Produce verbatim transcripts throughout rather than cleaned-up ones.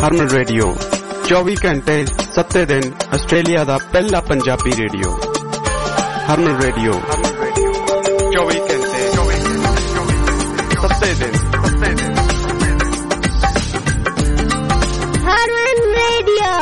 ਹਰਮਨ radio ਚੌਵੀ ਘੰਟੇ ਸੱਤੇ ਦਿਨ ਆਸਟ੍ਰੇਲੀਆ ਦਾ ਪਹਿਲਾ ਪੰਜਾਬੀ ਰੇਡੀਓ। ਹਰਮਨ ਰੇਡੀਓ ਚੌਵੀ ਘੰਟੇ ਸੱਤੇ ਦਿਨ ਹਰਮਨ ਰੇਡੀਓ।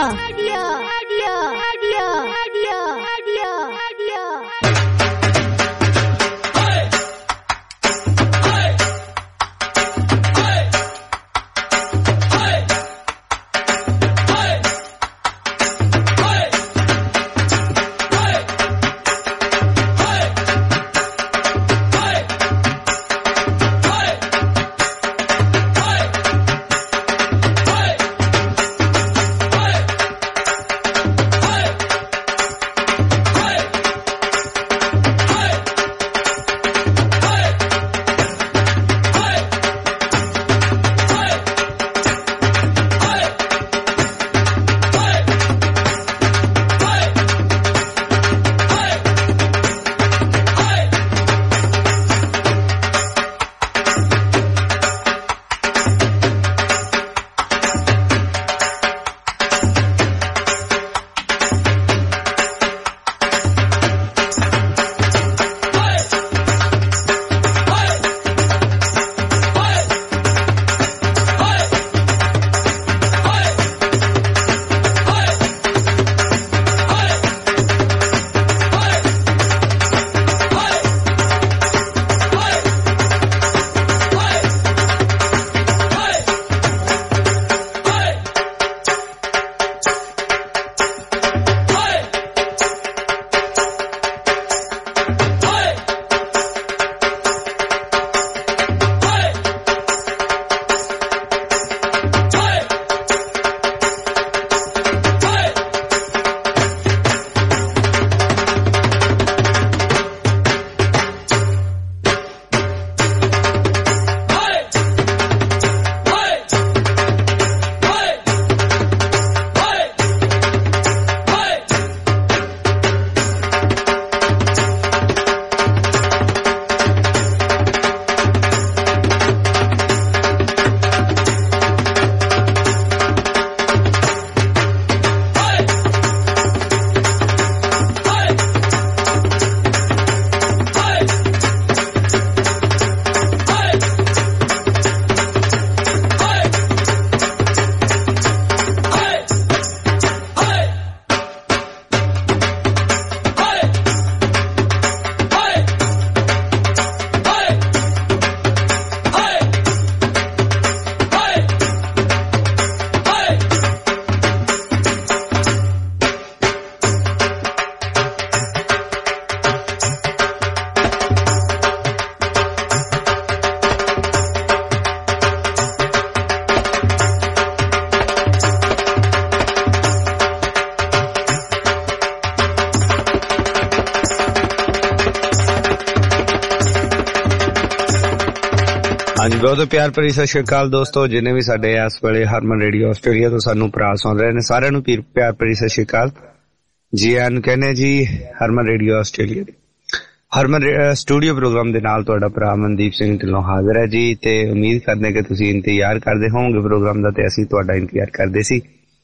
ਬਹੁਤ ਪਿਆਰ ਭਰੀ ਸਤਿ ਸ਼੍ਰੀ ਅਕਾਲ ਦੋਸਤੋ, ਜਿੰਨੇ ਵੀ ਸਾਡੇ ਇਸ ਵੇਲੇ ਹਰਮਨ ਰੇਡੀਓ ਆਸਟ੍ਰੇਲੀਆ ਤੋਂ ਸਾਨੂੰ ਭਰਾ ਸੁਣ ਰਹੇ ਨੇ, ਸਾਰਿਆਂ ਨੂੰ ਪਿਆਰ ਭਰੀ ਸਤਿ ਸ਼੍ਰੀ ਅਕਾਲ ਜੀ। ਆਇਆਂ ਨੂੰ ਕਹਿੰਦੇ ਜੀ ਹਰਮਨ ਰੇਡੀਓ ਆਸਟ੍ਰੇਲੀਆ ਦੇ ਹਰਮਨ ਸਟੂਡੀਓ ਪ੍ਰੋਗਰਾਮ ਦੇ ਨਾਲ ਤੁਹਾਡਾ ਭਰਾ ਮਨਦੀਪ ਸਿੰਘ ਢਿੱਲੋਂ ਹਾਜ਼ਰ ਹੈ ਜੀ। ਤੇ ਉਮੀਦ ਕਰਦੇ ਕਿ ਤੁਸੀਂ ਇੰਤਜ਼ਾਰ ਕਰਦੇ ਹੋਵੋਗੇ ਪ੍ਰੋਗਰਾਮ ਦਾ, ਤੇ ਅਸੀਂ ਤੁਹਾਡਾ ਇੰਤਜ਼ਾਰ ਕਰਦੇ ਸੀ।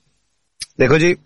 ਦੇਖੋ ਜੀ,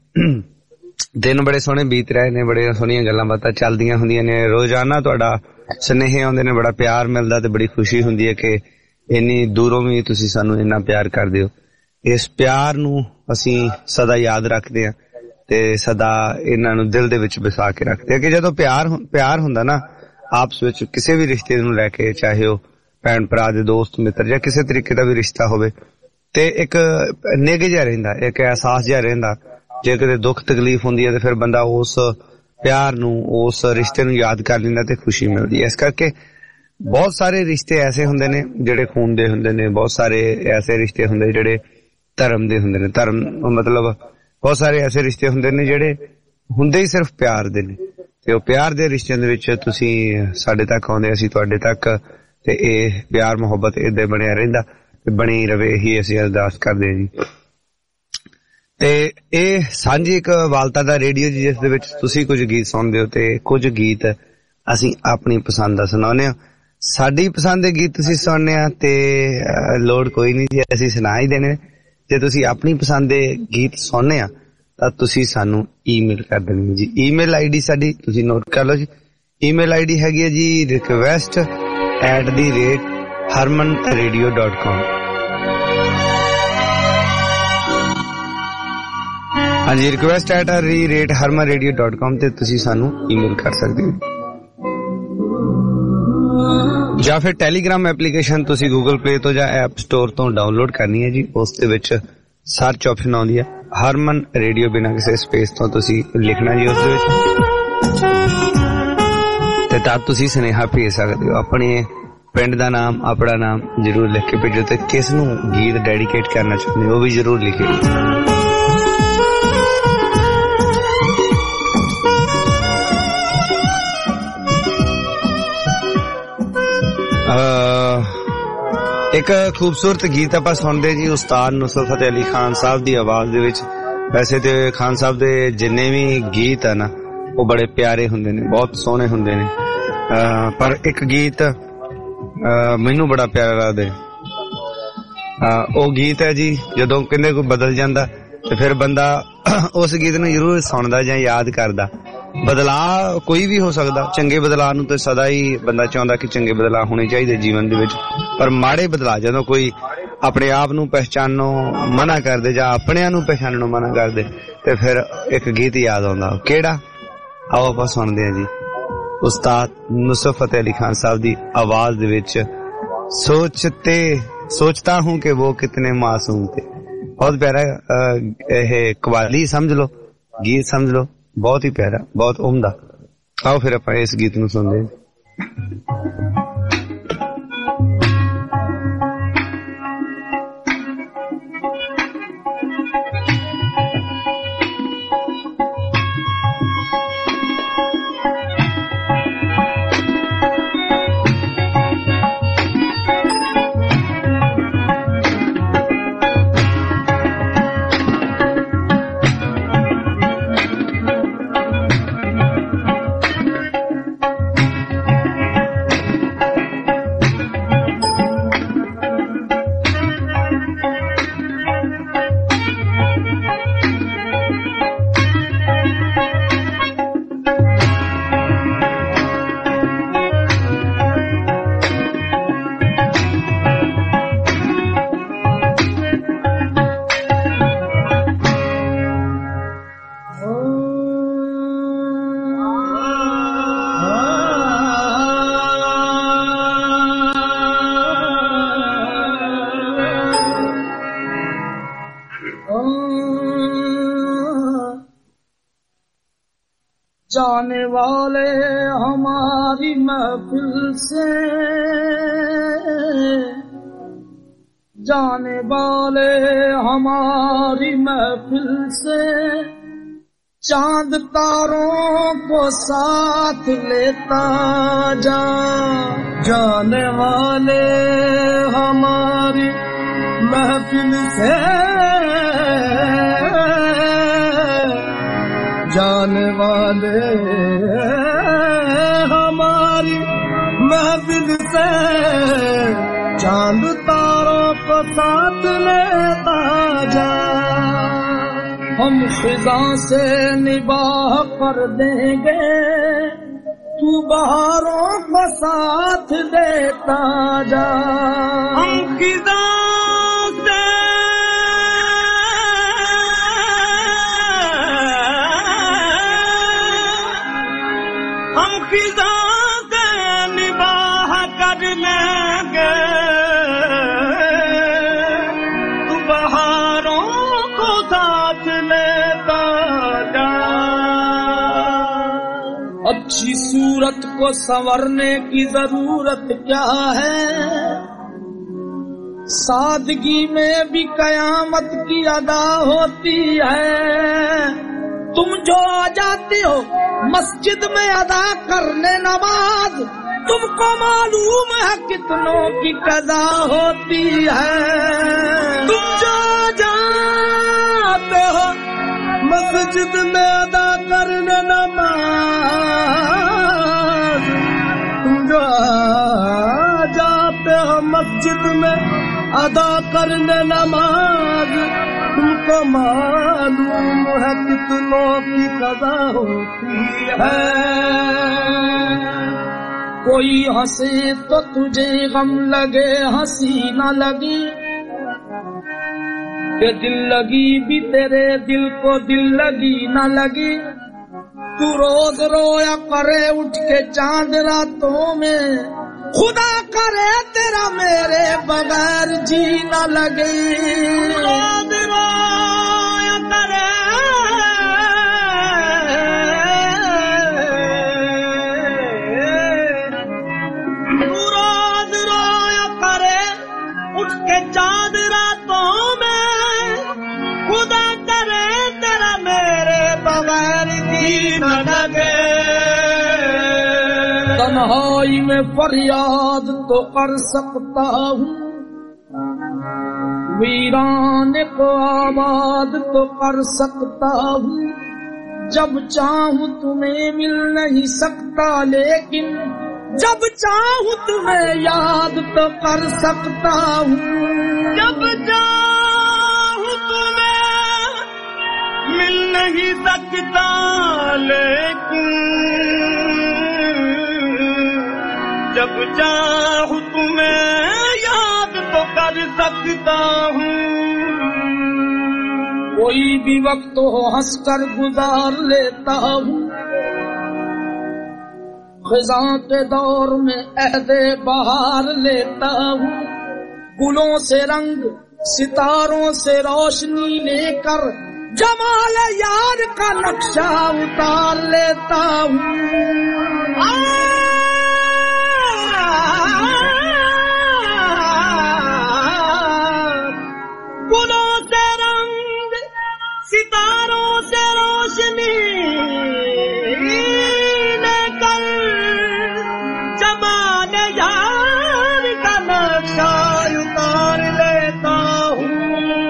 ਦਿਨ ਬੜੇ ਸੋਹਣੇ ਬੀਤ ਰਹੇ ਨੇ, ਬੜੀਆਂ ਸੋਹਣੀਆਂ ਗੱਲਾਂ ਬਾਤਾਂ ਚੱਲਦੀਆਂ ਹੁੰਦੀਆਂ ਨੇ, ਰੋਜ਼ਾਨਾ ਤੁਹਾਡਾ ਸੁਨੇਹੇ ਆਉਂਦੇ ਨੇ, ਬੜਾ ਪਿਆਰ ਮਿਲਦਾ ਤੇ ਬੜੀ ਖੁਸ਼ੀ ਹੁੰਦੀ ਹੈ ਕਿ ਇੰਨੀ ਦੂਰੋਂ ਵੀ ਤੁਸੀਂ ਸਾਨੂੰ ਇੰਨਾ ਪਿਆਰ ਕਰਦੇ ਹੋ। ਇਸ ਪਿਆਰ ਨੂੰ ਅਸੀਂ ਸਦਾ ਯਾਦ ਰੱਖਦੇ ਹਾਂ ਤੇ ਸਦਾ ਇਹਨਾਂ ਨੂੰ ਦਿਲ ਦੇ ਵਿੱਚ ਵਸਾ ਕੇ ਰੱਖਦੇ ਹਾਂ ਕਿ ਜਦੋਂ ਪਿਆਰ ਪਿਆਰ ਹੁੰਦਾ ਨਾ ਆਪਸ ਵਿੱਚ, ਕਿਸੇ ਵੀ ਰਿਸ਼ਤੇ ਨੂੰ ਲੈ ਕੇ, ਚਾਹੇ ਉਹ ਭੈਣ ਭਰਾ ਦੇ, ਦੋਸਤ ਮਿੱਤਰ ਜਾਂ ਕਿਸੇ ਤਰੀਕੇ ਦਾ ਵੀ ਰਿਸ਼ਤਾ ਹੋਵੇ, ਤੇ ਇੱਕ ਨਿੱਘ ਜਿਹਾ ਰਹਿੰਦਾ, ਇੱਕ ਅਹਿਸਾਸ ਜਿਹਾ ਰਹਿੰਦਾ। ਜੇ ਕਿਤੇ ਦੁੱਖ ਤਕਲੀਫ ਹੁੰਦੀ ਹੈ ਤੇ ਫਿਰ ਬੰਦਾ ਉਸ ਪਿਆਰ ਨੂੰ, ਉਸ ਰਿਸ਼ਤੇ ਨੂੰ ਯਾਦ ਕਰ ਲੈਂਦਾ ਤੇ ਖੁਸ਼ੀ ਮਿਲਦੀ ਹੈ। ਇਸ ਕਰਕੇ ਬਹੁਤ ਸਾਰੇ ਰਿਸ਼ਤੇ ਐਸੇ ਹੁੰਦੇ ਨੇ ਜਿਹੜੇ ਖੂਨ ਦੇ ਹੁੰਦੇ ਨੇ, ਬਹੁਤ ਸਾਰੇ ਐਸੇ ਰਿਸ਼ਤੇ ਹੁੰਦੇ ਜਿਹੜੇ ਧਰਮ ਦੇ ਹੁੰਦੇ ਨੇ, ਧਰਮ ਮਤਲਬ ਬਹੁਤ ਸਾਰੇ ਐਸੇ ਰਿਸ਼ਤੇ ਹੁੰਦੇ ਨੇ ਜਿਹੜੇ ਹੁੰਦੇ ਹੀ ਸਿਰਫ ਪਿਆਰ ਦੇ ਨੇ। ਤੇ ਉਹ ਪਿਆਰ ਦੇ ਰਿਸ਼ਤਿਆਂ ਦੇ ਵਿੱਚ ਤੁਸੀਂ ਸਾਡੇ ਤੱਕ ਆਉਂਦੇ, ਅਸੀਂ ਤੁਹਾਡੇ ਤੱਕ, ਤੇ ਇਹ ਪਿਆਰ ਮੁਹੱਬਤ ਏਦਾਂ ਬਣਿਆ ਰਹਿੰਦਾ ਤੇ ਬਣੀ ਰਵੇ, ਇਹੀ ਅਸੀਂ ਅਰਦਾਸ ਕਰਦੇ ਹਾਂ ਜੀ। ਤੇ ਇਹ ਸਾਂਝੀ ਇੱਕ ਵਾਲਤਾ ਦਾ ਰੇਡੀਓ ਜੀ, ਜਿਸ ਦੇ ਵਿੱਚ ਤੁਸੀਂ ਕੁਝ ਗੀਤ ਸੁਣਦੇ ਹੋ ਤੇ ਕੁਝ ਗੀਤ ਅਸੀਂ ਆਪਣੀ ਪਸੰਦ ਦਾ ਸੁਣਾਉਂਦੇ ਹਾਂ। ਸਾਡੀ ਪਸੰਦ ਦੇ ਗੀਤ ਤੁਸੀਂ ਸੁਣਨੇ ਆ ਤੇ ਲੋੜ ਕੋਈ ਨਹੀਂ ਜੀ, ਅਸੀਂ ਸੁਣਾ ਹੀ ਦੇਣੇ। जे तुसी अपनी पसंद दे गीत सुनने आ तां तुसी सानू ईमेल कर देनी जी। ईमेल आईडी साडी तुसी नोट कर लो जी। ईमेल आईडी हैगी है जी request at the rate Harman radio dot com. हाँ जी, request at the rate Harman radio dot com ते तुसी सानू ईमेल कर सकते हो। या फिर टेलीग्राम एप्लीकेशन तुसी गूगल प्ले तो या ऐप स्टोर तो डाउनलोड करनी है जी। उस दे विच सर्च ऑप्शन आउंदी है हरमन रेडियो बिना किसी स्पेस तो तुसी लिखना जी। उस दे विच ते तां तुसी स्नेहा भेज सकते हो अपने पिंड दा नाम अपना नाम जरूर लिख के भेजो ते किस नूं गीत डेडिकेट करना चाहते हो वो भी जरूर लिखिए। एक खूबसूरत गीत आपां सुनदे जी उस्ताद नुसरत फतेह अली खान साहब दी आवाज दे विच। वैसे ते खान साहब दे जिन्ने भी गीत है ना वो बड़े प्यारे हुंदे ने, बहुत सोहने हुंदे ने, पर एक गीत मैनू बड़ा प्यारा लगदा है। वो गीत है जी जदों कहंदे कोई बदल जांदा ते फिर बंदा उस गीत नूं जरूर सुनदा जां याद करदा। बदलाव कोई भी हो सकदा, चंगे बदलाव नूं ते सदा ही बंदा चाहुंदा कि चंगे बदलाव होने चाहिए जीवन दे विच, पर माड़े बदलाव जदों कोई अपने आप नूं पहचानों मना कर दे जां अपणिआं नूं पहचानणों मना कर दे ते फिर एक गीत याद आउंदा। किहड़ा? आओ आपां सुणदे हां जी उस्ताद नुसरत फतेह अली खान साहब दी आवाज दे विच सोचते सोचता हूं कि वो कितने मासूम थे। बहुत प्यारा ये कवाली समझ लो, गीत समझ लो, बहुत ही प्यारा, बहुत उम्दा। आओ फिर अपन इस गीत नूं सुनदे। जाने वाले हमारी महफिल से, जाने वाले हमारी महफिल से, चांद तारों को साथ लेता जा। जाने वाले हमारी महफिल से, जाने वाले हमारी महफिल से, चांद तारों को साथ लेता जा। हम फिजा से निबाह कर देंगे, तू बहारों को साथ देता जा। हम फिजा फिजा से निबाह कर लेंगे, तू बहारों को साथ लेता जा। अच्छी सूरत को संवरने की जरूरत क्या है, सादगी में भी कयामत की अदा होती है। तुम जो आ जाते हो मस्जिद में अदा करने नमाज, तुमको मालूम है कितनों की कज़ा होती है। तुम जो आ जाते हो मस्जिद में अदा करने नमाज, तुम जो आ जाते हो मस्जिद में अदा करने नमाज, को मालूम है कितनों की कदा होती है। कोई हंसे तो तुझे गम लगे, हंसी न लगी, ये दिल लगी भी तेरे दिल को दिल लगी न लगी। तू रोज रोया करे उठ के चांद रातों में, खुदा करे तेरा मेरे बगैर जी न लगे। रोज रोया करे तू रोज रोया करे उठ के चांद रातों में, खुदा करे तेरा मेरे बगैर जी न लगे। तन्हाई में फरियाद तो कर सकता हूँ, वीरान को आबाद तो कर सकता हूँ। जब चाहूँ तुम्हें मिल नहीं सकता, लेकिन जब चाहूँ तुम्हें याद तो कर सकता हूँ। जब चाहूँ तुम्हें मिल नहीं सकता, लेकिन जब चाहूँ तुम्हें याद तो कर सकता हूँ। कोई भी वक्त हो हंसकर गुजार लेता हूँ, खिज़ां के दौर में अहदे बहार लेता हूँ। गुलों से रंग सितारों से रोशनी लेकर, जमाल यार का नक्शा उतार लेता हूँ। गुलों से रंग सितारों से रोशनी लेकर, जमाल यार का नक्शा उतार लेता हूँ।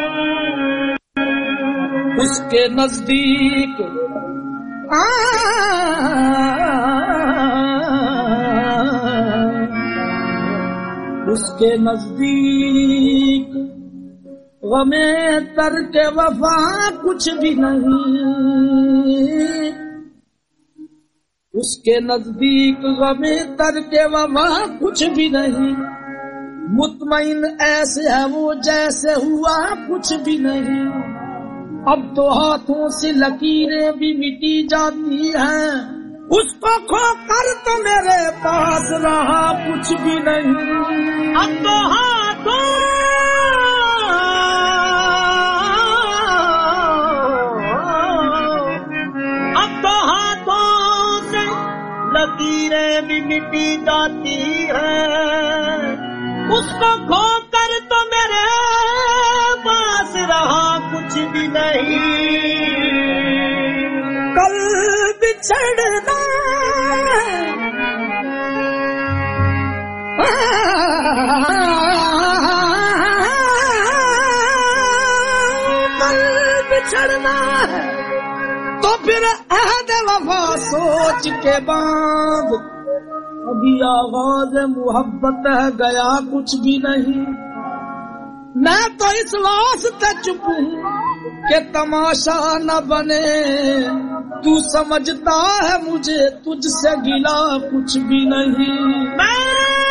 उसके नजदीक आ उसके नजदीक गमे तरके वफा कुछ भी नहीं। उसके नजदीक गमे तरके वफा कुछ भी नहीं। मुतमईन ऐसे है वो जैसे हुआ कुछ भी नहीं। अब तो हाथों से लकीरें भी मिटी जाती हैं, उसको खोकर तो मेरे पास रहा कुछ भी नहीं। अब तो हाथों अब तो हाथों से लकीरें भी मिटी जाती हैं, उसको खोकर तो मेरे पास रहा कुछ भी नहीं। कल बिछड़ना कल बिछड़ना है तो फिर अहद वफा सोच के बांध। अभी आवाज मुहब्बत है गया कुछ भी नहीं। मैं तो इस वास्ते चुप हूँ कि तमाशा न बने। तू समझता है मुझे तुझसे गिला कुछ भी नहीं। मैं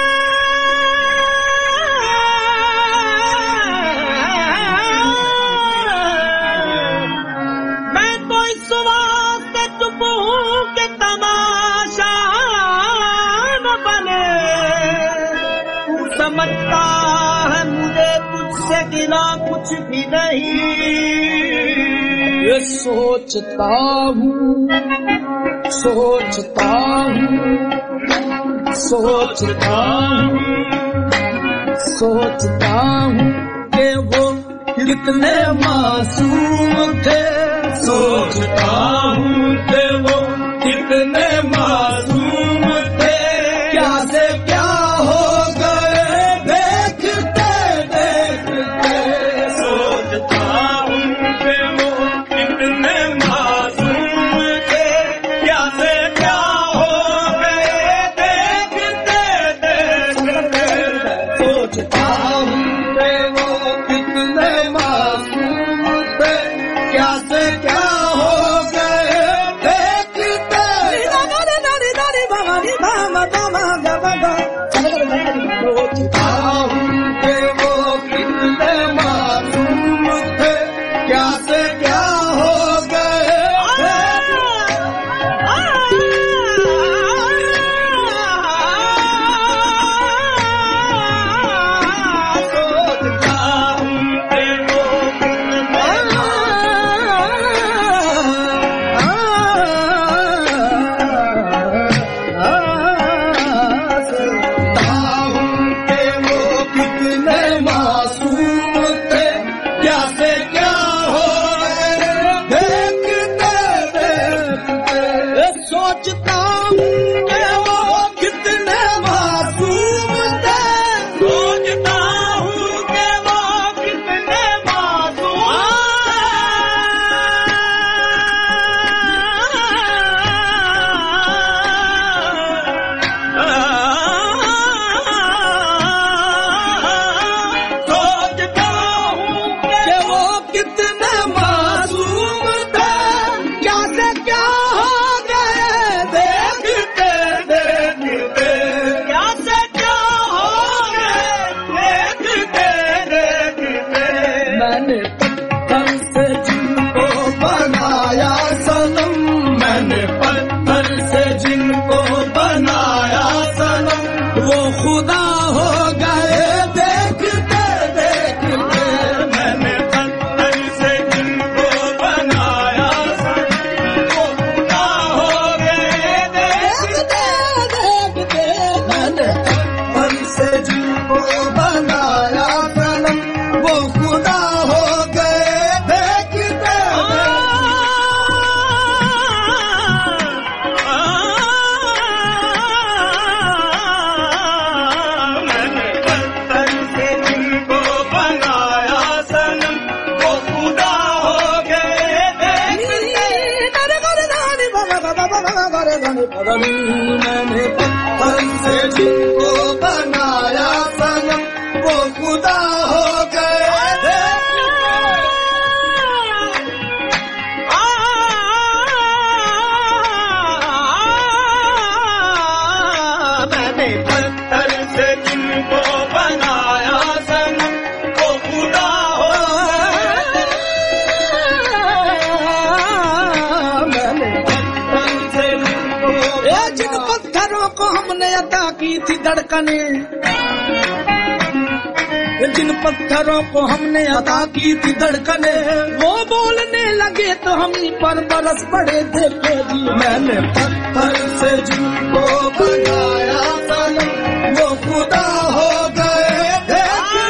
मैं तो इस वास्ते चुप हूँ कि तमाशा न बने। तू समझता है मुझे तुझसे गिला कुछ भी नहीं। ये सोचता हूँ सोचता हूँ सोचता हूँ सोचता हूँ कि वो कितने मासूम थे। सोचता हूँ कि वो कितने मासूम थे। क्या से क्या हो गए देखते देखते। सोचता हूँ कि वो कितने मासूम थे। क्या से क्या हो गए देखते देखते। सोचता हूँ कि वो कितने मासूम थे। मैंने पत्थर से जिनको बनाया सनम, मैंने पत्थर से जिनको बनाया सनम, वो खुदा हो गए देखते देखते। मैंने पत्थर से जिनको बनाया सनम, वो खुदा हो गए देखते देखते। मैंने पत्थर से जिनको बनाया सनम, वो खुदा हो गए देखते। मैंने पत्थर से जिनको बनाया सनम, वो खुदा हो गए देखते। मैंने पत्थर से जिनको बनाया सनम, वो खुदा हो गए देखते। मैंने पत्थर से जिनको बनाया सनम, वो खुदा हो गए। मैंने पत्थर से जिनको ए जिन पत्थरों को हमने अता की थी धड़कने, जिन पत्थरों को हमने अता की थी धड़कने, वो बोलने लगे तो हम पर बरस पड़े थे जी। मैंने पत्थर से जिनको बनाया सनम, वो खुदा हो गए देखते।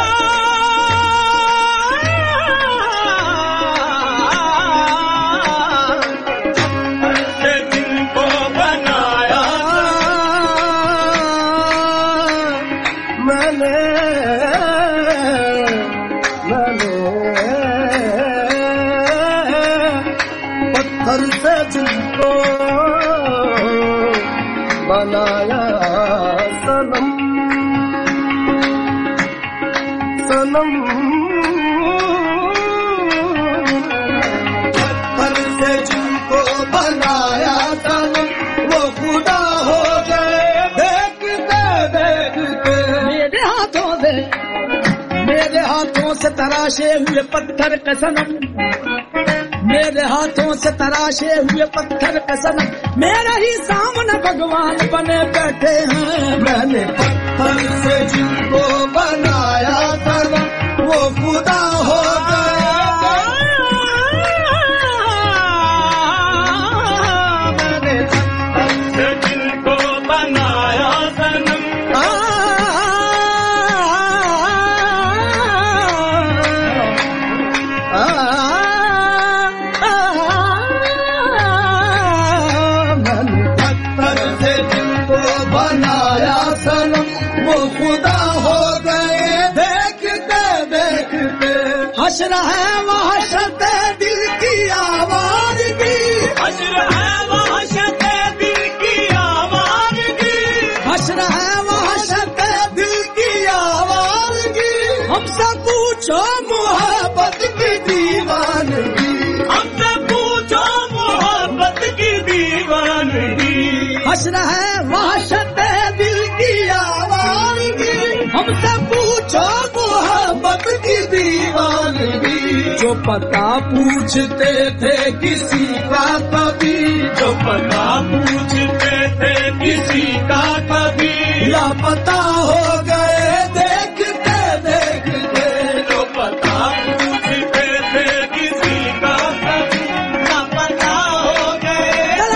से जिनको बनाया मैंने मैंने पत्थर से जिनको बनाया सनम, सनम। पत्थर से जिनको बनाया सनम, वो खुदा हो गए देखते देखते। मेरे हाथों से मेरे हाथों से तराशे हुए पत्थर का सनम, मेरे हाथों से तराशे हुए पत्थर का सनम, मेरा ही सामने भगवान बने बैठे हैं। मैंने पत्थर से जिनको बनाया सनम, वो खुदा हो गए। मैंने पत्थर से जिनको बनाया सनम, बनाया सनम, वो खुदा हो गए देखते देखते। हश्र है वहशत दिल की आवाज़गी, हश्र है वहशत दिल की आवाज़गी, हश्र है वहशत दिल की आवाज़गी। हमसे पूछो मोहब्बत की दीवानगी, हमसे पूछो मोहब्बत की दीवानगी। हश्र है वहशत दिल की आवाज़गी, हमसे पूछो मोहब्बत की दीवानगी। जो पता पूछते थे किसी का कभी, जो पता पूछते थे किसी का कभी, लापता हो गए देखते देखते। जो पता पूछते थे किसी का कभी, लापता हो गए।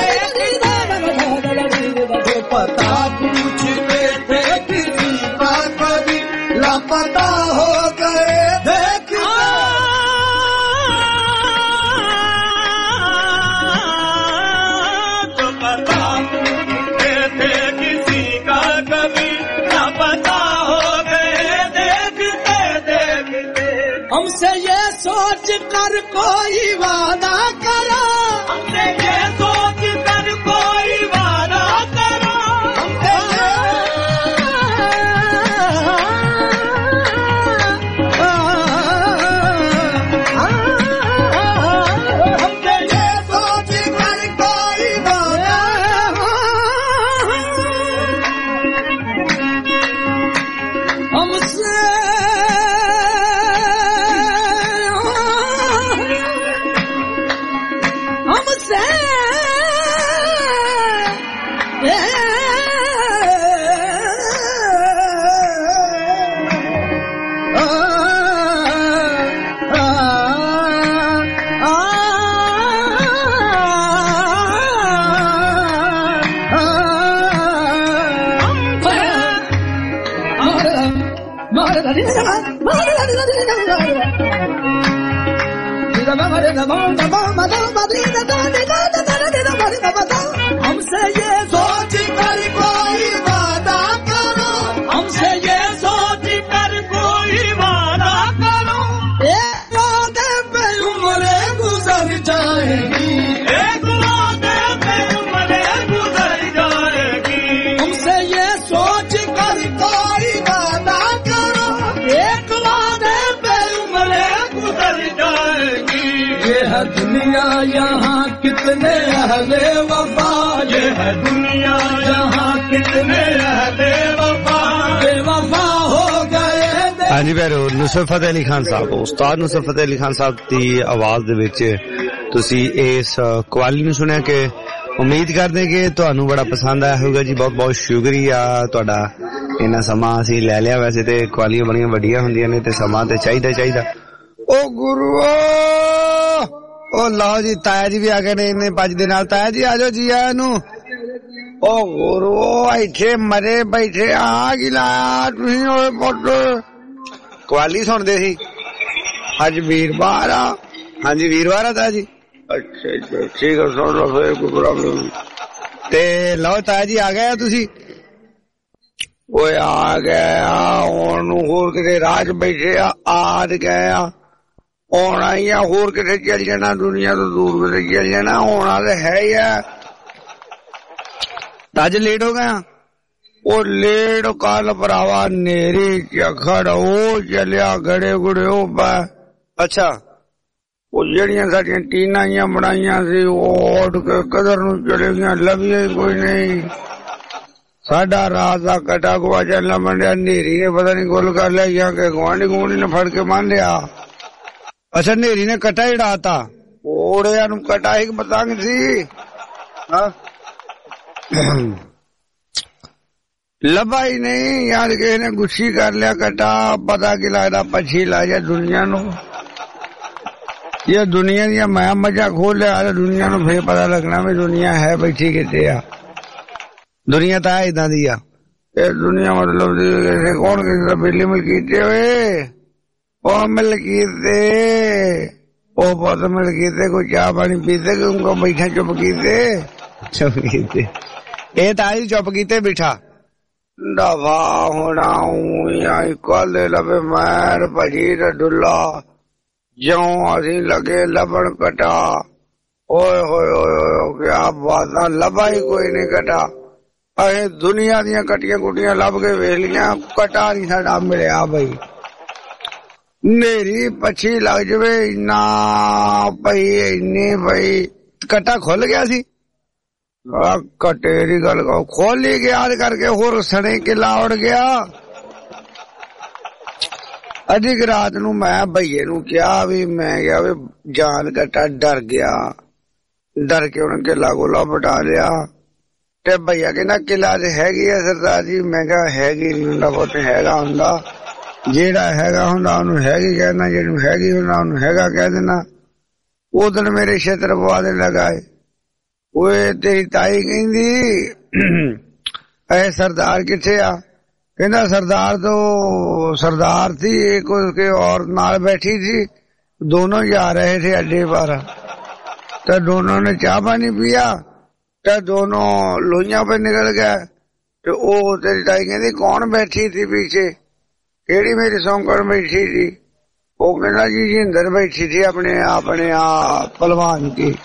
जो पता पूछते थे किसी का कभी, लापता हो गए देखते। जो पता पूछते थे किसी का कभी, लापता हो गए देखते देखते। हमसे ये सोच कर कोई वादा करा, हमसे ये सोच कर कोई वादा करा, हमसे ये सोच कर कोई वादा, हमसे हमसे ये सोच कर कोई वादा करो, हमसे ये सोच कर कोई वादा करो, एक वादे पे उम्रें गुजर जाएगी, एक वादे पे उम्रें गुजर जाएगी। हमसे ये सोच कर कोई वादा करो, एक वादे पे उम्रें गुजर जाएगी। ये है दुनिया यहाँ कितने अहले वफा, ये है दुनिया यहाँ कितने अहले वफा, बेवफा हो गए। ਹਾਂਜੀ ਭੈਰੋ, ਨੁਸਰਤ ਫਤਿਹ ਅਲੀ ਖਾਨ ਸਾਹਿਬ, ਉਸਤਾਦ ਨੁਸਰਤ ਫਤਿਹ ਅਲੀ ਖਾਨ ਸਾਹਿਬ ਦੀ ਆਵਾਜ਼ ਦੇ ਵਿੱਚ ਤੁਸੀਂ ਇਸ ਕਵਾਲੀ ਨੂੰ ਸੁਣਿਆ ਕਿ ਉਮੀਦ ਕਰਦੇ ਕਿ ਤੁਹਾਨੂੰ ਬੜਾ ਪਸੰਦ ਆਇਆ ਹੋਊਗਾ ਜੀ। ਬਹੁਤ ਬਹੁਤ ਸ਼ੁਕਰੀਆ ਤੁਹਾਡਾ, ਇੰਨਾ ਸਮਾਂ ਅਸੀਂ ਲੈ ਲਿਆ। ਵੈਸੇ ਤੇ ਕਵਾਲੀਆਂ ਬੜੀਆਂ ਵੱਡੀਆਂ ਹੁੰਦੀਆਂ ਨੇ ਤੇ ਸਮਾਂ ਤੇ ਚਾਹੀਦਾ ਚਾਹੀਦਾ। ਉਹ ਗੁਰੂਓ, ਉਹ ਲਓ ਜੀ, ਤਾਇਆ ਜੀ ਵੀ ਆ ਗਏ ਨੇ ਇੰਨੇ ਪੰਜ ਦੇ ਨਾਲ। ਤਾਇਆ ਜੀ ਆ ਜਾਓ ਜੀ ਆਇਆਂ ਨੂੰ। ਉਹ ਗੁਰੂਓ, ਇੱਥੇ ਮਰੇ ਬੈਠੇ ਆ ਕੀ ਲਾਇਆ ਤੁਸੀਂ? ਓਏ ਪੁੱਤ ਕਵਾਲੀ ਸੁਣਦੇ ਸੀ, ਅੱਜ ਵੀਰਵਾਰ ਆ। ਹਾਂਜੀ ਵੀਰਵਾਰ ਆ ਤਾਇਆ ਜੀ। ਅੱਛਾ ਅੱਛਾ ਠੀਕ ਆ, ਸੁਣ ਲਓ ਫਿਰ, ਕੋਈ ਪ੍ਰੋਬਲਮ। ਤੇ ਲਓ ਤਾਇਆ ਜੀ ਆ ਗਏ ਆ ਤੁਸੀਂ? ਓਏ ਆ ਗਿਆ ਹੁਣ, ਹੋਰ ਕਿਤੇ ਰਾਜ ਬੈਠੇ ਆ, ਆ ਗਏ ਆ, ਆਉਣਾ ਹੀ ਆ, ਹੋਰ ਕਿਤੇ ਚੱਲ ਜਾਣਾ, ਦੁਨੀਆ ਤੋਂ ਦੂਰ ਕਿਤੇ ਚੱਲ ਜਾਣਾ, ਆਉਣਾ ਤਾਂ ਹੈ ਹੀ ਆ। ਅੱਜ ਲੇਟ ਹੋ ਗਿਆ? ਉਹ ਲੇਟ ਕੱਲ ਭਰਾਵਾ ਨੇਰੀ ਝਖੜ ਉਹ ਚੱਲਿਆ ਗੜੇ ਗੁੜੇ ਉਹ ਪਾ। ਅੱਛਾ, ਉਹ ਜਿਹੜੀਆਂ ਸਾਡੀਆਂ ਟੀਨਾਂ ਜੀਆਂ ਬਣਾਈਆਂ ਸੀ ਉਹ ਉੱਡ ਕੇ ਕਦਰ ਨੂੰ ਚਲੇ ਗਈਆਂ, ਲੱਭੀਆਂ ਹੀ ਕੋਈ ਨਹੀਂ। ਸਾਡਾ ਰਾਤ ਦਾ ਕਟਾ ਗੁਆ ਚੱਲਣਾ ਮੰਡਿਆ, ਨੇਰੀ ਨੇ ਪਤਾ ਨੀ ਗੁੱਲ ਕਰ ਲਿਆ ਜਾਂ ਕਿ ਗੁਆਂਢੀ ਗੁਆਂਢੀ ਨੇ ਫੜ ਕੇ ਮੰਨ ਲਿਆ। ਅੱਛਾ, ਨੇਰੀ ਨੇ ਕਟਾ ਹੀ ਡਾਤਾ, ਉਹੜਿਆਂ ਨੂੰ ਕਟਾ ਹੀ ਪਤੰਗ ਸੀ। ਹਾਂ ਲੱਭਾ ਹੀ ਨਹੀਂ ਯਾਰ, ਕਿਸੇ ਨੇ ਗੁੱਸੀ ਕਰ ਲਿਆ ਕਟਾ, ਪਤਾ ਕੀ ਲੱਗਦਾ ਪੱਛੀ ਲਾ ਜਾ ਦੁਨੀਆ ਨੂੰ। ਇਹ ਦੁਨੀਆ ਦੀਆਂ ਮੈਂ ਮਜ਼ਾ ਖੋਲ ਲਿਆ, ਦੁਨੀਆ ਨੂੰ ਫੇਰ ਪਤਾ ਲੱਗਣਾ ਵੀ ਦੁਨੀਆ ਹੈ ਬੈਠੀ ਕਿਤੇ ਆ। ਦੁਨੀਆ ਤਾਂ ਏਦਾਂ ਦੀ ਆ, ਇਹ ਦੁਨੀਆ ਮਤਲਬ ਕੌਣ ਕਿਸੇ ਦਾ ਬਿੱਲੀ ਮਿਲ ਕੀਤੇ ਹੋਏ, ਉਹ ਮਿਲ ਕੀਤੇ, ਉਹ ਬਹੁਤ ਮਿਲ ਕੀਤੇ, ਕੋਈ ਚਾਹ ਪਾਣੀ ਪੀਤੇ, ਕੋਈ ਬੈਠਾ ਚੁੱਪ ਕੀਤੇ, ਚੁੱਪ ਕੀਤੇ। ਇਹ ਤਾਂ ਹੀ ਚੁੱਪ ਕੀਤੇ ਬੈਠਾ ਦਫਾ ਹੋਣਾ ਕੱਲ ਲਵੇ ਮੈਰ ਭਜੀ ਤੇ ਡੁੱਲਾ, ਜਿਉਂ ਅਸੀਂ ਲੱਗੇ ਲੱਭਣ ਕਟਾ। ਓਏ ਹੋਏ ਹੋਏ ਕਿਆ ਬਾਤਾਂ, ਲੱਭਾ ਹੀ ਕੋਈ ਨੀ ਕਟਾ। ਅਸੀਂ ਦੁਨੀਆ ਦੀਆਂ ਕਟੀਆਂ ਕੁਟੀਆਂ ਲੱਭ ਕੇ ਵੇਖ ਲੀਆਂ, ਕਟਾ ਨੀ ਸਾਡਾ ਮਿਲਿਆ ਬਈ। ਨੇਰੀ ਪੱਛੀ ਲੱਗ ਜਵੇ ਇੰਨਾ ਪਈ, ਇੰਨੀ ਪਈ, ਕਟਾ ਖੁੱਲ ਗਿਆ ਸੀ। ਕਟੇ ਦੀ ਗੱਲ ਖੋਲ ਹੀ ਗਿਆ ਕਰਕੇ, ਹੋਰ ਸਣੇ ਕਿਲਾ ਉੜ ਗਿਆ। ਅਧਿਕ ਰਾਤ ਨੂੰ ਮੈਂ ਭਈਏ ਨੂੰ ਕਿਹਾ ਵੀ, ਮੈਂ ਕਿਹਾ ਵੀ ਜਾਨ ਕਟਾ ਡਰ ਗਿਆ, ਡਰ ਕੇ ਉਹਨੇ ਕਿਲਾ ਗੋਲਾ ਬਟਾ ਲਿਆ। ਤੇ ਭਈਆ ਕਹਿੰਦਾ ਕਿਲਾ ਤੇ ਹੈਗੀ ਆ ਸਰਦਾਰ ਜੀ। ਮੈਂ ਕਿਹਾ ਹੈਗੀ ਨੀ ਹੁੰਦਾ ਪੁੱਤ, ਹੈਗਾ ਹੁੰਦਾ, ਜਿਹੜਾ ਹੈਗਾ ਹੁੰਦਾ ਉਹਨੂੰ ਹੈਗੀ ਕਹਿਣਾ, ਜਿਹਨੂੰ ਹੈਗੀ ਹੁੰਦਾ ਉਹਨੂੰ ਹੈਗਾ ਕਹਿ ਦੇਣਾ। ਉਹ ਦਿਨ ਮੇਰੇ ਛੇਤਰ ਪਵਾ ਦੇ ਲਗਾਏ। ਓਏ ਤੇਰੀ ਤਾਈ ਕਹਿੰਦੀ ਐ ਸਰਦਾਰ ਕਿੱਥੇ ਆ? ਕਹਿੰਦਾ ਸਰਦਾਰ ਤੋਂ ਸਰਦਾਰ थी एक उसके और नाल बैठी थी, दोनों जा रहे थे अड्डे पर। तो दोनों ने चाय पानी पिया, तो दोनों लोहियां पे निकल गए। तो वो तेरी ताई कहती कौन बैठी थी पीछे? केड़ी मेरी सौंकड़ बैठी थी? वो कहना जी जिंदर बैठी थी अपने अपने पहलवान की।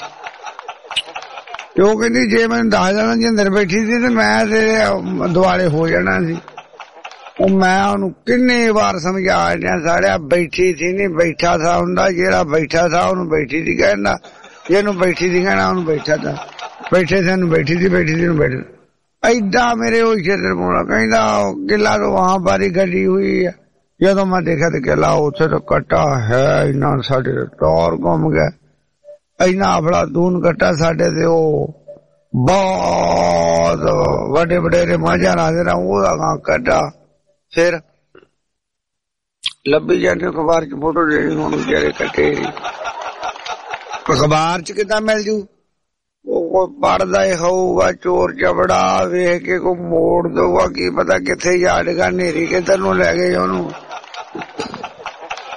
ਉਹ ਕਹਿੰਦੀ ਜੇ ਮੈਨੂੰ ਦੱਸ ਦੇਣਾ ਜਿੰਦਰ ਬੈਠੀ ਸੀ ਤੇ ਮੈਂ ਤੇਰੇ ਦੁਆਲੇ ਹੋ ਜਾਣਾ ਸੀ। ਉਹ ਮੈਂ ਉਹਨੂੰ ਕਿੰਨੇ ਵਾਰ ਸਮਝਾ ਦਿਆਂ ਸਾੜਿਆ, ਬੈਠੀ ਸੀ ਨਹੀਂ ਬੈਠਾ ਥਾ ਹੁੰਦਾ, ਜਿਹੜਾ ਬੈਠਾ ਥਾ ਉਹਨੂੰ ਬੈਠੀ ਸੀ ਕਹਿਣਾ, ਜਿਹਨੂੰ ਬੈਠੀ ਸੀ ਕਹਿਣਾ ਉਹਨੂੰ ਬੈਠਾ ਥਾ, ਬੈਠੇ ਸੀ ਉਹਨੂੰ ਬੈਠੀ ਸੀ, ਬੈਠੀ ਸੀ ਉਹਨੂੰ ਬੈਠੇ। ਏਦਾਂ ਮੇਰੇ ਉਹ ਛੇਤਰ ਪਾਉਣਾ। ਕਹਿੰਦਾ ਕਿਲਾ ਤੋਂ ਵਹਾਂ ਬਾਰੀ ਗੱਡੀ ਹੋਈ ਹੈ। ਜਦੋਂ ਮੈਂ ਦੇਖਿਆ ਤੇ ਕਿਲਾ ਉੱਥੇ ਤਾਂ ਕੱਟਾ ਹੈ ਇੰਨਾ, ਸਾਡੇ ਟੌਰ ਘੁੰਮ ਗਿਆ ਇੰਨਾ ਆਪਣਾ ਦੂਨ ਕੱਟਾ ਸਾਡੇ ਤੇ। ਉਹ ਬਹੁਤ ਵੱਡੇ ਵਡੇਰੇ ਮਾਝਾ ਨਾ ਦੇਣਾ ਉਹਦਾ ਕੱਟਾ। ਫਿਰ ਲੱਭੀ ਜਾਂਦੇ ਅਖਬਾਰ ਚ ਫੋਟੋ ਦੇਣੀ, ਹੁਣ ਵਿਚਾਰੇ ਕੱਟੇ ਅਖਬਾਰ ਚ ਕਿੱਦਾਂ ਮਿਲ ਜੂ? ਉਹ ਕੋਈ ਪੜਦਾ ਹੀ ਹੋਊਗਾ ਚੋਰ ਚਬੜਾ, ਵੇਖ ਕੇ ਕੋਈ ਮੋੜ ਦਊਗਾ, ਕੀ ਪਤਾ ਕਿੱਥੇ ਜਾੜਗਾ, ਨੇਰੀ ਕਿੱਧਰ ਨੂੰ ਲੈ ਗਏ ਉਹਨੂੰ।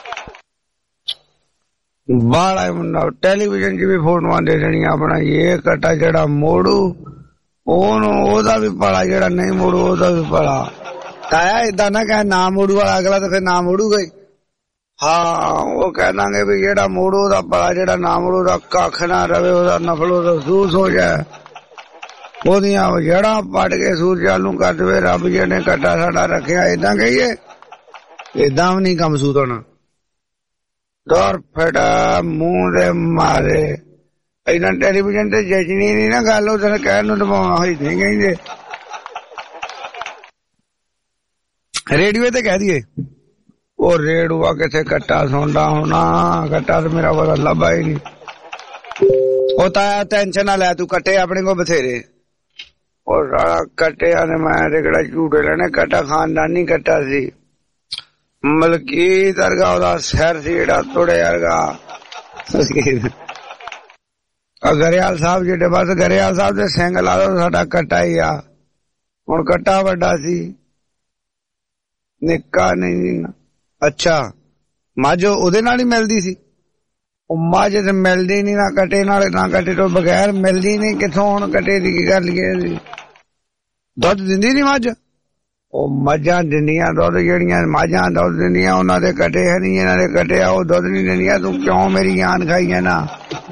बाला मुंडा टेलीविजन च भी फोटो दे देनियां अपना ये कट्टा जेड़ा मोड़ू ओनू ओदा भी पड़ा जेड़ा नहीं मोड़ू ओदा भी पड़ा ताया इदा ना कह ना मोड़ू वाला अगला तो फिर ना मोड़ूगा ही हाँ वो कह देंगे भी जेड़ा मोड़ू ओदा पड़ा जेड़ा ना मोड़ू ओदा कख ना रवे ओदा नफल ओदा सूस हो जाए ओदियां जड़ा पट के सूरजा नू कर दे रब जी ने कट्टा साडा रखिया इदा कहिए इदा भी नहीं कम सूत होना दौर फटा मुंह दे मारे इना टेलीविजन ते जचनी नहीं ना गल उधर कहन नूं दबाउणा होई नहीं कहिंदे रेडियो ते कह दिए ओ रेडुआ किथे कट्टा सुनदा होना कट्टा तो मेरा पता लभा ही नहीं ओ ताया टेंशन ना लै तू कट्टे अपने को बथेरे और सारा कट्टे ने मैं केड़ा झूठे लेने कट्टा खानदानी कट्टा सी मलकी तरगा ओदा शहर सी जेड़ा थोड़े वर्गा गरेयाल साहब जेडे बस गरेयाल साहब दे सिंग ला दो साडा कट्टा ही आ हुण कट्टा वड्डा सी निक्का नहीं अच्छा मझ ओदे नाल ही मिलदी सी ओ मझ ते मिलदी नहीं ना कट्टे नाल ना कट्टे तो बगैर मिलदी नहीं किथों हुण कट्टे दी की गल की दुध दिंदी नहीं मझ ओ मझां दिंदियां दुध जेहड़ियां मझां दुध दिंदियां उन्हां दे कट्टे है नहीं इन्हां दे कट्टे आ ओ दुध नहीं दिंदियां तू क्यों मेरी जान खाई है ना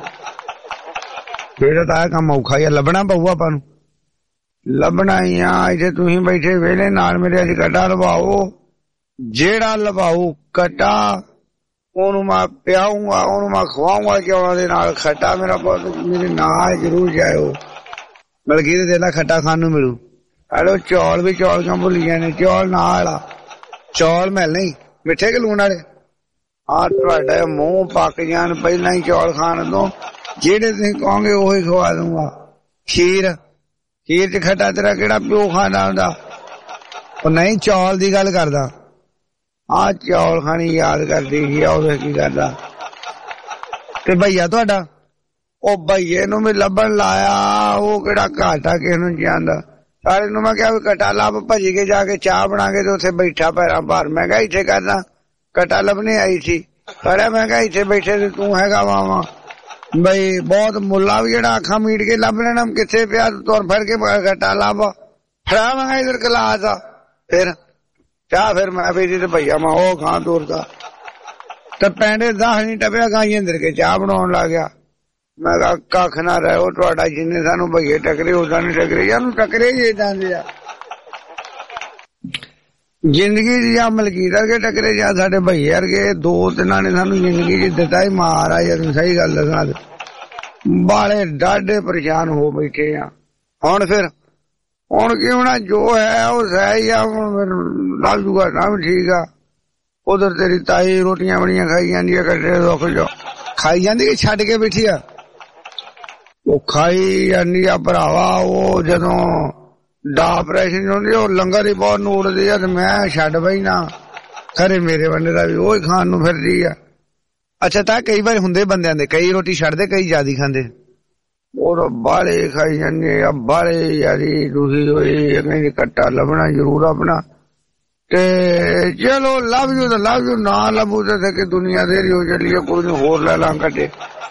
फिर तां काम औखा ही लभना पऊ आपां नूं लभना ही आ इत्थे तुसीं बैठे वेले नाल मेरे अज कट्टा लवाओ जेड़ा लवाओ कट्टा ओनू मैं पियाऊंगा ओनू मैं खवाऊंगा चौलां दे नाल खट्टा मेरा बहुत मेरे नाल जरूर जाओ बल्कि देला खट्टा खान नूं मिलू हेलो चौल भी चौल क्यों भुली गए ने चौल नाल आ चौल मिलने मिठे के लूण वाले हाँ तुहाडे मूंह पक जान पहला ही चौल खाण दो जेड़े तुसीं कहोगे ओही खवा दूंगा खीर खीर च खट्टा तेरा केड़ा प्यो खाना हुंदा ओ नहीं चौल दी गल करदा हाँ चौल खानी याद करदी की ओदे की करदा ते भैया तुहाडा ओ भैये नूं भी लभण लाया ओ केड़ा घाटा किस नूं जांदा सारे नूं मैं कहा कट्टा लभ भजी के जाके चाह बना के तो उत्थे बैठा पैरां भार मैं कहा इत्थे करना कट्टा लभने आई थी पर मैं कहा इत्थे बैठे ते तू हैगा वावा बई बहुत मुला भी जेड़ा अखा मीट के लभ लेना किथे पिया तुर फिर के कट्टा लभ फड़ा मैं इधर गिलास आ फिर चाह फिर मैं पी ते भैया मैं ओ खां तुरदा ते पैंडे दस नहीं टपया गाई अंदर के चाह बनाउण लग गया मैं कहा कख ना रहो तुहाडा जिन्ने सानू भैये टकरे उदा नहीं टकरे यानू टकरे ही इदां दे आ जिंदगी च या मलकीत वर्गे टकरे या साडे भैये वर्गे दो तिन्हां ने सानू जिंदगी च दिता ही मार आ यार सही गल दसां बाले डाढे परेशान हो बैठे आ हुण फिर हुण की होना जो है वो सही आ लभ जूगा ना भी ठीक आ उधर तेरी ताई रोटियां बड़ियां खाई जांदी आ कट्टे दुख जो खाई जांदी कि छड्ड के बैठी आ वो खाई जांदी आ भरावा वो जदों डा ऑपरेशन होंदी ओ लंगर ही बहुत नूड़दी आ ते मैं छड्ड बई ना खरे मेरे बंदे दा भी ओही खाण नूं फिरदी आ अच्छा तां कई बार हुंदे बंदियां दे कई रोटी छड्डदे कई ज्यादा खांदे और बाले खाई जांदे आ बाले यारी दुखी होई कहंदी कट्टा लभना जरूर अपना ते चलो लभ जू तो लभ जू ना लभू तो कि दुनिया देरी हो चलिए कोई नहीं होर लै लां कट्टे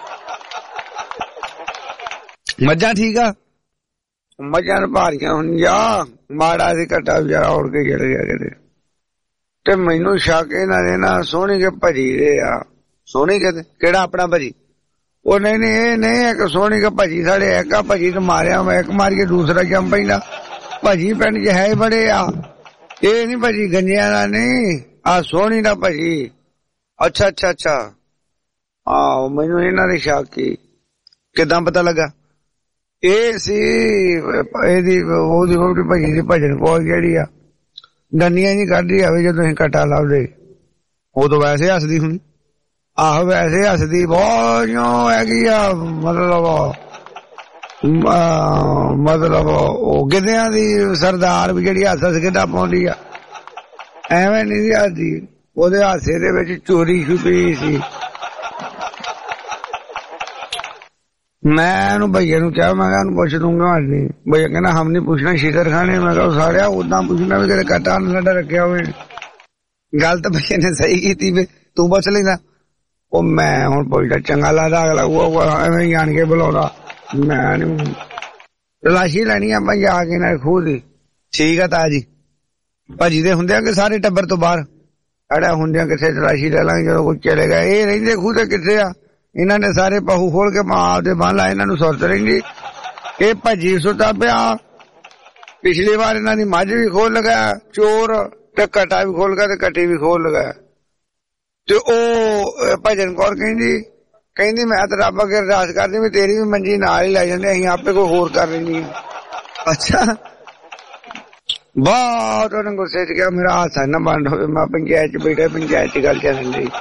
मझां ठीक आ मझां भारियां हुण जा माड़ा सी कट्टा बेचारा उड़ के चढ़ गया किते ते मैनू शक इन्हां दे ना सोहनी के भजी दे आ सोहनी के केड़ा अपना भजी ओ नहीं नहीं ये नहीं एक सोहनी के भजी साढ़े एक आ भजी तो मारिया मैं एक मार के दूसरा जम पैंदा भजी पिंड च है बड़े आ ये नहीं भजी गंजिया ना नहीं आ सोहनी ना भजी अच्छा अच्छा अच्छा हाँ मैनू इन्हां दे शक की किदां पता लगा ए सी एदी ओदी रोटी भजी दी भजन कोल जेहड़ी आ डंडियां जी कढदी आवे जदों असीं कट्टा लभदे उदों वैसे हसदी हुणी आहो वैसे हसदी बहुत हैगी आ मतलब मतलब ओ गिद्धियां दी सरदार भी जेहड़ी हस हस गिद्धा पाउंदी आ एवें नहीं सी हसदी ओदे हासे दे विच चोरी छुपी सी मैं भैया नूं क्या मैं पुछ दूंगा नहीं भैया कहना हम नहीं पूछना शिकर खाने मैं कहा सारे उदा पूछना भी तेरे कट्टा साडा रखिया हुए गल तो भैया ने सही की तू पुछ लेना ਉਹ ਮੈਂ ਹੁਣ ਪੁੱਛਦਾ ਚੰਗਾ ਲੱਗਦਾ ਅਗਲਾ ਉਹ ਐਵੇਂ ਹੀ ਆਣ ਕੇ ਬੁਲਾਉਂਦਾ ਮੈਂ ਨੀ ਤਲਾਸ਼ੀ ਲੈਣੀ ਆਪਾਂ ਜਾ ਕੇ ਨਾਲ ਖੂਹ ਦੀ। ਠੀਕ ਆ ਤਾਇਆ ਜੀ। ਭਾਜੀ ਦੇ ਹੁੰਦਿਆਂ ਕਿ ਸਾਰੇ ਟੱਬਰ ਤੋਂ ਬਾਹਰ ਅੜਾ ਹੁੰਦਿਆਂ ਕਿੱਥੇ ਤਲਾਸ਼ੀ ਲੈ ਲਾਂਗੇ ਜਦੋਂ ਕੋਈ ਚਲੇ ਗਿਆ। ਇਹ ਰਹਿੰਦੇ ਖੂਹ ਤੇ ਕਿੱਥੇ ਆ? ਇਹਨਾਂ ਨੇ ਸਾਰੇ ਪਹੂ ਖੋਲ ਕੇ ਮਾਂ ਆਪਦੇ ਬੰਨ ਲਾ ਇਹਨਾਂ ਨੂੰ ਸੁਰਤ ਰਹਿੰਦੀ। ਇਹ ਭੱਜੀ ਸੁੱਤਾ ਪਿਆ। ਪਿਛਲੀ ਵਾਰ ਇਹਨਾਂ ਦੀ ਮੱਝ ਵੀ ਖੋਲ ਲਗਾਇਆ ਚੋਰ ਤੇ ਕਟਾ ਵੀ ਖੋਲ ਗਿਆ ਤੇ ਕੱਟੀ ਵੀ ਖੋਲ ਲਗਾਇਆ। ਤੇ ਉਹ ਭਜਨ ਕੌਰ ਕਹਿੰਦੀ ਕਹਿੰਦੀ ਮੈਂ ਤਾਂ ਰੱਬ ਅੱਗੇ ਅਰਦਾਸ ਕਰਦੀ ਵੀ ਤੇਰੀ ਵੀ ਮੰਜੀ ਨਾਲ ਹੀ ਲੈ ਜਾਂਦੇ ਅਸੀਂ ਆਪੇ ਕੋਈ ਹੋਰ ਕਰ ਲੈਂਦੀ ਆ। ਅੱਛਾ ਬਹੁਤ ਉਹਨੇ ਗੁੱਸੇ ਚ ਕਿਹਾ ਮੇਰਾ ਹਾਸਾ ਨਾ ਬੰਦ ਹੋਵੇ ਮੈਂ ਪੰਚਾਇਤ ਚ ਬੈਠਾ ਪੰਚਾਇਤ ਚ ਗੱਲ ਚੱਲਣ ਡਈ।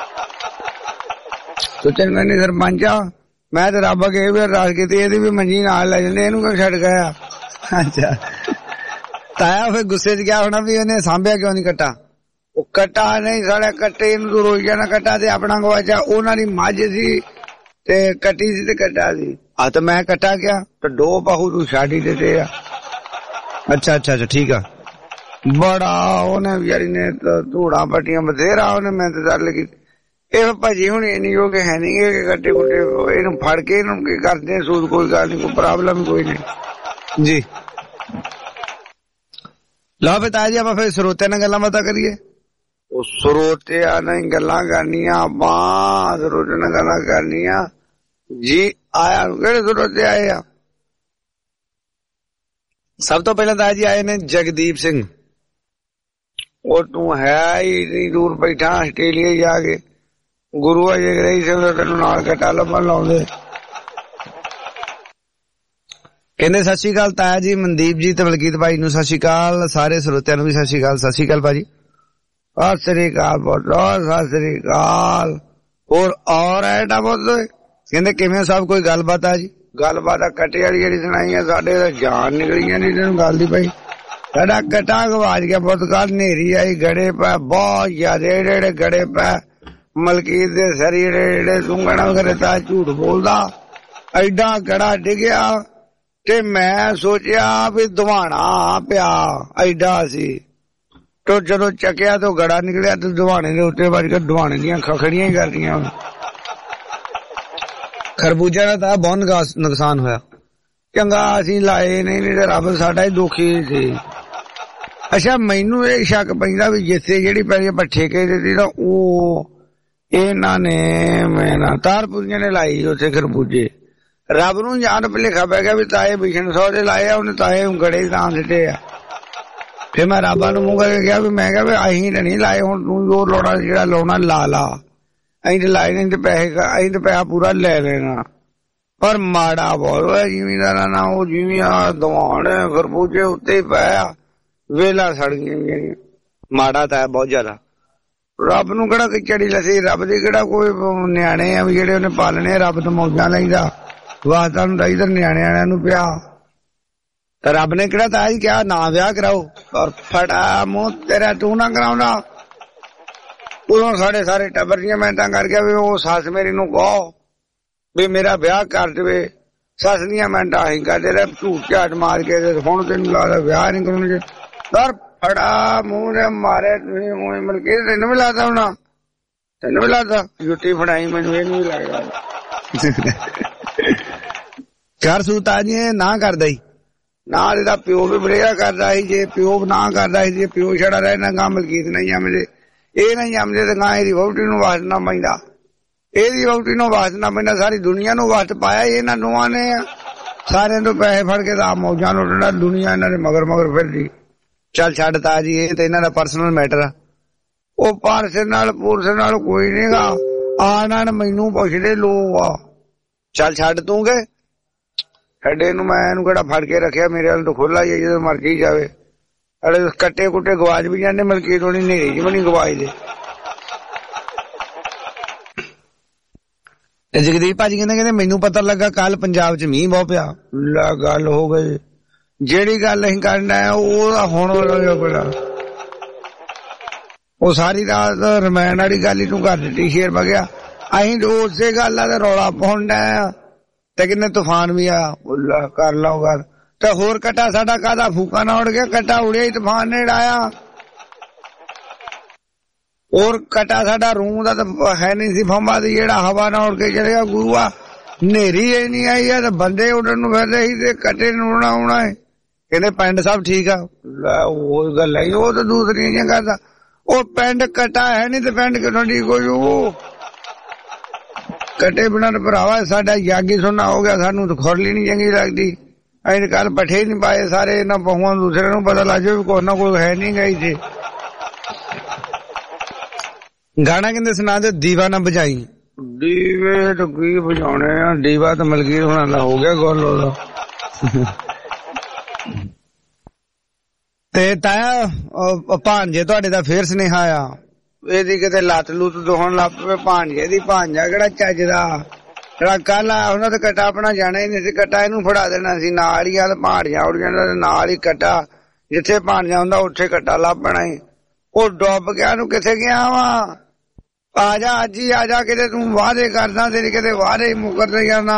ਸੋਚਣ ਕਹਿੰਦੀ ਸਰਪੰਚ ਆ ਮੈਂ ਤਾਂ ਰੱਬ ਅੱਗੇ ਵੀ ਅਰਦਾਸ ਕੀਤੀ ਇਹਦੀ ਵੀ ਮੰਜੀ ਨਾਲ ਲੈ ਜਾਂਦੇ ਇਹਨੂੰ ਕਿਉਂ ਛੱਡ ਗਿਆ। ਅੱਛਾ ਤਾਇਆ ਫਿਰ ਗੁੱਸੇ ਚ ਗਿਆ ਹੋਣਾ ਵੀ ਉਹਨੇ ਸਾਂਭਿਆ ਕਿਉਂ ਨਹੀਂ ਕੱਟਾ। ਉਹ ਕੱਟਾ ਨਹੀਂ ਸਾਡਾ ਕੱਟੇ ਇਹਨੂੰ ਤੂੰ ਰੋਈ ਜਾਣਾ ਕੱਟਾ ਤੇ ਆਪਣਾ ਗਵਾਚਾ। ਉਹਨਾਂ ਦੀ ਮੱਝ ਸੀ ਤੇ ਕੱਟੀ ਸੀ ਤੇ ਕੱਟਾ ਸੀ ਆ ਤੇ ਮੈਂ ਕੱਟਾ ਗਿਆ ਤੇ ਦੋ ਬਾਹੂ ਤੂੰ ਛਾੜੀ ਦਿੱਤੇ ਆ। ਅੱਛਾ ਅੱਛਾ ਅੱਛਾ ਠੀਕ ਆ। ਬੜਾ ਉਹਨੇ ਵਿਚਾਰੀ ਨੇ ਧੂੜਾਂ ਪੱਟੀਆਂ ਬਥੇਰਾ ਉਹਨੇ ਮਿਹਨਤ ਕਰ ਲਈ। ਇਹ ਭਾਜੀ ਹੁਣ ਇਹ ਨੀ ਕਿ ਹੈ ਨੀ ਕਿ ਕੱਟੇ ਕੁੱਟੇ ਇਹਨੂੰ ਫੜ ਕੇ ਇਹਨੂੰ ਕੀ ਕਰਦੇ ਸੂਦ ਕੋਈ ਗੱਲ ਨੀ ਕੋਈ ਪ੍ਰੋਬਲਮ ਕੋਈ ਨਹੀਂ ਜੀ। ਲਓ ਫਿਰ ਤਾਇਆ ਜੀ ਆਪਾਂ ਫਿਰ ਸਰੋਤਿਆਂ ਨਾਲ ਗੱਲਾਂ ਬਾਤਾਂ ਕਰੀਏ। ਉਹ ਸਰੋਤਿਆਂ ਨਾਲ ਗੱਲਾਂ ਕਰਨੀਆਂ ਆਪਾਂ ਸਰੋਤਿਆਂ ਨਾਲ ਗੱਲਾਂ ਕਰਨੀਆਂ ਜੀ। ਆਇਆ ਕਿਹੜੇ ਸਰੋਤੇ ਆਏ ਆ? ਸਭ ਤੋਂ ਪਹਿਲਾਂ ਤਾਇਆ ਜੀ ਆਏ ਨੇ ਜਗਦੀਪ ਸਿੰਘ। ਉਹ ਤੂੰ ਹੈ ਹੀ ਇੰਨੀ ਦੂਰ ਬੈਠਾ ਆਸਟ੍ਰੇਲੀਆ ਜਾ ਕੇ ਗੁਰੂ ਅਜੇ ਰਹੀ ਸਿੰਘ ਤੈਨੂੰ ਨਾਲ ਕੱਟਾ ਲੱਭਣ ਲਾਉਂਦੇ। ਕਹਿੰਦੇ ਸਤਿ ਸ਼੍ਰੀ ਅਕਾਲ ਤਾਇਆ ਜੀ ਮਨਦੀਪ ਜੀ ਤੇ ਬਲਕੀਤ ਭਾਈ ਨੂੰ ਸਤਿ ਸ਼੍ਰੀ ਅਕਾਲ ਸਾਰੇ ਸਰੋਤਿਆਂ ਨੂੰ ਵੀ ਸਤਿ ਸ਼੍ਰੀ ਅਕਾਲ। ਸਤਿ ਸ਼੍ਰੀ ਅਕਾਲ ਭਾਜੀ। ਸਤਿ ਸ਼੍ਰੀ ਅਕਾਲ ਬਹੁਤ ਸਤਿ ਸ਼੍ਰੀ ਅਕਾਲ। ਹੋਰ ਔਰ ਐਡਾ ਬਹੁਤ ਕਹਿੰਦੇ ਕਿਵੇਂ ਸਭ ਕੋਈ ਗੱਲਬਾਤ ਆ ਜੀ? ਗੱਲਬਾਤ ਆ ਕੱਟੇ ਵਾਲੀ ਜਿਹੜੀ ਸੁਣਾਈ ਆ ਸਾਡੇ ਤਾਂ ਜਾਨ ਨਿਕਲੀ ਜਾਂਦੀ ਤੈਨੂੰ ਗੱਲ ਦੀ ਭਾਈ। ਸਾਡਾ ਕੱਟਾ ਗਵਾਚ ਗਿਆ ਬਹੁਤ ਕੱਲ ਹਨੇਰੀ ਆਈ ਗੜੇ ਪੈ ਬਹੁਤ ਜ਼ਿਆਦਾ ਜਿਹੜੇ ਗੜੇ ਪੈ ਮਲਕੀਤ ਦੇ ਸਰੀ ਜਿਹੜੇ ਸੁੰਗਣਾ ਕਰੇ ਤਾਂ ਝੂਠ ਬੋਲਦਾ ਐਡਾ ਗੜਾ ਡਿੱਗਿਆ ਤੇ ਮੈਂ ਸੋਚਿਆ ਵੀ ਦਵਾਣਾ ਪਿਆ ਐਡਾ ਸੀ। ਤੇ ਜਦੋਂ ਚੱਕਿਆ ਤੇ ਗੜਾ ਨਿਕਲਿਆ ਤੇ ਦਵਾਣੇ ਦੇ ਉੱਤੇ ਵੱਜ ਕੇ ਦਵਾਣੇ ਦੀਆਂ ਖਖੜੀਆਂ ਹੀ ਕਰਦੀਆਂ। ਖਰਬੂਜਾ ਦਾ ਤਾਂ ਬਹੁਤ ਨੁਕਸਾਨ ਹੋਇਆ। ਚੰਗਾ ਅਸੀਂ ਲਾਏ ਨਹੀਂ ਨਹੀਂ ਤੇ ਰੱਬ ਸਾਡਾ ਹੀ ਦੁਖੀ ਸੀ। ਅੱਛਾ ਮੈਨੂੰ ਇਹ ਸ਼ੱਕ ਪੈਂਦਾ ਵੀ ਜਿੱਥੇ ਜਿਹੜੀ ਪੈਲੀ ਆਪਾਂ ਠੇਕੇ ਦਿੱਤੀ ਤਾਂ ਉਹ ਇਹਨਾਂ ਨੇ ਮੈਂ ਨਾ ਤਾਰਪੁਰੀਆਂ ਨੇ ਲਾਈ ਉੱਥੇ ਖਰਬੂਜੇ। ਰੱਬ ਨੂੰ ਜਾਣ ਭੁਲੇਖਾ ਪੈ ਗਿਆ ਵੀ ਤਾਏ ਬਿਸ਼ਨ ਸੌ ਦੇ ਲਾਏ ਆ ਉਹਨੇ ਤਾਏ ਗੜੇ ਤਾਂ ਦਿੱਤੇ ਆ। ਫਿਰ ਮੈਂ ਰੱਬਾਂ ਨੂੰ ਮੂੰਹ ਕਰਕੇ ਕਿਹਾ ਵੀ ਮੈਂ ਕਿਹਾ ਵੀ ਅਸੀਂ ਤਾਂ ਨਹੀਂ ਲਾਏ ਹੁਣ ਤੂੰ ਜੋ ਲਾਉਣਾ ਜਿਹੜਾ ਲਾਉਣਾ ਲਾ ਲਾ ਅਸੀਂ ਤੇ ਲਾਏ ਨਹੀਂ ਤੇ ਪੈਸੇ ਅਸੀਂ ਤੇ ਪੈਸਾ ਪੂਰਾ ਲੈ ਲੈਣਾ। ਪਰ ਮਾੜਾ ਬਹੁਤ ਹੋਇਆ ਜ਼ਿਮੀਂਦਾਰਾਂ ਨਾਲ ਉਹ ਜਿਵੇਂ ਦਵਾਣ ਖਰਬੂਜੇ ਉੱਤੇ ਹੀ ਪਿਆ ਵੇਲਾ ਸੜ ਗਈਆਂ। ਮਾੜਾ ਤਾਂ ਹੈ ਬਹੁਤ ਜ਼ਿਆਦਾ। ਰੱਬ ਨੂੰ ਕਿਹੜਾ ਕੋਈ ਚੜੀ ਲੱਸੀ ਰੱਬ ਦੀ ਕਿਹੜਾ ਕੋਈ ਨਿਆਣੇ ਆ ਵੀ ਜਿਹੜੇ ਉਹਨੇ ਪਾਲਣੇ ਰੱਬ ਤੋਂ ਮੌਜਾਂ ਲੈਂਦਾ ਵਾਸਤਾ ਨੂੰ ਇਧਰ ਨਿਆਣਿਆਂ ਨੂੰ ਪਿਆ ਤਾਂ ਰੱਬ ਨੇ ਕਿਹੜਾ ਤਾਂ ਹੀ ਕਿਹਾ ਨਾ ਵਿਆਹ ਕਰਾਓ ਪਰ ਫੜਾ ਮੂੰਹ ਤੇਰਾ ਤੂੰ ਨਾ ਕਰਾਉਂਦਾ। ਉਦੋਂ ਸਾਡੇ ਸਾਰੇ ਟੱਬਰ ਦੀਆਂ ਮਿਹਨਤਾਂ ਕਰ ਗਿਆ ਵੀ ਉਹ ਸੱਸ ਮੇਰੀ ਨੂੰ ਕਹੋ ਵੀ ਮੇਰਾ ਵਿਆਹ ਕਰ ਦੇਵੇ। ਸੱਸ ਦੀਆਂ ਮਿਹਨਤਾਂ ਅਸੀਂ ਕਰਦੇ ਰਹੇ ਝੂਠ ਝਾਟ ਮਾਰ ਕੇ ਹੁਣ ਤੈਨੂੰ ਲੱਗਦਾ ਵਿਆਹ ਨਹੀਂ ਕਰਾਉਣਗੇ। ਪਰ ਫੜਾ ਮੂੰਹ ਦੇ ਮਾਰੇ ਤੁਸੀਂ ਉਹ ਮਿਲ ਕੇ ਤੈਨੂੰ ਵੀ ਲੱਗਦਾ ਹੋਣਾ ਤੈਨੂੰ ਵੀ ਲੱਗਦਾ ਜੁੱਤੀ ਫੜਾਈ ਮੈਨੂੰ ਇਹਨੂੰ ਵੀ ਲੱਗਦਾ। ਘਰ ਸੂਤਾ ਜੀ ਨਾ ਕਰਦਾ ਹੀ ਨਾਲ ਇਹਦਾ ਪਿਓ ਵੀ ਬੜੇਗਾ ਕਰਦਾ ਸੀ। ਜੇ ਪਿਓ ਨਾ ਕਰਦਾ ਸੀ ਜੇ ਪਿਓ ਛੜਾ ਰਹਿਣਾ ਗਾਂ ਮਲਕੀਤ ਨਹੀਂ ਜੰਮਦੇ ਇਹ ਨਹੀਂ ਜੰਮਦੇ ਤੇ ਗਾਂ ਇਹਦੀ ਵਹੁਟੀ ਨੂੰ ਵਾਸਣਾ ਪੈਂਦਾ ਇਹਦੀ ਵਹੁਟੀ ਨੂੰ ਵਾਸਣਾ ਪੈਂਦਾ ਸਾਰੀ ਦੁਨੀਆ ਨੂੰ ਵਾਸਤ ਪਾਇਆ ਇਹਨਾਂ ਦੋਵਾਂ ਨੇ ਆ। ਸਾਰਿਆਂ ਤੋਂ ਪੈਸੇ ਫੜ ਕੇ ਤਾਂ ਮੌਜਾਂ ਲੁੱਟਣਾ ਦੁਨੀਆ ਇਹਨਾਂ ਦੇ ਮਗਰ ਮਗਰ ਫਿਰਦੀ। ਚੱਲ ਛੱਡ ਤਾ ਜੀ ਇਹ ਤੇ ਇਹਨਾਂ ਦਾ ਪਰਸਨਲ ਮੈਟਰ ਆ। ਉਹ ਪਾਰਸੇ ਨਾਲ ਪੂਰਸੇ ਨਾਲ ਕੋਈ ਨੀ ਗਾ ਆ ਨਾਲ ਮੈਨੂੰ ਪੁੱਛਦੇ ਲੋਕ ਆ। ਚੱਲ ਛੱਡ ਤੂੰ ਕੇ ਸਾਡੇ ਨੂੰ ਮੈਂ ਇਹਨੂੰ ਕਿਹੜਾ ਫੜ ਕੇ ਰੱਖਿਆ ਮੇਰੇ ਵੱਲ ਤੋਂ ਖੁੱਲਾ ਹੀ ਜਦੋਂ ਮਰਜੀ ਜਾਵੇ। ਅੜੇ ਕੱਟੇ ਕੁੱਟੇ ਗਵਾਚ ਵੀ ਜਾਂਦੇ ਮਲਕੀਤ ਹੋਣੀ ਨੇਰੀ ਜੀ ਵੀ ਨੀ ਗਵਾਚਦੇ। ਜਗਦੀਪ ਭਾਜੀ ਕਹਿੰਦੇ ਕਹਿੰਦੇ ਮੈਨੂੰ ਪਤਾ ਲੱਗਾ ਕੱਲ ਪੰਜਾਬ ਚ ਮੀਂਹ ਬਹੁਤ ਪਿਆ। ਲੈ ਗੱਲ ਹੋ ਗਈ ਜਿਹੜੀ ਗੱਲ ਅਸੀਂ ਕਰਨਾ ਉਹ ਹੁਣ ਬੜਾ ਉਹ ਸਾਰੀ ਰਾਤ ਰਮਾਇਣ ਵਾਲੀ ਗੱਲ ਹੀ ਤੂੰ ਕਰ ਦਿੱਤੀ ਸ਼ੇਰ ਵਗਿਆ। ਅਸੀਂ ਉਸੇ ਗੱਲ ਆ ਤੇ ਰੌਲਾ ਪਾਉਂਦਾ ਤੇ ਕਿੰਨੇ ਤੂਫਾਨ ਵੀ ਆ ਉੱਲਾ ਕਰ ਲਓ ਗੱਲ ਤੇ ਹੋਰ ਕੱਟਾ ਸਾਡਾ ਕਾਹਦਾ ਫੂਕਾ ਨਾ ਉੜ ਗਿਆ ਕੱਟਾ ਉੜਿਆ ਹੀ ਤੂਫਾਨ ਨੇ ਉਡਾਇਆ। और कटा साडा रूम दा तां है नहीं सी फंबा ते जेड़ा हवा नाल उड़ के चलेगा गुरुआ नेरी ही नहीं आई है ते बंदे उड़न नूं फिरदे सी ते कटे नूं उड़ना आउणा है कहंदे पिंड सब ठीक आ ओह गल है ओह तां दूसरी नहीं करदा ओ पिंड कटा है नहीं ते पिंड किथों ठीक हो जू कटे बिना ते भरावा साडा यागी सुना हो गया सानू तो खुरली नहीं चंगी लगदी असीं कल पट्ठे नहीं पाए सारे इन्हां बहुआं दूसरे नूं पता लग जाए कोई ना कोई है नहीं गई थी गाना कहते सुना दे दीवा ना बजाई दीवे तो की बजाने दीवा तो मलकीर होना दा हो गया गोल ते ताया भांजे तुहाडे दा फेर सुनेहा आया एदी किते लत लुत दोहन लग पे भांजे दी भांजा किहड़ा चजदा ਜਿਹੜਾ ਕੱਲ ਆਇਆ ਉਹਨਾਂ ਤੇ ਕਟਾ ਆਪਣਾ ਜਾਣਾ ਹੀ ਨਹੀਂ ਸੀ ਕਟਾ ਇਹਨੂੰ ਫੜਾ ਦੇਣਾ ਸੀ ਨਾਲ ਹੀ ਆ ਤੇ ਭਾਂਜਾ ਉੜ ਜਾਂਦਾ ਨਾਲ ਹੀ ਕਟਾ ਜਿੱਥੇ ਭਾਂਜਾ ਹੁੰਦਾ ਉੱਥੇ ਕਟਾ ਲੱਭਣਾ ਹੀ ਉਹ ਡੁੱਬ ਗਿਆ ਨੂੰ ਕਿੱਥੇ ਗਿਆ ਵਾ ਆ ਜਾ ਅੱਜ ਹੀ ਆ ਜਾ ਕਿਤੇ ਤੂੰ ਵਾਅਦੇ ਕਰਦਾ ਤੇਰੇ ਕਿਤੇ ਵਾਅਦੇ ਹੀ ਮੁੱਕਰਦੇ ਜਾਣਾ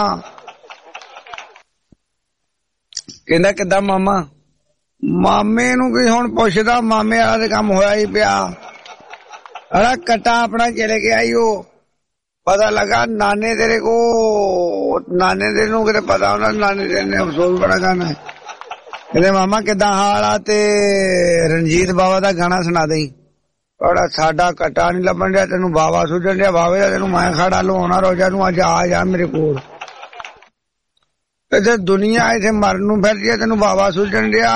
ਕਹਿੰਦਾ ਕਿੱਦਾਂ ਮਾਮਾ ਮਾਮੇ ਨੂੰ ਕੀ ਹੁਣ ਪੁੱਛਦਾ ਮਾਮੇ ਵਾਲਾ ਤੇ ਕੰਮ ਹੋਇਆ ਹੀ ਪਿਆ ਅੜਾ ਕਟਾ ਆਪਣਾ ਚਲੇ ਗਿਆ ਹੀ ਉਹ पता लगा नाने तेरे को नाने तेरे नूं किते पता होना नाने तेरे ने अफसोस बड़ा गाना है कहते मामा किदा हाल आ ते रणजीत बाबा दा गाना सुना देई बड़ा साडा कटा नहीं लभन दिया तेनू बाबा सुझन दिया बाबे दा तेनू मैं खड़ा लोना रोजा नूं अज आ जा मेरे कोल इत्थे दुनिया इत्थे मरन नूं फिरदी है तेनू बाबा सुझन दिया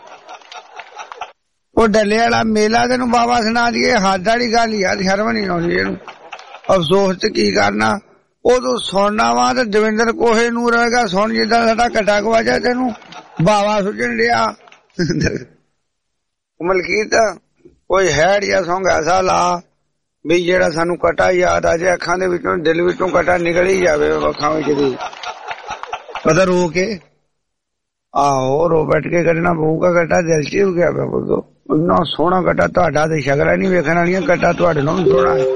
ओ डले वाला मेला तेनू बाबा सुना दिए हद वाली गल यार शर्म नहीं आउंदी इहनूं अफसोस ते की करना उदों सुनना वा ते दविंदर कोहे नूं रहेगा सुन जिद्दां साडा कटा गवाजा तेनू बाबा सुझन दिया मलकीत कोई हैड या सॉन्ग ऐसा ला भी जेड़ा सानू कटा याद आ जाए अखां दे विचों दिल विचों कटा निकल ही जावे अखां विच दी पता रो के आहो रो बैठ के करना पऊगा कटा दिल च हो गया बोलो इन्ना सोहना कटा तुहाडा ते शक्लां नहीं वेखण वालियां कटा तुहाडे नालों सोहना है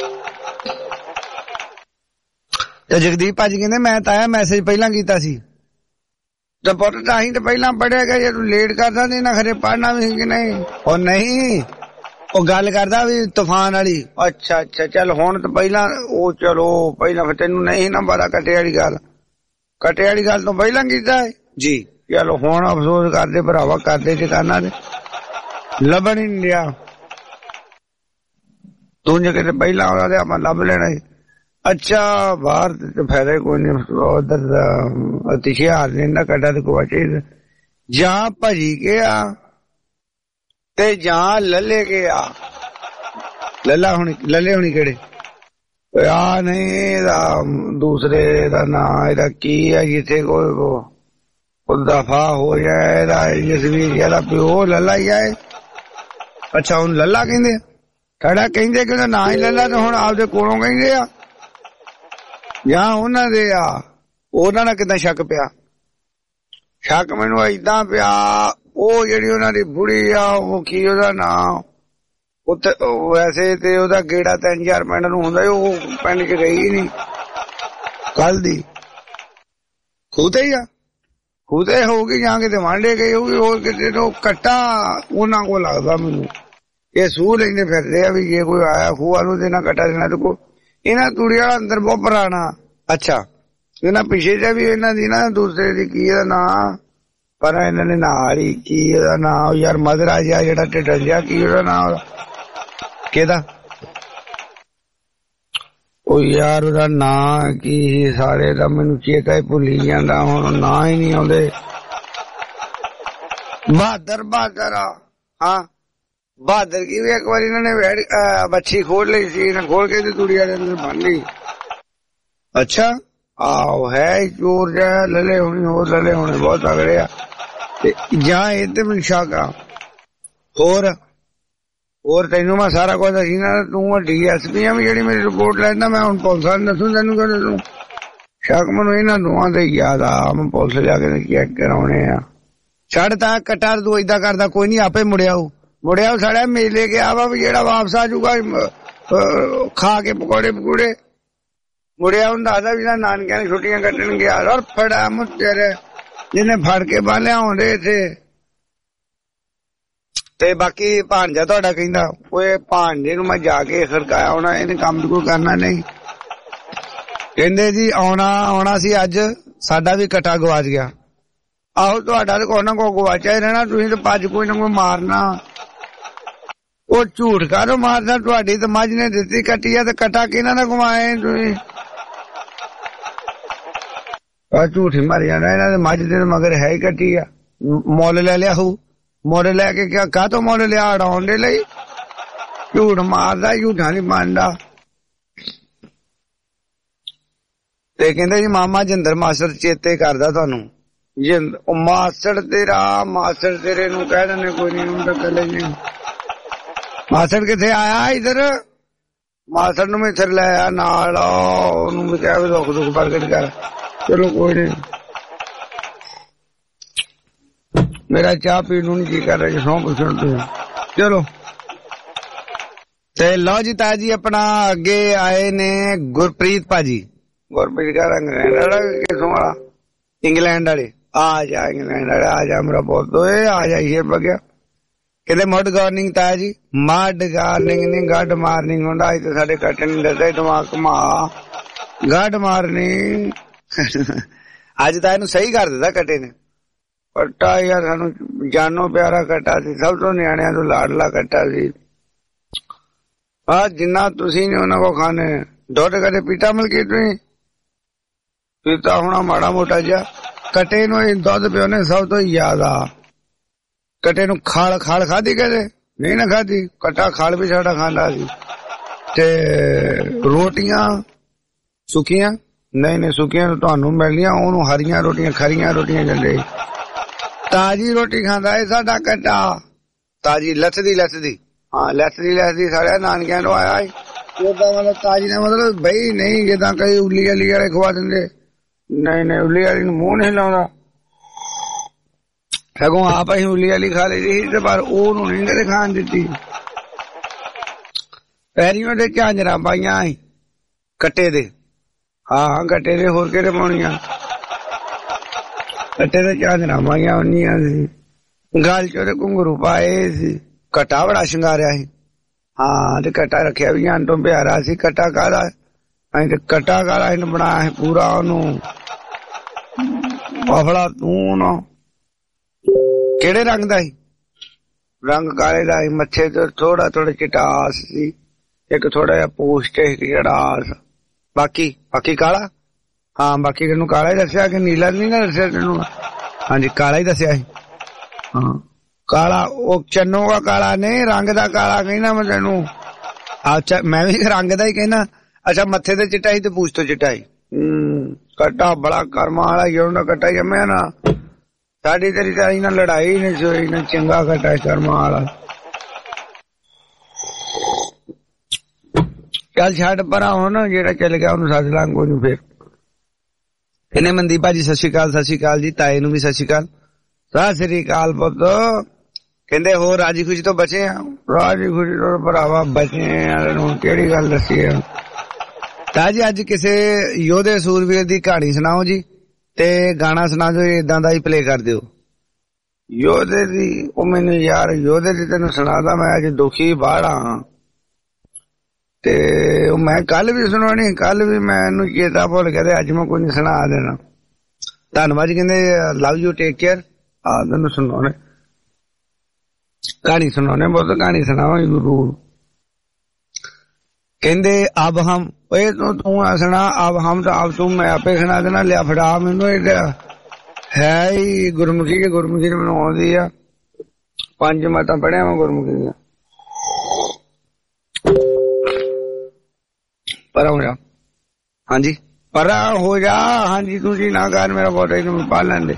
ਤੇ ਜਗਦੀਪ ਭਾਜੀ ਕਹਿੰਦੇ ਮੈਂ ਤਾਂ ਆਇਆ ਮੈਸੇਜ ਪਹਿਲਾਂ ਕੀਤਾ ਸੀ ਤੇ ਪੁੱਤ ਤਾਂ ਹੀ ਤੇ ਪਹਿਲਾਂ ਪੜਿਆ ਗਿਆ ਜੇ ਤੂੰ ਲੇਟ ਕਰਦਾ ਤੇ ਨਾ ਖਰੇ ਪੜਨਾ ਵੀ ਕਿ ਨਹੀਂ ਉਹ ਨਹੀਂ ਉਹ ਗੱਲ ਕਰਦਾ ਵੀ ਤੂਫਾਨ ਵਾਲੀ ਅੱਛਾ ਅੱਛਾ ਚੱਲ ਹੁਣ ਤਾਂ ਪਹਿਲਾਂ ਉਹ ਚਲੋ ਪਹਿਲਾਂ ਫਿਰ ਤੈਨੂੰ ਨਹੀਂ ਨਾ ਪਤਾ ਕਟੇ ਵਾਲੀ ਗੱਲ ਕਟੇ ਵਾਲੀ ਗੱਲ ਤੋਂ ਪਹਿਲਾਂ ਕੀਤਾ ਹੈ ਜੀ ਚਲੋ ਹੁਣ ਅਫਸੋਸ ਕਰਦੇ ਭਰਾਵਾ ਕਰਦੇ ਟਿਕਾਣਾ ਤੇ ਲੱਭਣ ਹੀ ਨਹੀਂ ਰਿਹਾ ਤੂੰ ਜੇ ਕਿਤੇ ਪਹਿਲਾਂ ਆਉਂਦਾ ਤੇ ਆਪਾਂ ਲੱਭ ਲੈਣਾ ਸੀ अच्छा बाहर फायदा कोई नहीं उधर अतिशहार ने कटा तो कोई चाहिए जहां भजी गया ते जहां लले गया लला होनी लले होनी केड़े आ नहीं दूसरे दा ना एदा की है जिथे कोई दफा हो जाए जसवीर यादा प्यो लला ही आए अच्छा हुन लला कहंदे साडा कहंदे कि ना ही लला तो हुन आपदे कोलों कहंदे आ ਜਾਂ ਉਹਨਾਂ ਦੇ ਆ ਉਹਨਾਂ ਨਾਲ ਕਿੱਦਾਂ ਸ਼ੱਕ ਪਿਆ ਸ਼ੱਕ ਮੈਨੂੰ ਏਦਾਂ ਪਿਆ ਉਹ ਜਿਹੜੀ ਉਹਨਾਂ ਦੀ ਬੁੜੀ ਆ ਉਹ ਕੀ ਉਹਦਾ ਨਾਂ ਉੱਥੇ ਵੈਸੇ ਤੇ ਉਹਦਾ ਗੇੜਾ ਤਿੰਨ ਚਾਰ ਪਿੰਡ ਨੂੰ ਹੁੰਦਾ ਉਹ ਪਿੰਡ ਚ ਗਈ ਨਹੀਂ ਕੱਲ ਦੀ ਖੂਤੇ ਹੀ ਆ ਖੂਤੇ ਹੋਊਗੀ ਜਾਂ ਕਿਤੇ ਵਾਂਡੇ ਗਈ ਹੋਊਗੀ ਹੋਰ ਕਿਤੇ ਤੋਂ ਕੱਟਾ ਉਹਨਾਂ ਕੋਲ ਲੱਗਦਾ ਮੈਨੂੰ ਇਹ ਸੂਹ ਲੈਂਦੇ ਫਿਰਦੇ ਆ ਵੀ ਜੇ ਕੋਈ ਆਇਆ ਖੂਆ ਨੂੰ ਦੇਣਾ ਕੱਟਾ ਦੇਣਾ ਤੇ ਕੋ ਇਹਨਾਂ ਤੂੜੀ ਵਾਲਾ ਅੰਦਰ ਬਹੁਤ ਪੁਰਾਣਾ ਅੱਛਾ ਇਹਨਾਂ ਪਿੱਛੇ ਜਾ ਵੀ ਇਹਨਾਂ ਦੀ ਨਾ ਦੂਸਰੇ ਦੀ ਕੀ ਇਹਦਾ ਨਾਂ ਪਰ ਇਹਨਾਂ ਨੇ ਨਾਲ ਹੀ ਕੀ ਇਹਦਾ ਨਾਂ ਯਾਰ ਮਦਰਾ ਜਿਹਾ ਜਿਹੜਾ ਢਿੱਡਲ ਜਿਹਾ ਕੀ ਉਹਦਾ ਨਾਂ ਕਿਹਦਾ ਉਹ ਯਾਰ ਉਹਦਾ ਨਾਂ ਕੀ ਸਾਰੇ ਦਾ ਮੈਨੂੰ ਚੇਤਾ ਹੀ ਭੁੱਲੀ ਜਾਂਦਾ ਹੁਣ ਨਾਂ ਹੀ ਨਹੀਂ ਆਉਂਦੇ ਬਹਾਦਰ ਬਹਾਦਰ ਹਾਂ बहादुर की भी एक बार इन्होंने बच्ची खोल ली थी खोल के तूड़ी वाले अंदर बन ली अच्छा आओ है चोर जो लले होनी हो लले होने बहुत तगड़े आ जहाँ इतने भी शक आ होर होर तेनू मैं सारा कुछ दसी ना तू डी एस पी भी जी मेरी रिपोर्ट लेना मैं हूँ पुलिस वाले दसू तेन कर दू शक मैं इन्होंने दोवां से याद आ मैं पुलिस जाके चेक कराने आ छड़ ता कट्टा तू इदा करदा कोई नहीं आपे मुड़िया मुड़िया साढ़ा मेले गया वा जेड़ा वापस आ जाऊगा खा के पकौड़े पकौड़े मुड़िया हूं दसदा भी नानकिया ने छुट्टियां कट्टन गया और फड़ा मुझे जिन्हें फड़ के बालिया आउंदे इत्थे ਤੇ ਬਾਕੀ ਭਾਂਜਾ ਤੁਹਾਡਾ ਕਹਿੰਦਾ ਓਏ ਭਾਂਜੇ ਨੂੰ ਮੈਂ ਜਾ ਕੇ ਖੜਕਾਇਆ ਹੋਣਾ, ਇਹਨੇ ਕੰਮ ਕੋਈ ਕਰਨਾ ਨਹੀਂ। ਕਹਿੰਦੇ ਜੀ ਆਉਣਾ ਆਉਣਾ ਸੀ ਅੱਜ, ਸਾਡਾ ਵੀ ਕਟਾ ਗਵਾਚ ਗਿਆ। ਆਹੋ ਤੁਹਾਡਾ ਤੇ ਕੋਈ ਨਾ ਕੋਈ ਗਵਾਚਿਆ ਹੀ ਰਹਿਣਾ, ਤੁਸੀਂ ਤੇ ਭੱਜ ਕੋਈ ਨਾ ਕੋਈ ਮਾਰਨਾ। ਉਹ ਝੂਠ ਕਾਹਨੂੰ ਮਾਰਦਾ, ਤੁਹਾਡੀ ਤਾਂ ਮੱਝ ਨੇ ਦਿੱਤੀ ਕੱਟੀ ਆ ਤੇ ਕਟਾ ਕਿਹਨਾਂ ਦਾ ਗਵਾਏ ਤੁਸੀਂ? ਆ ਝੂਠ ਹੀ ਮਾਰੀ ਜਾਣਾ, ਇਹਨਾਂ ਦੇ ਮੱਝ ਦੇ ਮਗਰ ਹੈ ਹੀ ਕੱਟੀ ਆ। ਮੁੱਲ ਲੈ ਲਿਆ ਹੂ, ਮੁੱਲ ਲੈ ਕੇ ਕਿਹਾ ਕਾਹ ਤੋਂ ਮੁੱਲ ਲਿਆ? ਅੜਾਉਣ ਦੇ ਲਈ। ਝੂਠ ਮਾਰਦਾ, ਝੂਠਾਂ ਨਹੀਂ ਮੰਨਦਾ। ਤੇ ਕਹਿੰਦੇ ਜੀ ਮਾਮਾ ਜਿੰਦਰ ਮਾਸਟਰ ਚੇਤੇ ਕਰਦਾ ਤੁਹਾਨੂੰ। ਜਿੰਦ ਉਹ ਮਾਸਟਰ ਤੇਰਾ, ਮਾਸਟਰ ਤੇਰੇ ਨੂੰ ਕਹਿ ਦਿੰਦੇ ਕੋਈ ਨੀ, ਹੁਣ ਤਾਂ ਕੱਲੇ ਨਹੀਂ। ਮਾਸਟਰ ਕਿੱਥੇ ਆਇਆ ਇਧਰ? ਮਾਸਟਰ ਨੂੰ ਮੈਂ ਇੱਥੇ ਲੈ ਆਇਆ ਨਾਲ, ਉਹਨੂੰ ਮੈਂ ਕਿਹਾ ਵੀ ਦੁੱਖ ਦੁੱਖ ਪ੍ਰਗਟ ਕਰ। ਚਲੋ ਕੋਈ ਨੀ, ਮੇਰਾ ਚਾਹ ਪੀਣ ਨੂੰ ਨੀ ਜੀ ਕਰ ਰਿਹਾ, ਸੌਂ ਪੁੱਛਣ ਤੋਂ। ਚਲੋ ਤੇ ਲਓ ਜੀ ਤਾਜੀ ਆਪਣਾ ਅੱਗੇ ਆਏ ਨੇ ਗੁਰਪ੍ਰੀਤ ਭਾਜੀ। ਗੁਰਪ੍ਰੀਤ ਦਾ ਇੰਗਲੈਂਡ ਵਾਲਾ ਕਿਥੋਂ ਵਾਲਾ? ਇੰਗਲੈਂਡ ਵਾਲੇ। ਆ ਜਾ ਇੰਗਲੈਂਡ ਵਾਲਾ, ਆ ਜਾ ਮੇਰਾ ਪੁੱਤ ਓਏ, ਆ ਜਾ ਇਹ ਬਗਿਆ। ਕਹਿੰਦੇ ਮੁੱਢ ਗਾਰਨਿੰਗ ਤਾਇਆ ਜੀ, ਮੱਡ ਗਾਰਨਿੰਗ ਨਹੀਂ ਗੱਡ ਮਾਰਨਿੰਗ ਹੁੰਦਾ। ਅੱਜ ਤੇ ਸਾਡੇ ਕੱਟ ਨਹੀਂ ਦੱਸਦਾ ਦਿਮਾਗ ਘੁਮਾ, ਗੱਡ ਮਾਰਨਿੰਗ। ਅੱਜ ਤਾਂ ਇਹਨੂੰ ਸਹੀ ਕਰ ਦਿੱਤਾ ਕੱਟੇ ਨੇ। ਕੱਟਾ ਯਾਰ ਸਾਨੂੰ ਜਾਨੋ ਪਿਆਰਾ ਕੱਟਾ ਸੀ, ਸਭ ਤੋਂ ਨਿਆਣਿਆਂ ਤੋਂ ਲਾਡਲਾ ਕੱਟਾ ਸੀ। ਆ ਜਿੰਨਾ ਤੁਸੀਂ ਨੇ ਉਹਨਾਂ ਕੋ ਖਾਣੇ। ਦੁੱਧ ਕਦੇ ਪੀਤਾ ਮਲਕੀ ਤੁਸੀਂ? ਪੀਤਾ ਹੋਣਾ ਮਾੜਾ ਮੋਟਾ ਜਿਹਾ। ਕੱਟੇ ਨੂੰ ਦੁੱਧ ਪਿਓ ਨੇ ਸਭ ਤੋਂ ਜ਼ਿਆਦਾ। ਕੱਟੇ ਨੂੰ ਖਾਲ ਖਾਲ ਖਾਧੀ ਕਦੇ? ਨਹੀਂ ਨਾ ਖਾਧੀ। ਕੱਟਾ ਖਾਲ ਵੀ ਸਾਡਾ ਖਾਂਦਾ ਸੀ। ਤੇ ਰੋਟੀਆਂ ਸੁੱਕੀਆਂ ਨਹੀਂ ਨਹੀਂ ਸੁੱਕੀਆਂ ਤੁਹਾਨੂੰ ਮਿਲਣੀਆਂ, ਉਹਨੂੰ ਹਰੀਆਂ ਰੋਟੀਆਂ ਖਰੀਆਂ ਰੋਟੀਆਂ ਕਹਿੰਦੇ। ਤਾਜੀ ਰੋਟੀ ਖਾਂਦਾ ਏ ਸਾਡਾ ਕੱਟਾ, ਤਾਜੀ ਲੱਥਦੀ ਲੱਥਦੀ। ਹਾਂ ਲੱਥਦੀ ਲੱਥਦੀ ਸਾਰਿਆਂ ਨਾਨਕਿਆਂ ਤੋਂ ਆਇਆ। ਉਹਦਾ ਮਤਲਬ ਤਾਜੀ ਦਾ ਮਤਲਬ ਬਈ ਨਹੀਂ ਜਿੱਦਾਂ ਕਈ ਉੱਲੀ ਵਾਲੀ ਵਾਲੇ ਖਵਾ ਦਿੰਦੇ। ਨਹੀਂ ਨਹੀਂ ਉੱਲੀ ਵਾਲੀ ਨੂੰ ਮੂੰਹ ਨਹੀਂ ਲਾਉਂਦਾ, ਸਗੋਂ ਆਪ ਅਸੀਂ ਉੱਲੀ ਵਾਲੀ ਖਾ ਲਈ ਸੀ ਤੇ ਪਰ ਉਹਨੂੰ ਨਹੀਂ ਕਦੇ ਖਾਣ ਦਿੱਤੀ। ਪੈਰੀਆਂ ਦੇ ਝਾਂਜਰਾਂ ਪਾਈਆਂ ਸੀ ਕੱਟੇ ਦੇ। ਹਾਂ ਕੱਟੇ ਦੇ, ਹੋਰ ਕਿਹੜੇ ਪਾਉਣੀਆਂ? ਕੱਟੇ ਦੇ ਝਾਂਜਰਾਂ ਪਾਈਆਂ ਹੁੰਦੀਆਂ ਸੀ। ਗਲ ਚ ਉਹਦੇ ਘੁੰਗਰੂ ਪਾਏ ਸੀ। ਕੱਟਾ ਬੜਾ ਸ਼ਿੰਗਾਰਿਆ ਸੀ। ਹਾਂ ਤੇ ਕੱਟਾ ਰੱਖਿਆ ਵੀ ਅੰਨ ਤੋਂ ਪਿਆਰਾ ਸੀ। ਕੱਟਾ ਕਾਹਦਾ? ਅਸੀਂ ਤੇ ਕੱਟਾ ਕਾਹਦਾ ਇਹਨੂੰ ਬਣਾਇਆ ਸੀ ਪੂਰਾ, ਉਹਨੂੰ ਬਫਲਾ ਤੂੰ ਨਾ ਕਿਹੜੇ ਰੰਗ ਦਾ ਸੀ? ਰੰਗ ਕਾਲੇ ਦਾ ਸੀ। ਮੱਥੇ ਤੇ ਥੋੜਾ ਥੋੜਾ ਚਿਟਾਸ ਸੀ, ਇੱਕ ਥੋੜਾ ਜਿਹਾ ਪੋਸਟ ਚਿਟਾਸ। ਬਾਕੀ ਬਾਕੀ ਕਾਲਾ। ਹਾਂ ਬਾਕੀ ਤੈਨੂੰ ਕਾਲਾ ਹੀ ਦੱਸਿਆ ਕਿ ਨੀਲਾ ਨਹੀਂ ਨਾ ਦੱਸਿਆ ਤੈਨੂੰ? ਹਾਂਜੀ ਕਾਲਾ ਹੀ ਦੱਸਿਆ ਸੀ। ਹਾਂ ਕਾਲਾ, ਉਹ ਚੰਨੋ ਦਾ ਕਾਲਾ ਨਹੀਂ, ਰੰਗ ਦਾ ਕਾਲਾ ਕਹਿਣਾ ਮੈਂ ਤੈਨੂੰ। ਅੱਛਾ ਮੈਂ ਵੀ ਰੰਗ ਦਾ ਹੀ ਕਹਿਣਾ। ਅੱਛਾ ਮੱਥੇ ਤੇ ਚਿੱਟਾ ਸੀ ਤੇ ਪੂਛ ਤੋਂ ਚਿੱਟਾ ਸੀ। ਹਮ ਕੱਟਾ ਬੜਾ ਕਰਮਾਂ ਵਾਲਾ ਜਿਹੜਾ ਕੱਟਾ ਜੰਮਿਆ ਨਾ। ਸਾਡੀ ਤੇਰੀ ਤਾਈ ਨਾਲ ਲੜਾਈ ਨਹੀਂ ਸੀ ਹੋਈ ਨਾ, ਚੰਗਾ ਕੱਟਾ ਕਰਮਾਂ ਵਾਲਾ। ਚੱਲ ਛੱਡ ਪਰਾਂ, ਹੁਣ ਜਿਹੜਾ ਚੱਲ ਗਿਆ ਉਹਨੂੰ ਸੱਦ ਲਾਂਗੇ ਉਹਨੂੰ। ਫੇਰ ਇਹਨੇ ਮਨਦੀਪ ਭਾਜੀ ਸਤਿ ਸ਼੍ਰੀ ਅਕਾਲ। ਸਤਿ ਸ਼੍ਰੀ ਅਕਾਲ ਜੀ। ਤਾਏ ਨੂੰ ਵੀ ਸਤਿ ਸ਼੍ਰੀ ਅਕਾਲ। ਸਤਿ ਸ਼੍ਰੀ ਅਕਾਲ ਪੁੱਤ। ਕਹਿੰਦੇ ਹੋਰ ਰਾਜੀ ਖੁਸ਼ੀ ਤੋਂ ਬਚੇ ਆ? ਰਾਜੀ ਖੁਸ਼ੀ ਤੋਂ ਭਰਾਵਾ ਬਚੇ ਆ। ਕਿਹੜੀ ਗੱਲ ਦੱਸੀ ਆ ਤਾਂ ਜੀ? ਅੱਜ ਕਿਸੇ ਯੋਧੇ ਸੂਰਵੀਰ ਦੀ ਕਹਾਣੀ ਸੁਣਾਓ ਜੀ, ਤੇ ਗਾਣਾ ਸੁਣਾ ਦਿਓ, ਏਦਾਂ ਦਾ ਹੀ ਪਲੇ ਕਰ ਦਿਓ। ਯੋਧੇ ਦੀ? ਉਹ ਮੈਨੂੰ ਯਾਰ ਯੋਧੇ ਦੀ ਤੈਨੂੰ ਸੁਣਾਦਾ ਮੈਂ, ਅੱਜ ਦੁਖੀ ਬਾਹਲਾ ਤੇ ਉਹ ਮੈਂ ਕੱਲ ਵੀ ਸੁਣਾਉਣੀ, ਕੱਲ ਵੀ ਮੈਨੂੰ ਚੇਤਾ ਭੁੱਲ ਗਿਆ ਤੇ ਅੱਜ ਮੈਂ ਕੋਈ ਨੀ ਸੁਣਾ ਦੇਣਾ। ਧੰਨਵਾਦ ਜੀ। ਕਹਿੰਦੇ ਲਵ ਯੂ, ਟੇਕ ਕੇਅਰ। ਆ ਤੈਨੂੰ ਸੁਣਾਉਣੇ ਕਹਾਣੀ ਸੁਣਾਉਣੇ ਬਹੁਤ, ਕਹਾਣੀ ਸੁਣਾਓ ਜ਼ਰੂਰ। ਕਹਿੰਦੇ ਅਬ ਹਮ, ਓਏ ਤੂੰ ਤੂੰ ਸੁਣਾ। ਅਬ ਹਮ ਤਾਂ ਅਬ ਤੂੰ ਮੈਂ ਆਪੇ ਸੁਣਾ ਦੇਣਾ। ਲਿਆ ਫੜਾ ਮੈਨੂੰ। ਇਹ ਹੈ ਹੀ ਗੁਰਮੁਖੀ ਕੇ, ਗੁਰਮੁਖੀ ਨੇ ਮੈਨੂੰ ਆਉਂਦੀ ਆ। ਪੰਜ ਮਾਤਾਂ ਪੜਿਆ ਮੈਂ ਗੁਰਮੁਖੀ ਦੀਆਂ। ਪਰਾਂ ਹੋ ਜਾ। ਹਾਂਜੀ ਪਰਾਂ ਹੋ ਜਾ। ਹਾਂਜੀ ਤੁਸੀਂ ਨਾ ਕਰ, ਮੇਰਾ ਬਹੁਤ ਇਹਨੂੰ ਪਾ ਲੈਂਦੇ।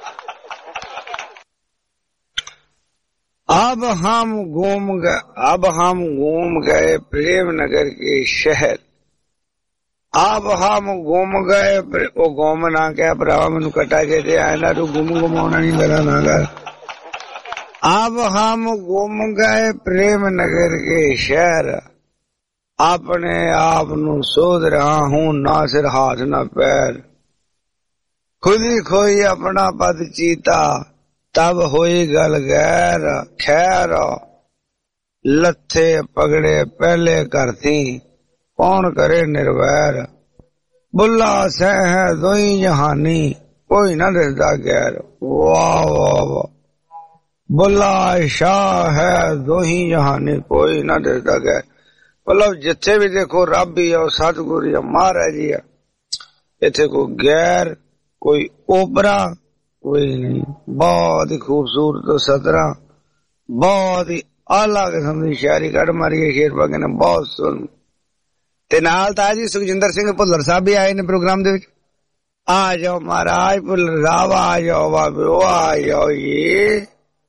अब हम घूम गए अब हम घूम गए प्रेम नगर के शहर। अब हम घूम गए वो घूम ना क्या भरावा मैनू कटा के आए ना, तू घूम घुमाना नहीं मेरा ना कर। अब हम घूम गए प्रेम नगर के शहर, अपने आप नू सोच रहा हूं ना सिर हाथ ना पैर। खुद ही खोई अपना पद चीता, तब होई गल गैर खैर, लथे पगड़े पहले कर थी, कौन करे निर्वैर। बुल्ला सह है दोई जहानी, कोई न दिसदा गैर। वाह वाह वाह। बुल्ला शाह है दोही जहानी, कोई न दिसदा गैर। मतलब जिथे भी देखो रब ही है, सतगुरु ही है, महाराज जी है। इथे कोई गैर, कोई ओबरा कोई नहीं। बहुत ही खूबसूरत सतरा, बहुत ही आला किस्म की शायरी कड़ मारी है शेर बागे ने, बहुत सुन। ते नाल ताज जी सुखजिंदर सिंह भुल्लर साहब भी आए ने प्रोग्राम दे विच। आ जाओ महाराज भुल्लर साहब, आ जाओ बाबे, आ जाओ। ये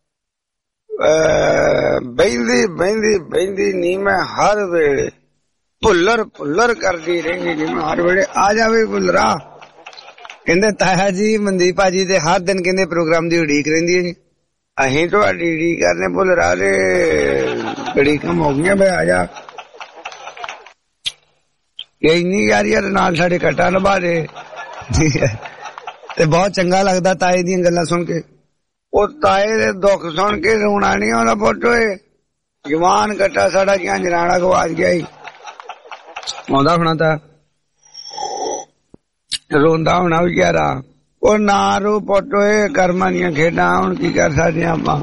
बहिंदी बहिंदी बहिंदी नी मैं हर वेले भुल्लर भुल्लर करदी रही जी मैं हर वेले। आ जावे भुल्लरा। कहंदे ताया जी मनदीप भाजी ते हर दिन कहंदे प्रोग्राम दी उड़ीक रहिंदी है जी। अहीं तुहाडी उड़ीक करने भुल्लरा दे बड़ी कम हो गई भाई। आ जा इन्नी यारी नाल साडे कट्टा निभा दे। ते बहुत चंगा लगदा ताए दी गल्लां सुन के। ओ ताए दे दुख सुन के रोना नहीं आउंदा पुੱਤ ਓਏ। जवान कट्टा साडा क्या जनाना गवाच गया ही आउंदा होना तां रोंदा होना बेचारा। ਉਹ ਨਾ रो ਪੁੱਤ ਓਏ, ਕਰਮਾਂ ਦੀਆਂ ਖੇਡਾਂ ਹੁਣ ਕੀ ਕਰ ਸਕਦੇ ਆਪਾਂ।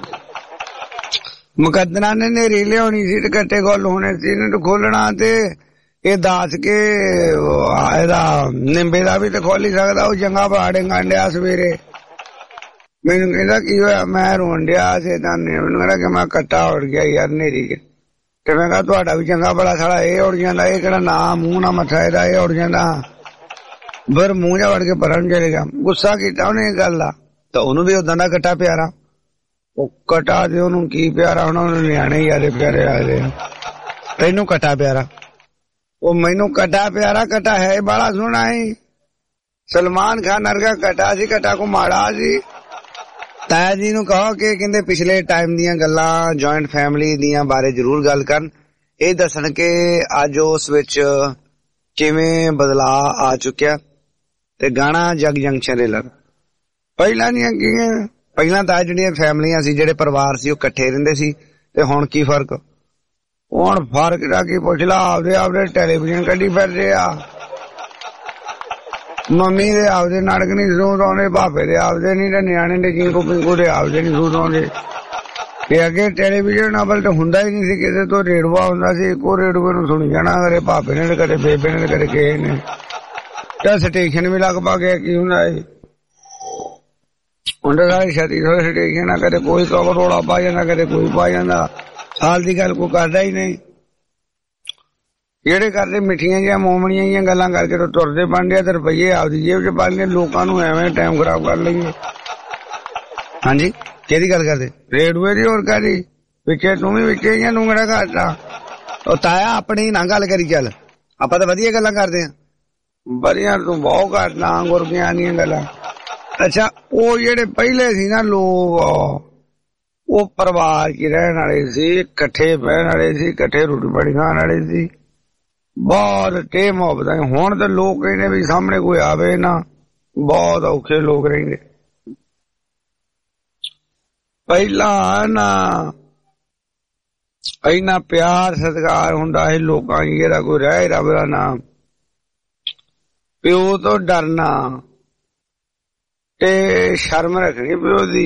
ਮੁਕੱਦਰਾਂ ਨੇ ਨੇਰੀ ਲਿਆਉਣੀ ਸੀ ਤੇ ਕੱਟੇ ਗੋਲ ਹੋਣੇ ਸੀ, ਇਹਨੂੰ ਖੋਲਣਾ ਤੇ ਇਹ ਦੱਸ ਕੇ ਇਹਦਾ ਨਿੰਬੇ ਦਾ ਵੀ ਤੇ ਖੋਲ ਹੀ ਸਕਦਾ। ਉਹ ਚੰਗਾ ਬਾੜੇ ਗਾਂਡਿਆ ਸਵੇਰੇ ਮੈਨੂੰ ਕਹਿੰਦਾ ਕੀ ਹੋਇਆ, ਮੈਂ ਰੋਣ ਡਿਆ ਸੀ ਤਾਂ ਮੈਨੂੰ ਕਹਿੰਦਾ ਕਿ ਮੈਂ ਕੱਟਾ ਉੜ ਗਿਆ ਯਾਰ ਨੇਰੀ ਕੇ। ਤੇ ਮੈਂ ਕਿਹਾ ਤੁਹਾਡਾ ਵੀ ਚੰਗਾ ਬੜਾ ਸਾਲਾ ਇਹ ਉੜ ਜਾਂਦਾ, ਇਹ ਕਿਹੜਾ ਨਾ ਮੂੰਹ ਨਾ ਮੱਥਾ ਇਹਦਾ ਇਹ ਉੜ ਜਾਂਦਾ। ਫਿਰ ਮੂੰਹ ਜਾ ਵੜ ਕੇ ਪਰਾਂ ਚਲੇ ਗਿਆ। ਗੁੱਸਾ ਕੀਤਾ ਉਹਨੇ ਇਹ ਗੱਲ ਦਾ, ਤਾਂ ਉਹਨੂੰ ਵੀ ਉਦਾਂ ਦਾ ਕੱਟਾ ਪਿਆਰਾ। ਉਹ ਕਟਾ ਤੇ ਉਹਨੂੰ ਕੀ ਪਿਆਰਾ ਹੋਣਾ, ਉਹਨੂੰ ਨਿਆਣੇ ਯਾਰੇ ਪਿਆਰੇ ਆਦੇ। ਤੈਨੂੰ ਕੱਟਾ ਪਿਆਰਾ, ਉਹ ਮੈਨੂੰ ਕੱਟਾ ਪਿਆਰਾ। ਕੱਟਾ ਹੈ ਬੜਾ ਸੋਹਣਾ ਸੀ, ਸਲਮਾਨ ਖਾਨ ਵਰਗਾ ਕੱਟਾ ਸੀ, ਕੱਟਾ ਕੋ ਮਾੜਾ ਸੀ। ਤਾਇਆ ਜੀ ਨੂੰ ਕਹੋ ਕਿ ਕਹਿੰਦੇ ਪਿਛਲੇ ਟਾਈਮ ਦੀਆਂ ਗੱਲਾਂ, ਜੁਆਇੰਟ ਫੈਮਿਲੀ ਦੀਆਂ ਬਾਰੇ ਜ਼ਰੂਰ ਗੱਲ ਕਰਨ। ਇਹ ਦੱਸਣ ਕਿ ਅੱਜ ਉਸ ਵਿੱਚ ਕਿਵੇਂ ਬਦਲਾਅ ਆ ਚੁੱਕਿਆ। ਤੇ ਗਾਣਾ ਜਗ ਜੰਕਸ਼ਨ ਰੇਲਰ ਪਹਿਲਾਂ ਦੀਆਂ ਕੀ, ਪਹਿਲਾਂ ਤਾਂ ਜਿਹੜੀਆਂ ਫੈਮਲੀਆਂ ਸੀ, ਜਿਹੜੇ ਪਰਿਵਾਰ ਸੀ, ਉਹ ਇਕੱਠੇ ਰਹਿੰਦੇ ਸੀ। ਤੇ ਹੁਣ ਕੀ ਫਰਕ, ਹੁਣ ਫਰਕ ਦਾ ਕੀ ਪੁੱਛ ਲਾ। ਆਪਦੇ ਆਪਦੇ ਟੈਲੀਵਿਜ਼ਨ ਕੱਢੀ ਫਿਰਦੇ ਆ, ਮੰਮੀ ਦੇ ਆਪਦੇ ਨਾਟਕ ਨੀ ਸੂਤ ਆਉਂਦੇ, ਭਾਪੇ ਦੇ ਆਪਦੇ ਨੀ, ਤੇ ਨਿਆਣੇ ਦੇ ਚਿੰਕੂ ਪਿੰਕੂ ਦੇ ਆਪਦੇ ਨੀ ਸੂਤ ਆਉਂਦੇ। ਤੇ ਅੱਗੇ ਟੈਲੀਵਿਜ਼ਨ ਅਵਲ ਤਾਂ ਹੁੰਦਾ ਹੀ ਨਹੀਂ ਸੀ, ਕਿਸੇ ਤੋਂ ਰੇਡੂਆ ਹੁੰਦਾ ਸੀ, ਇੱਕੋ ਰੇਡੂਏ ਨੂੰ ਸੁਣੀ ਜਾਣਾ, ਕਦੇ ਭਾਪੇ ਨੇ, ਕਦੇ ਬੇਬੇ ਨੇ, ਕਦੇ ਕਿਸੇ ਨੇ। ਤਾਂ ਸਟੇਸ਼ਨ ਵੀ ਲੱਗ ਪਾ ਗਿਆ ਕੀ ਹੁੰਦਾ ਸੀ, ਹੁੰਦਾ ਸਾਰੇ ਛੱਤੀ ਸੌ ਸਟੇਸ਼ਨ ਆ, ਕਦੇ ਕੋਈ ਕਵਰ ਰੋਲਾ ਪਾ ਜਾਂਦਾ, ਕਦੇ ਕੋਈ ਪਾ ਜਾਂਦਾ। ਸਾਲ ਦੀ ਗੱਲ ਕੋਈ ਕਰਦਾ ਹੀ ਨਹੀਂ। ਜਿਹੜੇ ਕਰਦੇ ਮਿੱਠੀਆਂ ਜਿਹੀਆਂ ਮੋਮਣੀਆਂ ਜਿਹੀਆਂ ਗੱਲਾਂ ਕਰਕੇ ਤਾਂ ਤੁਰਦੇ ਬਣਦੇ ਆ, ਤੇ ਰੁਪਈਏ ਆਪਦੀ ਜੇਬ ਚ ਪਾਉਂਦੇ, ਲੋਕਾਂ ਨੂੰ ਐਵੇਂ ਟਾਈਮ ਖਰਾਬ ਕਰ ਲਈਏ। ਹਾਂਜੀ ਕਿਹਦੀ ਗੱਲ ਕਰਦੇ, ਰੇਡੂਏ ਦੀ ਹੋਰ ਕਾਹਦੀ, ਵਿੱਚੇ ਤੂੰ ਵੀ ਵਿੱਚੇ ਹੀ ਆ, ਤੂੰ ਕਿਹੜਾ ਘਾਟਾ। ਉਹ ਤਾਇਆ ਆਪਣੀ ਨਾ ਗੱਲ ਕਰੀ, ਚੱਲ ਆਪਾਂ ਤਾਂ ਵਧੀਆ ਗੱਲਾਂ ਕਰਦੇ ਆ। ਬੜੀਆਂ ਤੂੰ ਬਹੁਤ ਘੱਟਦਾ ਗੁਰ ਗਿਆਨੀਆਂ ਗੱਲਾਂ। ਅੱਛਾ ਉਹ ਜਿਹੜੇ ਪਹਿਲੇ ਸੀ ਨਾ ਲੋਕ, ਉਹ ਪਰਿਵਾਰ ਚ ਰਹਿਣ ਵਾਲੇ ਸੀ, ਇਕੱਠੇ ਬਹਿਣ ਵਾਲੇ ਸੀ, ਇਕੱਠੇ ਰੋਟੀ ਪਾਣੀ ਖਾਣ ਵਾਲੇ ਸੀ, ਬਹੁਤ ਟੇ ਮੁਹੱਬਤ। ਹੁਣ ਤਾਂ ਲੋਕ ਕਹਿੰਦੇ ਵੀ ਸਾਹਮਣੇ ਕੋਈ ਆਵੇ ਨਾ, ਬਹੁਤ ਔਖੇ ਲੋਕ ਰਹਿੰਦੇ। ਪਹਿਲਾਂ ਨਾ ਇੰਨਾ ਪਿਆਰ ਸਤਿਕਾਰ ਹੁੰਦਾ ਸੀ ਲੋਕਾਂ ਦੀ, ਜਿਹੜਾ ਕੋਈ ਰਹਿ ਰੱਬ ਦਾ ਨਾਮ। ਪਿਓ ਤੋਂ ਡਰਨਾ ਤੇ ਸ਼ਰਮ ਰੱਖਣੀ ਪਿਓ ਦੀ,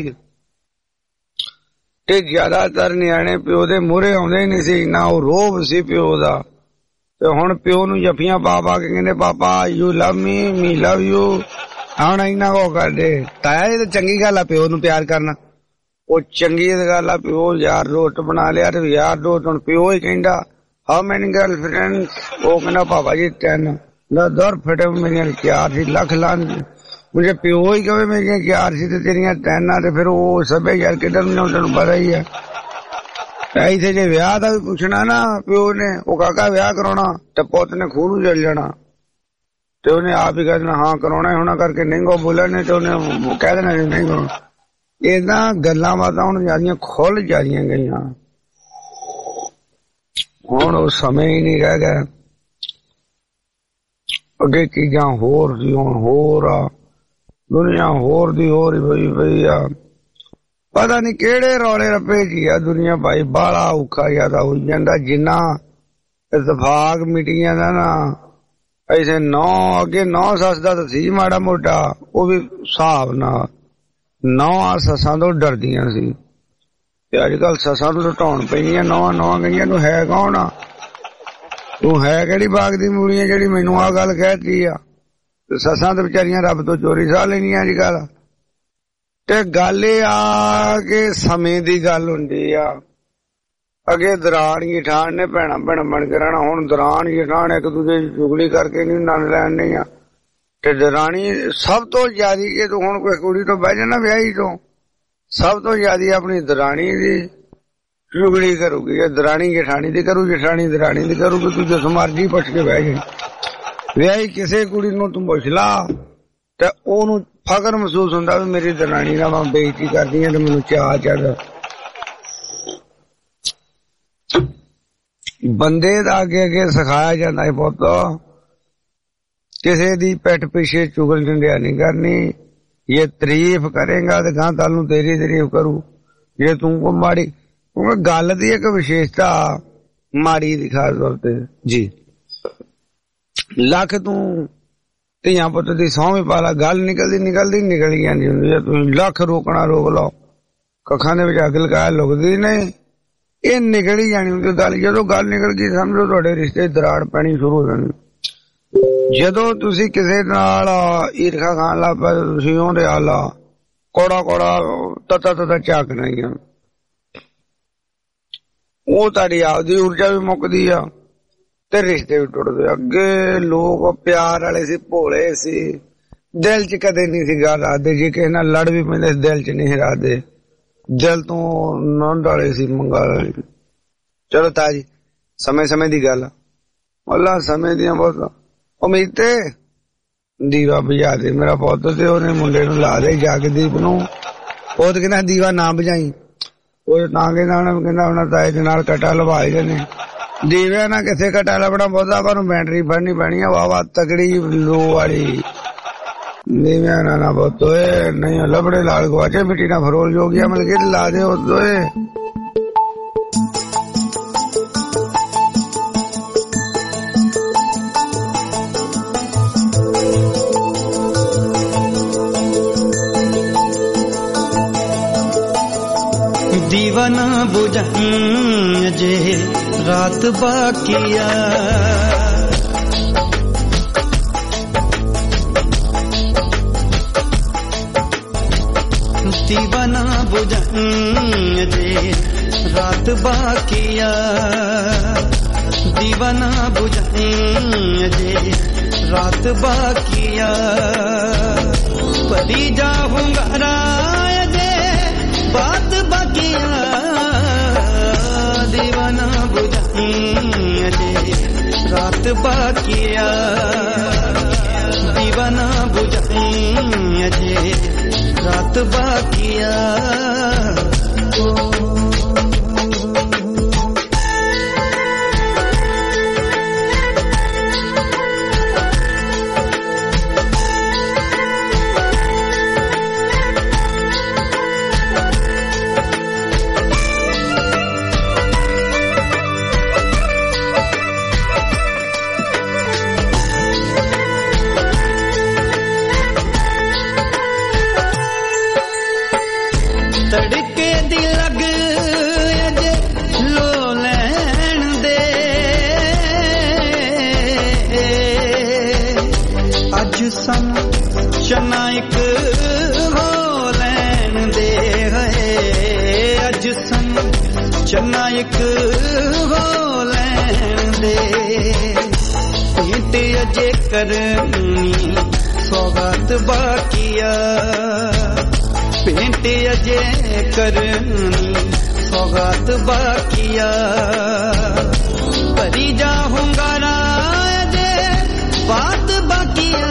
ਤੇ ਜ਼ਿਆਦਾਤਰ ਨਿਆਣੇ ਪਿਓ ਦੇ ਮੂਹਰੇ ਆਉਂਦੇ ਹੀ ਨਹੀਂ ਸੀ, ਨਾ ਉਹ ਰੋਬ ਸੀ ਪਿਓ ਦਾ। ਤੇ ਹੁਣ ਪਿਓ ਨੂੰ ਜੱਫੀਆਂ ਪਾ ਪਾ ਕੇ ਕਹਿੰਦੇ ਪਾਪਾ you love me, me love you. ਹੁਣ ਇੰਨਾ ਕੋ ਕਰਦੇ। ਤਾਇਆ ਇਹ ਤਾਂ ਚੰਗੀ ਗੱਲ ਆ ਪਿਓ ਨੂੰ ਪਿਆਰ ਕਰਨਾ, ਉਹ ਚੰਗੀ ਗੱਲ ਆ। ਪਿਓ ਯਾਰ ਦੋਸਤ ਬਣਾ ਲਿਆ, ਤੇ ਯਾਰ ਦੋਸਤ ਹੁਣ ਪਿਓ ਹੀ ਕਹਿੰਦਾ ਹਾਊ ਮੈਨੀ ਗਰਲ ਫਰੈਂਡ, ਉਹ ਕਹਿੰਦਾ ਪਾਪਾ ਜੀ ਤਿੰਨ। ਦਰ ਫਟੇ ਮੇਰੀਆਂ ਚਾਰ ਸੀ, ਲੱਖ ਲਾਂ ਮੁਝੇ ਪਿਓ ਹੀ ਕਹੇ ਮੇਰੀਆਂ ਚਾਰ ਸੀ ਤੇ ਤੇਰੀਆਂ ਤਿੰਨ ਆ, ਤੇ ਫਿਰ ਉਹ ਸਭੇ ਯਾਰ ਕਿੱਧਰ ਨੂੰ ਤੈਨੂੰ ਪਤਾ ਹੀ ਹੈ। ਇੱਥੇ ਜੇ ਵਿਆਹ ਦਾ ਵੀ ਪੁੱਛਣਾ ਨਾ ਪਿਓ ਨੇ, ਉਹ ਕਾਕਾ ਵਿਆਹ ਕਰਾਉਣਾ, ਤੇ ਪੁੱਤ ਨੇ ਖੂਹ ਨੂੰ ਚਲ ਜਾਣਾ, ਤੇ ਉਹਨੇ ਆਪ ਹੀ ਕਹਿ ਦੇਣਾ ਹਾਂ ਕਰਾਉਣਾ ਹੋਣਾ ਕਰਕੇ ਨਹੀਂ ਕੋ ਬੋਲਣੇ, ਤੇ ਉਹਨੇ ਕਹਿ ਦੇਣਾ ਨਹੀਂ ਕਰਾਉਣਾ। ਏਦਾਂ ਗੱਲਾਂ ਬਾਤਾਂ ਹੁਣ ਜਿਆਦੀਆਂ ਖੁੱਲ ਜਾਂਦੀਆਂ ਗਈਆਂ। ਹੁਣ ਉਹ ਸਮੇਂ ਹੀ ਨਹੀਂ ਰਹਿ ਗਿਆ। ਅੱਗੇ ਚੀਜ਼ਾਂ ਹੋਰ ਸੀ, ਹੁਣ ਹੋਰ ਆ, ਦੁਨੀਆ ਹੋਰ ਦੀ ਹੋਰ ਹੀ ਪਈ ਪਈ ਆ। पता नहीं केड़े रौले रप्पे च आ दुनिया भाई बाला औखा ज्यादा हो जांदा जिन्ना इतफाक मीटिंगां दा ना ऐसे नौ अगे नौ सस दा सी माड़ा मोटा वो भी हिसाब नाल नौ ससां तो डरदियां सी ते अजकल ससां तो ढाउण पईयां नौ नौ गईयां तू है कौन आ तू है केड़ी बाग दी मूली जेड़ी मैनू आ गल कहती आ ससां ते बेचारियां रब तो चोरी सा लेनियां अजकल ते गल आ के समय दी गल हुंदी आ अगे दरान जठान ने भैणा भैणा बन के रहना हुण दरान जठान एक दूजे दी चुगली करके नहीं नन लैने आ ते दरानी सब तो ज्यादा के तू हुण कोई कुड़ी तो बह जाना ब्याही तो सब तो ज्यादा अपनी दरानी दी चुगली करूगी जे दरानी जठानी दी करू जठानी दरानी दी करूगी तू जिस मर्जी पुछ के बह जाई ब्याही किसे कुड़ी नूं तू पुछ ला ते ओनू फकर महसूस हुंदा भी मेरी दरानी नाल मैं बेइज्जती करदी हां ते मैनूं चाह चढ़दा बंदे दा अगे अगे सिखाया जांदा है पुत्त किसे दी पिठ पीछे चुगल चंडिया नहीं करनी ये तारीफ करेगा तो गां कल नूं तेरी तारीफ करू जे तू को माड़ी क्योंकि गल दी एक विशेषता माड़ी दी खास तौर ते जी लख तू धियां पुत्त दी सौं भी पा ला गल निकलदी निकलदी निकल जांदी हुंदी है तुसीं लख रोकना रोक लो कखां दे विच अग लगा लुकदी नहीं ये निकल ही जानी हुंदी गल जदों गल निकल गई समझो तुहाडे रिश्ते दराड़ पैनी शुरू हो जानी जदों तुसीं किसे नाल ईरखा खान लग पए तुसीं ओहदे आला कोड़ा कोड़ा तता तता झाकना ही आ ਉਹ ਤੁਹਾਡੀ ਆਪਦੀ ਊਰਜਾ ਵੀ ਮੁੱਕਦੀ ਆ ਤੇ ਰਿਸ਼ਤੇ ਵੀ ਟੁੱਟਦੇ ਅੱਗੇ ਲੋਕ ਪਿਆਰ ਵਾਲੇ ਸੀ ਭੋਲੇ ਸੀ ਦਿਲ 'ਚ ਕਦੇ ਨਹੀਂ ਸੀ ਗੱਲ ਰੱਖਦੇ ਜੇ ਕਿਸੇ ਨਾਲ ਲੜ ਵੀ ਪੈਂਦੇ ਦਿਲ 'ਚ ਨਹੀਂ ਰੱਖਦੇ ਦਿਲ ਤੋਂ ਨੰਦ ਵਾਲੇ ਸੀ ਮੰਗਾ ਵਾਲੇ ਚਲੋ ਤਾਜੀ ਸਮੇਂ ਸਮੇਂ ਦੀ ਗੱਲ ਅੱਲਾ ਸਮੇਂ ਦੀਆਂ ਬਹੁਤ ਉਮੀਦ ਤੇ ਦੀਵਾ ਬੁਝਾ ਦੇ ਮੇਰਾ ਪੁੱਤ ਤੇ ਉਹਨੇ ਮੁੰਡੇ ਨੂੰ ਲਾ ਦੇ ਜਗਦੀਪ ਨੂੰ ਉਹ ਤੇ ਕਹਿੰਦਾ ਦੀਵਾ ਨਾ ਬੁਝਾਈ ਉਹ ਤਾਂ ਕਹਿੰਦਾ ਕਹਿੰਦਾ ਉਹਨਾਂ ਤਾਏ ਦੇ ਨਾਲ ਕਟਾ ਲਵਾਏ ਜਾਂਦੇ ਦੀਵਿਆਂ ਨਾਲ ਕਿੱਥੇ ਕਟਾ ਲੱਭਣਾ ਬਹੁਤਾ ਆਪਾਂ ਨੂੰ ਬੈਟਰੀ ਫੜਨੀ ਪੈਣੀ ਆ ਵਾਵਾ ਤਕੜੀ ਲੋ ਵਾਲੀ ਦੀਵਿਆਂ ਨਾਲ ਨਾ ਬਹੁਤ ਓਏ ਨਹੀਂ ਲੱਭੜੇ ਲਾਲ ਗਵਾਚੇ ਮਿੱਟੀ ਨਾਲ ਫਰੋਲ ਜੋਗੀਆਂ ਮਿਲ ਕੇ ਲਾ ਦੇ ਓਏ दीवाना बुझाई जे रात बाकिया दीवाना बुझाई जे रात बाकिया दीवाना बुझाई जे रात बाकिया परी जाऊंगा राय जे बात बाकिया दीवाना बुझाई जे रात बाकिया दीवाना बुझाई जे रात बाकिया तड़के दी लग अजे लो लैन दे अज सन चना एक हो लैन दे अज सन चना एक हो लैन दे पेट अजे करनी सौगात बाकिया पेंट अजे करनी सौगात बाकिया परी जाऊंगा राजे बात बाकिया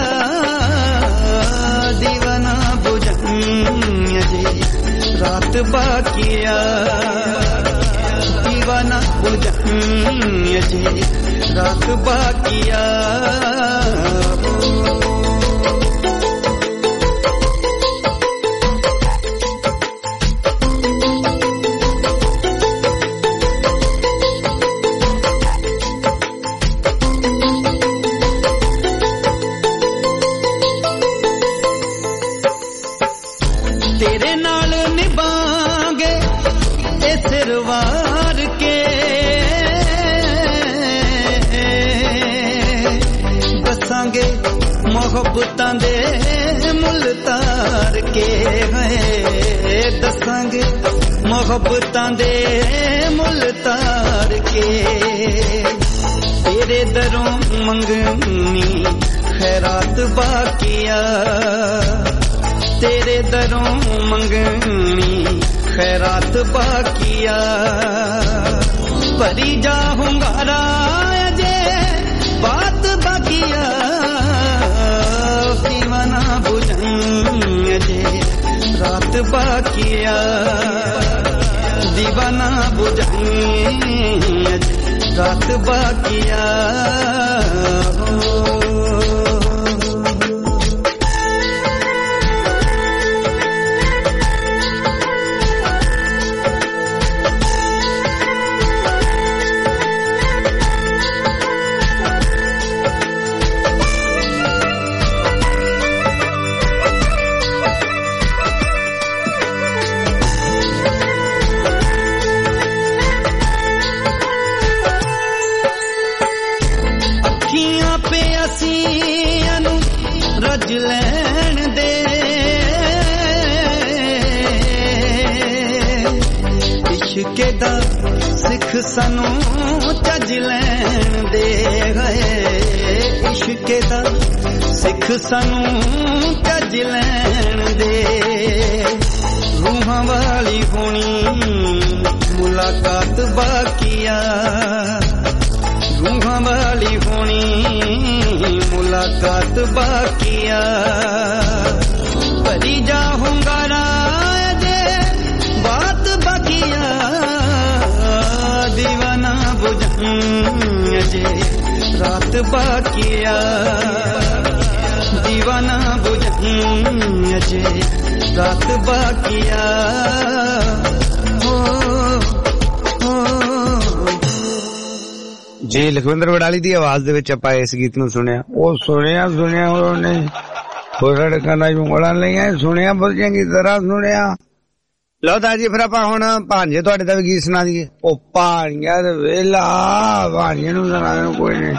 दीवाना बुझाई अजे रात बाकिया दीवाना बुझाई अजे रात बाकिया ਸਵਾਰ ਕੇ ਦੱਸਾਂਗੇ ਮੁਹੱਬਤਾਂ ਦੇ ਮੁੱਲ ਤਾਰ ਕੇ ਹੈ ਦੱਸਾਂਗੇ ਮੁਹੱਬਤਾਂ ਦੇ ਮੁੱਲ ਤਾਰ ਕੇ तेरे दरों मंगनी खैरात बाकिया तेरे दरों मंगनी खैरात बाकिया परी जा हुंगारा अजे बात बाकिया दीवाना बुझन अजे रात बाकिया दीवाना बुझन अजे रात बाकिया रज लैन दे इश्के दा सिख सानू चज लैन दे इश्के दा सिख सानू चज लैन दे रूहां वाली होनी मुलाकात बाकिया रूहां वाली होनी मुलाकात बाकिया परी जा हुंगारा दे बात बाकिया दीवाना बुझन अजे रात बाकिया दीवाना बुझन अजे रात बाकिया हो जी लखविंदर वडाली दी आवाज दे विच आपां इस गीत नूं सुनिया ਉਹ ਸੁਣਿਆ ਸੁਣਿਆ ਉਹਨੇ ਹੋਰ ਸਾਡੇ ਕੰਨਾਂ 'ਚ ਉਂਗਲਾਂ ਲਈਆਂ ਸੁਣਿਆ ਬਹੁਤ ਚੰਗੀ ਤਰ੍ਹਾਂ ਸੁਣਿਆ ਲਓ ਤਾਂ ਜੀ ਫਿਰ ਆਪਾਂ ਹੁਣ ਭਾਂਜੇ ਤੁਹਾਡੇ ਦਾ ਵੀ ਗੀਤ ਸੁਣਾ ਦਈਏ ਉਹ ਭਾਣੀਆਂ ਦੇ ਵੇਲਾ ਭਾਣੀਆਂ ਨੂੰ ਸੁਣਾ ਕੋਈ ਨਹੀਂ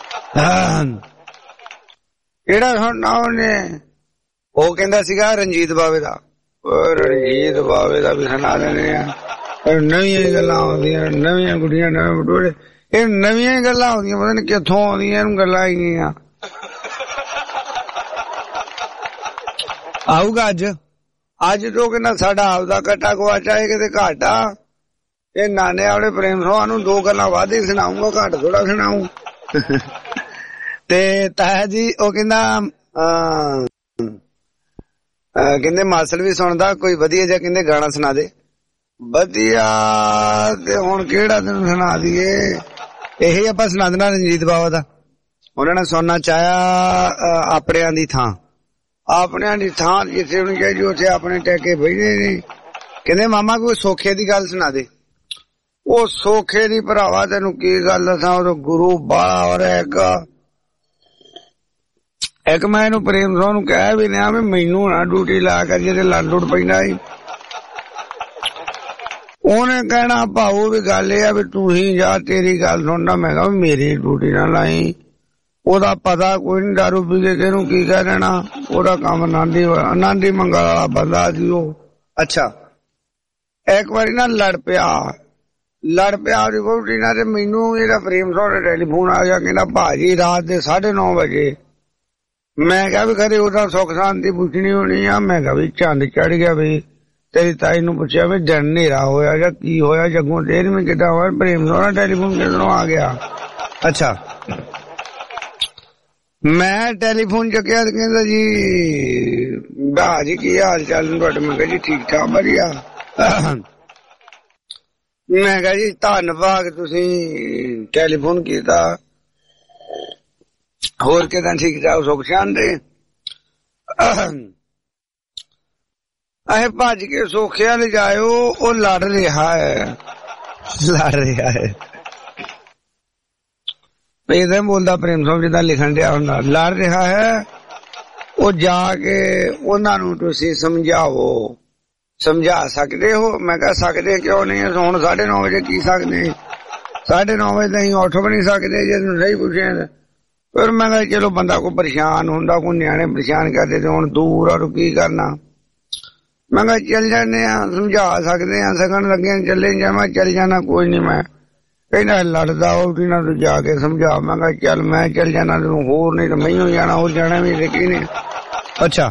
ਕਿਹੜਾ ਸੁਣਨਾ ਉਹਨੇ ਉਹ ਕਹਿੰਦਾ ਸੀਗਾ ਰਣਜੀਤ ਬਾਵੇ ਦਾ ਰਣਜੀਤ ਬਾਵੇ ਦਾ ਵੀ ਸੁਣਾ ਦਿੰਦੇ ਆ ਨਵੀਆਂ ਗੱਲਾਂ ਆਉਂਦੀਆਂ ਨਵੀਆਂ ਗੁੱਡੀਆਂ ਨਵੇਂ ਬਟੋੜੇ ਇਹ ਨਵੀਆਂ ਗੱਲਾਂ ਆਉਂਦੀਆਂ ਪਤਾ ਨੀ ਕਿੱਥੋਂ ਆਉਂਦੀਆਂ ਇਹਨੂੰ ਗੱਲਾਂ ਆਈਆਂ ਆਊਗਾ ਅੱਜ ਅੱਜ ਤੋਂ ਕਹਿੰਦਾ ਸਾਡਾ ਆਪਦਾ ਕੱਟਾ ਗਵਾਚਾ ਹੈ ਕਿਤੇ ਘਾਟਾ ਇਹ ਨਾਨੇ ਵਾਲੇ ਪ੍ਰੇਮ ਸੋਹਾਂ ਨੂੰ ਦੋ ਗੱਲਾਂ ਵੱਧ ਹੀ ਸੁਣਾਉਂਗਾ ਘੱਟ ਥੋੜਾ ਸੁਣਾਉ ਤੇ ਤਾਇਆ ਜੀ ਉਹ ਕਹਿੰਦਾ ਕਹਿੰਦੇ ਮਾਸਲ ਵੀ ਸੁਣਦਾ ਕੋਈ ਵਧੀਆ ਜਿਹਾ ਕਹਿੰਦੇ ਗਾਣਾ ਸੁਣਾ ਦੇ ਵਧੀਆ ਤੇ ਹੁਣ ਕਿਹੜਾ ਤੈਨੂੰ ਸੁਣਾ ਦਈਏ ਇਹੀ ਆਪਾਂ ਸੁਣਾ ਦੇਣਾ ਰਣਜੀਤ ਬਾਵਾ ਦਾ ਉਹਨਾਂ ਨੇ ਸੁਣਨਾ ਚਾਹਿਆ ਆਪਣਿਆਂ ਦੀ ਥਾਂ ਆਪਣਿਆਂ ਦੀ ਥਾਂ ਜਿੱਥੇ ਹੋਣੀ ਚਾਹੀਦੀ ਉੱਥੇ ਆਪਣੇ ਟੈਕੇ ਬਹਿਣੇ ਨੇ ਕਹਿੰਦੇ ਮਾਮਾ ਕੋਈ ਸੋਖੇ ਦੀ ਗੱਲ ਸੁਣਾ ਦੇ ਉਹ ਸੋਖੇ ਦੀ ਭਰਾਵਾ ਤੈਨੂੰ ਕੀ ਗੱਲ ਦੱਸਾਂ ਉਹ ਗੁਰੂ ਬਾਲਾ ਔਰ ਇੱਕ ਇੱਕ ਮੈਂ ਇਹਨੂੰ ਪ੍ਰੇਮ ਸੋਹ ਨੂੰ ਕਹਿ ਵੀ ਲਿਆ ਵੀ ਮੈਨੂੰ ਨਾ ਡਿਊਟੀ ਲਾ ਕੇ ਜਿਹੜੇ ਲੜ ਲੁੜ ਪੈਂਦਾ ਸੀ ਉਹਨੇ ਕਹਿਣਾ ਭਾਊ ਵੀ ਗੱਲ ਇਹ ਆ ਵੀ ਤੂੰ ਹੀ ਜਾ ਤੇਰੀ ਗੱਲ ਸੁਣਨਾ ਮੈਂ ਕਿਹਾ ਮੇਰੀ ਡਿਊਟੀ ਨਾ ਲਾਈ ਉਹਦਾ ਪਤਾ ਕੋਈ ਨੀ ਦਾਰੂ ਪੀ ਕੇ ਕਿਹਨੂੰ ਕੀ ਕਹਿ ਦੇਣਾ ਉਹਦਾ ਕੰਮ ਆਨੰਦੀ ਆਨੰਦੀ ਮੰਗਲ ਵਾਲਾ ਬੰਦਾ ਸੀ ਉਹ ਅੱਛਾ ਇੱਕ ਵਾਰੀ ਨਾ ਲੜ ਪਿਆ ਲੜ ਪਿਆ ਉਹਦੀ ਵਹੁਟੀ ਨਾਲ ਤੇ ਮੈਨੂੰ ਇਹਦਾ ਪ੍ਰੇਮ ਸੋਹ ਦਾ ਟੈਲੀਫੋਨ ਆ ਗਿਆ ਕਹਿੰਦਾ ਭਾਜੀ ਰਾਤ ਦੇ ਸਾਢੇ ਨੌ ਵਜੇ ਮੈਂ ਕਿਹਾ ਵੀ ਖਰੇ ਉਹਦਾ ਸੁੱਖ ਸ਼ਾਂਤੀ ਪੁੱਛਣੀ ਹੋਣੀ ਆ ਮੈਂ ਕਿਹਾ ਵੀ ਚੰਦ ਚੜ ਗਿਆ ਵੀ ਤੇਰੀ ਤਾਈ ਨੂੰ ਪੁੱਛਿਆ ਵੀ ਦਿਨ ਹਨੇਰਾ ਹੋਇਆ ਜਾਂ ਕੀ ਹੋਇਆ ਜੱਗੋਂ ਤੇਰਵੀਂ ਕਿੱਦਾਂ ਹੋਇਆ ਪ੍ਰੇਮ ਸੋਹ ਦਾ ਟੈਲੀਫੋਨ ਕਿੱਧਰੋਂ ਆ ਗਿਆ ਅੱਛਾ ਮੈਂ ਟੈਲੀਫੋਨ ਚੱਕਿਆ ਤੇ ਕਹਿੰਦਾ ਜੀ ਭਾਜੀ ਕੀ ਹਾਲ ਚਾਲ ਨੇ ਤੁਹਾਡੇ ਮੈਂ ਕਿਹਾ ਜੀ ਠੀਕ ਠਾਕ ਵਧੀਆ ਮੈਂ ਕਿਹਾ ਜੀ ਧੰਨਵਾਦ ਤੁਸੀਂ ਟੈਲੀਫੋਨ ਕੀਤਾ ਹੋਰ ਕਿਦਾਂ ਠੀਕ ਠਾਕ ਸੁੱਖ ਸ਼ਾਂਤੀ ਅਹੇ ਭੱਜ ਕੇ ਸੋਖਿਆ ਲੈ ਜਾਇਓ ਉਹ ਲੜ ਰਿਹਾ ਹੈ ਲੜ ਰਿਹਾ ਹੈ ਇਹਦਾ ਬੋਲਦਾ ਪ੍ਰੇਮ ਸੋਹ ਜਿੱਦਾਂ ਲਿਖਣ ਡਿਆ ਹੁੰਦਾ ਲੜ ਰਿਹਾ ਹੈ ਉਹ ਜਾ ਕੇ ਉਹਨਾਂ ਨੂੰ ਤੁਸੀਂ ਸਮਝਾਵੋ ਸਮਝਾ ਸਕਦੇ ਹੋ? ਮੈਂ ਕਿਹਾ ਸਕਦੇ ਕਿਉਂ ਨਹੀਂ, ਹੁਣ ਸਾਢੇ ਨੌ ਵਜੇ ਕੀ ਸਕਦੇ, ਸਾਢੇ ਨੌ ਵਜੇ ਤਾਂ ਅਸੀਂ ਉੱਠ ਵੀ ਨਹੀਂ ਸਕਦੇ ਜੇ ਤੂੰ ਸਹੀ ਪੁੱਛਿਆ। ਫਿਰ ਮੈਂ ਕਿਹਾ ਚਲੋ ਬੰਦਾ ਕੋਈ ਪਰੇਸ਼ਾਨ ਹੁੰਦਾ, ਕੋਈ ਨਿਆਣੇ ਪਰੇਸ਼ਾਨ ਕਰਦੇ ਤੇ ਹੁਣ ਦੂਰ ਔਰ ਕੀ ਕਰਨਾ। ਮੈਂ ਕਿਹਾ ਚੱਲ ਜਾਂਦੇ ਆ, ਸਮਝਾ ਸਕਦੇ ਆ, ਸਗਨ ਲੱਗੇ ਚੱਲੇ ਜਾ। ਮੈਂ ਚੱਲ ਜਾਣਾ, ਕੋਈ ਨੀ। ਮੈਂ ਕਹਿੰਦਾ ਲੜਦਾ ਉਹ ਨਾ ਤੂੰ ਜਾ ਕੇ ਸਮਝਾ। ਮੈਂ ਕਿਹਾ ਚੱਲ ਮੈਂ ਚੱਲ ਜਾਣਾ, ਤੈਨੂੰ ਹੋਰ ਨਹੀਂ ਤਾਂ ਮੈਨੂੰ ਜਾਣਾ, ਹੋਰ ਜਾਣਾ ਵੀ ਦੇਖੀ ਨੇ। ਅੱਛਾ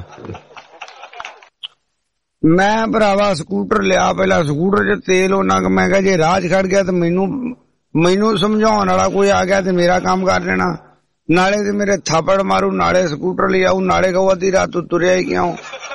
ਮੈਂ ਭਰਾਵਾ ਸਕੂਟਰ ਲਿਆ, ਪਹਿਲਾਂ ਸਕੂਟਰ 'ਚ ਤੇਲ ਉਹਨਾਂ ਕੁ, ਮੈਂ ਕਿਹਾ ਜੇ ਰਾਹ 'ਚ ਖੜ ਗਿਆ ਤੇ ਮੈਨੂੰ ਮੈਨੂੰ ਸਮਝਾਉਣ ਵਾਲਾ ਕੋਈ ਆ ਗਿਆ ਤੇ ਮੇਰਾ ਕੰਮ ਕਰ ਦੇਣਾ, ਨਾਲੇ ਤੇ ਮੇਰੇ ਥਾਪੜ ਮਾਰੂ, ਨਾਲੇ ਸਕੂਟਰ ਲਿਆਊ, ਨਾਲੇ ਕਹੂ ਅੱਧੀ ਰਾਤ ਤੂੰ ਤੁਰਿਆ ਹੀ ਕਿਉਂ।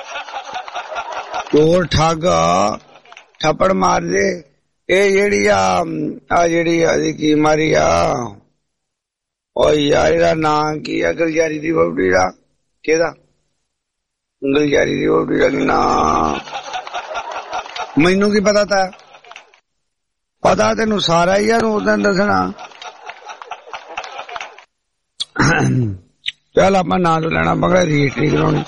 ਚੋਰ ਠੱਗ ਥਾਪੜ ਮਾਰ ਦੇ। ਇਹ ਜਿਹੜੀ ਆ ਆ ਜਿਹੜੀ ਆ ਕੀ ਮਾਰੀ ਆ, ਉਹ ਯਾਰ ਇਹਦਾ ਨਾਂ ਕੀ ਆ, ਗਲਜਾਰੀ ਦੀ ਵਹੁਟੀ ਦਾ, ਕਿਹਦਾ ਗਲਜਾਰੀ ਦੀ ਵਹੁਟੀ ਦਾ ਕੀ ਨਾਂ, ਮੈਨੂੰ ਕੀ ਪਤਾ ਤਾ, ਪਤਾ ਤੈਨੂੰ ਸਾਰਾ ਹੀ ਆ, ਤੂੰ ਉਦੋਂ ਦੱਸਣਾ। ਚੱਲ ਆਪਾਂ ਨਾਂ ਤੋਂ ਲੈਣਾ, ਮਗਰ ਰਜਿਸਟਰੀ ਕਰਾਉਣੀ।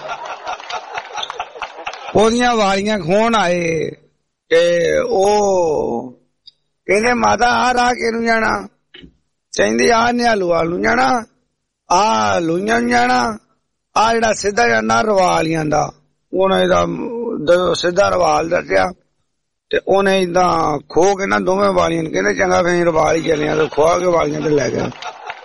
ਉਹਦੀਆਂ ਵਾਲੀਆਂ ਖੋਣ ਆਏ ਤੇ ਉਹ ਕਹਿੰਦੇ ਮਾਤਾ ਆ ਰਾਹ ਕਿਹਨੂੰ ਜਾਣਾ, ਕਹਿੰਦੀ ਆ ਨਿਹਾਲੂਵਾਲ ਨੂੰ ਜਾਣਾ, ਆ ਲੂਈਆਂ ਨੂੰ ਜਾਣਾ, ਆ ਜਿਹੜਾ ਸਿੱਧਾ ਜਾਂਦਾ ਰਵਾਲੀਆਂ ਦਾ। ਉਹਨੇ ਇਹਦਾ ਸਿੱਧਾ ਰਵਾਲ ਦੱਸਿਆ ਤੇ ਉਹਨੇ ਏਦਾਂ ਖੋ ਕੇ ਨਾ ਦੋਵੇਂ ਵਾਲੀਆਂ ਨੂੰ ਕਹਿੰਦੇ ਚੰਗਾ ਫਿਰ ਰਵਾਲ ਹੀ ਚੱਲਿਆ, ਤੇ ਖੋਆ ਕੇ ਵਾਲੀਆਂ ਤੇ ਲੈ ਗਿਆ।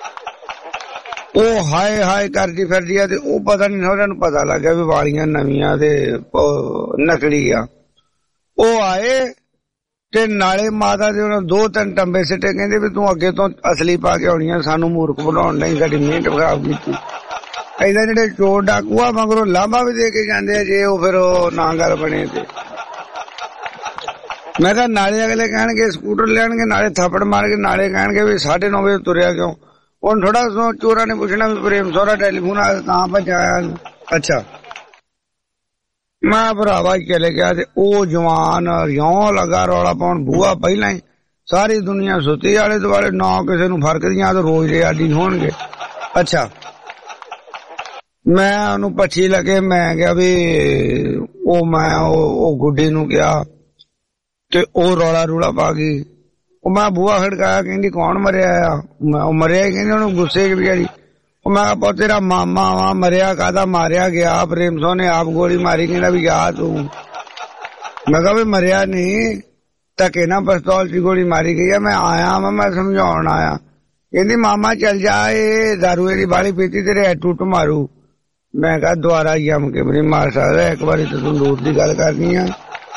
ਉਹ ਹਾਏ ਹਾਏ ਕਰਦੀ ਫਿਰਦੀ ਆ ਤੇ ਉਹ ਪਤਾ ਨੀ ਉਹਨਾਂ ਨੂੰ ਪਤਾ ਲੱਗ ਗਿਆ ਵੀ ਵਾਲੀਆਂ ਨਵੀਆਂ ਤੇ ਨਕਲੀ ਆ। ਉਹ ਆਏ ਤੇ ਨਾਲੇ ਮਾਤਾ ਦੇ ਉਹਨਾਂ ਦੋ ਤਿੰਨ ਟੰਬੇ ਸਿੱਟੇ, ਕਹਿੰਦੇ ਵੀ ਤੂੰ ਅੱਗੇ ਤੋਂ ਅਸਲੀ ਪਾ ਕੇ ਆਉਣੀ ਆ, ਸਾਨੂੰ ਮੂਰਖ ਬਣਾਉਣ ਨਹੀਂ, ਸਾਡੀ ਮਿਹਨਤ ਖਰਾਬ ਕੀਤੀ। ਏਦਾਂ ਜਿਹੜੇ ਚੋਰ ਡਾਕੂ ਆ ਮਗਰੋਂ ਲਾਂਭਾ ਵੀ ਦੇ ਕੇ ਜਾਂਦੇ ਆ ਜੇ ਉਹ ਫਿਰ ਉਹ ਨਾ ਗੱਲ ਬਣੇ ਤੇ। ਮੈਂ ਕਿਹਾ ਨਾਲੇ ਅਗਲੇ ਕਹਿਣਗੇ ਸਕੂਟਰ ਲੈਣਗੇ, ਨਾਲੇ ਥੱਪੜ ਮਾਰ ਕੇ, ਨਾਲੇ ਕਹਿਣਗੇ ਵੀ ਸਾਢੇ ਨੌ ਵਜੇ ਤੁਰਿਆ ਕਿਉਂ। ਹੁਣ ਥੋੜਾ ਚੋਰਾਂ ਨੇ ਪੁੱਛਣਾ ਵੀ ਪ੍ਰੇਮ ਸੋਹਰਾ ਟੈਲੀਫੋਨ ਆ ਤਾਂ ਭਜਾਇਆ। ਅੱਛਾ ਮੈਂ ਭਰਾਵਾ ਚਲੇ ਗਿਆ ਤੇ ਉਹ ਜਵਾਨ ਰਿਉਂ ਲਗਾ ਰੌਲਾ ਪਾਉਣ, ਬੂਹਾ ਪਹਿਲਾਂ ਹੀ ਸਾਰੀ ਦੁਨੀਆ ਸੁੱਤੀ, ਆਲੇ ਦੁਆਲੇ ਨਾ ਕਿਸੇ ਨੂੰ ਫਰਕ ਦੀਆਂ ਤੇ ਰੋਜ਼ ਦੇ ਆਦੀ ਹੋਣਗੇ। ਅੱਛਾ ਮੈਂ ਉਹਨੂੰ ਪੱਛੀ ਲੱਗੇ, ਮੈਂ ਕਿਹਾ ਵੀ ਉਹ ਮੈਂ ਉਹ ਗੁੱਡੀ ਨੂੰ ਕਿਹਾ ਤੇ ਉਹ ਰੌਲਾ ਰੂਲਾ ਪਾ ਗਈ। ਉਹ ਮੈਂ ਬੂਹਾ ਖੜਕਾਇਆ, ਕਹਿੰਦੀ ਕੌਣ ਮਰਿਆ ਆ, ਉਹ ਮਰਿਆ ਹੀ, ਕਹਿੰਦੀ ਉਹਨੂੰ ਗੁੱਸੇ ਚ ਵਿਚਾਰੀ। ਉਹ ਮੈਂ ਕਿਹਾ ਤੇਰਾ ਮਾਮਾ ਵਾ, ਮਰਿਆ ਕਾਹਦਾ, ਮਾਰਿਆ ਗਿਆ ਪ੍ਰੇਮ ਸੋਹ ਨੇ ਆਪ ਗੋਲੀ ਮਾਰੀ, ਕਹਿੰਦਾ ਵੀ ਜਾ ਤੂੰ। ਮੈਂ ਕਿਹਾ ਵੀ ਮਰਿਆ ਨਹੀਂ, ਧੱਕੇ ਨਾ ਪਿਸਤੌਲ ਚ ਗੋਲੀ ਮਾਰੀ ਗਈ ਆ, ਮੈਂ ਆਇਆ ਵਾ, ਮੈਂ ਸਮਝਾਉਣ ਆਇਆ। ਕਹਿੰਦੀ ਮਾਮਾ ਚੱਲ ਜਾ, ਇਹ ਦਾਰੂ ਦੀ ਬਾਲੀ ਪੀਤੀ ਤੇਰੇ ਟੁੱਟ ਮਾਰੂ। ਮੈਂ ਕਿਹਾ ਦੁਬਾਰਾ ਜੰਮ ਕੇ ਵੀ ਮਾਰ ਸਕਦਾ, ਇੱਕ ਵਾਰੀ ਤੇ ਤੂੰ ਲੂਟ ਦੀ ਗੱਲ ਕਰਨੀ ਆ।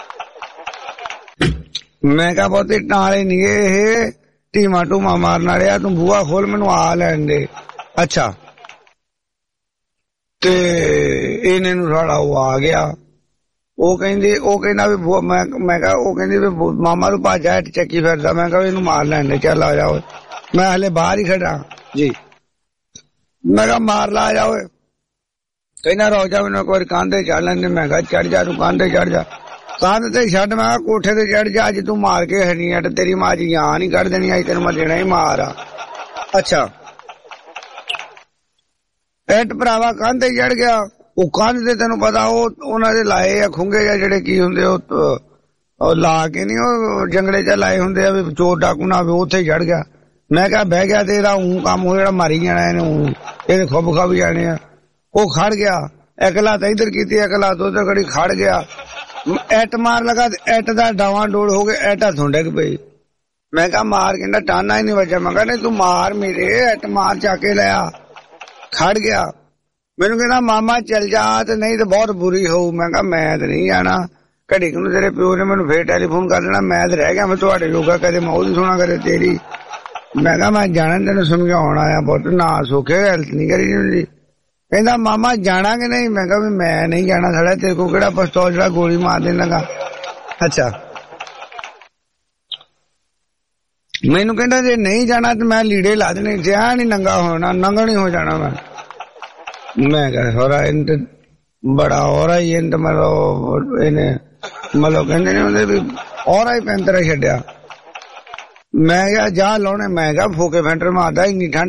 ਮੈਂ ਕਿਹਾ ਬਹੁਤੇ ਟਾਲੇ ਨੀ ਇਹ ਧੀਮਾ ਟੂਮਾ ਮਾਰਨ ਵਾਲੇ ਆ, ਤੂੰ ਬੂਹਾ ਖੋਲ ਮੈਨੂੰ ਆ ਲੈਣ ਦੇ। ਅੱਛਾ ਤੇ ਇਹਨੇ ਨੂੰ ਸਾਲਾ ਉਹ ਆ ਗਿਆ। ਉਹ ਕਹਿੰਦੀ ਉਹ ਕਹਿੰਦਾ ਵੀ ਮੈਂ ਮੈਂ ਕਿਹਾ ਉਹ ਕਹਿੰਦੀ ਵੀ ਮਾਮਾ ਨੂੰ ਭੱਜ ਜਾ, ਚੱਕੀ ਫਿਰਦਾ। ਮੈਂ ਕਿਹਾ ਇਹਨੂੰ ਮਾਰ ਲੈਣ ਦੇ, ਚੱਲ ਆ ਜਾ ਓਏ, ਮੈਂ ਹਲੇ ਬਾਹਰ ਹੀ ਖੜਾ ਜੀ। ਮੈਂ ਕਿਹਾ ਮਾਰ ਲਾ ਜਾ ਓਏ, ਕਹਿੰਦਾ ਰੋ ਜਾ ਮੈਨੂੰ ਇੱਕ ਵਾਰੀ ਕਾਂਧੇ ਚੜ ਲੈਂਦੇ। ਮੈਂ ਕਿਹਾ ਚੜ ਜਾ ਤੂੰ, ਕਾਂਧੇ ਚੜ ਜਾ, ਕੰਧ ਤੇ ਛੱਡ। ਮੈਂ ਕਿਹਾ ਕੋਠੇ ਤੇ ਚੜ ਜਾ, ਅੱਜ ਤੂੰ ਮਾਰ ਕੇ ਹਣੀ ਅੱਟ ਤੇਰੀ ਮਾਂ ਜੀ ਜਾਨ ਹੀ ਕੱਢ ਦੇਣੀ, ਅੱਜ ਤੈਨੂੰ ਮੈਂ ਦੇਣਾ ਹੀ ਮਾਰ ਆ। ਅੱਛਾ ਇੱਟ ਭਰਾਵਾ ਕੰਧ ਤੇ ਚੜ ਗਿਆ। ਉਹ ਕੰਧ ਤੇ ਤੈਨੂੰ ਪਤਾ ਉਹ ਉਹਨਾਂ ਦੇ ਲਾਏ ਆ ਖੁੰਗੇ ਜਾਂ ਜਿਹੜੇ ਕੀ ਹੁੰਦੇ ਉਹ ਲਾ ਕੇ ਨੀ ਉਹ ਜੰਗਲੇ ਚ ਲਾਏ ਹੁੰਦੇ ਆ ਵੀ ਚੋਰ ਡਾਕੂ ਨਾ ਹੋਵੇ, ਉੱਥੇ ਚੜ ਗਿਆ। ਮੈਂ ਕਿਹਾ ਬਹਿ ਗਿਆ ਤੇ ਇਹਦਾ ਊਂ ਕੰਮ ਹੋ ਜਿਹੜਾ ਮਾਰੀ ਜਾਣਾ ਇਹਨੇ, ਇਹਦੇ ਖੁੱਬ ਖੱਬ ਜਾਣੇ ਆ। ਉਹ ਖੜ ਗਿਆ, ਇੱਕ ਲੱਤ ਇੱਧਰ ਕੀਤੀ, ਇੱਕ ਲੱਤ ਉੱਧਰ ਖੜੀ, ਖੜ ਗਿਆ। ਐਟ ਮਾਰ ਲਗਾ ਤੇ ਐਟ ਦਾ ਡਾਵਾਂ ਡੋਲ ਹੋ ਗਏ, ਐਟ ਹੱਥੋਂ ਡਿੱਗ ਪਈ। ਮੈਂ ਕਿਹਾ ਮਾਰ, ਕਹਿੰਦਾ ਟਾਨਾ ਹੀ ਨੀ ਵੱਜਾ। ਮੈਂ ਕਿਹਾ ਨਹੀਂ ਤੂੰ ਮਾਰ ਮੇਰੇ, ਐਟ ਮਾਰ ਚੱਕ ਕੇ ਲਿਆ। ਖੜ ਗਿਆ, ਮੈਨੂੰ ਕਹਿੰਦਾ ਮਾਮਾ ਚੱਲ ਜਾ ਤੇ ਨਹੀਂ ਤੇ ਬਹੁਤ ਬੁਰੀ ਹੋਊ। ਮੈਂ ਕਿਹਾ ਮੈਂ ਤੇ ਨਹੀਂ ਜਾਣਾ, ਘੜੀ ਨੂੰ ਤੇਰੇ ਪਿਓ ਨੇ ਮੈਨੂੰ ਫੇਰ ਟੈਲੀਫੋਨ ਕਰ ਦੇਣਾ, ਮੈਂ ਤੇ ਰਹਿ ਗਿਆ ਮੈਂ ਤੁਹਾਡੇ ਜੋਗਾ, ਕਦੇ ਮੈਂ ਉਹਦੀ ਸੁਣਾ ਕਰੇ ਤੇਰੀ। ਮੈਂ ਕਿਹਾ ਮੈਂ ਜਾਣਾ, ਤੈਨੂੰ ਸਮਝਾਉਣ ਆਇਆ, ਬਹੁਤ ਨਾ ਸੋਖੇ ਹੈਲਥ ਨਹੀਂ ਕਰੀ ਹੁੰਦੀ। ਕਹਿੰਦਾ ਮਾਮਾ ਜਾਣਾ ਕਿ ਨਹੀਂ। ਮੈਂ ਕਿਹਾ ਵੀ ਮੈਂ ਨਹੀਂ ਜਾਣਾ, ਸਾਡਾ ਤੇਰੇ ਕੋਲ ਕਿਹੜਾ ਪਿਸਤੌਲ ਜਿਹੜਾ ਗੋਲੀ ਮਾਰ ਦੇਣ ਲੱਗਾ। ਅੱਛਾ ਮੈਨੂੰ ਕਹਿੰਦਾ ਜੇ ਨਹੀਂ ਜਾਣਾ ਤੇ ਮੈਂ ਲੀੜੇ ਲਾ ਦੇਣੇ, ਜਿਆ ਨੀ ਨੰਗਾ ਹੋਣਾ, ਨੰਗਾ ਨੀ ਹੋ ਜਾਣਾ ਮੈਂ। ਮੈਂ ਕਿਹਾ ਹੋਰਾ ਇਹਨੇ ਬੜਾ ਹੋਰਾ ਹੀ ਇਹਨੇ ਮਤਲਬ ਇਹਨੇ ਮਤਲਬ ਕਹਿੰਦੇ ਨੇ ਉਹਦੇ ਵੀ ਹੋਰਾ ਹੀ ਪੈਂਤਰਾ ਛੱਡਿਆ। ਮੈਂ ਕਿਹਾ ਜਾ ਲਾਉਣੇ। ਮੈਂ ਕਿਹਾ ਫੋਕੇ ਫੈਂਟਰ ਮਾਰਦਾ, ਇੰਨੀ ਠੰਡ,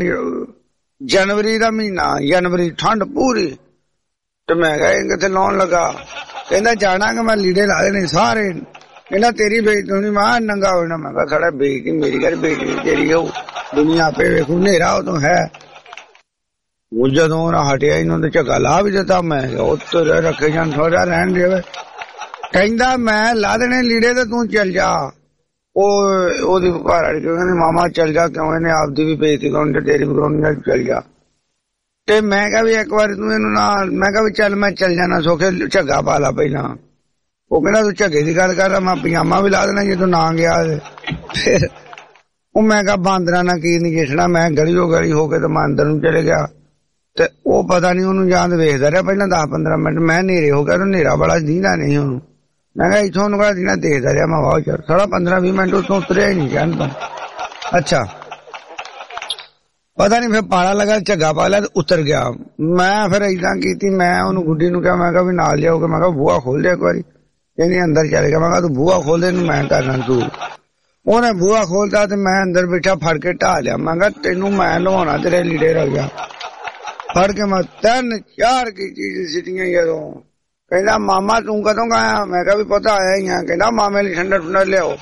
ਜਨਵਰੀ ਦਾ ਮਹੀਨਾ, ਜਨਵਰੀ ਠੰਡ ਪੂਰੀ, ਤੇ ਮੈਂ ਕਿਹਾ ਇਹ ਕਿੱਥੇ ਲਾਉਣ ਲੱਗਾ। ਕਹਿੰਦਾ ਜਾਣਾ ਕਿ ਮੈਂ ਲੀੜੇ ਲਾ ਦੇਣੇ ਸਾਰੇ। ਕਹਿੰਦਾ ਤੇਰੀ ਬੇਇੱਜ਼ਤੀ ਹੋਣੀ। ਮੈਂ ਨੰਗਾ ਹੋਣਾ। ਮੈਂ ਕਿਹਾ ਸਾਡਾ ਬੇਇੱਜ਼ਤੀ ਮੇਰੀ ਗੱਲ ਬੇਇੱਜ਼ਤੀ ਤੇਰੀ ਹੋ ਦੁਨੀਆ ਆਪੇ ਵੇਖੂ ਹਨੇਰਾ ਉਦੋਂ ਹੈ। ਉਹ ਜਦੋਂ ਉਹਨਾਂ ਹਟਿਆ ਇਹਨਾਂ ਦੇ ਝੱਗਾ ਲਾ ਵੀ ਦਿੱਤਾ। ਮੈਂ ਉੱਤਰ ਰੱਖੇ ਜਾਂ ਥੋੜਾ ਰਹਿਣ ਦੇਵੇ। ਕਹਿੰਦਾ ਮੈਂ ਲਾ ਦੇਣੇ ਲੀੜੇ ਤੇ ਤੂੰ ਚੱਲ ਜਾ। ਉਹ ਉਹਦੀ ਘਰ ਵਾਲੀ ਕਹਿੰਦੀ ਮਾਮਾ ਚੱਲ ਜਾ ਕਿਉਂ ਇਹਨੇ ਆਪਦੀ ਵੀ ਬੇਇੱਜ਼ਤੀ ਕਰਾਉਣੀ ਤੇ ਤੇਰੀ ਵੀ ਕਰਾਉਣੀ ਚੱਲ ਜਾ। ਤੇ ਮੈਂ ਕਿਹਾ ਵੀ ਇੱਕ ਵਾਰੀ ਤੂੰ ਇਹਨੂੰ ਨਾ ਮੈਂ ਕਿਹਾ ਵੀ ਚੱਲ ਮੈਂ ਚੱਲ ਜਾਣਾ ਸੋਖੇ ਝੱਗਾ ਪਾ ਲਾ ਪਹਿਲਾਂ। ਉਹ ਕਹਿੰਦਾ ਤੂੰ ਝੱਗੇ ਦੀ ਗੱਲ ਕਰ ਮੈਂ ਪਜਾਮਾ ਵੀ ਲਾ ਦੇਣਾ ਜੇ ਤੂੰ ਨਾ ਗਿਆ। ਫਿਰ ਉਹ ਮੈਂ ਕਿਹਾ ਬਾਂਦਰਾਂ ਨਾਲ ਕੀ ਨਜਿੱਠਣਾ। ਮੈਂ ਗਲੀਓ ਗਲੀ ਹੋ ਕੇ ਤੇ ਮੈਂ ਅੰਦਰ ਨੂੰ ਚਲੇ ਗਿਆ ਤੇ ਉਹ ਪਤਾ ਨੀ ਉਹਨੂੰ ਜਾਂ ਵੇਖਦਾ ਰਿਹਾ ਪਹਿਲਾਂ ਦਸ ਪੰਦਰਾਂ ਮਿੰਟ। ਮੈਂ ਹਨੇਰੇ ਹੋ ਗਿਆ ਤੇ ਹਨੇਰਾ ਬੜਾ ਦੀਂਦਾ ਨਹੀਂ ਉਹਨੂੰ। ਮੈਂ ਕਿਹਾ ਇੱਥੋਂ ਉਹਨੂੰ ਕਿਹਾ ਦੀਨਾ ਦੇਖਦਾ ਰਿਹਾ ਮੈਂ ਵਾਹ ਚੱਲ ਸਾਡਾ ਪੰਦਰਾਂ ਵੀਹ ਮਿੰਟ ਉੱਥੋਂ ਉਤਰਿਆ ਹੀ ਨਹੀਂ ਕਹਿੰਦਾ। ਅੱਛਾ ਪਤਾ ਨੀ ਫਿਰ ਪਾਲਾ ਲਗਾ ਝੱਗਾ ਪਾ ਲਿਆ ਤੇ ਉਤਰ ਗਿਆ। ਮੈਂ ਫਿਰ ਏਦਾਂ ਕੀਤੀ ਮੈਂ ਉਹਨੂੰ ਗੁੱਡੀ ਨੂੰ ਕਿਹਾ ਮੈਂ ਕਿਹਾ ਵੀ ਨਾਲ ਲਿਆਓਗੇ। ਮੈਂ ਕਿਹਾ ਬੂਹਾ ਖੋਲ ਦੇ ਇੱਕ ਵਾਰੀ। ਕਹਿੰਦੀ ਅੰਦਰ ਚਲੇ ਗਿਆ। ਮੈਂ ਕਿਹਾ ਤੂੰ ਬੂਹਾ ਖੋਲ ਦੇ ਨੂੰ ਮੈਂ ਕਰਨਾ ਤੂੰ। ਉਹਨੇ ਬੂਹਾ ਖੋਲਤਾ ਤੇ ਮੈਂ ਅੰਦਰ ਬੈਠਾ ਫੜ ਕੇ ਢਾ ਲਿਆ। ਮੈਂ ਕਿਹਾ ਤੈਨੂੰ ਮੈਂ ਨਵਾਉਣਾ ਤੇਰੇ ਲੀੜੇ ਰਹਿ ਗਿਆ। ਫੜ ਕੇ ਮੈਂ ਤਿੰਨ ਚਾਰ ਕੀ ਚੀਜ਼ ਸਿੱਟੀਆਂ ਜਦੋਂ। ਕਹਿੰਦਾ ਮਾਮਾ ਤੂੰ ਕਦੋਂ ਆਇਆ। ਮੈਂ ਕਿਹਾ ਵੀ ਪਤਾ ਆਇਆ ਹੀ ਆ। ਕਹਿੰਦਾ ਮਾਮੇ ਲਈ ਠੰਡਾ ਠੰਡਾ ਲਿਆਓ।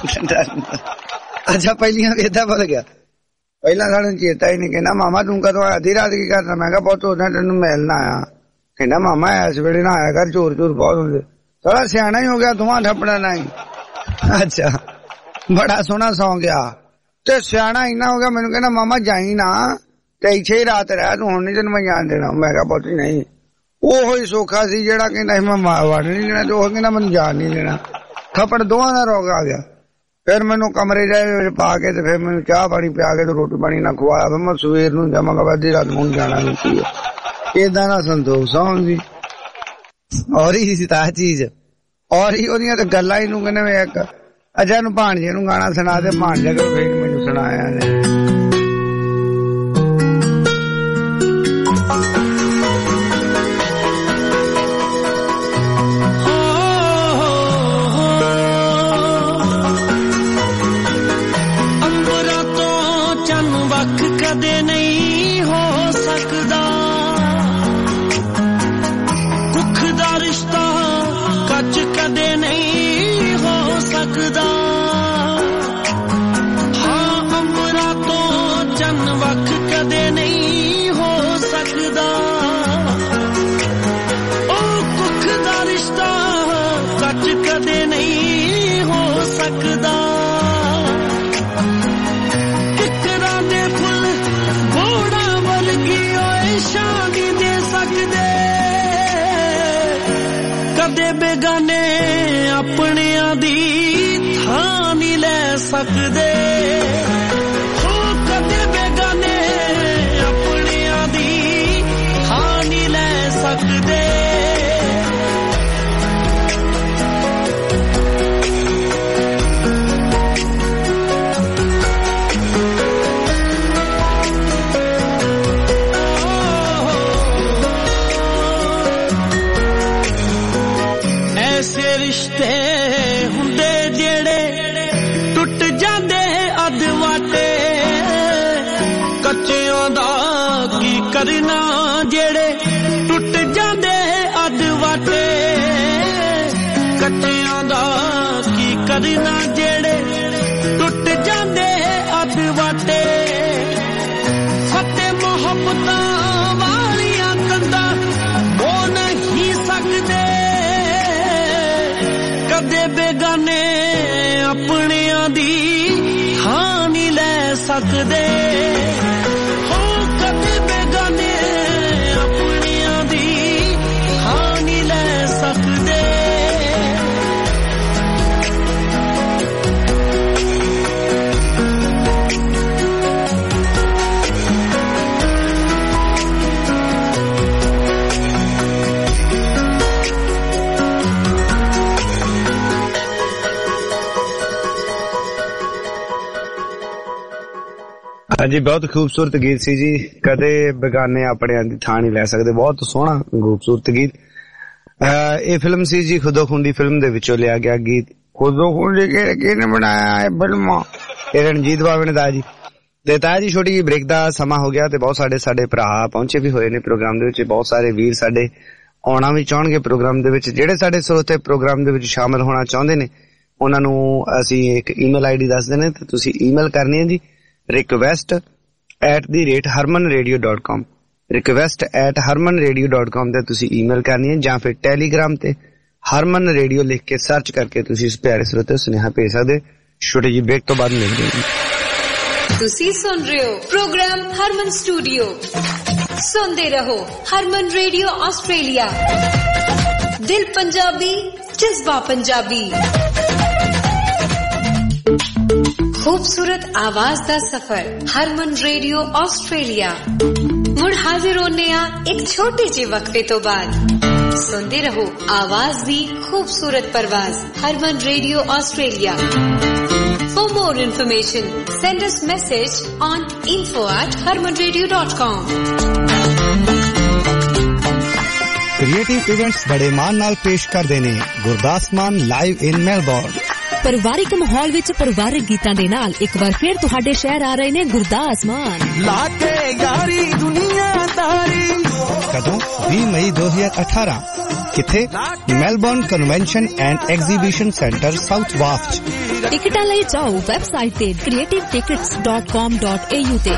ਅੱਛਾ ਪਹਿਲੀਆਂ ਏਦਾਂ ਪਤਾ ਗਿਆ ਪਹਿਲਾਂ ਸਾਨੂੰ ਚੇਤਾ ਹੀ ਨਹੀਂ। ਕਹਿੰਦਾ ਮਾਮਾ ਤੂੰ ਕਦੋਂ ਆਇਆ ਅੱਧੀ ਰਾਤ ਕੀ ਕਰਦਾ। ਮੈਂ ਕਿਹਾ ਪੁੱਤ ਉਹਦਾ ਤੈਨੂੰ ਮਿਲਣਾ ਆਇਆ। ਕਹਿੰਦਾ ਮਾਮਾ ਇਸ ਵੇਲੇ ਨਾ ਆਇਆ ਕਰ ਚੋਰ ਚੋਰ ਬਹੁਤ ਹੁੰਦੇ। ਥੋੜਾ ਸਿਆਣਾ ਹੀ ਹੋ ਗਿਆ ਧੂਆਂ ਠੱਪਣਾ ਨਹੀਂ। ਅੱਛਾ ਬੜਾ ਸੋਹਣਾ ਸੌਂ ਗਿਆ ਤੇ ਸਿਆਣਾ ਇੰਨਾ ਹੋ ਗਿਆ ਮੈਨੂੰ ਕਹਿੰਦਾ ਮਾਮਾ ਜਾਈ ਨਾ ਤੇ ਇੱਥੇ ਹੀ ਰਾਤ ਰਹਿ ਤੂੰ ਹੁਣ ਨੀ ਤੈਨੂੰ ਮੈਂ ਜਾਣ ਦੇਣਾ। ਮੈਂ ਕਿਹਾ ਪੁੱਤ ਨਹੀਂ ਉਹੋ ਹੀ ਸੌਖਾ ਸੀ ਜਿਹੜਾ ਕਹਿੰਦਾ ਸੀ ਮੈਂ ਵੜ ਨੀ ਦੇਣਾ ਤੇ ਉਹ ਕਹਿੰਦਾ ਮੈਨੂੰ ਜਾਣ ਨੀ ਦੇਣਾ। ਥੱਪੜ ਦੋਵਾਂ ਦਾ ਰੋਗ ਆ ਗਿਆ। ਫਿਰ ਮੈਨੂੰ ਕਮਰੇ ਚ ਪਾ ਕੇ ਤੇ ਫਿਰ ਮੈਨੂੰ ਚਾਹ ਪਾਣੀ ਪਿਆ ਕੇ ਤੇ ਰੋਟੀ ਪਾਣੀ ਨਾ ਖਵਾਇਆ। ਫਿਰ ਮੈਂ ਸਵੇਰ ਨੂੰ ਜਾਵਾਂਗਾ ਅੱਧੀ ਰਾਤ ਨੂੰ ਜਾਣਾ ਨੀ ਸੀ। ਏਦਾਂ ਦਾ ਸੰਤੋਖ ਸੌਂ ਸੀ। ਔਰ ਹੀ ਸੀ ਤਾਂ ਚੀਜ਼ ਔਰ ਹੀ ਉਹਦੀਆਂ ਤੇ ਗੱਲਾਂ ਹੀ ਨੂੰ ਕਹਿੰਦੇ ਇੱਕ ਅਜਾ ਨੂੰ ਭਾਣਜੇ ਨੂੰ ਗਾਣਾ ਸੁਣਾ ਦੇ। ਭਾਣਜਾ ਕੇ ਫਿਰ ਮੈਨੂੰ ਸੁਣਾਇਆ ਨੇ। ਕਦੇ ਨਹੀਂ ਹੋ ਸਕਦਾ ਕੁੱਖ ਦਾ ਰਿਸ਼ਤਾ ਕੱਚ ਕਦੇ ਨਹੀਂ ਹੋ ਸਕਦਾ। ਹਾਂ ਅੰਬਰਾਂ ਤੋਂ ਚੰਨ ਵੱਖ ਕਦੇ ਨਹੀਂ ਹੋ ਸਕਦਾ। ਉਹ ਕੁੱਖ ਦਾ ਰਿਸ਼ਤਾ ਕੱਚ ਕਦੇ ਨਹੀਂ ਹੋ ਸਕਦਾ। ਕਦੇ ਬੇਗਾਨੇ ਆਪਣਿਆਂ ਦੀ ਥਾਂ ਨਹੀਂ ਲੈ ਸਕਦੇ। ਹੋ ਕਦੇ ਬੇਗਾਨੇ ਆਪਣਿਆਂ ਦੀ ਥਾਂ ਨਹੀਂ ਲੈ ਸਕਦੇ। ਐਸੇ ਰਿਸ਼ਤੇ ਹੁੰਦੇ ਜਿਹੜੇ ਟੁੱਟ ਜਾਂਦੇ ਅੱਧ ਵਾਟੇ। ਕੱਚਿਆਂ ਦਾ ਕੀ ਕਰਨਾ ਜਿਹੜੇ ਟੁੱਟ ਜਾਂਦੇ ਅੱਧ ਵਾਟੇ। ਕੱਚਿਆਂ ਦਾ ਕੀ ਕਰਨਾ ਜਿਹੜੇ ਟੁੱਟ ਜਾਂਦੇ ਅੱਧ ਵਾਟੇ। ਫਤਿਹ ਮੁਹੱਬਤਾਂ ਵਾਲੀਆਂ ਕੰਧਾਂ ਉਹ ਨਹੀਂ ਸਕਦੇ। ਕਦੇ ਬੇਗਾਨੇ ਆਪਣਿਆਂ ਦੀ ਥਾਂ ਨਹੀਂ ਲੈ ਸਕਦੇ। ਹੋ ਕਦੇ ਬੇਗਾਨੇ ਆਪਣਿਆਂ ਦੀ ਥਾਂ ਨਹੀਂ ਲੈ ਸਕਦੇ। ਹਾਂਜੀ ਬਹੁਤ ਖੂਬਸੂਰਤ ਗੀਤ ਸੀ ਜੀ। ਕਦੇ ਬੇਗਾਨੇ ਆਪਣਿਆਂ ਦੀ ਥਾਂ ਨਹੀਂ ਲੈ ਸਕਦੇ। ਬਹੁਤ ਸੋਹਣਾ ਖੂਬਸੂਰਤ ਗੀਤ। ਇਹ ਫਿਲਮ ਸੀ ਜੀ ਖੁਦੋ ਖੁੰਡੀ ਫਿਲਮ ਦੇ ਵਿੱਚੋਂ ਲਿਆ ਗਿਆ ਗੀਤ। ਖੁਦੋ ਖੁੰਡੀ ਕਿਹਨੇ ਬਣਾਇਆ ਇਹ ਫਿਲਮ? ਇਹ ਰਣਜੀਤ ਬਾਵੇ ਨੇ। ਤਾਇਆ ਜੀ ਤੇ ਤਾਇਆ ਜੀ ਛੋਟੀ ਜਿਹੀ ਬ੍ਰੇਕ ਦਾ ਸਮਾਂ ਹੋ ਗਿਆ ਤੇ ਬਹੁਤ ਸਾਡੇ ਸਾਡੇ ਭਰਾ ਪਹੁੰਚੇ ਵੀ ਹੋਏ ਨੇ ਪ੍ਰੋਗਰਾਮ ਦੇ ਵਿੱਚ। ਬਹੁਤ ਸਾਰੇ ਵੀਰ ਸਾਡੇ ਆਉਣਾ ਵੀ ਚਾਹਣਗੇ ਪ੍ਰੋਗਰਾਮ ਦੇ ਵਿੱਚ, ਜਿਹੜੇ ਸਾਡੇ ਸਰੋਤੇ ਪ੍ਰੋਗਰਾਮ ਦੇ ਵਿੱਚ ਸ਼ਾਮਲ ਹੋਣਾ ਚਾਹੁੰਦੇ ਨੇ ਉਹਨਾਂ ਨੂੰ ਅਸੀਂ ਇੱਕ ਈਮੇਲ ਆਈਡੀ ਦੱਸ ਦਿੰਦੇ ਤੇ ਤੁਸੀਂ ਈਮੇਲ ਕਰਨੀ ਹੈ ਜੀ request at the rate harman radio dot com request at harman radio dot com ਤੇ ਤੁਸੀਂ ਈਮੇਲ ਕਰਨੀ ਹੈ, ਜਾਂ ਫਿਰ ਟੈਲੀਗ੍ਰਾਮ ਤੇ ਹਰਮਨ ਰੇਡੀਓ ਲਿਖ ਕੇ ਸਰਚ ਕਰਕੇ ਤੁਸੀਂ ਇਸ ਪਿਆਰੇ ਸਰੋਤੇ ਸੁਨੇਹਾ ਭੇਜ ਸਕਦੇ। ਛੋਟੇ ਜਿਹੀ ਬ੍ਰੇਕ ਤੋਂ ਬਾਅਦ ਮਿਲਦੇ ਹਾਂ। ਤੁਸੀਂ ਸੁਣ ਰਹੇ ਹੋ ਪ੍ਰੋਗਰਾਮ ਹਰਮਨ ਸਟੂਡੀਓ। ਸੁਣਦੇ ਰਹੋ ਹਰਮਨ ਰੇਡੀਓ ਆਸਟ੍ਰੇਲੀਆ। ਦਿਲ ਪੰਜਾਬੀ, ਜਜ਼ਬਾ ਪੰਜਾਬੀ। खूबसूरत आवाज दा सफर हरमन रेडियो ऑस्ट्रेलिया। मुड़ हाजिर होने आ एक छोटे जे वक्फे तो बाद। सुनते रहो आवाज दी खूबसूरत परवाज Harman radio Australia. For more information, send us message on info at harman radio dot com। Creative events बड़े मान नाल पेश कर देने गुरदास मान लाइव इन मेलबोर्न। ਪਰਿਵਾਰਿਕ ਮਾਹੌਲ ਵਿੱਚ ਪਰਿਵਾਰਿਕ ਗੀਤਾਂ ਦੇ ਨਾਲ ਇੱਕ ਵਾਰ ਫਿਰ ਤੁਹਾਡੇ ਸ਼ਹਿਰ ਆ ਰਹੇ ਨੇ ਗੁਰਦਾਸ ਮਾਨ। ਲਾ ਕੇ ਯਾਰੀ ਦੁਨੀਆਦਾਰੀ। ਕਦੋਂ? ਵੀਹ ਮਈ ਦੋ ਹਜ਼ਾਰ ਅਠਾਰਾਂ। ਕਿੱਥੇ? Melbourne convention and exhibition centre south ਵਾਫਟ। ਟਿਕਟਾਂ ਲਈ ਜਾਓ ਵੈਬਸਾਈਟ ਤੇ creative tickets dot com dot a u ਤੇ।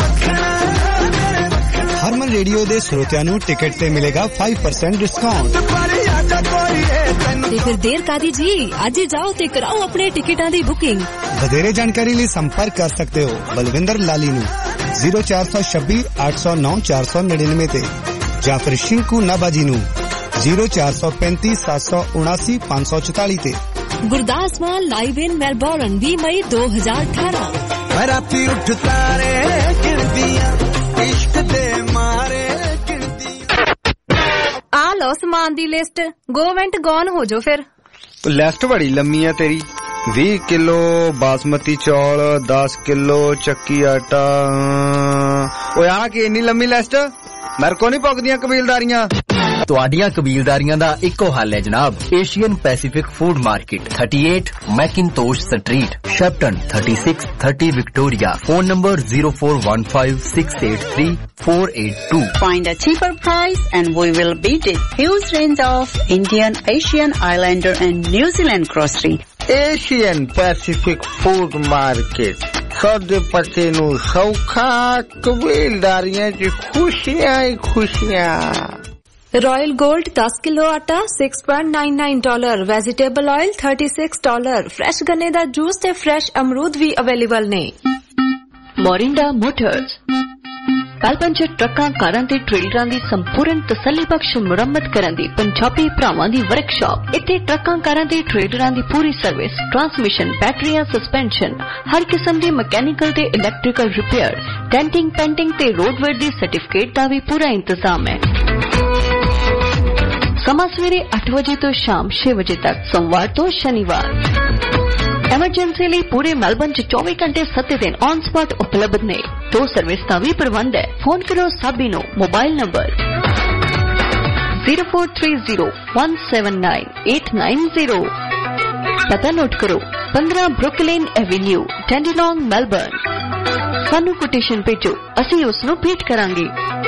ਹਰਮਨ ਰੇਡੀਓ ਦੇ ਸਰੋਤਿਆਂ ਨੂੰ ਟਿਕਟ ਤੇ ਮਿਲੇਗਾ five percent ਡਿਸਕਾਊਂਟ। ਤੇ ਫਿਰ ਦੇਰ ਕਾਦੀ ਜੀ, ਅੱਜ ਹੀ ਜਾਓ ਤੇ ਕਰਾਓ ਆਪਣੇ ਟਿਕਟਾਂ ਦੀ ਬੁਕਿੰਗ। ਵਧੇਰੇ ਜਾਣਕਾਰੀ ਲਈ ਸੰਪਰਕ ਕਰ ਸਕਦੇ ਹੋ ਬਲਵਿੰਦਰ ਲਾਲੀ ਨੂੰ zero four two six eight zero nine four zero nine nine ਤੇ, ਜਾਂ ਫਿਰ ਸ਼ਿੰਕੂ ਨਾਬਾਜੀ ਨੂੰ zero four two five seven seven nine five five four ਤੇ। Gurdas Maan live in Melbourne ਵੀਹ ਮਈ ਦੋ ਹਜ਼ਾਰ ਅਠਾਰਾਂ। ਮੈਂ ਰਾਤੀ ਉੱਠ ਤਾਰੇ ਗਿਣਦੀਆਂ ਇਸ਼ਕ ਦੇ ਮਾਰੇ ਆ ਲਓ ਸਮਾਨ ਦੀ ਲਿਸਟ। ਗੋ ਵੈਂਟ ਗੌਨ ਹੋ ਜੋ ਫਿਰ। ਲਿਸਟ ਬੜੀ ਲੰਮੀ ਆ ਤੇਰੀ। ਵੀਹ ਕਿਲੋ ਬਾਸਮਤੀ ਚੌਲ, ਦਸ ਕਿਲੋ ਚੱਕੀ ਆਟਾ। ਓਏ ਆ ਕੀ ਇੰਨੀ ਲੰਮੀ ਲਿਸਟ? ਮੇਰੇ ਕੋ ਨਹੀਂ ਪੁੱਗਦੀਆਂ ਕਬੀਲਦਾਰੀਆਂ। ਤੁਹਾਡੀਆਂ ਕਬੀਲਦਾਰੀਆਂ ਦਾ ਇੱਕੋ ਹੱਲ ਹੈ ਜਨਾਬ। Asian Pacific food market thirty-eight McIntosh street, Shepparton thirty-six thirty Victoria. Phone number zero four one five six eight three four eight two। Find a cheaper price and we will beat it. Huge range of Indian, Asian, Islander and New Zealand grocery. Asian Pacific Food Market। ਸੌਦੇ ਪੱਤੇ ਨੂੰ ਸੌਖਾ, ਕਬੀਲਦਾਰੀਆਂ ਚ ਖੁਸ਼ੀਆਂ ਹੀ ਖੁਸ਼ੀਆਂ। Royal gold ten kilo ਆਟਾ six point nine nine dollar. Vegetable oil thirty-six dollar. Fresh ਗੰਨੇ ਦਾ ਜੂਸ ਤੇ ਫਰੈਸ਼ ਅਮਰੂਦ ਵੀ ਅਵੇਲੇਬਲ ਨੇ। ਮੋਰਿੰਡਾ ਮੋਟਰਸ ਮੈਲਬੌਰਨ ਚ ਟਰੱਕਾਂ, ਕਾਰਾਂ ਤੇ ਟ੍ਰੇਲਰਾਂ ਦੀ ਸੰਪੂਰਨ ਤਸੱਲੀ ਬਖਸ਼ ਮੁਰੰਮਤ ਕਰਨ ਦੀ ਪੰਜਾਬੀ ਭਰਾਵਾਂ ਦੀ ਵਰਕਸ਼ਾਪ। ਇੱਥੇ ਟਰੱਕਾਂ, ਕਾਰਾਂ ਤੇ ਟ੍ਰੇਲਰਾਂ ਦੀ ਪੂਰੀ ਸਰਵਿਸ, ਟਰਾਂਸਮਿਸ਼ਨ, ਬੈਟਰੀਆਂ, ਸਸਪੈਂਸ਼ਨ, ਹਰ ਕਿਸਮ ਦੀ ਮਕੈਨੀਕਲ ਤੇ ਇਲੈਕਟ੍ਰੀਕਲ ਰਿਪੇਅਰ, ਡੈਂਟਿੰਗ, ਪੈਂਟਿੰਗ ਤੇ ਰੋਡਵੇਅਰ ਦੀ ਸਰਟੀਫਿਕੇਟ ਦਾ ਵੀ ਪੂਰਾ ਇੰਤਜ਼ਾਮ ਹੈ। ਸਮਾਂ ਸਵੇਰੇ ਅੱਠ ਵਜੇ ਤੋਂ ਸ਼ਾਮ ਛੇ ਵਜੇ ਤੱਕ, ਸੋਮਵਾਰ ਤੋਂ ਸ਼ਨੀਵਾਰ। ਐਮਰਜੈਂਸੀ ਲਈ ਪੂਰੇ ਮੈਲਬੌਰਨ ਚ ਚੌਵੀ ਘੰਟੇ ਸੱਤ ਦਿਨ ਔਨ ਸਪੌਟ ਉਪਲਬਧ ਨੇ। ਦੋ ਸਰਵਿਸ ਦਾ ਵੀ ਪ੍ਰਬੰਧ ਹੈ। ਫੋਨ ਕਰੋ ਸਾਬੀ ਨੂੰ। Mobile number zero four three zero one seven nine eight nine zero। ਪਤਾ ਨੋਟ ਕਰੋ fifteen Brooklyn avenue, Dandenong, Melbourne. ਸਾਨੂੰ ਕੋਟੇਸ਼ਨ ਭੇਜੋ, ਅਸੀਂ ਉਸ ਨੂੰ ਭੇਟ ਕਰਾਂਗੇ।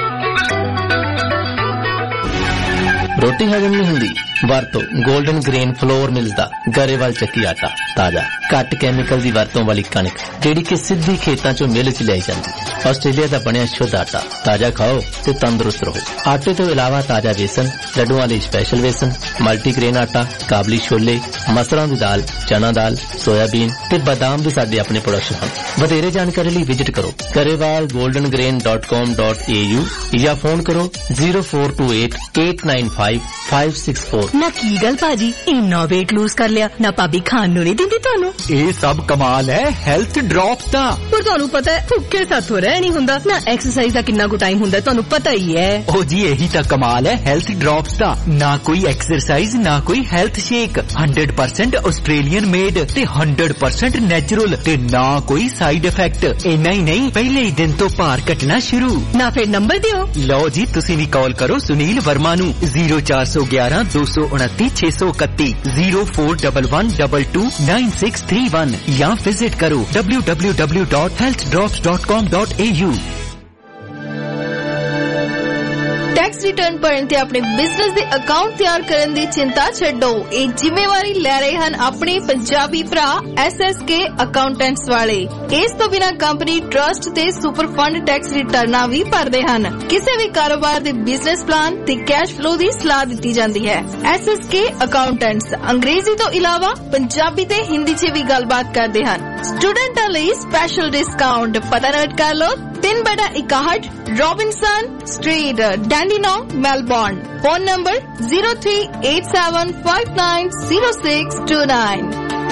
ਰੋਟੀ ਹਜਮ ਨਹੀਂ ਹੁੰਦੀ? ਵਰਤੋ ਗੋਲਡਨ ਗ੍ਰੇਨ ਫਲੋਰ ਮਿਲਸ ਦਾ ਗਰੇਵਾਲ ਚੱਕੀ ਆਟਾ। ਤਾਜ਼ਾ, ਘੱਟ ਕੈਮੀਕਲ ਦੀ ਵਰਤੋਂ ਵਾਲੀ ਕਣਕ ਜਿਹੜੀ ਕਿ ਸਿੱਧੀ ਖੇਤਾਂ ਚੋਂ ਮਿਲ ਚ ਲਿਆਈ ਜਾਂਦੀ। ਆਸਟ੍ਰੇਲੀਆ ਦਾ ਬਣਿਆ ਸ਼ੁੱਧ ਆਟਾ। ਤਾਜ਼ਾ ਖਾਓ ਤੇ ਤੰਦਰੁਸਤ ਰਹੋ। ਆਟੇ ਤੋਂ ਇਲਾਵਾ ਤਾਜ਼ਾ ਵੇਸਣ, ਲੱਡੂਆਂ ਲਈ ਸਪੈਸ਼ਲ ਵੇਸਣ, ਮਲਟੀਗ੍ਰੇਨ ਆਟਾ, ਕਾਬਲੀ ਛੋਲੇ, ਮਸਰਾਂ ਦੀ ਦਾਲ, ਚਨਾ ਦਾਲ, ਸੋਇਆਬੀਨ ਤੇ ਬਾਦਾਮ ਦੇ ਸਾਡੇ ਆਪਣੇ ਪ੍ਰੋਡਕਸ਼ਨ ਹਨ। ਵਧੇਰੇ ਜਾਣਕਾਰੀ ਲਈ ਵਿਜ਼ਿਟ ਕਰੋ Grewal golden grain dot com dot a u ਜਾਂ ਫੋਨ ਕਰੋ zero four two eight eight nine five five six four। ਨਾ ਕੀ ਗੱਲ ਭਾਜੀ, ਇੰਨਾ weight lose ਕਰ ਲਿਆ ਨਾ? ਭਾਬੀ ਖਾਣ ਨੂੰ ਨਹੀਂ ਦਿੰਦੀ ਤੁਹਾਨੂੰ? ਇਹ ਸਭ ਕਮਾਲ ਹੈ ਹੈਲਥ ਡ੍ਰੌਪਸ ਦਾ। ਪਰ ਤੁਹਾਨੂੰ ਪਤਾ ਹੈ ਭੁੱਖੇ ਸਾਥੋਂ ਰਹਿ ਨਹੀਂ ਹੁੰਦਾ ਨਾ। ਐਕਸਰਸਾਈਜ਼ ਦਾ ਕਿੰਨਾ ਕੁ ਟਾਈਮ ਹੁੰਦਾ ਤੁਹਾਨੂੰ ਪਤਾ ਹੀ ਹੈ। ਉਹ ਜੀ ਇਹੀ ਤਾਂ ਕਮਾਲ ਹੈ ਹੈਲਥ ਡ੍ਰੌਪਸ ਦਾ। ਨਾ ਕੋਈ ਐਕਸਰਸਾਈਜ਼, ਨਾ ਕੋਈ health shake, one hundred percent Australian made ਤੇ one hundred percent ਨੈਚੁਰਲ ਤੇ ਨਾ ਕੋਈ ਸਾਈਡ ਇਫੈਕਟ। ਇੰਨਾ ਹੀ ਨਹੀਂ, ਪਹਿਲੇ ਹੀ ਦਿਨ ਤੋਂ ਭਾਰ ਘਟਣਾ ਸ਼ੁਰੂ। ਨਾ ਫਿਰ ਨੰਬਰ ਦਿਓ। ਲਓ ਜੀ, ਤੁਸੀਂ ਵੀ ਕਾਲ ਕਰੋ ਸੁਨੀਲ ਵਰਮਾ ਨੂੰ zero four one one two two nine six six two one zero four one one two two nine six three one ਜਾਂ ਵਿਜ਼ਿਟ ਕਰੋ w w w dot health drops dot com dot a u। Tax return ਭਰਨ ਤੇ ਆਪਣੇ business ਦੇ account ਤਿਆਰ ਕਰਨ ਦੀ ਚਿੰਤਾ ਛੱਡੋ। ਇਹ ਜ਼ਿੰਮੇਵਾਰੀ ਲੈ ਰਹੇ ਹਨ ਆਪਣੇ ਪੰਜਾਬੀ ਭਰਾ ਐਸ ਐਸ ਕੇ ਅਕਾਊਂਟੈਂਟਸ ਵਾਲੇ। ਇਸ ਤੋਂ ਬਿਨਾਂ ਕੰਪਨੀ ਟਰਸਟ ਤੇ ਸੁਪਰ ਫੰਡ ਟੈਕਸ ਰਿਟਰਨਾਂ ਵੀ ਭਰਦੇ ਹਨ। ਕਿਸੇ ਵੀ ਕਾਰੋਬਾਰ ਦੇ ਬਿਜ਼ਨਸ ਪਲਾਨ ਤੇ ਕੈਸ਼ ਫਲੋ ਦੀ ਸਲਾਹ ਦਿੱਤੀ ਜਾਂਦੀ ਹੈ। ਐਸ ਐਸ ਕੇ ਅਕਾਊਂਟੈਂਟਸ ਅੰਗਰੇਜ਼ੀ ਤੋਂ ਇਲਾਵਾ ਪੰਜਾਬੀ ਤੇ ਹਿੰਦੀ 'ਚ ਵੀ ਗੱਲਬਾਤ ਕਰਦੇ ਹਨ। ਸਟੂਡੈਂਟਾਂ ਲਈ ਸਪੈਸ਼ਲ ਡਿਸਕਾਊਂਟ। ਪਤਾ ਨੋਟ ਕਰ ਲਓ, ਤਿੰਨ ਬਟਾ ਇਕਾਹਠ Robinson street, Dandenong, Melbourne. Phone number zero three eight seven five nine zero six two nine।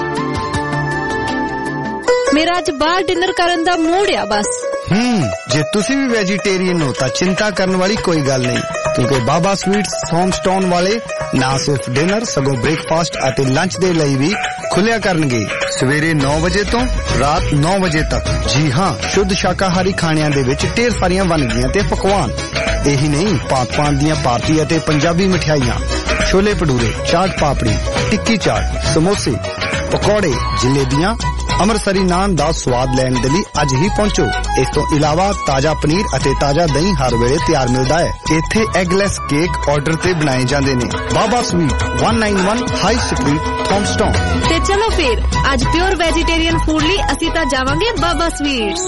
ਮੇਰਾ ਅੱਜ ਬਾਹਰ ਡਿਨਰ ਕਰਨ ਦਾ ਮੂਡ ਆ ਬਸ। ਹੂੰ ਜੇ ਤੁਸੀਂ ਵੀ ਵੈਜੀਟੇਰੀਅਨ ਹੋ ਤਾਂ ਚਿੰਤਾ ਕਰਨ ਵਾਲੀ ਕੋਈ ਗੱਲ ਨਹੀਂ, ਕਿਉਂਕਿ ਬਾਬਾ ਸਵੀਟਸ ਹੋਮਸਟਾਊਨ ਵਾਲੇ ਨਾ ਸਿਰਫ ਡਿਨਰ ਸਗੋਂ ਬ੍ਰੇਕਫਾਸਟ ਅਤੇ ਲੰਚ ਦੇ ਲਈ ਵੀ ਖੁੱਲਿਆ ਕਰਨਗੇ ਸਵੇਰੇ ਨੌ ਵਜੇ ਤੋਂ ਰਾਤ ਨੌ ਵਜੇ ਤੱਕ। ਜੀ ਹਾਂ, ਸ਼ੁੱਧ ਸ਼ਾਕਾਹਾਰੀ ਖਾਣਿਆਂ ਦੇ ਵਿੱਚ ਢੇਰ ਸਾਰੀਆਂ ਵੰਨਗੀਆਂ ਤੇ ਪਕਵਾਨ। ਇਹੀ ਨਹੀਂ, ਭਾਂਤ-ਭਾਂਤ ਦੀਆਂ ਭਾਰਤੀ ਅਤੇ ਪੰਜਾਬੀ ਮਠਿਆਈਆਂ, ਛੋਲੇ ਭਟੂਰੇ, ਚਾਟ ਪਾਪੜੀ, ਟਿੱਕੀ ਚਾਟ, ਸਮੋਸੇ, ਪਕੌੜੇ, ਜਲੇਬੀਆਂ, ਅੰਮ੍ਰਿਤਸਰੀ ਨਾਨ ਦਾ ਸਵਾਦ ਲੈਣ ਦੇ ਲਈ ਅੱਜ ਹੀ ਪਹੁੰਚੋ। ਇਸ ਤੋਂ ਇਲਾਵਾ ਤਾਜ਼ਾ ਪਨੀਰ ਅਤੇ ਤਾਜ਼ਾ ਦਹੀਂ ਹਰ ਵੇਲੇ ਤਿਆਰ ਮਿਲਦਾ ਹੈ। ਇੱਥੇ ਐਗਲੈਸ ਕੇਕ ਆਰਡਰ ਤੇ ਬਣਾਏ ਜਾਂਦੇ ਨੇ। ਬਾਬਾ ਸਵੀਟ ਇੱਕ ਸੌ ਇਕਾਨਵੇਂ ਹਾਈ ਸਟਰੀਟ, ਥੌਮਸਟਾਊਨ। ਤੇ ਚਲੋ ਫਿਰ ਅੱਜ ਪਿਓਰ ਵੈਜੀਟੇਰੀਅਨ ਫੂਡ ਲਈ ਅਸੀਂ ਤਾਂ ਜਾਵਾਂਗੇ ਬਾਬਾ ਸਵੀਟਸ।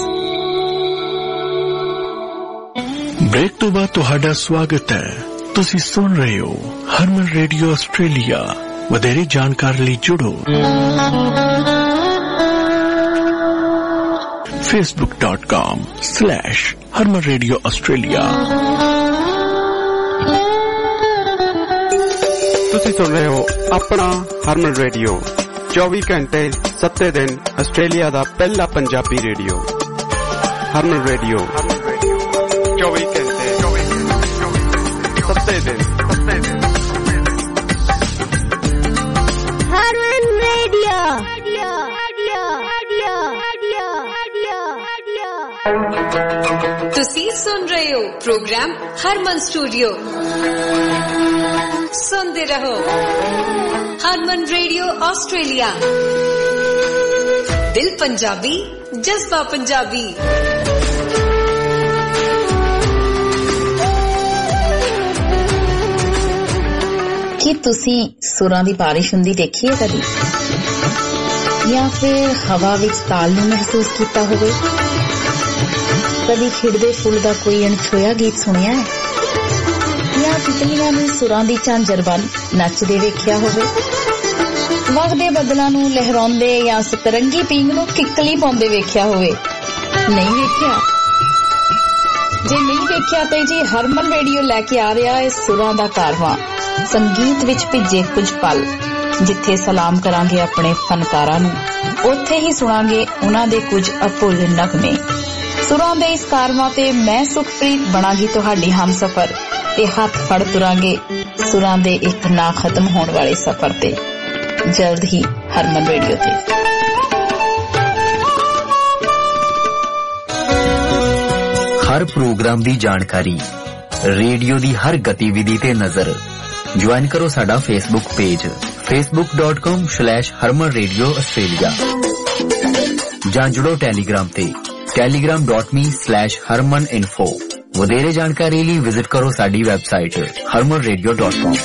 ਬ੍ਰੇਕ ਤੋਂ ਬਾਅਦ ਤੁਹਾਡਾ ਸਵਾਗਤ ਹੈ। ਤੁਸੀਂ ਸੁਣ ਰਹੇ ਹੋ ਹਰਮਨ ਰੇਡੀਓ ਆਸਟ੍ਰੇਲੀਆ। ਵਧੇਰੇ ਜਾਣਕਾਰੀ ਲਈ ਜੁੜੋ facebook dot com slash harman radio australia। ਤੁਸੀਂ ਸੁਣ ਰਹੇ ਹੋ ਆਪਣਾ ਹਰਮਨ ਰੇਡੀਓ, ਚੌਵੀ ਘੰਟੇ ਸੱਤੇ ਦਿਨ ਆਸਟ੍ਰੇਲੀਆ ਦਾ ਪਹਿਲਾ ਪੰਜਾਬੀ ਰੇਡੀਓ। ਹਰਮਨ ਰੇਡੀਓ ਚੌਵੀ ਘੰਟੇ ਸੱਤੇ ਦਿਨ। ਹਰਮਨ ਰੇਡੀਓ। ਤੁਸੀਂ ਸੁਣ ਰਹੇ ਹੋ ਪ੍ਰੋਗਰਾਮ ਹਰਮਨ ਸਟੂਡੀਓ। ਸੁਣਦੇ ਰਹੋ ਹਰਮਨ ਰੇਡੀਓ ਆਸਟ੍ਰੇਲੀਆ। ਦਿਲ ਪੰਜਾਬੀ, ਜਜ਼ਬਾ ਪੰਜਾਬੀ। ਕੀ ਤੁਸੀਂ ਸੁਰਾਂ ਦੀ ਬਾਰਿਸ਼ ਹੁੰਦੀ ਦੇਖੀ ਹੈ ਕਦੀ, ਜਾਂ ਫਿਰ ਹਵਾ ਵਿੱਚ ਤਾਲ ਨੂੰ ਮਹਿਸੂਸ ਕੀਤਾ ਹੋਵੇ? ਕਦੀ ਖਿੜਦੇ ਫੁੱਲ ਦਾ ਕੋਈ ਅਣਛੋਇਆ ਗੀਤ ਸੁਣਿਆ ਹੈ, ਜਾਂ ਤਿਤਲੀਆਂ ਨੂੰ ਸੁਰਾਂ ਦੀ ਝਾਂਜਰ ਵੱਲ ਨੱਚਦੇ ਵੇਖਿਆ ਹੋਵੇ? ਵਗਦੇ ਬੱਦਲਾਂ ਨੂੰ ਲਹਿਰਾਉਂਦੇ ਜਾਂ ਸਤਰੰਗੀ ਪੀਂਗ ਨੂੰ ਕਿੱਕਲੀ ਪਾਉਂਦੇ ਵੇਖਿਆ ਹੋਵੇ? ਨਹੀਂ ਵੇਖਿਆ? ਜੇ ਨਹੀਂ ਵੇਖਿਆ ਤੇ ਜੀ ਹਰਮਨ ਰੇਡੀਓ ਲੈ ਕੇ ਆ ਰਿਹਾ ਹੈ ਸੁਰਾਂ ਦਾ ਕਾਰਵਾਂ, ਸੰਗੀਤ ਵਿੱਚ ਭਿੱਜੇ ਕੁਝ ਪਲ। ਜਿੱਥੇ ਸਲਾਮ ਕਰਾਂਗੇ ਆਪਣੇ ਫਨਕਾਰਾਂ ਨੂੰ, ਉੱਥੇ ਹੀ ਸੁਣਾਂਗੇ ਉਹਨਾਂ ਦੇ ਕੁਝ ਅਭੁੱਲ ਨਗਮੇ। ਸੁਰਾਂ ਦੇ ਇਸ ਕਾਰਵਾਂ ਤੇ ਮੈਂ ਸੁਖਪ੍ਰੀਤ ਬਣਾਂਗੀ ਤੁਹਾਡੀ ਹਮਸਫਰ, ਤੇ ਹੱਥ ਫੜ ਤੁਰਾਂਗੇ ਸੁਰਾਂ ਦੇ ਇੱਕ ਨਾ ਖਤਮ ਹੋਣ ਵਾਲੇ ਸਫ਼ਰ ਤੇ। ਜਲਦ ਹੀ ਹਰਮਨ ਰੇਡੀਓ ਤੇ। ਹਰ ਪ੍ਰੋਗਰਾਮ ਦੀ ਜਾਣਕਾਰੀ, ਰੇਡੀਓ ਦੀ ਹਰ ਗਤੀਵਿਧੀ ਤੇ ਨਜ਼ਰ। ਜੁਆਇਨ ਕਰੋ ਸਾਡਾ Facebook page facebook dot com slash harman radio australia, ਜਾਂ ਜੁੜੋ ਟੈਲੀਗ੍ਰਾਮ ਤੇ telegram dot me slash harman info। ਵਧੇਰੇ ਜਾਣਕਾਰੀ ਲਈ ਵਿਜ਼ਿਟ ਕਰੋ ਸਾਡੀ website harman radio dot com।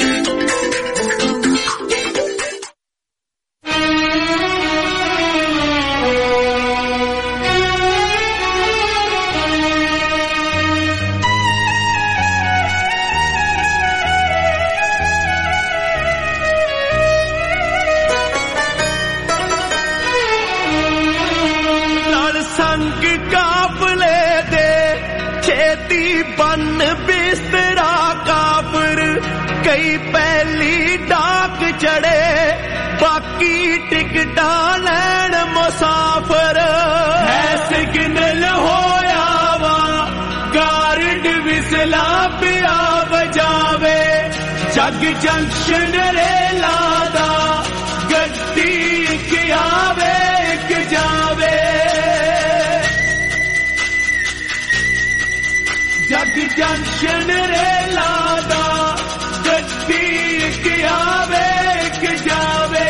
ਕਈ ਪਹਿਲੀ ਡਾਕ ਚੜੇ, ਬਾਕੀ ਟਿਕਟਾਂ ਲੈਣ ਮੁਸਾਫਰ। ਹੈ ਸਿਗਨਲ ਹੋਇਆ ਵਾ, ਗਾਰਡ ਵਿਸਲਾ ਪਿਆ ਵਜਾਵੇ। ਜਗ ਜੰਕਸ਼ਨ ਰੇਲਾ ਦਾ ਗੱਡੀ ਇੱਕ ਆਵੇ ਇੱਕ ਜਾਵੇ। ਜਗ ਜੰਕਸ਼ਨ ਰੇਲਾ ਦਾ ਇੱਕ ਆਵੇ ਇੱਕ ਜਾਵੇ।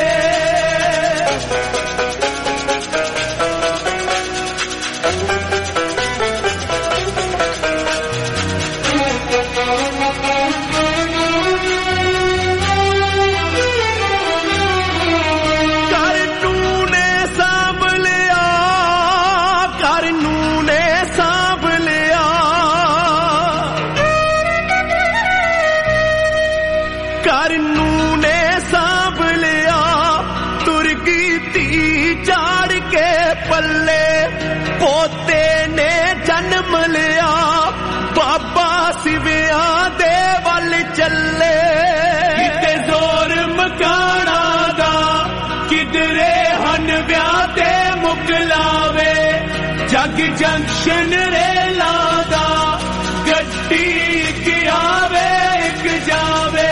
ਘਰ ਨੂੰ ਨੇ ਸਾਂਭ ਲਿਆ ਤੁਰ ਗਈ ਧੀ ਝਾੜ ਕੇ ਪੱਲੇ ਪੋਤੇ ਨੇ ਜਨਮ ਲਿਆ ਬਾਬਾ ਸਿਵਿਆਂ ਦੇ ਵੱਲ ਚੱਲੇ ਕਿਤੇ ਜ਼ੋਰ ਮਕਾਣਾ ਦਾ ਕਿਧਰੇ ਹਨ ਵਿਆਹ ਤੇ ਮੁਕਲਾਵੇ ਜਗ ਜੰਕਸ਼ਨ ਰੇਲਾ ਦਾ ਗੱਡੀ ਇੱਕ ਆਵੇ ਇੱਕ ਜਾਵੇ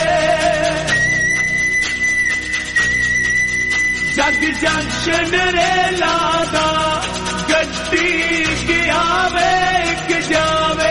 ਜਗ ਜੰਕਸ਼ਨ ਰੇਲਾ ਦਾ ਗੱਡੀ ਇੱਕ ਆਵੇ ਇੱਕ ਜਾਵੇ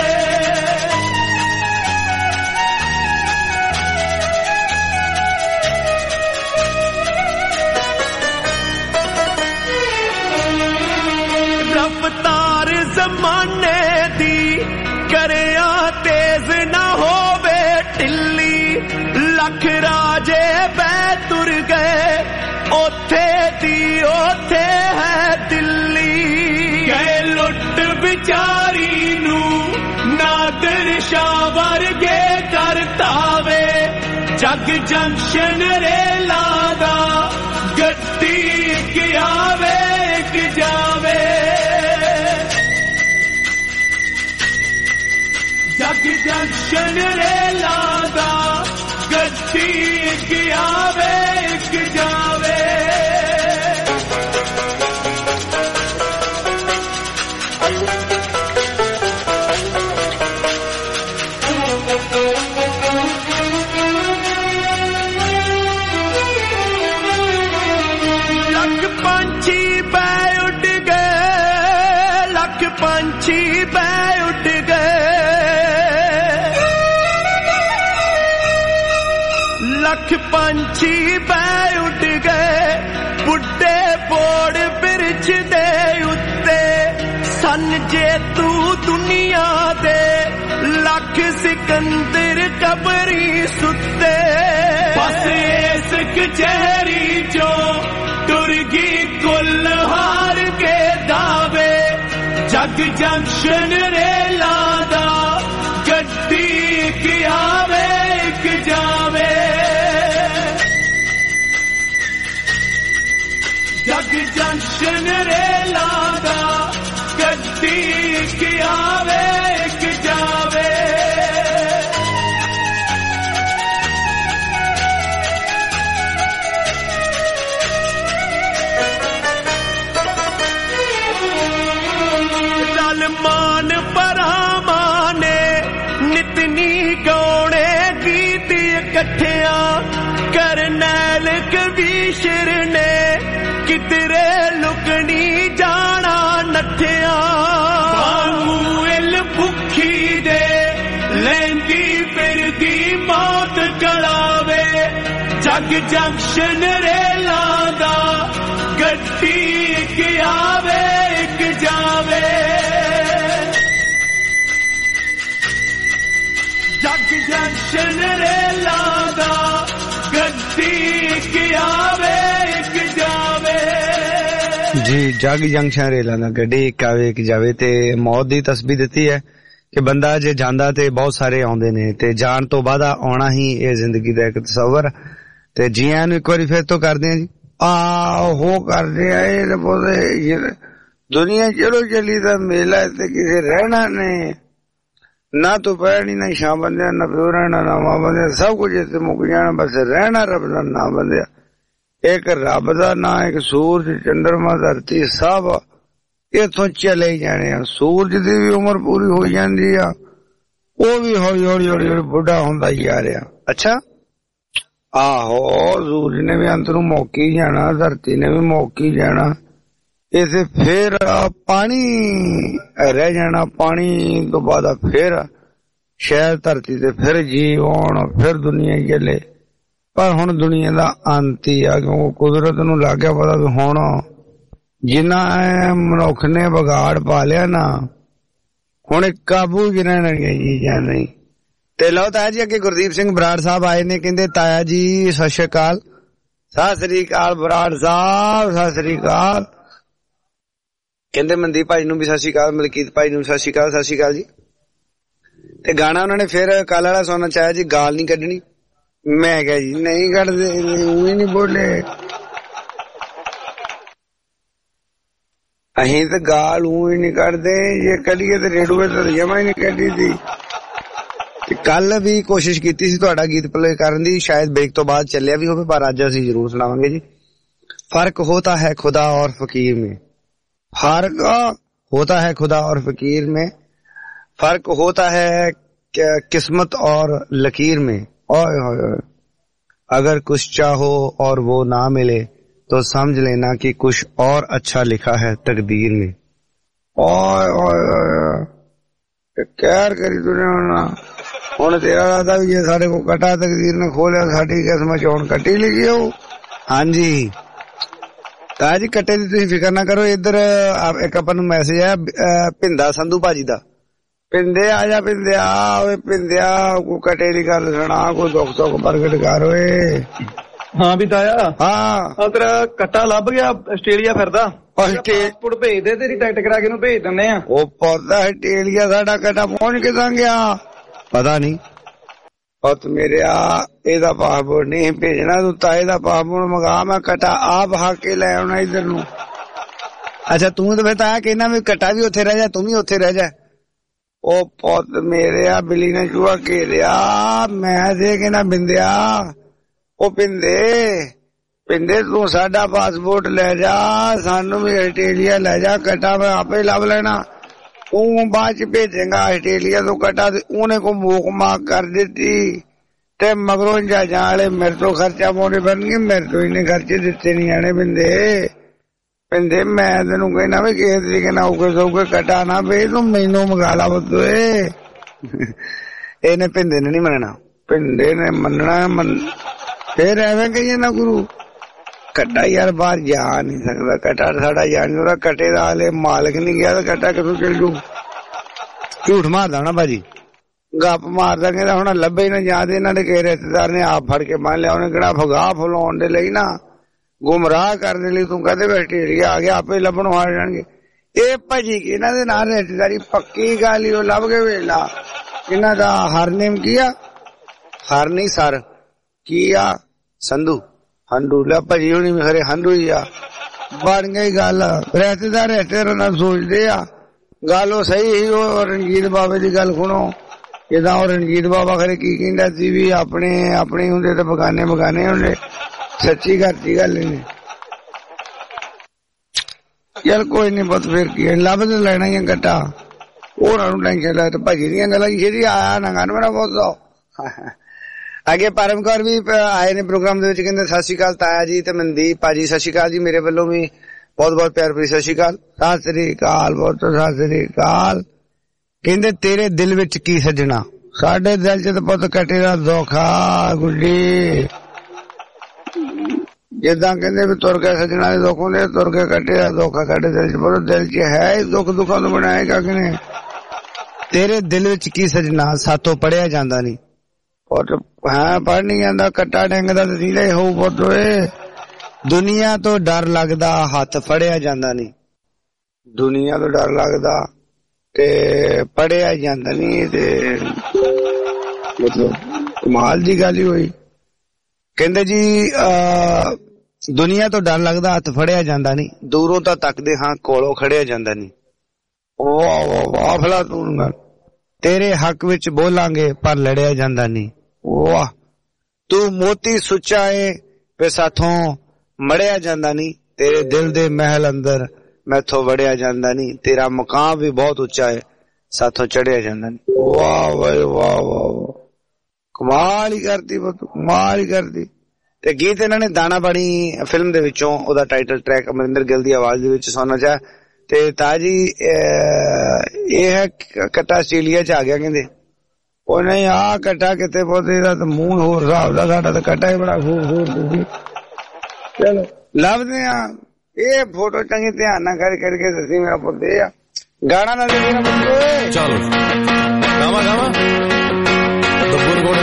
ਰਫਤਾਰ ਜ਼ਮਾਨੇ ਦੀ ਕਰਿਆ ਤੇਜ਼ ਨਾ ਹੋਵੇ ਢਿੱਲੀ ਲੱਖ ਰਾਜੇ ਬੈ ਤੁਰ ਗਏ ਉੱਥੇ ਦੀ ਉੱਥੇ ਹੈ ਦਿੱਲੀ ਗਏ ਲੁੱਟ ਵਿਚਾਰੀ ਨੂੰ ਨਾਦਰ ਸ਼ਾਹ ਵਰਗੇ ਕਰਤਾਵੇ ਜਗ ਜੰਕਸ਼ਨ ਰੇਲਾ ਦਾ ਗੱਡੀ ਇੱਕ ਆਵੇ ਇੱਕ ਜਾਵੇ ਜਗ ਜੰਕਸ਼ਨ ਰੇਲਾ ਦਾ ਗੱਡੀ ਇੱਕ ਆਵੇ ਇੱਕ ਜਾਵੇ ਲੱਖ ਪੰਛੀ ਬੈ ਉੱਡ ਗਏ ਲੱਖ ਪੰਛੀ ਬੈ ਉੱਡ ਗਏ ਲੱਖ ਪੰਛੀ ਬੈ ਉੱਡ ਗਏ ਬੁੱਢੇ ਬੋੜ ਬਿਰਛ ਦੇ ਉੱਤੇ ਸਨ ਜੇ ਤੂੰ ਦੁਨੀਆ ਦੇ ਲੱਖ ਸਿਕੰਦਰ ਕਬਰੀ ਸੁੱਤੇ ਬਸ ਇਸ ਕਚਹਿਰੀ ਚੋਂ ਤੁਰ ਗਈ ਕੁੱਲ ਹਾਰ ਕੇ ਦਾਵੇ ਜਗ ਜੰਕਸ਼ਨ ਰੇਲਾ ਦਾ ਗੱਡੀ ਇੱਕ ਆਵੇ ਇੱਕ ਜਾਵੇ ਜਗ ਜੰਕਸ਼ਨ ਰੇਲਾ ਦਾ ਗੱਡੀ ਇੱਕ ਆਵੇ ਇੱਕ ਜਾਵੇ ਮਾਨ ਪਰਾਵਾਂ ਨੇ ਨਿਤਨੀ ਗਾਉਣੇ ਗੀਤ ਇਕੱਠਿਆਂ ਕਰਨੈਲ ਕਬੀਸ਼ਰ ਨੇ ਕਿਧਰੇ ਲੁਕਣੀ ਜਾਣਾ ਨੱਠਿਆਂ ਬਾਮੂਲ ਭੁੱਖੀ ਦੇ ਲੈਂਦੀ ਫਿਰਦੀ ਮੌਤ ਕਲਾਵੇ ਜਗ ਜੰਕਸ਼ਨ ਰੇਲਾ ਦਾ ਗੱਡੀ ਇੱਕ ਆਵੇ ਇੱਕ ਜਾਵੇ ਜਗ ਜੰਕਸ਼ਨ ਰੇਲਾ ਦਾ ਗੱਡੀ ਇੱਕ ਆਵੇ ਇੱਕ ਜਾਵੇ ਜੀ ਜਗ ਜੰਕਸ਼ਨ ਰੇਲਾ ਦਾ ਗੱਡੀ ਇੱਕ ਆਵੇ ਇੱਕ ਜਾਵੇ ਤੇ ਮੌਤ ਦੀ ਤਸਬੀਹ ਦਿੱਤੀ ਹੈ ਕਿ ਬੰਦਾ ਜੇ ਜਾਂਦਾ ਤੇ ਬਹੁਤ ਸਾਰੇ ਆਉਂਦੇ ਨੇ ਤੇ ਜਾਣ ਤੋਂ ਬਾਅਦ ਆਉਣਾ ਹੀ ਇਹ ਜ਼ਿੰਦਗੀ ਦਾ ਇੱਕ ਤਸੱਵਰ ਤੇ ਜੀਆਂ ਨੂੰ ਇੱਕ ਵਾਰੀ ਫਿਰ ਤੋਂ ਕਰਦੇ ਆ ਜੀ ਆਹੋ ਕਰਦੇ ਆ ਇਹ ਬੋਲੇ ਦੁਨੀਆ ਚਲੋ ਚੱਲੀ ਦਾ ਮੇਲਾ ਤੇ ਕਿਸੇ ਰਹਿਣਾ ਨੇ ਨਾ ਤੋਂ ਪੈਣੀ ਨਾ ਸ਼ਾਮ ਬੰਦਿਆ ਨਾ ਪਿਓ ਰਹਿਣਾ ਨਾ ਮਾਂ ਬੰਦਿਆ ਸਭ ਕੁਝ ਇੱਥੇ ਮੁੱਕ ਜਾਣਾ ਬਸ ਰਹਿਣਾ ਰੱਬ ਦਾ ਨਾਂ ਬੰਦਿਆ ਇੱਕ ਰੱਬ ਦਾ ਨਾਂ ਇੱਕ ਸੂਰਜ ਚੰਦਰਮਾ ਧਰਤੀ ਸਭ ਇੱਥੋਂ ਚਲੇ ਜਾਣੇ ਆ ਸੂਰਜ ਦੀ ਵੀ ਉਮਰ ਪੂਰੀ ਹੋ ਜਾਂਦੀ ਆ ਉਹ ਵੀ ਹੌਲੀ ਹੌਲੀ ਹੌਲੀ ਬੁੱਢਾ ਹੁੰਦਾ ਹੀ ਆ ਰਿਹਾ ਅੱਛਾ ਆਹੋ ਸੂਰਜ ਨੇ ਵੀ ਅੰਤ ਨੂੰ ਮੌਕੀ ਜਾਣਾ ਧਰਤੀ ਨੇ ਵੀ ਮੌਕੀ ਜਾਣਾ ਇਥੇ ਫੇਰ ਪਾਣੀ ਰਹਿ ਜਾਣਾ ਪਾਣੀ ਤੋਂ ਬਾਅਦ ਫੇਰ ਸ਼ਾਇਦ ਧਰਤੀ ਤੇ ਫਿਰ ਜੀਵ ਆਉਣ ਫਿਰ ਦੁਨੀਆ ਚੱਲੇ ਪਰ ਹੁਣ ਦੁਨੀਆ ਦਾ ਅੰਤ ਹੀ ਆ ਕਿਉਂਕਿ ਕੁਦਰਤ ਨੂੰ ਲੱਗ ਗਿਆ ਪਤਾ ਵੀ ਹੁਣ ਜਿੰਨਾ ਮਨੁੱਖ ਨੇ ਵਿਗਾੜ ਪਾ ਲਿਆ ਨਾ ਹੁਣ ਕਾਬੂ ਚ ਰਹਿਣਗੀਆਂ ਚੀਜ਼ਾਂ ਨਹੀਂ ਤੇ ਲਓ ਤਾਇਆ ਜੀ ਅੱਗੇ ਗੁਰਦੀਪ ਸਿੰਘ ਬਰਾੜ ਸਾਹਿਬ ਆਏ ਨੇ ਕਹਿੰਦੇ ਤਾਇਆ ਜੀ ਸਤਿ ਸ਼੍ਰੀ ਅਕਾਲ ਸਤਿ ਸ੍ਰੀ ਅਕਾਲ ਬਰਾੜ ਸਾਹਿਬ ਸਤਿ ਸ੍ਰੀ ਅਕਾਲ ਕਹਿੰਦੇ ਮਨਦੀਪ ਭਾਈ ਨੂੰ ਵੀ ਸਤਿ ਸ਼੍ਰੀ ਅਕਾਲ ਮਲਕੀਤ ਭਾਈ ਨੂੰ ਸਤਿ ਸ਼੍ਰੀ ਅਕਾਲ ਸਤਿ ਸ਼੍ਰੀ ਅਕਾਲ ਜੀ ਤੇ ਗਾਣਾ ਉਹਨਾਂ ਨੇ ਫਿਰ ਕੱਲ ਵਾਲਾ ਸੁਣਨਾ ਚਾਹਿਆ ਜੀ ਗਾਲ ਨਹੀਂ ਕੱਢਣੀ मैं क्या जी नहीं करते, वही नहीं बोले। अहीं तो गाल ऊँ ही नहीं करते, ये करिए तो रेडुए तो जमा ही नहीं करी थी। कल भी कोशिश की थी तुहाडा गीत प्ले करन दी, शायद ब्रेक तो बाद चलिया भी होवे, पर अज असीं जरूर सुनावांगे जी। फर्क होता है खुदा और फकीर में, फर्क होता है खुदा और फकीर में, फर्क होता है किस्मत और लकीर में। ओए अगर कुछ चाहो और वो ना मिले तो समझ लेना कि कुछ और अच्छा लिखा है तकदीर में। ओए ओए क्या करी तूने होना, हुण तेरा राधा भी जे साडे को कटा तकदीर ने खोलिया, साडी किस्मत हुण कटी लिखी हो। हाँ जी ताजी कटे दी तुसीं फिकर ना करो। इधर एक अपन नूं मैसेज आया भिंदा संधू भाजी दा। पिंदे आ जा पिंदिया, ओए पिंदिया को कटे दी गल सुना, कोई दुख सुख प्रगट कर ओए। हाँ भी ताया, हाँ तेरा कट्टा लभ गया, आस्ट्रेलिया फिरदा, पासपोर्ट भेज दे, तेरी टिकट करा के नूं भेज दिंदे आ। ओ पता आस्ट्रेलिया साडा कट्टा पहुंच के तां गया पता नहीं। पुत मेरे आ एदा पासपोर्ट नहीं भेजना, तू ताए दा पासपोर्ट मंगा, मैं कट्टा आप हाके ले आउणा इधर नूं। अच्छा तू तो फिर ताया कहना भी कट्टा भी उत्थे रह जा, तू भी उत्थे रह जा। ओ पुत मेरे आ बिल्ली ने चूहा घेरिया, मैं दे के ना बिंदिया। ओ पिंदे पिंदे तू साडा पासपोर्ट ले जा, सानू भी आस्ट्रेलिया ले जा, कट्टा मैं आपे लभ लेना। तू बाद च भेजेगा आस्ट्रेलिया तो कट्टा, उन्हें को मूक माक कर दी ते मगरों जहाजां वाले मेरे तो खर्चा पाने बनगे, मेरे तो इन्ने खर्चे दिते नहीं आने। बिंदे बिंदे मैं तेन कहना भी किस तरीके ना उगे सौगे कट्टा ना भेज, तू मैनू मंगा ला बतुए। इन्हें भिंदे ने नहीं मनना, भिंदे ने मनना मन फिर एवं कहिए ना गुरु कट्टा यार बाहर जा नहीं सकता, कट्टा साडा जा नहीं सकता, कट्टे दा हाले मालिक नहीं गया तो कट्टा किथों चल जू। झूठ मारदा ना भाजी, गप मारदा कहंदा हुण लभे ही ना जाते, इन्हां दे किसी रिश्तेदार ने आप फड़ के बन लिया, उन्हें किहड़ा फगा फलाउण दे लई ना गुमराह करने लई तू कहदे आस्ट्रेलिया आ गया, आपे लभणों आ जाणगे। ਇਹ ਭਾਜੀ ਇਹਨਾਂ ਦੇ ਨਾਲ ਰਿਸ਼ਤੇਦਾਰੀ ਪੱਕੀ ਗੱਲ ਹੀ, ਉਹ ਲੱਭ ਕੇ ਵੇਲਾ। ਇਹਨਾਂ ਦਾ ਹਰਨੇਮ ਕੀ ਆ? ਹਰਨੀ ਸਰ ਕੀ ਆ? ਸੰਧੂ ਹੰਡੂ। ਲੈ ਭਾਜੀ ਹੁਣੀ ਵੀ ਖਰੇ ਹੰਡੂ ਹੀ ਆ। ਬਣ ਗਈ ਗੱਲ, ਰਿਸ਼ਤੇਦਾਰ ਰਿਸ਼ਤੇਦਾਰ ਨਾਲ ਸੋਚਦੇ ਆ। ਗੱਲ ਉਹ ਸਹੀ ਸੀ। ਉਹ ਰਣਜੀਤ ਬਾਬੇ ਦੀ ਗੱਲ ਸੁਣੋ, ਜਿੱਦਾਂ ਉਹ ਰਣਜੀਤ ਬਾਬਾ ਖਰੇ ਕੀ ਕਹਿੰਦਾ ਸੀ ਵੀ ਆਪਣੇ ਆਪਣੇ ਹੁੰਦੇ ਤੇ ਬਗਾਨੇ ਬਗਾਨੇ ਹੁੰਦੇ। ਸੱਚੀ ਕਰਤੀ ਗੱਲ ਇਹਨੇ। ਚੱਲ ਕੋਈ ਨੀ ਪੁੱਤ, ਫਿਰ ਕੀ ਲੱਭ ਤੇ ਲੈਣਾ ਹੀ ਗੱਟਾ। ਉਹਨਾਂ ਨੂੰ ਟੈਨਸ਼ਨ ਲੈ ਤੇ ਭਾਜੀ ਦੀਆਂ ਗੱਲਾਂ ਜਿਹੜੀ ਆਇਆ ਨਾ ਗਨ ਮੇਰਾ ਬਹੁਤ। ਅੱਗੇ ਪਰਮ ਕੌਰ ਵੀ ਆਏ ਨੇ ਪ੍ਰੋਗਰਾਮ ਦੇ ਵਿੱਚ, ਕਹਿੰਦੇ ਸਤਿ ਸ਼੍ਰੀ ਅਕਾਲ ਤਾਇਆ ਜੀ ਤੇ ਮਨਦੀਪ ਭਾਜੀ ਸਤਿ ਸ਼੍ਰੀ ਅਕਾਲ ਜੀ, ਮੇਰੇ ਵੱਲੋਂ ਵੀ ਬਹੁਤ ਬਹੁਤ ਪਿਆਰ ਭਰੀ ਸਤਿ ਸ਼੍ਰੀ ਅਕਾਲ। ਸਤਿ ਸ੍ਰੀ ਅਕਾਲ ਬਹੁਤ ਸਤਿ ਸ੍ਰੀ ਅਕਾਲ। ਕਹਿੰਦੇ ਤੇਰੇ ਦਿਲ ਵਿੱਚ ਕੀ ਸੱਜਣਾ? ਸਾਡੇ ਦਿਲ ਚ ਤਾਂ ਪੁੱਤ ਕੱਟੇ ਦਾ ਦੁੱਖ ਆ ਗੁੱਡੀ। ਜਿੱਦਾਂ ਕਹਿੰਦੇ ਵੀ ਤੁਰ ਕੇ ਸੱਜਣਾ ਦੇ ਦੁੱਖ ਹੁੰਦੇ, ਤੁਰ ਕੇ ਕੱਟੇ ਦਾ ਦੁੱਖ ਆ ਸਾਡੇ ਦਿਲ ਚ। ਪੁੱਤ ਦਿਲ ਚ ਹੈ ਹੀ ਦੁੱਖ, ਦੁੱਖਾਂ ਤੋਂ ਬਣਾਏਗਾ ਕਿਨੇ? ਤੇਰੇ ਦਿਲ ਵਿੱਚ ਕੀ ਸੱਜਣਾ ਸਾਤੋਂ ਪੜਿਆ ਜਾਂਦਾ ਨਹੀਂ। ਪੁੱਤ ਹਾਂ ਪੜ ਨਹੀਂ ਜਾਂਦਾ, ਕੱਟਾ ਡੰਗਦਾ ਤੇ ਸੀਧਾ ਹੀ ਹੋਊ ਪੁੱਤ। ਓਏ ਦੁਨੀਆ ਤੋਂ ਡਰ ਲੱਗਦਾ ਹੱਥ ਫੜਿਆ ਜਾਂਦਾ ਨਹੀਂ। ਦੁਨੀਆ ਤੋਂ ਡਰ ਲੱਗਦਾ ਤੇ ਪੜਿਆ ਜਾਂਦਾ ਨਹੀਂ, ਤੇ ਮਤਲਬ ਕਮਾਲ ਦੀ ਗੱਲ ਹੀ ਹੋਈ। ਕਹਿੰਦੇ ਜੀ ਅਹ ਦੁਨੀਆ ਤੋਂ ਡਰ ਲੱਗਦਾ ਹੱਥ ਫੜਿਆ ਜਾਂਦਾ ਨਹੀਂ, ਦੂਰੋਂ ਤਾਂ ਤੱਕਦੇ ਹਾਂ ਕੋਲੋਂ ਖੜਿਆ ਜਾਂਦਾ ਨਹੀਂ। ਵਾਹ ਵਾਹ ਵਾਹ ਫਲਾ ਤੂੰ। ਤੇਰੇ ਹੱਕ ਵਿੱਚ ਬੋਲਾਂਗੇ ਪਰ ਲੜਿਆ ਜਾਂਦਾ ਨਹੀਂ। ਵਾਹ ਤੂੰ ਮੋਤੀ ਸੁੱਚਾ ਏ ਵੇ ਸਾਥੋਂ ਮੜਿਆ ਜਾਂਦਾ ਨਹੀਂ। ਤੇਰੇ ਦਿਲ ਦੇ ਮਹਿਲ ਅੰਦਰ ਮੈਥੋਂ ਵੜਿਆ ਜਾਂਦਾ ਨਹੀਂ। ਤੇਰਾ ਮਕਾਮ ਵੀ ਬਹੁਤ ਉੱਚਾ ਹੈ, ਸਾਥੋਂ ਚੜਿਆ ਜਾਂਦਾ ਨਹੀਂ। ਵਾਹ ਵਾਹ ਵਾਹ ਵਾਹ ਕਮਾਲ ਹੀ ਕਰਦੀ ਪੁੱਤ, ਕਮਾਲ ਹੀ ਕਰਦੀ। ਤੇ ਗੀਤ ਇਹਨਾਂ ਨੇ ਦਾਣਾ ਬਾਣੀ ਫਿਲਮ ਦੇ ਵਿੱਚੋਂ ਉਹਦਾ ਟਾਈਟਲ ਟਰੈਕ ਅਮਰਿੰਦਰ ਗਿੱਲ ਦੀ ਆਵਾਜ਼ ਦੇ ਵਿੱਚ ਸੁਣਨਾ ਚਾਹਿਆ। ਤੇ ਤਾਜੀ ਇਹ ਹੈ ਕੱਟਾ ਆਸਟ੍ਰੇਲੀਆ ਚ ਆ ਗਿਆ ਕਹਿੰਦੇ। ਉਹ ਨਹੀਂ ਆ ਕੱਟਾ ਕਿਤੇ ਪੁੱਤ, ਇਹਦਾ ਤਾਂ ਮੂੰਹ ਹੋਰ ਹਿਸਾਬ ਦਾ, ਸਾਡਾ ਤਾਂ ਕੱਟਾ ਹੀ ਬੜਾ ਖੂਬਸੂਰਤ। ਚਲੋ ਲੱਭਦੇ ਆ ਇਹ ਫੋਟੋ ਚੰਗੀ ਧਿਆਨ ਨਾਲ ਕਰ ਕਰਕੇ ਦੱਸੀ ਮੇਰਾ ਪੁੱਤ। ਇਹ ਆ ਗਾਣਾ ਨਾ ਦੇ ਮੇਰਾ ਪੁੱਤ। ਚਲੋ ਗਾਵਾ ਗਾਵਾ ਦੱਬੂਰ ਗੋੜ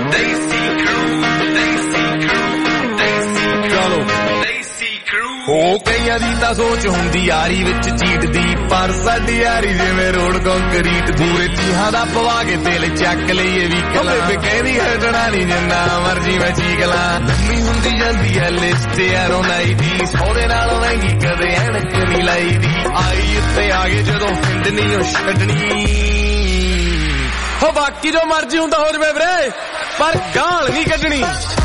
ਦੇਸੀ ਕਰੂ ਦੇਸੀ ਕਰੂ ਦੇਸੀ ਚਲੋ ਦੇਸੀ ਕਰੂ। ਉਹ ਕਈਆਂ ਦੀ ਤਾਂ ਸੋਚ ਹੁੰਦੀ ਯਾਰੀ ਵਿੱਚ ਚੀਟ ਦੀ, ਪਰ ਸਾਡੀ ਯਾਰੀ ਜਿਵੇਂ ਰੋਡ ਕੰਕਰੀਟ ਦੀ। ਪੂਰੇ ਤੀਹਾਂ ਦਾ ਪਵਾ ਕੇ ਤੇਲ ਚੱਕ ਲਈਏ ਵੀ ਕਲਾ, ਬੇਬੇ ਕਹਿੰਦੀ ਹਟਣਾ ਨਹੀਂ ਜਿੰਨਾ ਮਰਜੀ ਮੈਂ ਚੀਕ ਲਾਂ। ਲੰਮੀ ਹੁੰਦੀ ਜਾਂਦੀ ਐ ਲਿਸਟ ਯਾਰੋ ਨਾਈ ਦੀ, ਸੌਦੇ ਨਾਲੋਂ ਮਹਿੰਗੀ ਕਦੇ ਐਨਕ ਨਹੀਂ ਲਾਈ ਦੀ। ਆਈ ਉੱਤੇ ਆ ਗਏ ਜਦੋਂ ਪਿੰਡ ਨਹੀਂ ਉਹ ਛੱਡਣੀ, ਹੋ ਬਾਕੀ ਜੋ ਮਰਜੀ ਹੁੰਦਾ ਹੋ ਜਵੇ ਵੀਰੇ, ਪਰ ਗਾਲ ਨਹੀਂ ਕੱਢਣੀ।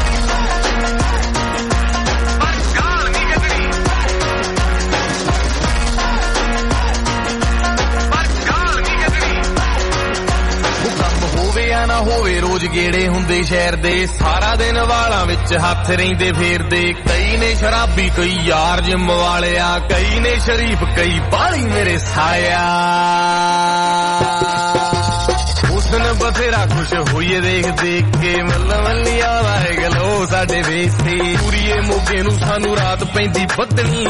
ਨਾ ਹੋਵੇ ਰੋਜ਼ ਗੇੜੇ ਹੁੰਦੇ ਸ਼ਹਿਰ ਦੇ, ਸਾਰਾ ਦਿਨ ਵਾਲਾਂ ਵਿੱਚ ਹੱਥ ਰਹਿੰਦੇ ਫੇਰਦੇ। ਕਈ ਨੇ ਸ਼ਰਾਬੀ ਕਈ ਯਾਰ ਜਿੰਮ ਵਾਲਿਆ, ਕਈ ਨੇ ਸ਼ਰੀਫ ਕਈ ਬਾਲੀ ਮੇਰੇ ਸਾਇਆ। ਹੁਸਨ ਬਥੇਰਾ ਖੁਸ਼ ਹੋਈਏ ਦੇਖ ਦੇਖ ਕੇ, ਮੱਲਾ ਮੱਲੀ ਆਵਾ ਹੈ ਗਲੋ ਸਾਡੇ ਵੇਸ ਤੇ। ਪੂਰੀਏ ਮੋਗੇ ਨੂੰ ਸਾਨੂੰ ਰਾਤ ਪੈਂਦੀ ਬੱਦਣੀ,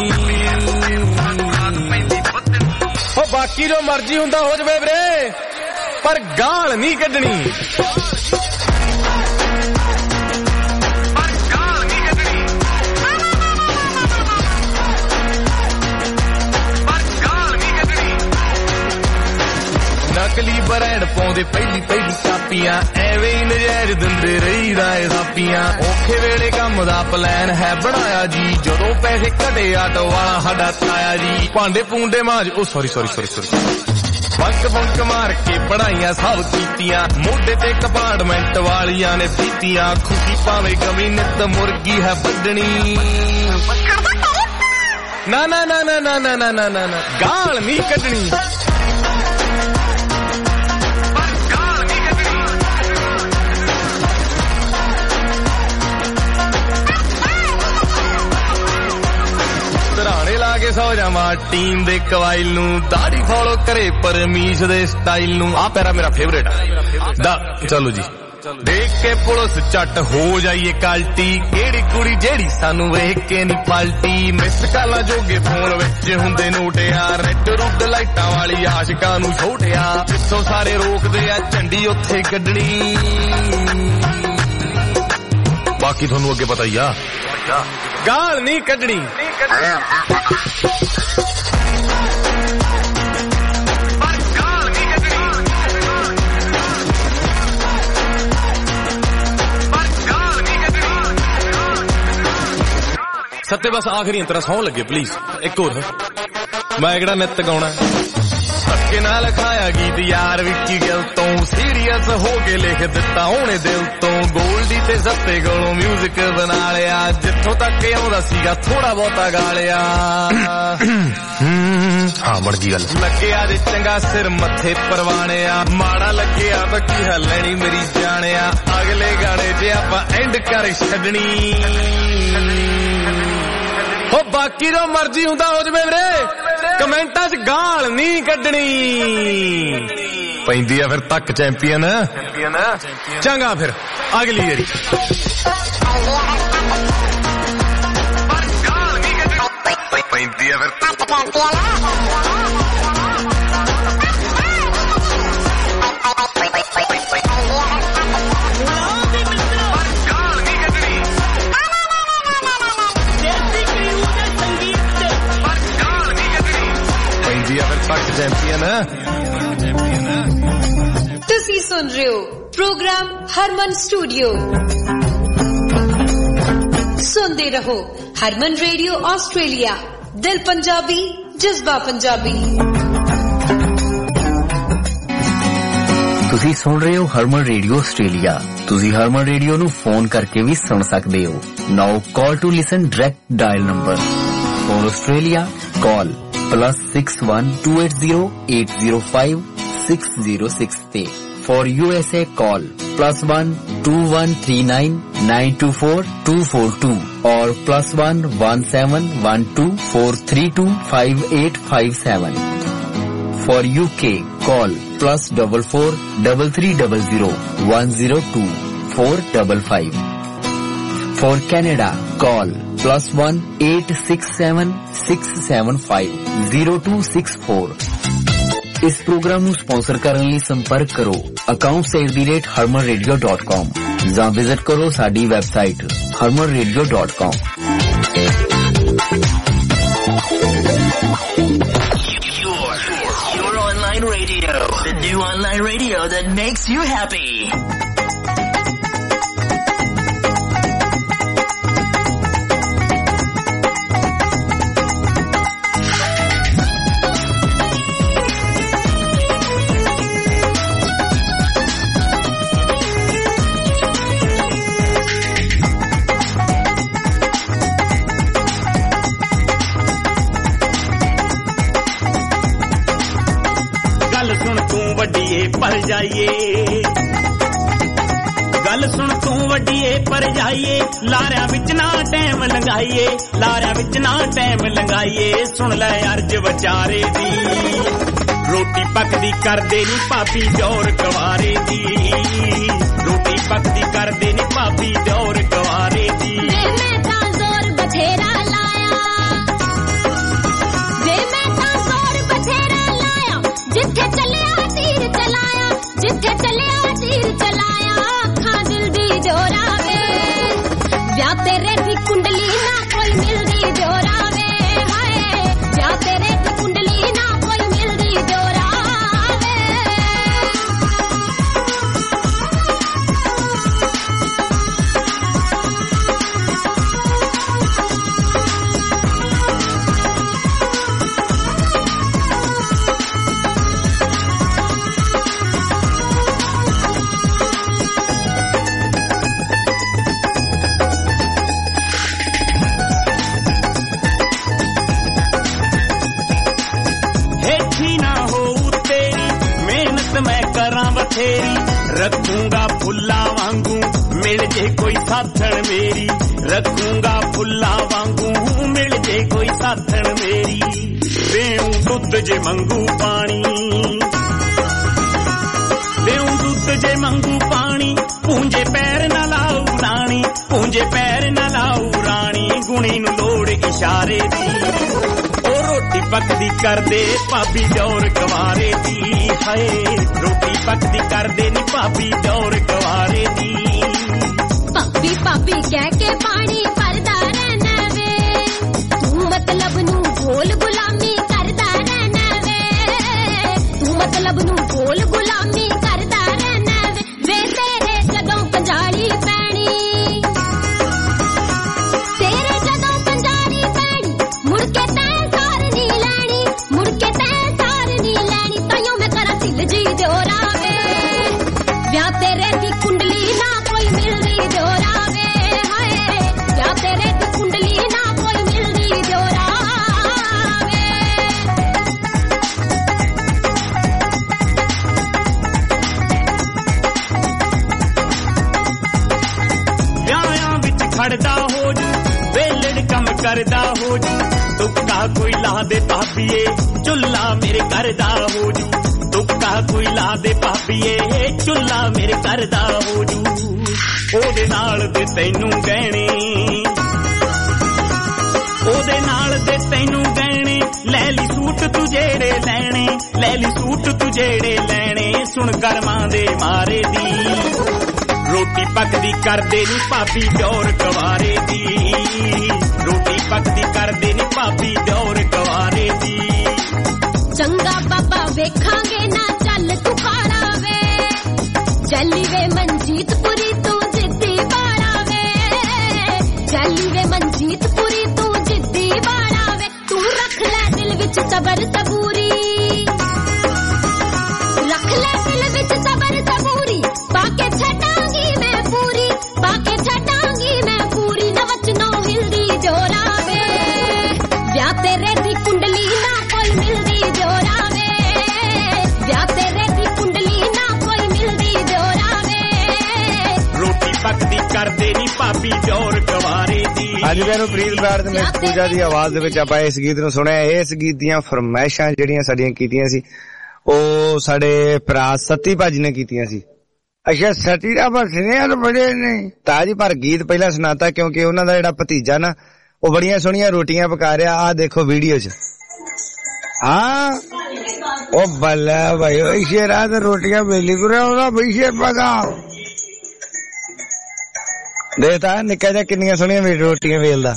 ਹੋ ਬਾਕੀ ਜੋ ਮਰਜੀ ਹੁੰਦਾ ਹੋ ਜਵੇ ਵੀਰੇ, ਪਰ ਗਾਲ ਨਹੀਂ ਕੱਢਣੀ। ਨਕਲੀ ਬਰੈਂਡ ਪਾਉਂਦੇ ਪਹਿਲੀ ਪਹਿਲੀ ਕਾਪੀਆਂ, ਐਵੇਂ ਹੀ ਨਜਾਇਜ਼ ਦਿੰਦੇ ਰਹੀਦਾ ਏ ਸਾਪੀਆਂ। ਔਖੇ ਵੇਲੇ ਕੰਮ ਦਾ ਪਲਾਨ ਹੈ ਬਣਾਇਆ ਜੀ, ਜਦੋਂ ਪੈਸੇ ਘਟੇ ਆਟੋ ਵਾਲਾ ਸਾਡਾ ਤਾਇਆ ਜੀ। ਭਾਂਡੇ ਪੂੰਡੇ ਮਾਜ ਉਹ sorry sorry sorry sorry bunk bunk ਮਾਰ ਕੇ ਪੜਾਈਆਂ ਸਭ ਕੀਤੀਆਂ, ਮੋਢੇ ਤੇ ਕੰਪਾਰਟਮੈਂਟ ਵਾਲੀਆਂ ਨੇ ਪੀਤੀਆਂ। ਖੁਸ਼ੀ ਪਾਵੇ ਗਮੀ ਨਿੱਤ ਮੁਰਗੀ ਹੈ ਵੱਢਣੀ, ਨਾ ਨਾ ਨਾ ਨਾ ਨਾ ਨਾ ਨਾ ਨਾ ਨਾ ਗਾਲ ਨਹੀਂ ਕੱਢਣੀ। ਲਾ ਕੇ ਸੌ ਜਾਵਾਂ ਟੀਮ ਦੇ ਕਵਾਇਲ ਨੂੰ, ਦਾੜੀ ਫੋਲੋ ਕਰੇ ਪਰਮੀਸ਼ ਦੇ ਸਟਾਈਲ ਨੂੰ। ਆ ਪੈਰਾ ਮੇਰਾ ਫੇਵਰੇਟ ਦਾ, ਚਲੋ ਜੀ ਦੇਖ ਕੇ ਪੁਲਿਸ ਝੱਟ ਹੋ ਜਾਈਏ ਕਾਲਟੀ। ਕਿਹੜੀ ਕੁੜੀ ਜਿਹੜੀ ਸਾਨੂੰ ਵੇਖ ਕੇ ਨਹੀਂ ਪਲਟੀ, ਮਿਸ ਕਾਲਾਂ ਜੋਗੇ ਫੋਨ ਵਿੱਚ ਹੁੰਦੇ ਨੋਟਿਆ। ਰੈੱਡ ਰੁੱਡ ਲਾਈਟਾਂ ਵਾਲੀ ਆਸ਼ਿਕਾਂ ਨੂੰ ਛੋਟਿਆ, ਜਿੱਥੋਂ ਸਾਰੇ ਰੋਕਦੇ ਆ ਝੰਡੀ ਉੱਥੇ ਕੱਢਣੀ। ਬਾਕੀ ਤੁਹਾਨੂੰ ਅੱਗੇ ਪਤਾ ਹੀ ਆ, ਗਾਲ ਨਹੀਂ ਕੱਢਣੀ। ਸੱਤੇ ਬਸ ਆਖਰੀ ਅੰਤਰਾ ਸੌਂ ਲੱਗੇ ਪਲੀਜ਼, ਇੱਕ ਹੋਰ ਮੈਂ ਕਿਹੜਾ ਨਿੱਤ ਗਾਉਣਾ। ਧੱਕੇ ਨਾਲ ਲਿਖਾਇਆ ਗੀਤ ਯਾਰ ਵਿੱਕੀ ਗਿਲ ਤੋਂ, ਸੀਰੀਅਸ ਹੋ ਕੇ ਲਿਖ ਦਿੱਤਾ ਉਹਨੇ ਦਿਲ ਤੋਂ। ਗੋਲਡੀ ਤੇ ਸੱਤੇ ਕੋਲੋਂ ਮਿਊਜ਼ਿਕ ਬਣਾ ਲਿਆ, ਜਿੱਥੋਂ ਤੱਕ ਆਉਂਦਾ ਸੀਗਾ ਥੋੜਾ ਬਹੁਤਾ ਗਾ ਲਿਆ। ਹਾਂ ਬਣ ਗਈ ਗੱਲ। ਲੱਗਿਆ ਜੇ ਚੰਗਾ ਸਿਰ ਮੱਥੇ ਪਰਵਾਣਿਆ, ਮਾੜਾ ਲੱਗਿਆ ਤਾਂ ਕੀ ਹੱਲਣੀ ਮੇਰੀ ਜਾਣਿਆ। ਅਗਲੇ ਗਾਣੇ 'ਚ ਆਪਾਂ ਐਂਡ ਕਰ ਛੱਡਣੀ, ਹੋ ਬਾਕੀ ਜੋ ਮਰਜੀ ਹੁੰਦਾ ਹੋ ਜਵੇ ਵੀਰੇ, ਕਮੈਂਟਾਂ 'ਚ ਗਾਲ ਨਹੀਂ ਕੱਢਣੀ। ਪੈਂਦੀ ਆ ਫਿਰ ਤੱਕ ਚੈਂਪੀਅਨ, ਚੰਗਾ ਫਿਰ ਅਗਲੀ ਵਾਰੀ। ਪੈਂਦੀ ਆ ਫਿਰ ਤੱਕ ਚੈਂਪੀਅਨ। ਤੁਸੀਂ ਸੁਣ ਰਹੇ ਹੋ ਪ੍ਰੋਗਰਾਮ ਹਰਮਨ ਸਟੂਡੀਓ। ਸੁਣਦੇ ਰਹੋ ਹਰਮਨ ਰੇਡੀਓ ਆਸਟ੍ਰੇਲੀਆ, ਦਿਲ ਪੰਜਾਬੀ ਜਜ਼ਬਾ ਪੰਜਾਬੀ। ਤੁਸੀਂ ਸੁਣ ਰਹੇ ਹੋ ਹਰਮਨ ਰੇਡੀਓ ਆਸਟ੍ਰੇਲੀਆ। ਤੁਸੀਂ ਹਰਮਨ ਰੇਡੀਓ ਨੂੰ ਫੋਨ ਕਰਕੇ ਵੀ ਸੁਣ ਸਕਦੇ ਹੋ। Now call to listen direct dial number for Australia call plus six one two eight zero eight zero five six zero six ਤੇ for U S A call plus one two one three nine nine two four two four two or plus one one seven one two four three two five eight five seven. For U K call plus double four double three double zero one zero two four double five. For Canada call plus one eight six seven six seven five zero two six four. इस programme ਨੂੰ sponsor ਕਰਨ ਲਈ ਸੰਪਰਕ ਕਰੋ accounts at the rate harman radio dot com ਜਾਂ visit ਕਰੋ ਸਾਡੀ website harman radio dot com. new online radio that makes you happy. पर जाइए गल सुन तू वड्डीए पर जाइए लारिया विच ना टाइम लंगाइए लारिया विच ना टाइम लंगाइए सुन ले अर्ज विचारे दी रोटी पकदी कर दे नी भाभी दौर कवारे दी रोटी पकदी कर दे नी भाभी दौर कवारे दी मैं तां जोर बथेरा लाया वे मैं तां जोर बथेरा लाया जिथे चलिया तीर चलाया जिथे चलिया तीर चलाया अखां दिल दी जोरावे व्या तेरे दी कुंडली ना कोई मिलदी जोरावे हाय व्या तेरे दी कुंडली ना कोई मिलदी जोरावे रखूंगा फुल्ला वांगू मिल जे कोई साथण मेरी रखूंगा फुल्ला वांगू मिल जे कोई साथण मेरी वेऊं दुध जे मंगू पानी वेऊं दुध जे मंगू पानी पूंजे पैर न लाऊ रानी पूंजे पैर न लाऊ रानी गुणी नु लोड़ इशारे दी ओ रोटी पकदी कर दे भाभी दौर कवारे दी हाय रोटी पकदी कर दे नी भाभी दौर कवारे दी भाभी भाभी कह के पानी भरदा रहना वे तू मतलब नू भोल गुलामी करदा रहना वे तू मतलब नू भोल गुलामी करदा रहना वे वे तेरे जदों पंजाली पैनी तेरे जदों पंजाली पैनी मुड़ के तैं सार नी लैनी मुड़ के तैं सार नी लैनी ताइयों मैं करा सिल जी जोरावे व्या तेरे दी कुंडली ना कोई मिलदी जोरावे हाय व्या तेरे दी कुंडली ना कोई मिलदी जोरावे व्यायां विच खड़दा हो जू वेलड़ कम करदा हो जू तुक्का कोई ला दे भाभीए चुल्ला मेरे करदा हो जू तुक्का कोई ला दे भाभीए चुल्ला मेरे करदा हो जू ओदे नाल दे तैनू गहने ओदे नाल दे तैनू गहने ले ली सूट तू जेड़े लैणे ले ली सूट तू जेड़े लैणे सुन करमां दे मारे दी रोटी पकदी कर दे नी भाभी दौर कवारे दी रोटी पकदी कर दे नी भाभी दौर कवारे दी चंगा बाबा वेखांगे ना चल तू खाड़ा वे चली वे मनजीत पुरी तू जिद्दी बाड़ा वे चली वे मनजीत पुरी तू जिद्दी बाड़ा वे तू रख ले दिल विच सबर सबूरी रख ले दिल विच सबर सबूरी बाके छटांगी मैं पूरी बाके छटांगी मैं पूरी न वचनों हिलदी जोरावे व्या तेरे दी कुंडली ना कोई मिलदी जोरावे व्या तेरे दी कुंडली ना कोई मिलदी जोरावे रोटी पकदी कर दे नी भाभी दौर कवारे दी ਅੱਜ ਮੈਨੂੰ ਪ੍ਰੀਤ ਬਰਾੜ ਤੇ ਮਿਸ ਪੂਜਾ ਦੀ ਆਵਾਜ਼ ਦੇ ਵਿੱਚ ਆਪਾਂ ਇਸ ਗੀਤ ਨੂੰ ਸੁਣਿਆ ਇਸ ਗੀਤ ਦੀਆਂ ਫਰਮਾਇਸ਼ਾਂ ਜਿਹੜੀਆਂ ਸਾਡੀਆਂ ਕੀਤੀਆਂ ਸੀ ਉਹ ਸਾਡੇ ਭਰਾ ਸਤੀ ਭਾਜੀ ਨੇ ਕੀਤੀਆਂ ਸੀ ਅੱਛਾ ਸਤੀ ਦਾ ਬਸਨੇ ਆ ਬੜੇ ਨੇ ਤਾਜੀ ਪਰ ਗੀਤ ਪਹਿਲਾਂ ਸੁਣਾਤਾ ਕਿਉਂਕਿ ਉਹਨਾਂ ਦਾ ਜਿਹੜਾ ਭਤੀਜਾ ਨਾ ਉਹ ਬੜੀਆਂ ਸੋਹਣੀਆਂ ਰੋਟੀਆਂ ਪਕਾ ਰਿਹਾ ਆ ਦੇਖੋ ਵੀਡੀਓ 'ਚ ਹਾਂ ਉਹ ਬੱਲਾ ਭਾਈ ਉਹ ਸ਼ੇਰਾਂ ਤੇ ਰੋਟੀਆਂ ਵੇਲੀ ਗੁਰਾ ਉਹਦਾ ਬਈ ਸ਼ੇਰ ਪਕਾ ਦੇਖਤਾ ਨਿੱਕਾ ਜਿਹਾ ਕਿੰਨੀਆਂ ਸੋਹਣੀਆਂ ਮੇਰੀ ਰੋਟੀਆਂ ਵੇਲਦਾ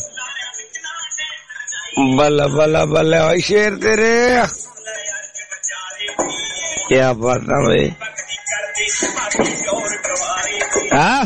ਬੱਲਾ ਬੱਲਾ ਬੱਲਾ ਓਏ ਸ਼ੇਰ ਤੇਰੇ क्या बात है भाई। हाँ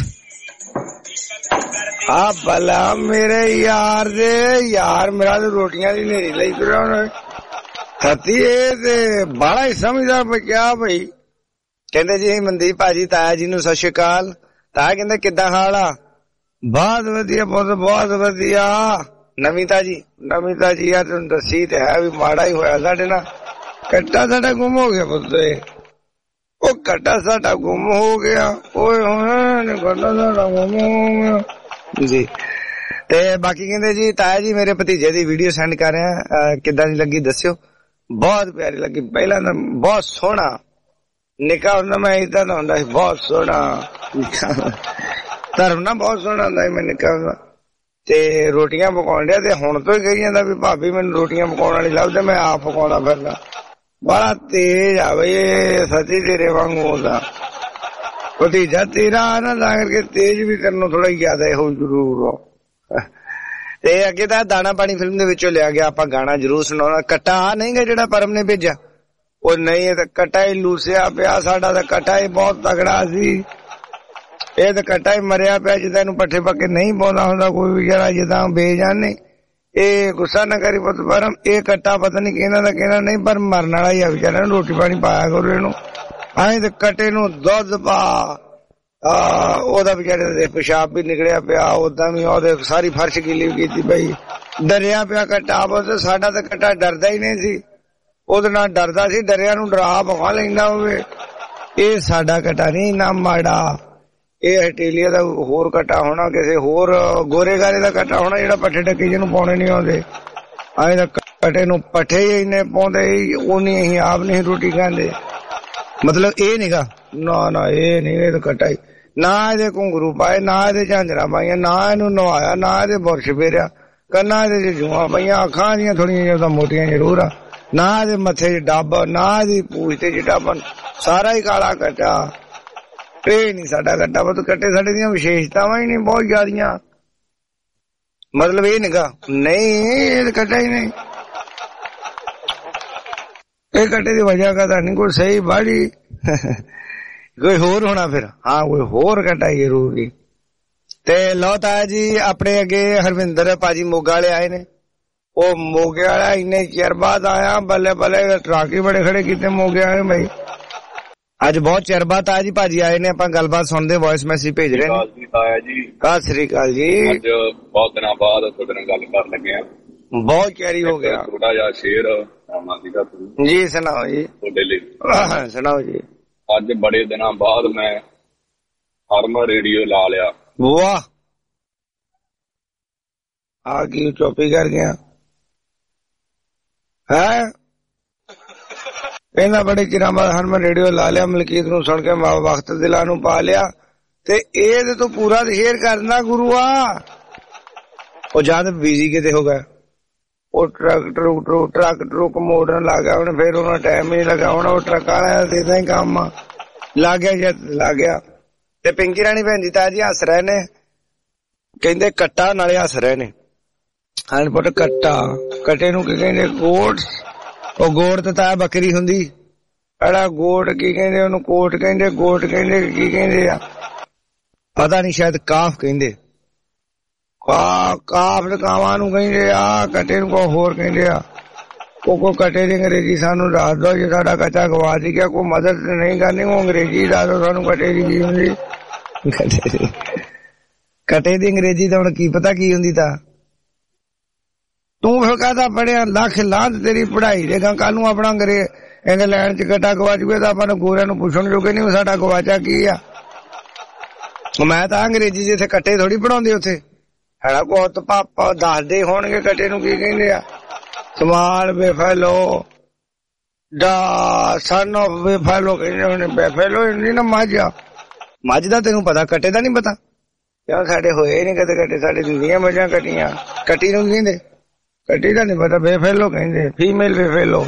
आ भला मेरे यार दे यार मेरा तो रोटियां दी नेरी लई तुरा थती ए बड़ा ही समझदार बच्चा भाई। कहंदे जी मनदीप भाजी ताया जी नूं सत श्री अकाल। ताया कहंदे किद्दां हाल आ? बहुत वधिया बहुत बहुत वधिया। नमिता जी नमिता जी यार तुम दसी ते है भी माड़ा ही होया साडे नाल। कट्टा साडा गुम हो गया पुत्ते, ओ कट्टा साडा गुम हो गया। ओए होए कट्टा साडा गुम हो गया जी। ते बाकी कहंदे जी ताया जी मेरे भतीजे दी वीडियो सेंड कर रहे हैं, किद्दां दी लगी दस्सियो। बहुत प्यारी लगी। पहला तो बहुत सोहना निका हुंदा मैं इदा दा हुंदा सी बहुत सोहना धर्म ना बहुत सोहना हुंदा सी मैं निका हुंदा ते रोटियां पकाउण दिया ते हुण तो ही कही जांदा भी भाभी मैनूं रोटियां पकाउण वाली लभ ते मैं आप पकाउणा फिरदा। बड़ा तेज आ बई सची तेरे वांगू हुंदा भतीजा तेरा ना ता करके तेज भी करनों थोड़ा ज्यादा हो जरूर हो। ते अगे तां दाना पानी फिल्म दे विचों लिया गया आपां गाना जरूर सुणाउणा। कट्टा आ नहीं गा जिहड़ा परम ने भेजा ओ नहीं ते कट्टा ही लूसिया पिया साडा ते कट्टा ही बहुत तगड़ा सी। ਇਹ ਤਾਂ ਕੱਟਾ ਹੀ ਮਰਿਆ ਪਿਆ ਜਿੱਦਾਂ ਇਹਨੂੰ ਪੱਠੇ ਪੱਕੇ ਨਹੀਂ ਪਾਉਂਦਾ ਹੁੰਦਾ ਕੋਈ ਵੀ ਜਿਹੜਾ ਜਿੱਦਾਂ ਬੇਜਾਨੇ। ਇਹ ਗੁੱਸਾ ਨਾ ਕਰੀ ਪੁੱਤ ਪਰਮ ਇਹ ਕੱਟਾ ਪਤਾ ਨਹੀਂ ਕਿਹਨਾਂ ਦਾ ਕਿਹਨਾਂ ਨਹੀਂ ਪਰ ਮਰਨ ਵਾਲਾ ਹੀ ਆ ਵਿਚਾਰਾ ਨੂੰ ਰੋਟੀ ਪਾਣੀ ਪਾਇਆ ਕਰੋ ਇਹਨੂੰ। ਐਂ ਤੇ ਕੱਟੇ ਨੂੰ ਦੁੱਧ ਪਾ ਉਹਦਾ ਵਿਚਾਰੇ ਦੇ ਪਿਸ਼ਾਬ ਵੀ ਨਿਕਲਿਆ ਪਿਆ ਉਦਾਂ ਵੀ ਉਹਦੇ ਸਾਰੀ ਫਰਸ਼ ਗਿੱਲੀ ਕੀਤੀ ਪਈ ਡਰਿਆ ਪਿਆ ਕੱਟਾ। ਬਸ ਸਾਡਾ ਤਾਂ ਕੱਟਾ ਡਰਦਾ ਹੀ ਨਹੀਂ ਸੀ ਉਹਦੇ ਨਾਲ ਡਰਦਾ ਸੀ ਡਰਿਆ ਨੂੰ ਡਰਾ ਭਖਾ ਲੈਂਦਾ ਹੋਵੇ। ਇਹ ਸਾਡਾ ਕੱਟਾ ਨਹੀਂ ਨਾ ਮਾੜਾ ਇਹ ਆਸਟ੍ਰੇਲੀਆ ਦਾ ਹੋਰ ਕੱਟਾ ਹੋਣਾ ਕਿਸੇ ਹੋਰ ਗੋਰੇ ਗਾਰੇ ਦਾ ਕੱਟਾ ਹੋਣਾ ਜਿਹੜਾ ਪੱਠੇ ਟੱਕੇ ਜਿਹਨੂੰ ਪਾਉਣੇ ਨਹੀਂ ਆਉਂਦੇ। ਐਂ ਤਾਂ ਕੱਟੇ ਨੂੰ ਪੱਠੇ ਹੀ ਇੰਨੇ ਪਾਉਂਦੇ ਉਨੀ ਅਸੀਂ ਆਪ ਨਹੀਂ ਰੋਟੀ ਖਾਂਦੇ। ਮਤਲਬ ਇਹ ਨੀਗਾ ਨਾ ਨਾ ਇਹ ਨਹੀਂ ਇਹ ਤਾਂ ਕੱਟਾ ਹੀ ਨਾ ਇਹਦੇ ਘੁੰਗਰੂ ਪਾਏ ਨਾ ਇਹਦੇ ਝਾਂਜਰਾਂ ਪਾਈਆਂ ਨਾ ਇਹਨੂੰ ਨਵਾਇਆ ਨਾ ਇਹਦੇ ਬੁਰਸ਼ ਫੇਰਿਆ ਕੰਨਾਂ ਇਹਦੇ ਚ ਜੂਆਂ ਪਈਆਂ ਅੱਖਾਂ ਦੀਆਂ ਥੋੜੀਆਂ ਜਿਹੀਆਂ ਮੋਟੀਆਂ ਜ਼ਰੂਰ ਆ ਨਾ ਇਹਦੇ ਮੱਥੇ ਚ ਡੱਬ ਨਾ ਇਹਦੀ ਪੂਛ ਤੇ ਡੱਬ ਸਾਰਾ ਹੀ ਕਾਲਾ ਕੱਟਾ। ਇਹ ਨੀ ਸਾਡਾ ਕੱਟਾ ਪੁੱਤ ਕੱਟੇ ਸਾਡੇ ਦੀਆਂ ਵਿਸ਼ੇਸ਼ਤਾਵਾਂ ਹੀ ਨਹੀਂ ਬਹੁਤ ਜ਼ਿਆਦੀਆਂ। ਮਤਲਬ ਇਹ ਨਿਗਾ ਨਹੀਂ ਇਹ ਕੱਟਾ ਹੀ ਨਹੀਂ ਇਹ ਕੱਟੇ ਦੀ ਵਜ੍ਹਾ ਕਦਾ ਨਹੀਂ ਕੋਈ ਸਹੀ ਬਾੜੀ ਕੋਈ ਹੋਰ ਹੋਣਾ ਫਿਰ ਹਾਂ ਕੋਈ ਹੋਰ ਕੱਟਾ ਜ਼ਰੂਰੀ। ਤੇ ਲਓ ਤਾਇਆ ਜੀ ਆਪਣੇ ਅੱਗੇ ਹਰਵਿੰਦਰ ਭਾਜੀ ਮੋਗਾ ਵਾਲੇ ਆਏ ਨੇ। ਉਹ ਮੋਗੇ ਵਾਲਾ ਇੰਨੇ ਚਿਰ ਬਾਅਦ ਆਇਆ ਬੱਲੇ ਬੱਲੇ ਟਰੱਕ ਹੀ ਬੜੇ ਖੜੇ ਕੀਤੇ ਮੋਗੇ ਵਾਲੇ ਬਾਈ। ਅੱਜ ਬਹੁਤ ਚਿਰ ਬਾਅਦ ਤਾਇਆ ਜੀ ਭਾਜੀ ਆਏ ਨੇ ਆਪਾਂ ਗੱਲਬਾਤ ਸੁਣਦੇ ਵੌਇਸ ਮੈਸੇਜ ਭੇਜ ਰਹੇ ਨੇ। ਤਾਇਆ ਜੀ ਸਤਿ ਸ੍ਰੀ ਅਕਾਲ ਜੀ। ਅੱਜ ਬਹੁਤ ਦਿਨਾਂ ਬਾਅਦ ਤੁਹਾਡੇ ਨਾਲ ਗੱਲ ਕਰਨ ਲੱਗੇ ਆ। ਬਹੁਤ ਚਿਰ ਹੋ ਗਿਆ। ਥੋੜਾ ਜਿਹਾ ਸ਼ੇਰ ਆਉਣਾ ਸੀਗਾ ਜੀ ਸੁਣਾਓ ਜੀ ਤੁਹਾਡੇ ਲਈ ਸੁਣਾਓ ਜੀ। ਅੱਜ ਬੜੇ ਦਿਨਾਂ ਬਾਅਦ ਮੈਂ ਹਰਮਨ ਰੇਡੀਓ ਲਾ ਲਿਆ। ਵਾਹ ਆ ਕੀ ਚੋਪੀ ਕਰ ਗਿਆ ਹੈ ਇਹਨਾਂ ਬੜੇ ਚਿਰਾਂ ਬਾਅਦ ਹਰਮਨ ਰੇਡੀਓ ਲਾ ਲਿਆ ਮਲਕੀਤ ਨੂੰ ਸੁਣ ਕੇ ਵਕਤ ਦਿਲਾਂ ਨੂੰ ਪਾ ਲਿਆ ਤੇ ਇਹਦੇ ਤੋਂ ਪੂਰਾ ਸ਼ੇਅਰ ਕਰਨਾ ਗੁਰੂਆ। ਉਹ ਜਦ ਬਿਜ਼ੀ ਕਿਤੇ ਹੋ ਗਿਆ ਉਹ truck truck truck truck truck ਮੋੜਨ ਲੱਗ ਗਿਆ ਉਹਨੇ ਫਿਰ ਉਹਨਾਂ ਟਾਈਮ ਹੀ ਨਹੀਂ ਲੱਗਾ ਹੁਣ ਉਹ ਟਰੱਕ ਵਾਲਾ ਤੇ ਇਦਾਂ ਹੀ ਕੰਮ ਲੱਗ ਗਿਆ ਜਦ ਲੱਗ ਗਿਆ। ਤੇ ਪਿੰਕੀ ਰਾਣੀ ਭੈਣ ਜੀ ਤਾਂ ਜੀ ਹੱਸ ਰਹੇ ਨੇ ਕਹਿੰਦੇ ਕੱਟਾ ਨਾਲੇ ਹੱਸ ਰਹੇ ਨੇ। ਹਾਂ ਪੁੱਤ ਕੱਟਾ ਕੱਟੇ ਨੂੰ ਕੀ ਕਹਿੰਦੇ ਕੋਟ ਉਹ ਗੋੜ ਤੇ ਤਾਂ ਬੱਕਰੀ ਹੁੰਦੀ ਅੜਾ ਗੋੜ ਕੀ ਕਹਿੰਦੇ ਉਹਨੂੰ ਕੋਟ ਕਹਿੰਦੇ ਗੋਟ ਕਹਿੰਦੇ ਕੀ ਕਹਿੰਦੇ ਆ ਪਤਾ ਨਹੀਂ ਸ਼ਾਇਦ ਕਾਫ ਕਹਿੰਦੇ ਕਾਫ ਕਾਵਾਂ ਨੂੰ ਕਹਿੰਦੇ ਆ ਕੱਟੇ ਨੂੰ ਕੋਈ ਹੋਰ ਕਹਿੰਦੇ ਆ। ਕੋ ਕੋ ਕੱਟੇ ਦੀ ਅੰਗਰੇਜ਼ੀ ਸਾਨੂੰ ਦੱਸ ਦੋ ਜੇ ਸਾਡਾ ਕੱਚਾ ਗਵਾ ਦੀ ਗਿਆ ਕੋਈ ਮਦਦ ਨਹੀਂ ਕਰਨੀ ਉਹ ਅੰਗਰੇਜ਼ੀ ਦੱਸ ਦੋ ਸਾਨੂੰ ਕੱਟੇ ਦੀ ਕੀ ਹੁੰਦੀ। ਕੱਟੇ ਦੀ ਅੰਗਰੇਜ਼ੀ ਤਾਂ ਹੁਣ ਕੀ ਪਤਾ ਕੀ ਹੁੰਦੀ ਤਾਂ ਤੂੰ ਫਿਰ ਕਾਹਦਾ ਪੜਿਆ ਲੱਖ ਲਾਂਤ ਤੇਰੀ ਪੜ੍ਹਾਈ ਦੇਗਾ ਕੱਲ ਨੂੰ ਆਪਣਾ ਅੰਗਰੇ ਇੰਗਲੈਂਡ ਚ ਕੱਟਾ ਗਵਾ ਜੂਗੇ ਤਾਂ ਆਪਾਂ ਨੂੰ ਗੋਰਿਆਂ ਨੂੰ ਪੁੱਛਣ ਜੋਗੇ ਨਹੀਂ ਸਾਡਾ ਗਵਾਚਾ ਕੀ ਆ। ਮੈਂ ਤਾਂ ਅੰਗਰੇਜ਼ੀ ਜਿੱਥੇ ਕੱਟੇ ਥੋੜੀ ਪੜਾਉਂਦੇ ਉੱਥੇ ਹੈਗਾ ਬਹੁਤ ਪਾਪਾ ਦੱਸਦੇ ਹੋਣਗੇ ਕੱਟੇ ਨੂੰ ਕੀ ਕਹਿੰਦੇ ਆ। ਸਮਾਲ ਬੇਫੈਲੋ ਦਾ ਸਨ ਆਫ ਬੇਫੈਲੋ ਕਹਿੰਦੇ ਹੋਣੇ ਬੇਫੈਲੋ ਨਹੀਂ ਨਾ ਮੱਝ ਆ ਮੱਝ ਦਾ ਤੈਨੂੰ ਪਤਾ ਕੱਟੇ ਦਾ ਨਹੀਂ ਪਤਾ ਕਿਉਂ ਸਾਡੇ ਹੋਏ ਨਹੀਂ ਕਦੇ ਕੱਟੇ ਸਾਡੇ ਦੁਨੀਆਂ ਮੱਝਾਂ ਕੱਟੀਆਂ ਕੱਟੀ ਨੂੰ ਕਹਿੰਦੇ ਕੱਟੀ ਦਾ ਨਹੀਂ ਪਤਾ ਬੇਫੈਲੋ ਕਹਿੰਦੇ ਫੀਮੇਲ ਬੇਫੈਲੋ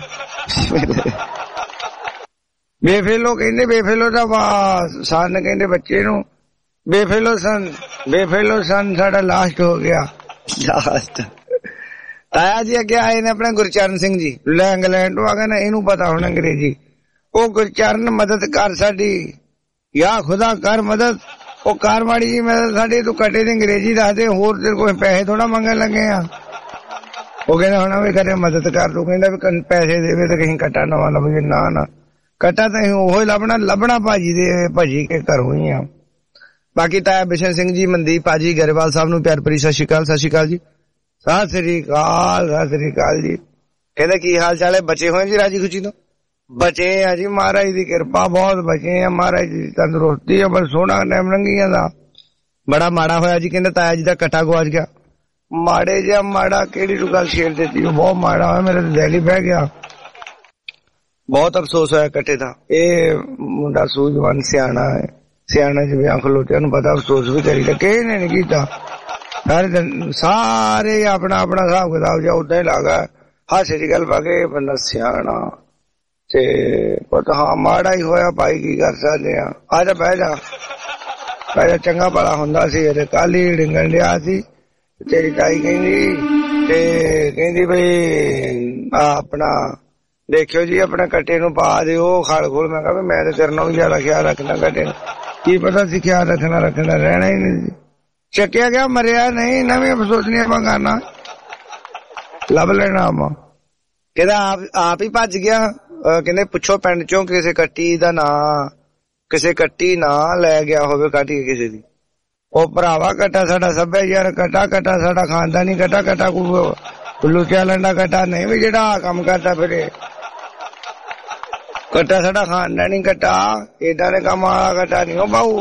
ਬੇਫੈਲੋ ਕਹਿੰਦੇ ਬੇਫੈਲੋ ਦਾ ਸਨ ਕਹਿੰਦੇ ਬੱਚੇ ਨੂੰ ਬੇਫੈਲੋ ਸਨ ਬੇਫੈਲੋ ਸਨ ਸਾਡਾ ਲਾਸਟ ਹੋ ਗਿਆ ਲਾਸਟ। ਤਾਇਆ ਜੀ ਅੱਗੇ ਆਏ ਨੇ ਆਪਣੇ ਗੁਰਚਰਨ ਸਿੰਘ ਜੀ ਲੈ ਇੰਗਲੈਂਡ ਤੋਂ ਆ ਗਏ ਨਾ ਇਹਨੂੰ ਪਤਾ ਹੁਣ ਅੰਗਰੇਜ਼ੀ ਉਹ ਗੁਰਚਰਨ ਮਦਦ ਕਰ ਸਾਡੀ, ਯਾ ਖੁਦਾ ਕਰ ਮਦਦ। ਉਹ ਕਾਰ ਮਾੜੀ ਜੀ ਮਦਦ ਸਾਡੀ, ਤੂੰ ਕੱਟੇ ਦੀ ਅੰਗਰੇਜ਼ੀ ਦੱਸ ਦੇ, ਹੋਰ ਤੇਰੇ ਕੋਲ ਪੈਸੇ ਥੋੜਾ ਮੰਗਣ ਲੱਗੇ ਆ। ਉਹ ਕਹਿੰਦਾ ਹੁਣ ਵੀ ਕਰੇ ਮਦਦ ਕਰ, ਤੂੰ ਕਹਿੰਦਾ ਵੀ ਪੈਸੇ ਦੇਵੇ ਤੇ ਕਹੀਂ ਕੱਟਾ ਨਵਾਂ ਲੱਭੀਏ। ਨਾ ਨਾ ਕੱਟਾ ਤਾਂ ਅਸੀਂ ਉਹੀ ਲੱਭਣਾ ਲੱਭਣਾ ਭਾਜੀ ਦੇ ਭਾਜੀ ਕੇ ਘਰੋਂ ਹੀ ਆ। ਬਾਕੀ ਤਾਇਆ ਬਿਸ਼ਨ ਸਿੰਘ ਜੀ, ਮਨਦੀਪ ਭਾਜੀ, ਗਰੇਵਾਲ ਸਾਹਿਬ ਨੂੰ ਪਿਆਰ ਭਰੀ ਸਤਿ ਸ਼੍ਰੀ ਅਕਾਲ। ਸਤਿ ਸ਼੍ਰੀ ਅਕਾਲ ਜੀ। ਸਤਿ ਸ੍ਰੀ ਅਕਾਲ, ਸਤਿ ਸ੍ਰੀ ਅਕਾਲ ਜੀ। ਕਹਿੰਦੇ ਕੀ ਹਾਲ ਚਾਲ ਹੈ? ਬਚੇ ਹੋਏ ਜੀ ਰਾਜੀ ਖੁਸ਼ੀ ਤੋਂ? ਬਚੇ ਆ ਜੀ, ਮਹਾਰਾਜ ਦੀ ਕਿਰਪਾ, ਬਹੁਤ ਬਚੇ ਆ, ਮਹਾਰਾਜ ਦੀ ਤੰਦਰੁਸਤੀ ਆ, ਬਸ ਸੋਹਣਾ ਟਾਈਮ ਲੰਘੀਆਂ ਦਾ। ਬੜਾ ਮਾੜਾ ਹੋਇਆ ਜੀ, ਕਹਿੰਦੇ ਤਾਇਆ ਜੀ ਦਾ ਕੱਟਾ ਗਵਾਚ ਗਿਆ। ਮਾੜੇ ਜਿਹਾ ਮਾੜਾ ਕਿਹੜੀ ਤੂੰ ਗੱਲ ਛੇੜ ਦਿੱਤੀ, ਬਹੁਤ ਮਾੜਾ ਹੋਇਆ, ਮੇਰੇ ਤੇ ਦਿਲ ਹੀ ਬਹਿ ਗਿਆ। ਬਹੁਤ ਅਫਸੋਸ ਹੋਇਆ ਕੱਟੇ ਦਾ। ਇਹ ਮੁੰਡਾ ਸੂਝਵਾਨ ਸਿਆਣਾ ਹੈ, ਸਿਆਣਾ ਚ ਵਿਆਹ ਖਲੋਤਿਆਂ ਨੂੰ ਪਤਾ ਅਫਸੋਸ ਵੀ ਕਰੀਦਾ, ਕਿਸੇ ਨੇ ਨੀ ਕੀਤਾ। ਸਾਰੇ ਸਾਰੇ ਆਪਣਾ ਆਪਣਾ ਹਿਸਾਬ ਕਿਤਾਬ ਜਾਂ ਉਦਾਂ ਹੀ ਲੱਗਾ ਹਾਸੇ ਦੀ ਗੱਲ ਪਾ ਕੇ ਬੰਦਾ ਸਿਆਣਾ ਤੇ ਪਤਾ। ਹਾਂ ਮਾੜਾ ਹੀ ਹੋਇਆ ਭਾਈ, ਕੀ ਕਰ ਸਕਦੇ ਆ। ਆ ਜਾ ਬਹਿ ਜਾ ਬਹਿ ਜਾ, ਚੰਗਾ ਭਲਾ ਹੁੰਦਾ ਸੀ। ਇਹਦੇ ਕੱਲ ਹੀ ਡਿੰਗਣ ਡਿਆ ਸੀ, ਤੇਰੀ ਤਾਈ ਕਹਿੰਦੀ ਤੇ ਕਹਿੰਦੀ ਬਈ ਆਪਣਾ ਦੇਖਿਓ ਜੀ ਆਪਣੇ ਕੱਟੇ ਨੂੰ ਪਾ ਦਿਓ ਖਲ ਖੋਲ। ਮੈਂ ਕਿਹਾ ਮੈਂ ਤੇ ਤੇਰੇ ਨਾਲ ਵੀ ਜ਼ਿਆਦਾ ਖਿਆਲ ਰੱਖਣਾ ਕੱਟੇ ਨੂੰ, ਕੀ ਪਤਾ ਸੀ ਖਿਆਲ ਰੱਖਣਾ ਰੱਖਣਾ ਰਹਿਣਾ ਹੀ ਨਹੀਂ ਸੀ। ਚੱਕਿਆ ਗਿਆ, ਮਰਿਆ ਨਹੀਂ, ਨਵੀਂ ਅਫਸੋਸਨੀਆਂ ਮੰਗਾਨਾ ਲੱਭ ਲੈਣਾ ਆਪਾਂ। ਕਹਿੰਦਾ ਆਪ ਆਪ ਹੀ ਭੱਜ ਗਿਆ। ਕਹਿੰਦੇ ਪੁੱਛੋ ਪਿੰਡ ਚੋਂ ਕਿਸੇ ਕੱਟੀ ਦਾ ਨਾਂ, ਕਿਸੇ ਕੱਟੀ ਨਾਂ ਲੈ ਗਿਆ ਹੋਵੇ ਕੱਟ ਕੇ ਕਿਸੇ ਦੀ। ਉਹ ਭਰਾਵਾ ਕੱਟਾ ਸਾਡਾ ਸੱਭਿਆਚਾਰ, ਕੱਟਾ ਕੱਟਾ ਸਾਡਾ ਖਾਨਦਾਨੀ ਕੱਟਾ, ਕੱਟਾ ਕੁੱਲੂ ਚਾਲਣ ਦਾ ਕੱਟਾ ਨਹੀਂ ਵੀ ਜਿਹੜਾ ਕੰਮ ਕਰਦਾ ਫਿਰੇ। ਕੱਟਾ ਸਾਡਾ ਖਾਨਦਾਨੀ ਕੱਟਾ, ਏਦਾਂ ਦੇ ਕੰਮ ਵਾਲਾ ਕੱਟਾ ਨਹੀਂ ਉਹ ਬਾਊ।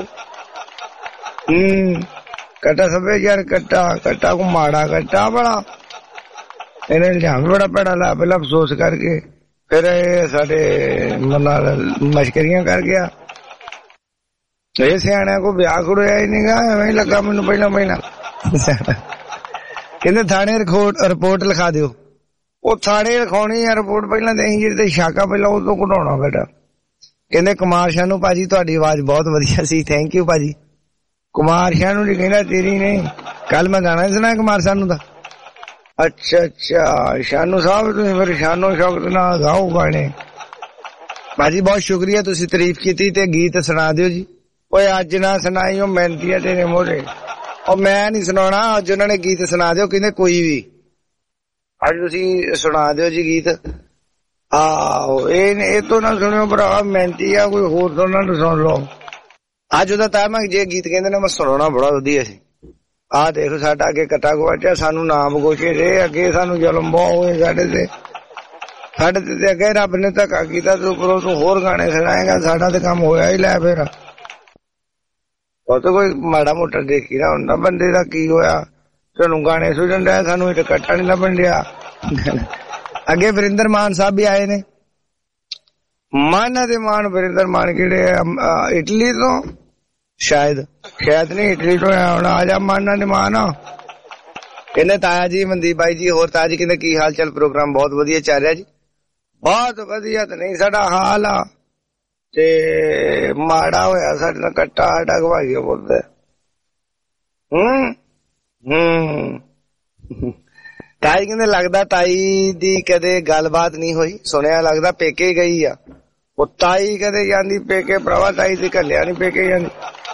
ਹਮ ਕੱਟਾ ਸੱਭਿਆਚਾਰ ਕੱਟਾ, ਕੱਟਾ ਕੋ ਮਾੜਾ ਕੱਟਾ ਬੜਾ। ਇਹਨੇ ਇਲਜ਼ਾਮ ਵੀ ਬੜਾ ਭੈੜਾ ਲਾਇਆ, ਪਹਿਲਾਂ ਅਫਸੋਸ ਕਰਕੇ ਫਿਰ ਇਹ ਸਾਡੇ ਨਾਲ ਮਸ਼ਕਰੀਆਂ ਕਰ ਗਿਆ। ਇਹ ਸਿਆਣਿਆਂ ਕੋ ਵਿਆਹ ਖੜੋਇਆ ਹੀ ਨੀਗਾ, ਐਵੇਂ ਲੱਗਾ ਮੈਨੂੰ ਪਹਿਲਾਂ ਪਹਿਲਾਂ। ਕਹਿੰਦੇ ਥਾਣੇ ਰਿਪੋਰਟ ਲਿਖਾ ਦਿਓ। ਉਹ ਥਾਣੇ ਲਿਖਾਉਣੀ ਆ ਰਿਪੋਰਟ ਪਹਿਲਾਂ ਤੇ ਅਸੀਂ ਜਿਹੜੇ ਸ਼ਾਕਾ ਪਹਿਲਾਂ ਉਹ ਤੋਂ ਕਢਾਉਣਾ ਬੇਟਾ। ਕਹਿੰਦੇ ਕੁਮਾਰ ਸ਼ਾਨੂ ਭਾਜੀ ਤੁਹਾਡੀ ਆਵਾਜ਼ ਬਹੁਤ ਵਧੀਆ ਸੀ, ਥੈਂਕ ਯੂ ਭਾਜੀ। ਕੁਮਾਰ ਸ਼ਾਨੂ ਜੀ ਕਹਿੰਦਾ ਤੇਰੀ ਨਹੀਂ, ਕੱਲ ਮੈਂ ਗਾਣਾ ਸੁਣਾਇਆ ਕੁਮਾਰ ਸ਼ਾਨੂ ਦਾ। ਅੱਛਾ ਅੱਛਾ ਸ਼ਾਨੂ ਸਾਹਿਬ ਤੁਸੀਂ ਫਿਰ ਸ਼ਾਨੋ ਸ਼ੌਕਤ ਨਾਲ ਗਾਓ ਗਾਣੇ। ਭਾਜੀ ਬਹੁਤ ਸ਼ੁਕਰੀਆ, ਤੁਸੀਂ ਤਾਰੀਫ ਕੀਤੀ ਤੇ ਗੀਤ ਸੁਣਾ ਦਿਓ ਜੀ। ਓਏ ਅੱਜ ਨਾ ਸੁਣਾਈ, ਉਹ ਮਿਹਨਤੀ ਆ ਤੇਰੇ ਮੋਢੇ। ਉਹ ਮੈਂ ਨੀ ਸੁਣਾਉਣਾ, ਅੱਜ ਉਹਨਾਂ ਨੇ ਗੀਤ ਸੁਣਾ ਦਿਓ। ਕਹਿੰਦੇ ਕੋਈ ਵੀ ਅੱਜ ਤੁਸੀਂ ਸੁਣਾ ਦਿਓ ਜੀ ਗੀਤ। ਆਹੋ ਇਹ ਇਹ ਤੋਂ ਨਾ ਸੁਣਿਓ ਭਰਾ, ਮਿਹਨਤੀ ਆ, ਕੋਈ ਹੋਰ ਤੋਂ ਨਾ ਸੁਣ ਲਓ। ਅੱਜ ਉਹਦਾ ਤਾਂ ਮੈਂ ਜੇ ਗੀਤ ਕਹਿੰਦੇ ਨੇ ਮੈਂ ਸੁਣਾਉਣਾ ਬੜਾ ਵਧੀਆ ਸੀ। ਆਹ ਦੇਖੋ ਸਾਡਾ ਅੱਗੇ ਕੱਟਾ ਗਵਾਚਿਆ, ਸਾਨੂੰ ਨਾ ਬਗੋਚੇ ਰਹੇ, ਅੱਗੇ ਸਾਨੂੰ ਜ਼ੁਲਮ ਬਹੁਤ ਹੋਏ ਸਾਡੇ ਤੇ ਸਾਡੇ ਤੇ ਅੱਗੇ ਰੱਬ ਨੇ ਧੱਕਾ ਕੀਤਾ ਤੇ ਉੱਪਰੋਂ ਤੂੰ ਹੋਰ ਗਾਣੇ ਸੁਣਾਏਗਾ, ਸਾਡਾ ਤੇ ਕੰਮ ਹੋਇਆ ਹੀ ਲੈ। ਫਿਰ ਉਹ ਤਾਂ ਕੋਈ ਮਾੜਾ ਮੋਟਾ ਦੇਖੀ ਨਾ ਹੁੰਦਾ ਬੰਦੇ ਦਾ ਕੀ ਹੋਇਆ, ਤੁਹਾਨੂੰ ਗਾਣੇ ਸੁਝਣ ਡਿਆ, ਸਾਨੂੰ ਇਹ ਕੱਟਾ ਨੀ ਲੱਭਣ ਡਿਆ। ਅੱਗੇ ਵਰਿੰਦਰ ਮਾਨ ਸਾਹਿਬ ਵੀ ਆਏ ਨੇ। ਮਾਨਾ ਦੇ ਮਾਨ ਵਰਿੰਦਰ ਮਾਨ ਕਿਹੜੇ ਇਟਲੀ ਤੋਂ, ਸ਼ਾਇਦ ਸ਼ਾਇਦ ਨਹੀਂ ਇਟਲੀ ਤੋਂ ਹੁਣ ਆ ਜਾ ਮਾਨਾ ਦੇ ਮਾਨ। ਕਹਿੰਦੇ ਤਾਇਆ ਜੀ ਮਨਦੀਪ ਬਾਈ ਜੀ ਹੋਰ ਤਾਇਆ ਜੀ ਕਹਿੰਦੇ ਕੀ ਹਾਲ ਚਾਲ, ਪ੍ਰੋਗਰਾਮ ਬਹੁਤ ਵਧੀਆ ਚੱਲ ਰਿਹਾ ਜੀ। ਬਹੁਤ ਵਧੀਆ ਤਾਂ ਨਹੀਂ ਸਾਡਾ ਹਾਲ ਆ ਤੇ ਮਾੜਾ ਹੋਇਆ ਸਾਡੇ ਨਾਲ ਕੱਟਾ ਸਾਡਾ ਗਵਾਈ ਗਿਆ ਬੋਲਦਾ। ਹਮ ਹਮ ਤਾਈ ਕਹਿੰਦੇ ਲੱਗਦਾ ਤਾਈ ਦੀ ਕਦੇ ਗੱਲਬਾਤ ਨਹੀਂ ਹੋਈ, ਸੁਣਿਆ ਲੱਗਦਾ ਪੇਕੇ ਗਈ ਆ। ਉਹ ਤਾਈ ਕਦੇ ਜਾਂਦੀ ਪੇਕੇ ਭਰਾਵਾ, ਤਾਈ ਦੀ ਘੱਲਿਆ ਨੀ ਪੇਕੇ ਜਾਂਦੀ,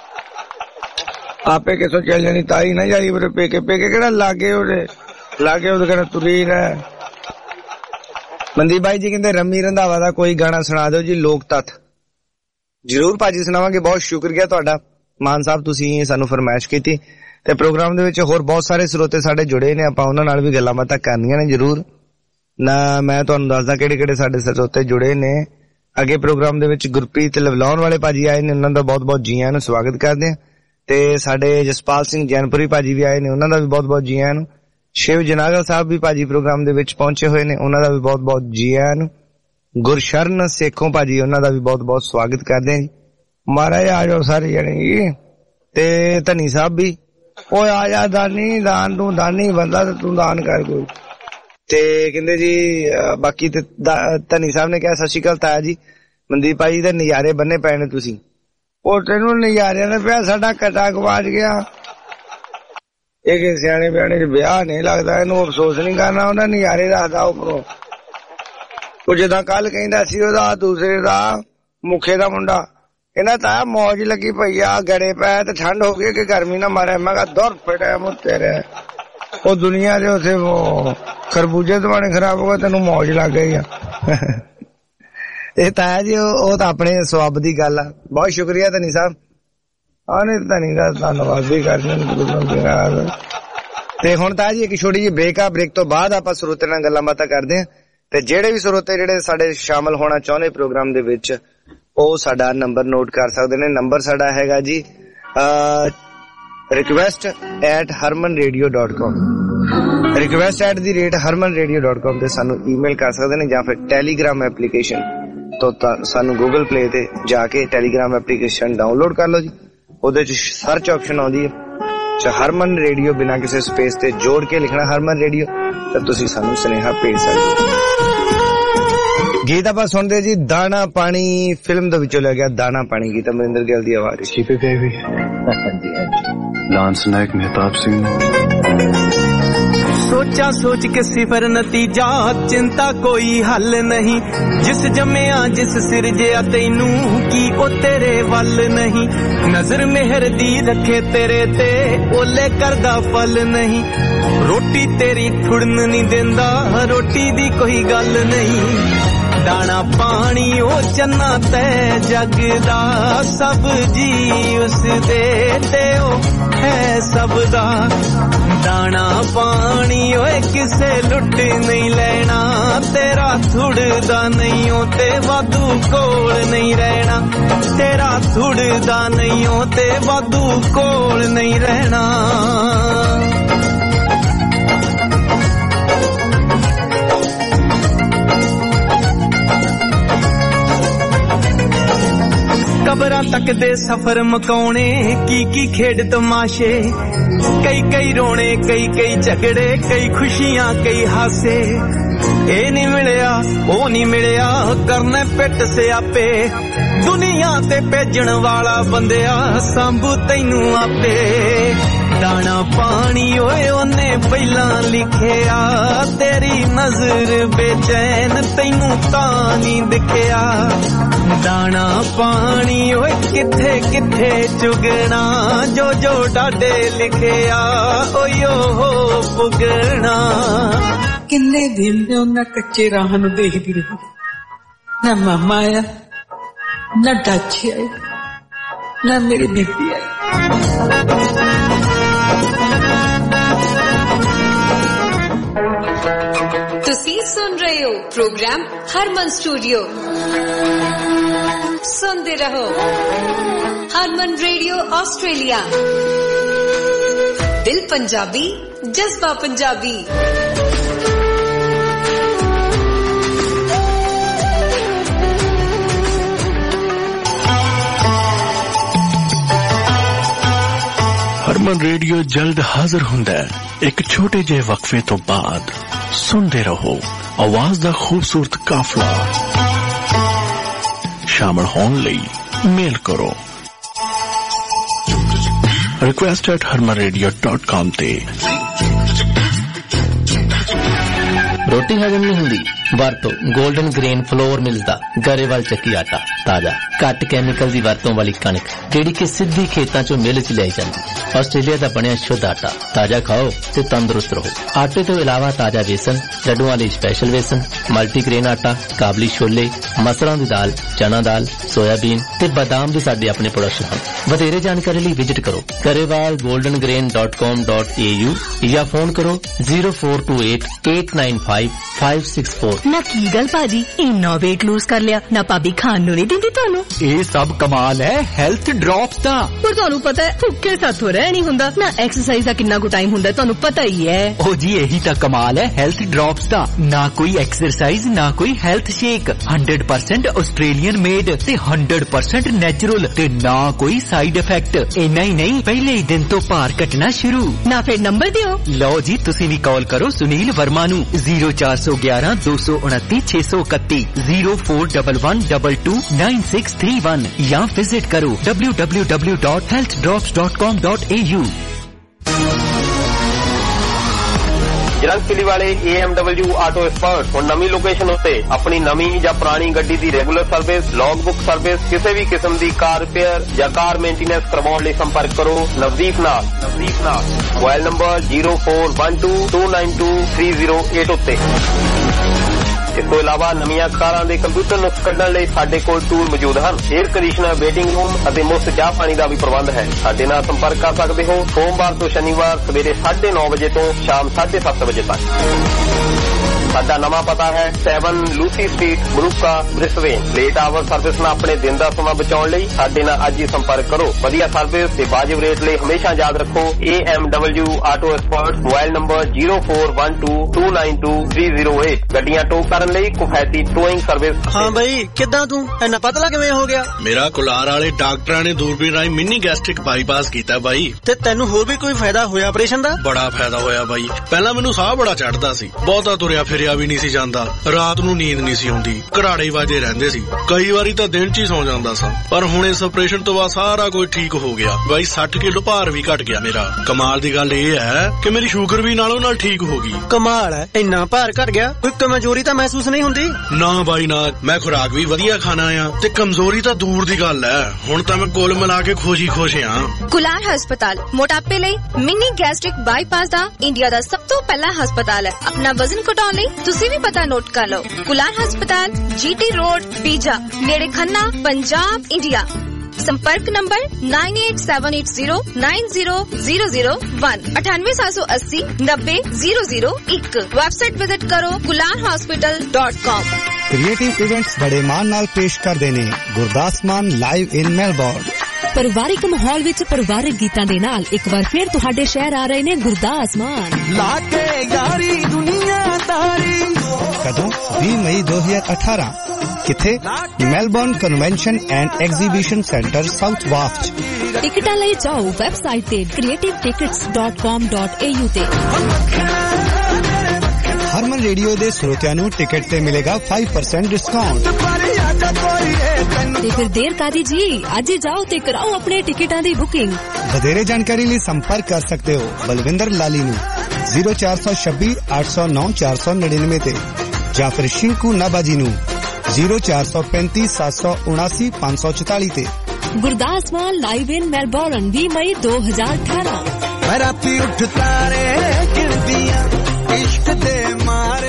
ਆਪੇ ਕਿਥੋਂ ਚੱਲ ਜਾਣੀ। ਤਾਈ ਨਾ ਜਾਈ ਉਹਦੇ ਪੇਕੇ, ਪੇਕੇ ਕਿਹੜਾ ਲਾਗੇ ਉਹਦੇ ਲਾਗੇ, ਉਹਦੇ ਕਹਿੰਦਾ ਤੁਰੀ ਰਹਿ। ਮਨਦੀਪ ਬਾਈ ਜੀ ਕਹਿੰਦੇ ਰੰਮੀ ਰੰਧਾਵਾ ਦਾ ਕੋਈ ਗਾਣਾ ਸੁਣਾ ਦਿਓ ਜੀ, ਲੋਕ ਤੱਥ। ਜ਼ਰੂਰ ਭਾਜੀ ਸੁਣਾਵਾਂਗੇ, ਬਹੁਤ ਸ਼ੁਕਰੀਆ ਤੁਹਾਡਾ ਮਾਨ ਸਾਹਿਬ, ਤੁਸੀਂ ਸਾਨੂੰ ਫਰਮਾਇਸ਼ ਕੀਤੀ। ਤੇ ਪ੍ਰੋਗਰਾਮ ਦੇ ਵਿੱਚ ਹੋਰ ਬਹੁਤ ਸਾਰੇ ਸਰੋਤੇ ਸਾਡੇ ਜੁੜੇ ਨੇ, ਆਪਾਂ ਉਹਨਾਂ ਨਾਲ ਵੀ ਗੱਲਾਂ ਬਾਤਾਂ ਕਰਨੀਆਂ ਨੇ ਜ਼ਰੂਰ ਨਾ। ਮੈਂ ਤੁਹਾਨੂੰ ਦੱਸਦਾ ਕਿਹੜੇ ਕਿਹੜੇ ਸਾਡੇ ਸਰੋਤੇ ਜੁੜੇ ਨੇ। ਅੱਗੇ ਪ੍ਰੋਗਰਾਮ ਦੇ ਵਿੱਚ ਗੁਰਪ੍ਰੀਤ ਲਵਲਾਉਣ ਵਾਲੇ ਭਾਜੀ ਆਏ ਨੇ, ਉਹਨਾਂ ਦਾ ਬਹੁਤ ਬਹੁਤ ਜੀ ਆਇਆਂ ਨੂੰ ਸਵਾਗਤ ਕਰਦੇ ਆ। ਤੇ ਸਾਡੇ ਜਸਪਾਲ ਸਿੰਘ ਜੈਨਪੁਰੀ ਭਾਜੀ ਵੀ ਆਏ ਨੇ, ਉਹਨਾਂ ਦਾ ਵੀ ਬਹੁਤ ਬਹੁਤ ਜੀ ਆਇਆਂ ਨੂੰ। ਸ਼ਿਵ ਜਨਾਗਲ ਸਾਹਿਬ ਵੀ ਭਾਜੀ ਪ੍ਰੋਗਰਾਮ ਦੇ ਵਿੱਚ ਪਹੁੰਚੇ ਹੋਏ ਨੇ, ਉਹਨਾਂ ਦਾ ਵੀ ਬਹੁਤ ਬਹੁਤ ਜੀ ਆਇਆਂ ਨੂੰ। ਗੁਰਸ਼ਰਨ ਸੇਖੋਂ ਭਾਜੀ, ਉਹਨਾਂ ਦਾ ਵੀ ਬਹੁਤ ਬਹੁਤ ਸਵਾਗਤ ਕਰਦੇ ਆ ਜੀ। ਮਹਾਰਾਜ ਆ ਜਾਓ ਸਾਰੇ ਜਣੇ ਜੀ। ਤੇ ਧਨੀ ਸਾਹਿਬ ਵੀ, ਓਏ ਆ ਜਾ ਦਾਨੀ, ਦਾਨ ਤੂੰ ਦਾਨੀ ਬੰਦਾ ਤੇ ਤੂੰ ਦਾਨ ਕਰ ਕੋਈ। ਤੇ ਕਹਿੰਦੇ ਜੀ ਬਾਕੀ ਤੇ ਧਨੀ ਸਾਹਿਬ ਨੇ ਕਿਹਾ ਸਤਿ ਸ਼੍ਰੀ ਅਕਾਲ ਤਾਇਆ ਜੀ, ਮਨਦੀਪ ਭਾਈ ਦੇ ਨਜ਼ਾਰੇ ਬੰਨੇ ਪਏ ਨੇ ਤੁਸੀਂ। ਉਹ ਤੈਨੂੰ ਨਜ਼ਾਰਿਆਂ ਦਾ ਪਿਆ, ਸਾਡਾ ਕੱਟਾ ਗਵਾਚ ਗਿਆ। ਇਹ ਕਿ ਸਿਆਣੇ ਬਿਆਣੇ ਚ ਵਿਆਹ ਨਹੀਂ ਲੱਗਦਾ, ਇਹਨੂੰ ਅਫਸੋਸ ਨਹੀਂ ਕਰਨਾ, ਉਹਨਾਂ ਨਜ਼ਾਰੇ ਰੱਖਦਾ ਉੱਪਰੋਂ। ਉਹ ਜਿੱਦਾਂ ਕੱਲ ਕਹਿੰਦਾ ਸੀ ਉਹਦਾ ਦੂਸਰੇ ਦਾ ਮੁਖੇ ਦਾ ਮੁੰਡਾ ਕਹਿੰਦਾ ਤਾਂ ਮੌਜ ਲੱਗੀ ਪਈ ਆ ਗੜੇ ਪੈ ਤੇ ਠੰਡ ਹੋ ਗਈ ਕਿ ਗਰਮੀ ਨਾ ਮਾਰੇ। ਮੈਂ ਕਿਹਾ ਦੁਰ ਫਟਿਆ ਮੁ ਤੇਰੇ ਉਹ ਦੁਨੀਆ ਦੇ ਉੱਥੇ ਉਹ ਖਰਬੂਜੇ ਦਵਾਣੇ ਖਰਾਬ ਹੋ ਗਏ ਤੈਨੂੰ ਮੌਜ ਲੱਗ ਗਈ ਆ। ਇਹ ਤਾਂ ਜੀ ਉਹ ਤਾਂ ਆਪਣੇ ਸਵਾਬ ਦੀ ਗੱਲ ਆ। ਬਹੁਤ ਸ਼ੁਕਰੀਆ ਧਨੀ ਸਾਹਿਬ। ਹਾਂ ਨਹੀਂ ਧਨੀ ਦਾ ਧੰਨਵਾਦ ਵੀ ਕਰਦੇ। ਤੇ ਹੁਣ ਤਾਂ ਜੀ ਇੱਕ ਛੋਟੀ ਜਿਹੀ ਬ੍ਰੇਕ ਆ। ਬ੍ਰੇਕ ਤੋਂ ਬਾਅਦ ਆਪਾਂ ਸਰੋਤੇ ਨਾਲ ਗੱਲਾਂ ਬਾਤਾਂ ਕਰਦੇ ਹਾਂ ਤੇ ਜਿਹੜੇ ਵੀ ਸਰੋਤੇ ਜਿਹੜੇ ਸਾਡੇ ਸ਼ਾਮਲ ਹੋਣਾ ਚਾਹੁੰਦੇ ਪ੍ਰੋਗਰਾਮ ਦੇ ਵਿੱਚ ਉਹ ਸਾਡਾ ਨੰਬਰ ਨੋਟ ਕਰ ਸਕਦੇ ਨੇ। ਨੰਬਰ ਸਾਡਾ ਹੈਗਾ ਜੀ request at Harman radio dot com request at the rate Harman radio dot com ਤੇ ਸਾਨੂੰ ਈਮੇਲ ਕਰ ਸਕਦੇ ਨੇ ਜਾਂ ਫਿਰ ਟੈਲੀਗ੍ਰਾਮ ਐਪਲੀਕੇਸ਼ਨ ਤੋਂ ਸਾਨੂੰ ਗੂਗਲ ਪਲੇ ਤੇ ਜਾ ਕੇ ਟੈਲੀਗ੍ਰਾਮ ਐਪਲੀਕੇਸ਼ਨ ਡਾਊਨਲੋਡ ਕਰ ਲਓ ਜੀ। ਉਹਦੇ ਚ ਸਰਚ ਆਪਸ਼ਨ ਆਉਂਦੀ ਹੈ ਹਰਮਨ ਰੇਡੀਓ ਬਿਨਾਂ ਕਿਸੇ ਸਪੇਸ ਤੇ ਜੋੜ ਕੇ ਲਿਖਣਾ ਹਰਮਨ ਰੇਡੀਓ ਤਾਂ ਤੁਸੀਂ ਸਾਨੂੰ ਸੁਨੇਹਾ ਭੇਜ ਸਕਦੇ ਹੋ। ਗੀਤ ਆਪਾਂ ਸੁਣਦੇ ਜੀ ਦਾਣਾ ਪਾਣੀ ਫਿਲਮ ਦੇ ਵਿੱਚੋਂ ਲੈ ਗਿਆ ਦਾਣਾ ਪਾਣੀ ਗੀਤ ਅਮਰਿੰਦਰ ਗਿੱਲ ਦੀ ਆਵਾਜ਼ ਵਿੱਚ। Keep it baby. ਹਾਂਜੀ ਹਾਂਜੀ ਲਾਂਸ ਨਾਇਕ ਮਹਿਤਾਬ ਸਿੰਘ। सोचा सोच के सिफर नतीजा चिंता कोई हल नहीं जिस जम्मिया जिस सिरजिया तैनू की ओ तेरे वल नहीं नजर मेहर दी रखे तेरे ते ओले करदा फल नहीं रोटी तेरी ठुड़न नहीं देंदा रोटी दी कोई गल नहीं दाना पानी ओ चन्ना ते जगदा सब जी उस दे ते ओ है सबदा दाना पानी ओए किसे लुट नहीं लेना तेरा थुड़दा नहीं हो ते वादू कोल नहीं रहना तेरा थुड़दा नहीं हो ते वादू कोल नहीं रहना कबरां तक दे सफर मकाउने की की खेड तमाशे कई कई रोने कई कई झगड़े कई खुशियां कई हासे ए नहीं मिलया ओ नहीं मिलया करने पिट से आपे दुनिया ते भेजण वाला बंदिया सांभू तैनू आपे दाना पानी ओए ओने पहला लिखिया तेरी नजर बेचैन तैनू तां नहीं दिखिया दाना पानी ओए किथे किथे चुगना जो जो डाडे लिखिया ओयो हो पुगना किन्ने दिन दे उन्ना कच्चे राह नूं देखदी रही ना मामा आया ना डाची आई ना मेरी बेटी आई ਤੁਸੀਂ ਸੁਣ ਰਹੇ ਹੋ ਪ੍ਰੋਗਰਾਮ ਹਰਮਨ ਸਟੂਡੀਓ ਸੁਣਦੇ ਰਹੋ ਹਰਮਨ ਰੇਡੀਓ ਆਸਟ੍ਰੇਲੀਆ ਦਿਲ ਪੰਜਾਬੀ ਜਜ਼ਬਾ ਪੰਜਾਬੀ ਹਰਮਨ ਰੇਡੀਓ ਜਲਦ ਹਾਜ਼ਰ ਹੁੰਦਾ ਹੈ ਇੱਕ ਛੋਟੇ ਜਿਹੇ ਵਕਫੇ ਤੋਂ ਬਾਅਦ। ਸੁਣਦੇ ਰਹੋ ਆਵਾਜ਼ ਦਾ ਖੂਬਸੂਰਤ ਕਾਫਲਾ। ਸ਼ਾਮਲ ਹੋਣ ਲਈ ਮੇਲ ਕਰੋ request at Harman radio dot com ਤੇ। ਰੋਟੀ ਹਜਮ ਨਹੀਂ ਹੁੰਦੀ ਵਰਤੋ ਗੋਲਡਨ ਗ੍ਰੇਨ ਫਲੋਰ ਮਿਲਸ ਦਾ ਗਰੇਵਾਲ ਚੱਕੀ ਆਟਾ ਤਾਜ਼ਾ ਘੱਟ ਕੈਮੀਕਲ ਦੀ ਵਰਤੋਂ ਵਾਲੀ ਕਣਕ ਜਿਹੜੀ ਕਿ ਸਿੱਧੀ ਖੇਤਾਂ ਚੋਂ ਮਿਲ ਚ ਲਿਆਈ ਜਾਂਦੀ ਆਸਟ੍ਰੇਲੀਆ ਦਾ ਬਣਿਆ ਸ਼ੁੱਧ ਆਟਾ ਤਾਜ਼ਾ ਖਾਓ ਤੇ ਤੰਦਰੁਸਤ ਰਹੋ। ਆਟੇ ਤੋਂ ਇਲਾਵਾ ਤਾਜ਼ਾ ਵੇਸਣ ਲੱਡੂਆਂ ਲਈ ਸਪੈਸ਼ਲ ਵੇਸਣ ਮਲਟੀਗ੍ਰੇਨ ਆਟਾ ਕਾਬਲੀ ਛੋਲੇ ਮਸਰਾਂ ਦੀ ਦਾਲ ਚਨਾ ਦਾਲ ਸੋਇਆਬੀਨ ਤੇ ਬਾਦਾਮ ਦੇ ਸਾਡੇ ਆਪਣੇ ਪ੍ਰੋਡਕਸ਼ਨ ਹਨ। ਵਧੇਰੇ ਜਾਣਕਾਰੀ ਲਈ ਵਿਜ਼ਿਟ ਕਰੋ Grewal golden grain dot com dot A U ਜਾਂ ਫੋਨ ਕਰੋ zero four two eight eight nine five five six four. ਨਾ ਕੀ ਗੱਲ ਭਾਜੀ ਇੰਨਾ weight lose ਕਰ ਲਿਆ ਨਾ ਭਾਬੀ ਖਾਣ ਨੂੰ ਨਹੀਂ ਦਿੰਦੀ ਤੁਹਾਨੂੰ। ਇਹ ਸਭ ਕਮਾਲ ਹੈ ਹੈਲਥ ਡ੍ਰੌਪਸ ਦਾ। ਪਰ ਤੁਹਾਨੂੰ ਪਤਾ ਹੈ ਭੁੱਖੇ ਸਾਥੋਂ ਰਹਿ ਨਹੀਂ ਹੁੰਦਾ ਨਾ ਐਕਸਰਸਾਈਜ਼ ਦਾ ਕਿੰਨਾ ਕੁ ਟਾਈਮ ਹੁੰਦਾ ਤੁਹਾਨੂੰ ਪਤਾ ਹੀ ਹੈ। ਉਹ ਜੀ ਇਹੀ ਤਾਂ ਕਮਾਲ ਹੈ ਹੈਲਥ ਡ੍ਰੌਪਸ ਦਾ। ਨਾ ਕੋਈ ਐਕਸਰਸਾਈਜ਼ ਨਾ ਕੋਈ health shake hundred percent Australian made ਤੇ ਹੰਡਰਡ ਪਰਸੈਂਟ ਨੈਚੁਰਲ ਤੇ ਨਾ ਕੋਈ ਸਾਈਡ ਇਫੈਕਟ। ਇੰਨਾ ਹੀ ਨਹੀਂ ਪਹਿਲੇ ਹੀ ਦਿਨ ਤੋਂ ਭਾਰ ਘਟਣਾ ਸ਼ੁਰੂ। ਨਾ ਫਿਰ ਨੰਬਰ ਦਿਓ। ਲਓ ਜੀ ਤੁਸੀਂ ਵੀ ਕਾਲ ਕਰੋ ਸੁਨੀਲ ਵਰਮਾ ਨੂੰ ਜ਼ੀਰੋ ਚਾਰ ਸੌ ਗਿਆਰਾਂ ਦੋ ਸੌ ਉਨੱਤੀ ਛੇ ਸੌ ਇਕੱਤੀ zero four double one double two nine six three one ਜਾਂ ਵਿਜ਼ਿਟ ਕਰੋ W W W dot health drops dot com dot A U. ਜੰਗਸਿਲੀ ਵਾਲੇ A M W auto expert ਹੁਣ ਨਵੀਂ ਲੋਕੇਸ਼ਨ ਉੱਤੇ ਆਪਣੀ ਨਵੀਂ ਜਾਂ ਪੁਰਾਣੀ ਗੱਡੀ ਦੀ regular service, log book service, ਕਿਸੇ ਵੀ ਕਿਸਮ ਦੀ ਕਾਰ ਰਿਪੇਅਰ ਜਾਂ ਕਾਰ ਮੇਨਟੇਨੈਂਸ ਕਰਵਾਉਣ ਲਈ ਸੰਪਰਕ ਕਰੋ ਨਵਦੀਪ ਨਾਲ ਨਵਦੀਪ ਨਾਲ mobile number zero four one two two nine two three zero eight ਉੱਤੇ। ਇਸ ਤੋਂ ਇਲਾਵਾ ਨਵੀਆਂ ਕਾਰਾਂ ਦੇ ਕੰਪਿਊਟਰ ਨੁਕਸ ਕੱਢਣ ਲਈ ਸਾਡੇ ਕੋਲ ਟੂਲ ਮੌਜੂਦ ਹਨ। 에ਅਰ ਕੰਡੀਸ਼ਨਰ, ਵੇਟਿੰਗ ਰੂਮ ਅਤੇ ਮੁਫਤ ਚਾਹ ਪਾਣੀ ਦਾ ਵੀ ਪ੍ਰਬੰਧ ਹੈ। ਸਾਡੇ ਨਾਲ ਸੰਪਰਕ ਕਰ ਸਕਦੇ ਹੋ ਸੋਮਵਾਰ ਤੋਂ ਸ਼ਨੀਵਾਰ ਸਵੇਰੇ ਸਾਢੇ ਨੌ ਵਜੇ ਤੋਂ ਸ਼ਾਮ ਸਾਢੇ ਸੱਤ ਵਜੇ ਤੱਕ। ਸਾਡਾ ਨਵਾਂ ਪਤਾ ਹੈ seven Lucy street, Moorooka, Brisbane. Late hour service ਨਾਲ ਆਪਣੇ ਦਿਨ ਦਾ ਸਮਾਂ ਬਚਾਉਣ ਲਈ ਸਾਡੇ ਨਾਲ ਅੱਜ ਹੀ ਸੰਪਰਕ ਕਰੋ। ਵਧੀਆ ਸਰਵਿਸ ਤੇ ਵਾਜਿਬ ਰੇਟ ਲਈ ਹਮੇਸ਼ਾ ਯਾਦ ਰੱਖੋ A M W auto expert, mobile number zero four one two two nine two three zero eight। ਗੱਡੀਆਂ ਟੋ ਕਰਨ ਲਈ ਕਿਫਾਇਤੀ ਟੋਇੰਗ ਸਰਵਿਸ। ਹਾਂ ਬਈ, ਕਿੱਦਾਂ ਤੂੰ ਇੰਨਾ ਪਤਲਾ ਕਿਵੇਂ ਹੋ ਗਿਆ? ਮੇਰਾ ਕੁਲਾਰ ਵਾਲੇ ਡਾਕਟਰਾਂ ਨੇ ਦੂਰਬੀਨ ਰਾਹੀਂ ਮਿੰਨੀ ਗੈਸਟ੍ਰਿਕ ਬਾਈਪਾਸ ਕੀਤਾ ਬਾਈ। ਤੇ ਤੈਨੂੰ ਹੋਰ ਵੀ ਕੋਈ ਫਾਇਦਾ ਹੋਇਆ ਆਪਰੇਸ਼ਨ ਦਾ? ਬੜਾ ਫਾਇਦਾ ਹੋਇਆ ਬਾਈ। ਪਹਿਲਾਂ ਮੈਨੂੰ ਸਾਹ ਬੜਾ ਚੜਦਾ ਸੀ, ਬਹੁਤਾ ਤੁਰਿਆ ਫਿਰਿਆ ਵੀ ਨਹੀਂ ਸੀ ਜਾਂਦਾ, ਰਾਤ ਨੂੰ ਨੀਂਦ ਨਹੀਂ ਸੀ ਆਉਂਦੀ, ਘਰਾੜੇ ਵਾਜੇ ਰਹਿੰਦੇ ਸੀ, ਕਈ ਵਾਰੀ ਤਾਂ ਦਿਨ ਚ ਹੀ ਸੌ ਜਾਂਦਾ ਸਾਂ। ਪਰ ਹੁਣ ਇਸ ਆਪਰੇਸ਼ਨ ਤੋਂ ਬਾਅਦ ਸਾਰਾ ਕੁਝ ਠੀਕ ਹੋ ਗਿਆ ਬਾਈ। ਸੱਠ ਕਿਲੋ ਭਾਰ ਵੀ ਘਟ ਗਿਆ ਮੇਰਾ। ਕਮਾਲ ਦੀ ਗੱਲ ਇਹ ਹੈ ਕਿ ਮੇਰੀ ਸ਼ੂਗਰ ਵੀ ਨਾਲੋਂ ਨਾਲ ਠੀਕ ਹੋ ਗਈ। ਕਮਾਲ ਹੈ, ਇੰਨਾ ਭਾਰ ਘਟ ਗਿਆ, ਕੋਈ ਕਮਜ਼ੋਰੀ ਤਾਂ ਮਹਿਸੂਸ ਨਹੀਂ ਹੁੰਦੀ? ਨਾ ਬਾਈ ਨਾ, ਮੈਂ ਖੁਰਾਕ ਵੀ ਵਧੀਆ ਖਾਣਾ ਆ ਤੇ ਕਮਜ਼ੋਰੀ ਤਾਂ ਦੂਰ ਦੀ ਗੱਲ ਹੈ। ਹੁਣ ਤਾਂ ਮੈਂ ਕੁੱਲ ਮਿਲਾ ਕੇ ਖੁਸ਼ੀ ਖੁਸ਼ ਆ। ਕੁਲਾਰ ਹਸਪਤਾਲ ਮੋਟਾਪੇ ਲਈ ਮਿੰਨੀ ਗੈਸਟ੍ਰਿਕ ਬਾਈਪਾਸ ਦਾ ਇੰਡੀਆ ਦਾ ਸਭ ਤੋਂ ਪਹਿਲਾ ਹਸਪਤਾਲ ਹੈ। ਆਪਣਾ ਵਜ਼ਨ ਘਟਾਉਣ ਲਈ ਤੁਸੀਂ ਵੀ ਪਤਾ ਨੋਟ ਕਰ ਲਓ। ਕੁਲਾਰ ਹਸਪਤਾਲ, ਜੀ ਟੀ ਰੋਡ, ਪੀਜਾ, ਨੇੜੇ ਖੰਨਾ, ਪੰਜਾਬ, ਇੰਡੀਆ। संपर्क number nine eight seven eight zero nine zero zero zero one अठानवे सात सौ अस्सी नब्बे जीरो जीरो एक। वेबसाइट विजिट करो Kular hospital dot com. Creative events बड़े मान नाल पेश करदे ने गुरदास मान लाइव इन मेलबोर्न। ਪਰਿਵਾਰਿਕ ਮਾਹੌਲ ਵਿੱਚ ਪਰਿਵਾਰਿਕ ਗੀਤਾਂ ਦੇ ਨਾਲ ਇੱਕ ਵਾਰ ਫਿਰ ਤੁਹਾਡੇ ਸ਼ਹਿਰ ਆ ਰਹੇ ਨੇ ਗੁਰਦਾਸ ਮਾਨ। ਲਾ ਕੇ ਯਾਰੀ ਦੁਨੀਆਦਾਰੀ। ਕਦੋਂ? ਵੀਹ ਮਈ ਦੋ ਹਜ਼ਾਰ ਅਠਾਰਾਂ। ਕਿੱਥੇ? Melbourne convention and exhibition centre south ਵਾਫਟ। ਟਿਕਟਾਂ ਲਈ ਜਾਓ ਵੈਬਸਾਈਟ ਤੇ creative tickets dot com dot a u ਤੇ। ਹਰਮਨ ਰੇਡੀਓ ਦੇ ਸਰੋਤਿਆਂ ਨੂੰ ਟਿਕਟ ਤੇ ਮਿਲੇਗਾ five percent ਡਿਸਕਾਊਂਟ। ਤੇ ਫਿਰ ਦੇਰ ਕਾਦੀ ਜੀ, ਅੱਜ ਹੀ ਜਾਓ ਤੇ ਕਰਾਓ ਆਪਣੇ ਟਿਕਟਾਂ ਦੀ ਬੁਕਿੰਗ। ਵਧੇਰੇ ਜਾਣਕਾਰੀ ਲਈ ਸੰਪਰਕ ਕਰ ਸਕਦੇ ਹੋ ਬਲਵਿੰਦਰ ਲਾਲੀ ਨੂੰ zero four two six eight zero nine four six nine ਤੇ ਜਾਂ ਫਿਰ ਸ਼ਿੰਕੂ ਨਾਬਾਜੀ ਨੂੰ zero four two five seven seven nine five five four ਤੇ। Gurdas Maan live in Melbourne ਵੀਹ ਮਈ ਦੋ ਹਜ਼ਾਰ ਅਠਾਰਾਂ। ਮੈਂ ਰਾਤੀ ਉੱਠ ਤਾਰੇ ਗਿਣਦੀਆਂ ਇਸ਼ਕ ਦੇ ਮਾਰੇ।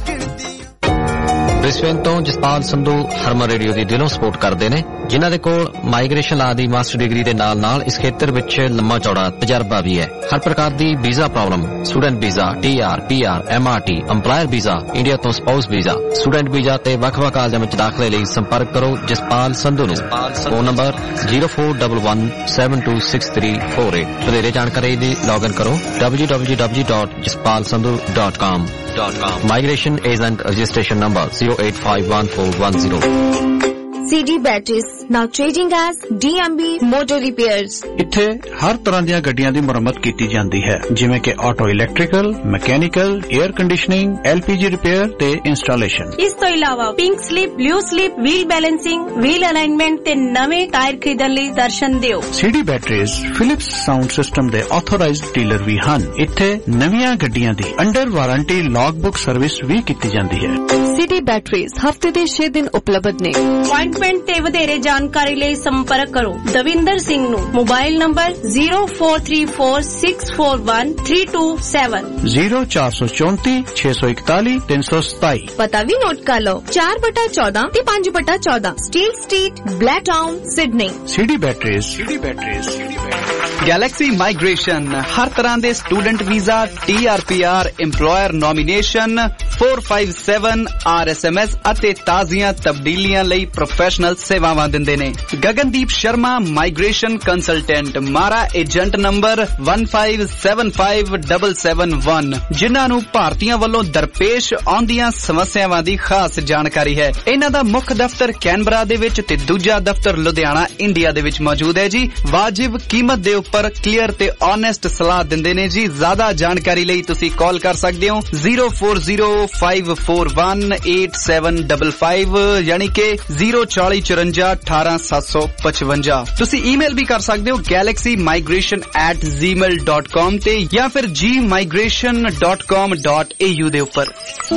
ਬ੍ਰਿਸਬੇਨ ਤੋਂ ਜਸਪਾਲ ਸੰਧੂ ਹਰਮਨ ਰੇਡੀਓ ਦੀ ਦਿਲੋਂ ਸਪੋਰਟ ਕਰਦੇ ਨੇ, ਜਿਨ੍ਹਾਂ ਦੇ ਕੋਲ ਮਾਈਗ੍ਰੇਸ਼ਨ ਲਾ ਦੀ ਮਾਸਟਰ ਡਿਗਰੀ ਦੇ ਨਾਲ ਨਾਲ ਇਸ ਖੇਤਰ ਵਿੱਚ ਲੰਮਾ ਚੌੜਾ ਤਜਰਬਾ ਵੀ ਹੈ। ਹਰ ਪ੍ਰਕਾਰ ਦੀ visa problem, student visa, T R, P R, M R T, employer visa, India ਤੋਂ ਸਪਾਊਸ ਵੀਜ਼ਾ, ਸਟੂਡੈਂਟ ਵੀਜ਼ਾ ਤੇ ਵੱਖ-ਵੱਖ ਕਾਲਜਾਂ ਵਿੱਚ ਦਾਖਲੇ ਲਈ ਸੰਪਰਕ ਕਰੋ ਜਸਪਾਲ ਸੰਧੂ ਨੂੰ। Phone number zero four one one seven two six three four eight। ਵਧੇਰੇ ਜਾਣਕਾਰੀ ਲਈ ਲੌਗਇਨ ਕਰੋ w w w dot jaspal sandhu dot com। Migration agent registration number zero eight five one four one zero। C D Batteries now trading as D M B Motor Repairs। ਇੱਥੇ ਹਰ ਤਰ੍ਹਾਂ ਦੀਆਂ ਗੱਡੀਆਂ ਦੀ ਮੁਰੰਮਤ ਕੀਤੀ ਜਾਂਦੀ ਹੈ, ਜਿਵੇਂ ਕਿ auto electrical, mechanical, air conditioning, L P G repair ਤੇ ਇੰਸਟਾਲੇਸ਼ਨ। ਇਸ ਤੋਂ ਇਲਾਵਾ pink slip, blue slip, wheel balancing, wheel alignment ਤੇ ਨਵੇਂ ਟਾਇਰ ਖਰੀਦਣ ਲਈ ਦਰਸ਼ਨ ਦਿਓ। C D Batteries Philips sound system ਦੇ ਆਥੋਰਾਈਜ਼ਡ ਡੀਲਰ ਵੀ ਹਨ। ਇੱਥੇ ਨਵੀਆਂ ਗੱਡੀਆਂ ਦੀ under warranty log book service ਵੀ ਕੀਤੀ ਜਾਂਦੀ ਹੈ। C D Batteries ਹਫਤੇ ਦੇ ਛੇ ਦਿਨ ਉਪਲਬਧ ਨੇ। ਅਪਾਇੰਟਮੈਂਟ ਤੇ ਵਧੇਰੇ ਜਾਣਕਾਰੀ ਲਈ ਸੰਪਰਕ ਕਰੋ ਦਵਿੰਦਰ ਸਿੰਘ ਨੂੰ। Mobile number zero four three four six four one three two seven zero four two four six one one three seven seven। ਪਤਾ ਵੀ ਨੋਟ ਕਰ ਲਓ ਚਾਰ ਬਟਾ ਚੌਦਾਂ ਤੇ ਪੰਜ ਬਟਾ ਚੌਦਾਂ Steel Street, Blacktown, Sydney. C D Batteries। C D Batteries। Galaxy Migration ਹਰ ਤਰ੍ਹਾਂ ਦੇ student visa, T R P R, EMPLOYER nomination, four five seven R S M S ਅਤੇ ਤਾਜ਼ੀਆਂ ਤਬਦੀਲੀਆਂ ਲਈ ਪ੍ਰੋਫੈਸ਼ਨਲ ਸੇਵਾਵਾਂ ਦਿੰਦੇ ਨੇ। Gagandeep Sharma migration consultant, MARA agent number one five seven five seven seven one, ਜਿਨ੍ਹਾਂ ਨੂੰ ਭਾਰਤੀਆਂ ਵੱਲੋਂ ਦਰਪੇਸ਼ ਆਉਂਦੀਆਂ ਸਮੱਸਿਆਵਾਂ ਦੀ ਖਾਸ ਜਾਣਕਾਰੀ ਹੈ। ਇਹਨਾਂ ਦਾ ਮੁੱਖ ਦਫ਼ਤਰ ਕੈਨਬਰਾ ਦੇ ਵਿੱਚ ਤੇ ਦੂਜਾ ਦਫ਼ਤਰ ਲੁਧਿਆਣਾ, ਇੰਡੀਆ ਦੇ ਵਿੱਚ ਮੌਜੂਦ ਹੈ ਜੀ। ਵਾਜਿਬ ਕੀਮਤ ਦੇ ਉੱਪਰ ਕਲੀਅਰ ਤੇ ਓਨੈਸਟ ਸਲਾਹ ਦਿੰਦੇ ਨੇ ਜੀ। ਜ਼ਿਆਦਾ ਜਾਣਕਾਰੀ ਲਈ ਤੁਸੀਂ ਕਾਲ ਕਰ ਸਕਦੇ ਹੋ zero four zero five four one eight seven five five ਯਾਨੀ ਕਿ zero four four four one eight seven five five। ਤੁਸੀਂ ਈਮੇਲ ਵੀ ਕਰ ਸਕਦੇ ਹੋ galaxy migration at gmail dot com ਤੇ ਜਾਂ ਫਿਰ g migration dot com dot a u ਦੇ ਉੱਪਰ।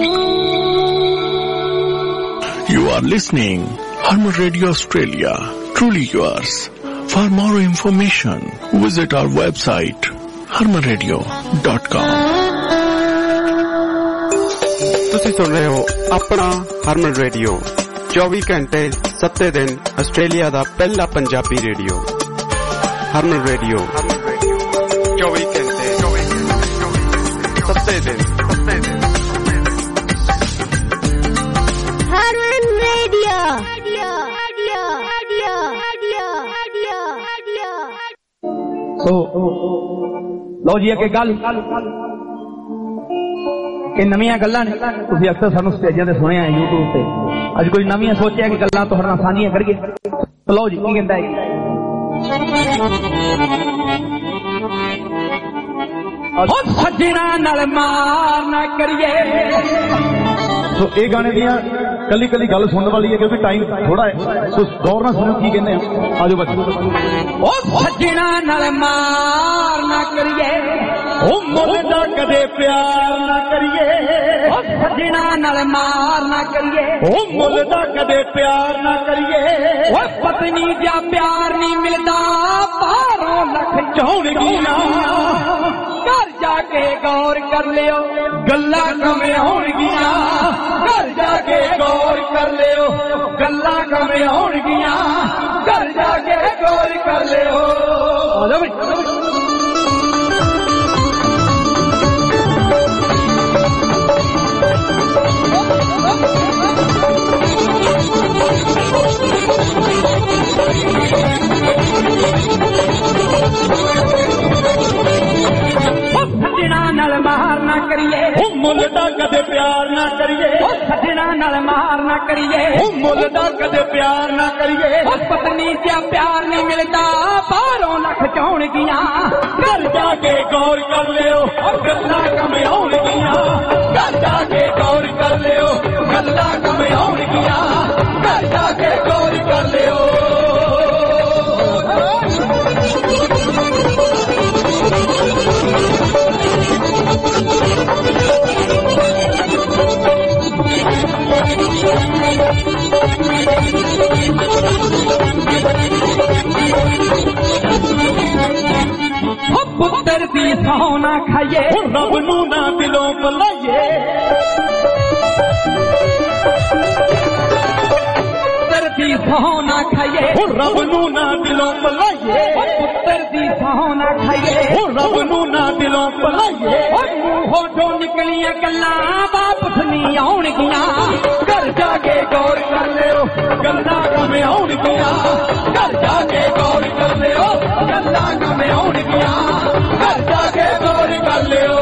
You are listening Harman Radio Australia, truly yours. For more information, visit our website harman radio dot com। ਤੁਸੀਂ ਸੁਣ ਰਹੇ ਹੋ ਆਪਣਾ ਹਰਮਨ ਰੇਡੀਓ, ਚੌਵੀ ਘੰਟੇ ਸੱਤੇ ਦਿਨ ਆਸਟ੍ਰੇਲੀਆ ਦਾ ਪਹਿਲਾ ਪੰਜਾਬੀ ਰੇਡੀਓ। ਹਰਮਨ ਰੇਡੀਓ ਚੌਵੀ ਘੰਟੇ ਸੱਤੇ ਦਿਨ। ਹਰਮਨ ਰੇਡੀਓ ਸੋ ਲਓ ਜੀ ਅੱਗੇ ਗੱਲ ਇਹ ਨਵੀਆਂ ਗੱਲਾਂ ਨੇ। ਤੁਸੀਂ ਅਕਸਰ ਸਾਨੂੰ ਸਟੇਜਾਂ ਤੇ ਸੁਣਿਆ YouTube ਤੇ, ਅੱਜ ਕੋਈ ਨਵੀਆਂ ਸੋਚਿਆ ਕਿ ਗੱਲਾਂ ਤੁਹਾਡੇ ਨਾਲ ਸਾਂਝੀਆਂ ਕਰੀਏ। ਲਓ ਜੀ ਕੀ ਕਹਿੰਦਾ ਹੈ ਉਹ ਸੱਜਣਾ ਨਾਲ ਮਾਰ ਨਾ ਕਰੀਏ। ਸੋ ਇਹ ਗਾਣੇ ਦੀਆਂ ਕੱਲੀ ਕੱਲੀ ਗੱਲ ਸੁਣਨ ਵਾਲੀ ਹੈ ਕਿਉਂਕਿ ਟਾਈਮ ਥੋੜਾ ਹੈ, ਸੋ ਗੌਰ ਨਾਲ ਸੁਣੋ ਕੀ ਕਹਿੰਦੇ ਆ। ਆਜੋ ਬੱਚੇ। ਉਹ ਸੱਜਣਾ ਨਾਲ ਮਾਰ ਨਾ ਕਰੀਏ, ਉਹ ਮੁੱਲ ਦਾ ਕਦੇ ਪਿਆਰ ਨਾ ਕਰੀਏ। ਉਹ ਸੱਜਣਾ ਨਾਲ ਮਾਰ ਨਾ ਕਰੀਏ, ਉਹ ਮੁੱਲ ਦਾ ਕਦੇ ਪਿਆਰ ਨਾ ਕਰੀਏ। ਉਹ ਪਤਨੀ ਦਾ ਪਿਆਰ ਨਹੀਂ ਮਿਲਦਾ, ਬਾਹਰੋਂ ਲੱਖ ਚਾਉਣਗੀਆਂ। ਘਰ ਜਾ ਕੇ ਗੌਰ ਕਰ ਲਿਓ, ਗੱਲਾਂ ਕਮੇ ਹੋਣਗੀਆਂ। ਘਰ ਜਾ ਕੇ ਗੌਰ ਕਰ ਲਿਓ, ਗੱਲਾਂ ਕਮੇ ਹੋਣਗੀਆਂ। ਘਰ ਜਾ ਕੇ ਗੌਰ ਕਰ ਲਿਓ। ਆਜੋ ਬਈ ਸੱਜਣਾ ਨਾਲ ਮਾਰ ਨਾ ਕਰੀਏ, ਉਹ ਮੁੱਲ ਦਾ ਕਦੇ ਪਿਆਰ ਨਾ ਕਰੀਏ। ਉਹ ਸੱਜਣਾ ਨਾਲ ਮਾਰ ਨਾ ਕਰੀਏ, ਉਹ ਮੁੱਲ ਦਾ ਕਦੇ ਪਿਆਰ ਨਾ ਕਰੀਏ। ਉਹ ਪਤਨੀ ਦਾ ਪਿਆਰ ਨਹੀਂ ਮਿਲਦਾ, ਬਾਹਰੋਂ ਲੱਖ ਚਾਉਣਗੀਆਂ। ਘਰ ਜਾ ਕੇ ਗੌਰ ਕਰ ਲਿਓ, ਗੱਲਾਂ ਕਮੇ ਹੋਣਗੀਆਂ। ਘਰ ਜਾ ਕੇ ਗੌਰ ਕਰ ਲਿਓ, ਗੱਲਾਂ ਕਮੇ ਹੋਣਗੀਆਂ। ਘਰ ਜਾ ਕੇ ਗੌਰ ਕਰ ਲਿਓ। ਪੁੱਤਰ ਦੀ ਸਹੁੰ ਨਾ ਖਾਈਏ, ਰੱਬ ਨੂੰ ਨਾ ਦਿਲੋਂ ਬੁਲਾਈਏ। ਪੁੱਤਰ ਦੀ ਸਹੁੰ ਨਾ ਖਾਈਏ, ਰੱਬ ਨੂੰ ਨਾ ਦਿਲੋਂ ਬੁਲਾਈਏ। ਪੁੱਤਰ ਦੀ ਸਹੁੰ ਨਾ ਖਾਈਏ, ਰੱਬ ਨੂੰ ਨਾ ਦਿਲੋਂ ਬੁਲਾਈਏ। ਮੂੰਹੋਂ ਜੋ ਨਿਕਲੀਆਂ ਗੱਲਾਂ ਵਾਪਸ ਨਹੀਂ ਆਉਣਗੀਆਂ। ਘਰ ਜਾ ਕੇ ਗੌਰ ਕਰ ਲਿਓ, ਗੱਲਾਂ ਕਮੇ ਆਉਣਗੀਆਂ। ਘਰ ਜਾ ਕੇ ਗੌਰ ਕਰ ਲਿਓ, ਗੱਲਾਂ ਕਮੇ ਆਉਣਗੀਆਂ। ਘਰ ਜਾ ਕੇ ਗੌਰ ਕਰ ਲਿਓ।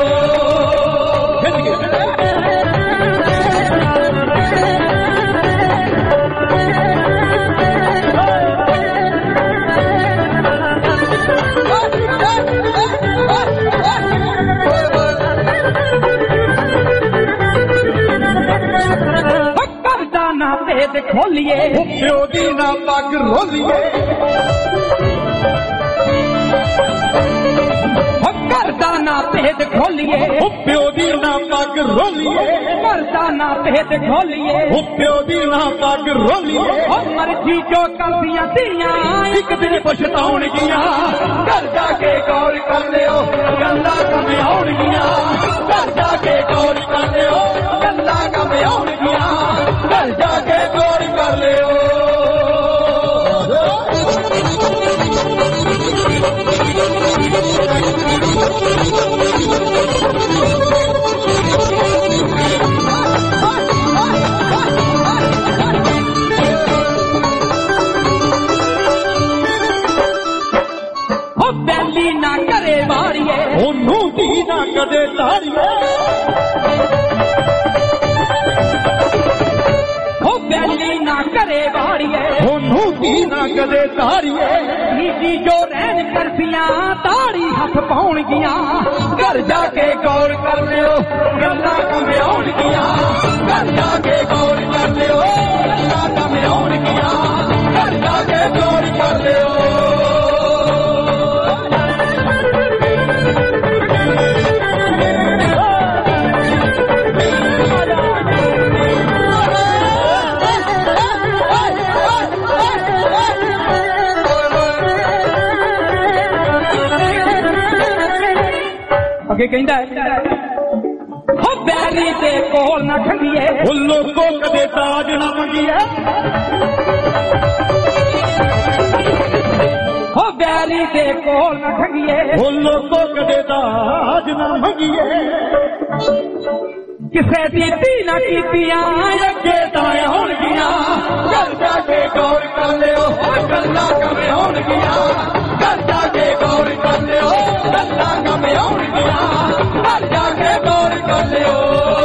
ਭੇਦ ਖੋਲੀਏ, ਪਿਓ ਦੀ ਨਾ ਪੱਗ ਰੋਲੀਏ। ਘਰ ਦਾ ਨਾ ਭੇਦ ਖੋਲੀਏ, ਪਿਓ ਦੀ ਨਾ ਪੱਗ ਰੋਲੀਏ। ਘਰ ਦਾ ਨਾ ਭੇਦ ਖੋਲੀਏ, ਪਿਓ ਦੀ ਨਾ ਪੱਗ ਰੋਲੀਏ। ਮਰਜ਼ੀ ਜੋ ਕਰਦੀਆਂ ਧੀਆਂ ਇੱਕ ਦਿਨ ਪਛਤਾਉਣਗੀਆਂ। ਘਰ ਜਾ ਕੇ ਗੌਰ ਕਰ ਲਿਓ, ਗੱਲਾਂ ਕਮੇ ਆਉਣਗੀਆਂ। ਘਰ ਜਾ ਕੇ ਗੌਰ ਕਰ ਲਿਓ, ਗੱਲਾਂ ਕਮੇ ਆਉਣਗੀਆਂ। ਘਰ ਜਾ ਕੇ ਗੌਰ ਕਰ ਲਿਓ। ਉਹ ਬੈਲੀ ਨਾ ਕਰੇ ਵਾਰੀਏ, ਉਹਨੂੰ ਦੀ ਨਾ ਕਦੇ ਤਾਰੀਏ। ਉਹ ਬੈਲੀ ਨਾ ਕਰੇ ਵਾਰੀਏ, ਉਹਨੂੰ ਦੀ ਨਾ ਕਦੇ ਤਾਰੀਏ। ਨੀਤੀ ਜੋ ਰਹਿਣ ਕਰਫੀਆਂ ਤਾੜੀ ਹੱਥ ਪਾਉਣਗੀਆਂ ਘਰ ਜਾ ਕੇ ਗੌਰ ਕਰ ਲਿਓ ਗੱਲਾਂ ਕਮਿਆਉਣਗੀਆਂ ਘਰ ਜਾ ਕੇ ਗੌਰ ਕਰ ਲਿਓ ਗੱਲਾਂ ਕਮਿਆਉਣਗੀਆਂ ਘਰ ਜਾ ਕੇ ਗੌਰ ਕਰ ਲਿਓ ਅੱਗੇ ਕਹਿੰਦਾ ਹੋ ਬੈਰੀ ਦੇ ਕੋਲ ਨਾ ਖੰਗੀਏ ਉਹ ਲੋਕੋ ਕਦੇ ਤਾਜ ਨਾ ਮੰਗੀਏ ਹੋ ਬੈਰੀ ਦੇ ਕੋਲ ਨਾ ਖੰਗੀਏ ਉਹ ਲੋਕੋ ਕਦੇ ਤਾਜ ਨਾ ਮੰਗੀਏ ਕਿਸੇ ਦੀ ਧੀ ਨਾ ਕੀਤੀਆਂ ਅੱਗੇ ਤਾਂ ਹੋਣਗੀਆਂ ਘਰ ਜਾ ਕੇ ਗੌਰ ਕਰ ਲਿਓ ਗੱਲਾਂ ਕਵੇਂ ਹੋਣਗੀਆਂ ਘਰ ਜਾ ਕੇ ਗੌਰ ਕਰ ਲਿਓ ਗੱਲਾਂ ਕਵੇਂ ਹੋਣਗੀਆਂ ਘਰ ਜਾ ਕੇ ਗੌਰ ਕਰ ਲਿਓ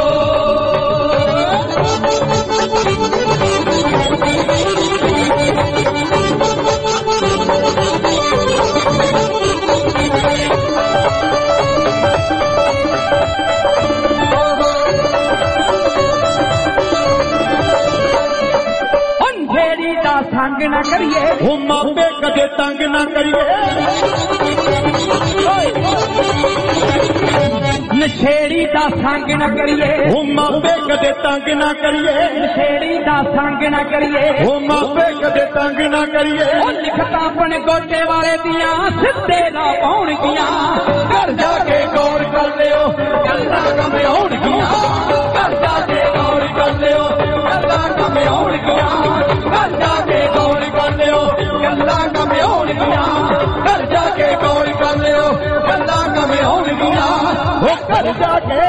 ਸੰਗ ਨਾ ਕਰੀਏ ਉਹ ਮਾਪੇ ਕਦੇ ਤੰਗ ਨਾ ਕਰੀਏ ਨਸ਼ੇੜੀ ਦਾ ਸੰਗ ਨਾ ਕਰੀਏ ਉਹ ਮਾਪੇ ਕਦੇ ਤੰਗ ਨਾ ਕਰੀਏ ਨਸ਼ੇੜੀ ਦਾ ਸੰਗ ਨਾ ਕਰੀਏ ਉਹ ਮਾਪੇ ਕਦੇ ਤੰਗ ਨਾ ਕਰੀਏ ਉਹ ਲਿਖਤਾਂ ਆਪਣੇ ਗੋਟੇ ਵਾਲੇ ਦੀਆਂ ਸਿੱਧੇ ਨਾ ਪਾਉਣਗੀਆਂ ਘਰ ਜਾ ਕੇ ਗੌਰ ਕਰ ਲਿਓ ਗੱਲਾਂ ਕਮੇ ਹੋਣਗੀਆਂ ਘਰ ਜਾ ਕੇ ਗੌਰ ਕਰ ਲਿਓ ਗੱਲਾਂ ਕਮੇ ਹੋਣਗੀਆਂ ਘਰ ਜਾ ਕੇ ਗੌਰ ਕਰ ਲਿਓ ਗੱਲਾਂ ਕਮੇ ਹੋਣਗੀਆਂ ਘਰ ਜਾ ਕੇ ਗੌਰ ਕਰ ਲਿਓ ਗੱਲਾਂ ਕਮੇ ਹੋਣਗੀਆਂ ਉਹ ਘਰ ਜਾ ਕੇ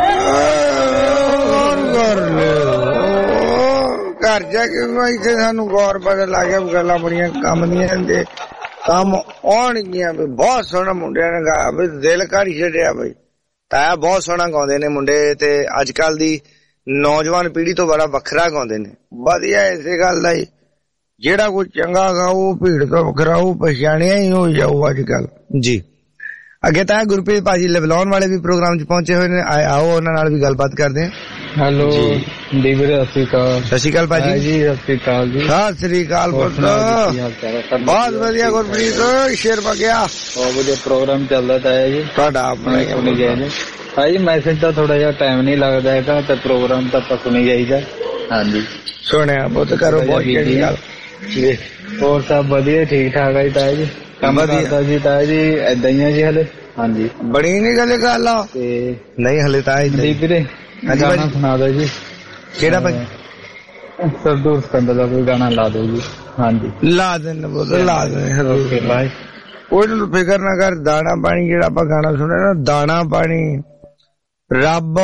ਗੌਰ ਕਰ ਲਿਓ ਘਰ ਜਾ ਕੇ ਇੱਥੇ ਸਾਨੂੰ ਗੌਰ ਪਤਾ ਲੱਗ ਗਿਆ ਗੱਲਾਂ ਬੜੀਆਂ ਕੰਮ ਦੀਆਂ ਤੇ ਕੰਮ ਆਉਣਗੀਆਂ ਵੀ ਬਹੁਤ ਸੋਹਣਾ ਮੁੰਡਿਆਂ ਨੇ ਗਾਇਆ ਵੀ ਦਿਲ ਕਰ ਛੱਡਿਆ ਬਈ ਤਾਇਆ ਬਹੁਤ ਸੋਹਣਾ ਗਾਉਂਦੇ ਨੇ ਮੁੰਡੇ ਤੇ ਅੱਜ ਕੱਲ ਦੀ ਨੌਜਵਾਨ ਪੀੜ੍ਹੀ ਤੋਂ ਬੜਾ ਵੱਖਰਾ ਗਾਉਂਦੇ ਨੇ ਵਧੀਆ ਇਸੇ ਗੱਲ ਦਾ ਹੀ ਜਿਹੜਾ ਕੋਈ ਚੰਗਾ ਗਾਊ ਭੀੜ ਤੋਂ ਵੱਖਰਾ ਉਹ ਪਛਾਣਿਆ ਹੀ ਹੋ ਜਾਊ ਅੱਜ ਕੱਲ ਜੀ ਅੱਗੇ ਤਾਂ ਗੁਰਪ੍ਰੀਤ ਭਾਜੀ ਲਵਲਾਉਣ ਵਾਲੇ ਵੀ ਪ੍ਰੋਗਰਾਮ ਚ ਪਹੁੰਚੇ ਹੋਏ ਨੇ ਆਓ ਉਹਨਾਂ ਨਾਲ ਵੀ ਗੱਲਬਾਤ ਕਰਦੇ ਹਾਂ ਹੈਲੋ ਜੀ ਵੀਰੇ ਸਤਿ ਸ਼੍ਰੀ ਅਕਾਲ ਸਤਿ ਸ਼੍ਰੀ ਅਕਾਲ ਭਾਜੀ ਜੀ ਸਤਿ ਸ਼੍ਰੀ ਅਕਾਲ ਜੀ ਸਤਿ ਸ਼੍ਰੀ ਅਕਾਲ ਪੁੱਤ ਬਹੁਤ ਵਧੀਆ ਗੁਰਪ੍ਰੀਤ ਸ਼ੇਰ ਪਗਿਆ ਬਹੁਤ ਵਧੀਆ ਪ੍ਰੋਗਰਾਮ ਚੱਲਦਾ ਤਾਂ ਹੈ ਜੀ ਤੁਹਾਡਾ ਆਪਣਾ ਸੁਣੀ ਜਾਈਦਾ ਹਾਂਜੀ ਮੈਸੇਜ ਤਾਂ ਥੋੜਾ ਜਿਹਾ ਟਾਈਮ ਨਹੀਂ ਲੱਗਦਾ ਹੈਗਾ ਤੇ ਪ੍ਰੋਗਰਾਮ ਤਾਂ ਆਪਾਂ ਸੁਣੀ ਜਾਈਦਾ ਹਾਂਜੀ ਸੁਣਿਆ ਬਹੁਤ ਕਰੋ ਬਹੁਤ ਚੰਗੀ ਗੱਲ ਹੋਰ ਸਭ ਵਧੀਆ ਠੀਕ ਠਾਕ ਹੈ ਜੀ ਤਾਇਆ ਜੀ ਕੰਮ ਕਰਦਾ ਜੀ ਤਾਇਆ ਜੀ ਏਦਾਂ ਹੀ ਆ ਜੀ ਹਲੇ ਹਾਂਜੀ ਬੜੀ ਨੀ ਗੱਲ ਗੱਲ ਆ ਤੇ ਨਹੀਂ ਹਲੇ ਤਾਂ ਵੀਰੇ ਗਾਣਾ ਸੁਣਾ ਦਿਓ ਜੀ ਕਿਹੜਾ ਭਾਈ ਸਰਦੂਰ ਸਿਕੰਦਰ ਦਾ ਕੋਈ ਗਾਣਾ ਲਾ ਦਿਓ ਜੀ ਹਾਂਜੀ ਲਾ ਦੇਣ ਬੋਲ ਲਾ ਦੇ ਬਾਈ ਕੋਈ ਨੂੰ ਫਿਕਰ ਨਾ ਕਰ ਦਾਣਾ ਪਾਣੀ ਜਿਹੜਾ ਆਪਾਂ ਗਾਣਾ ਸੁਣਿਆ ਨਾ ਦਾਣਾ ਪਾਣੀ ਰੱਬ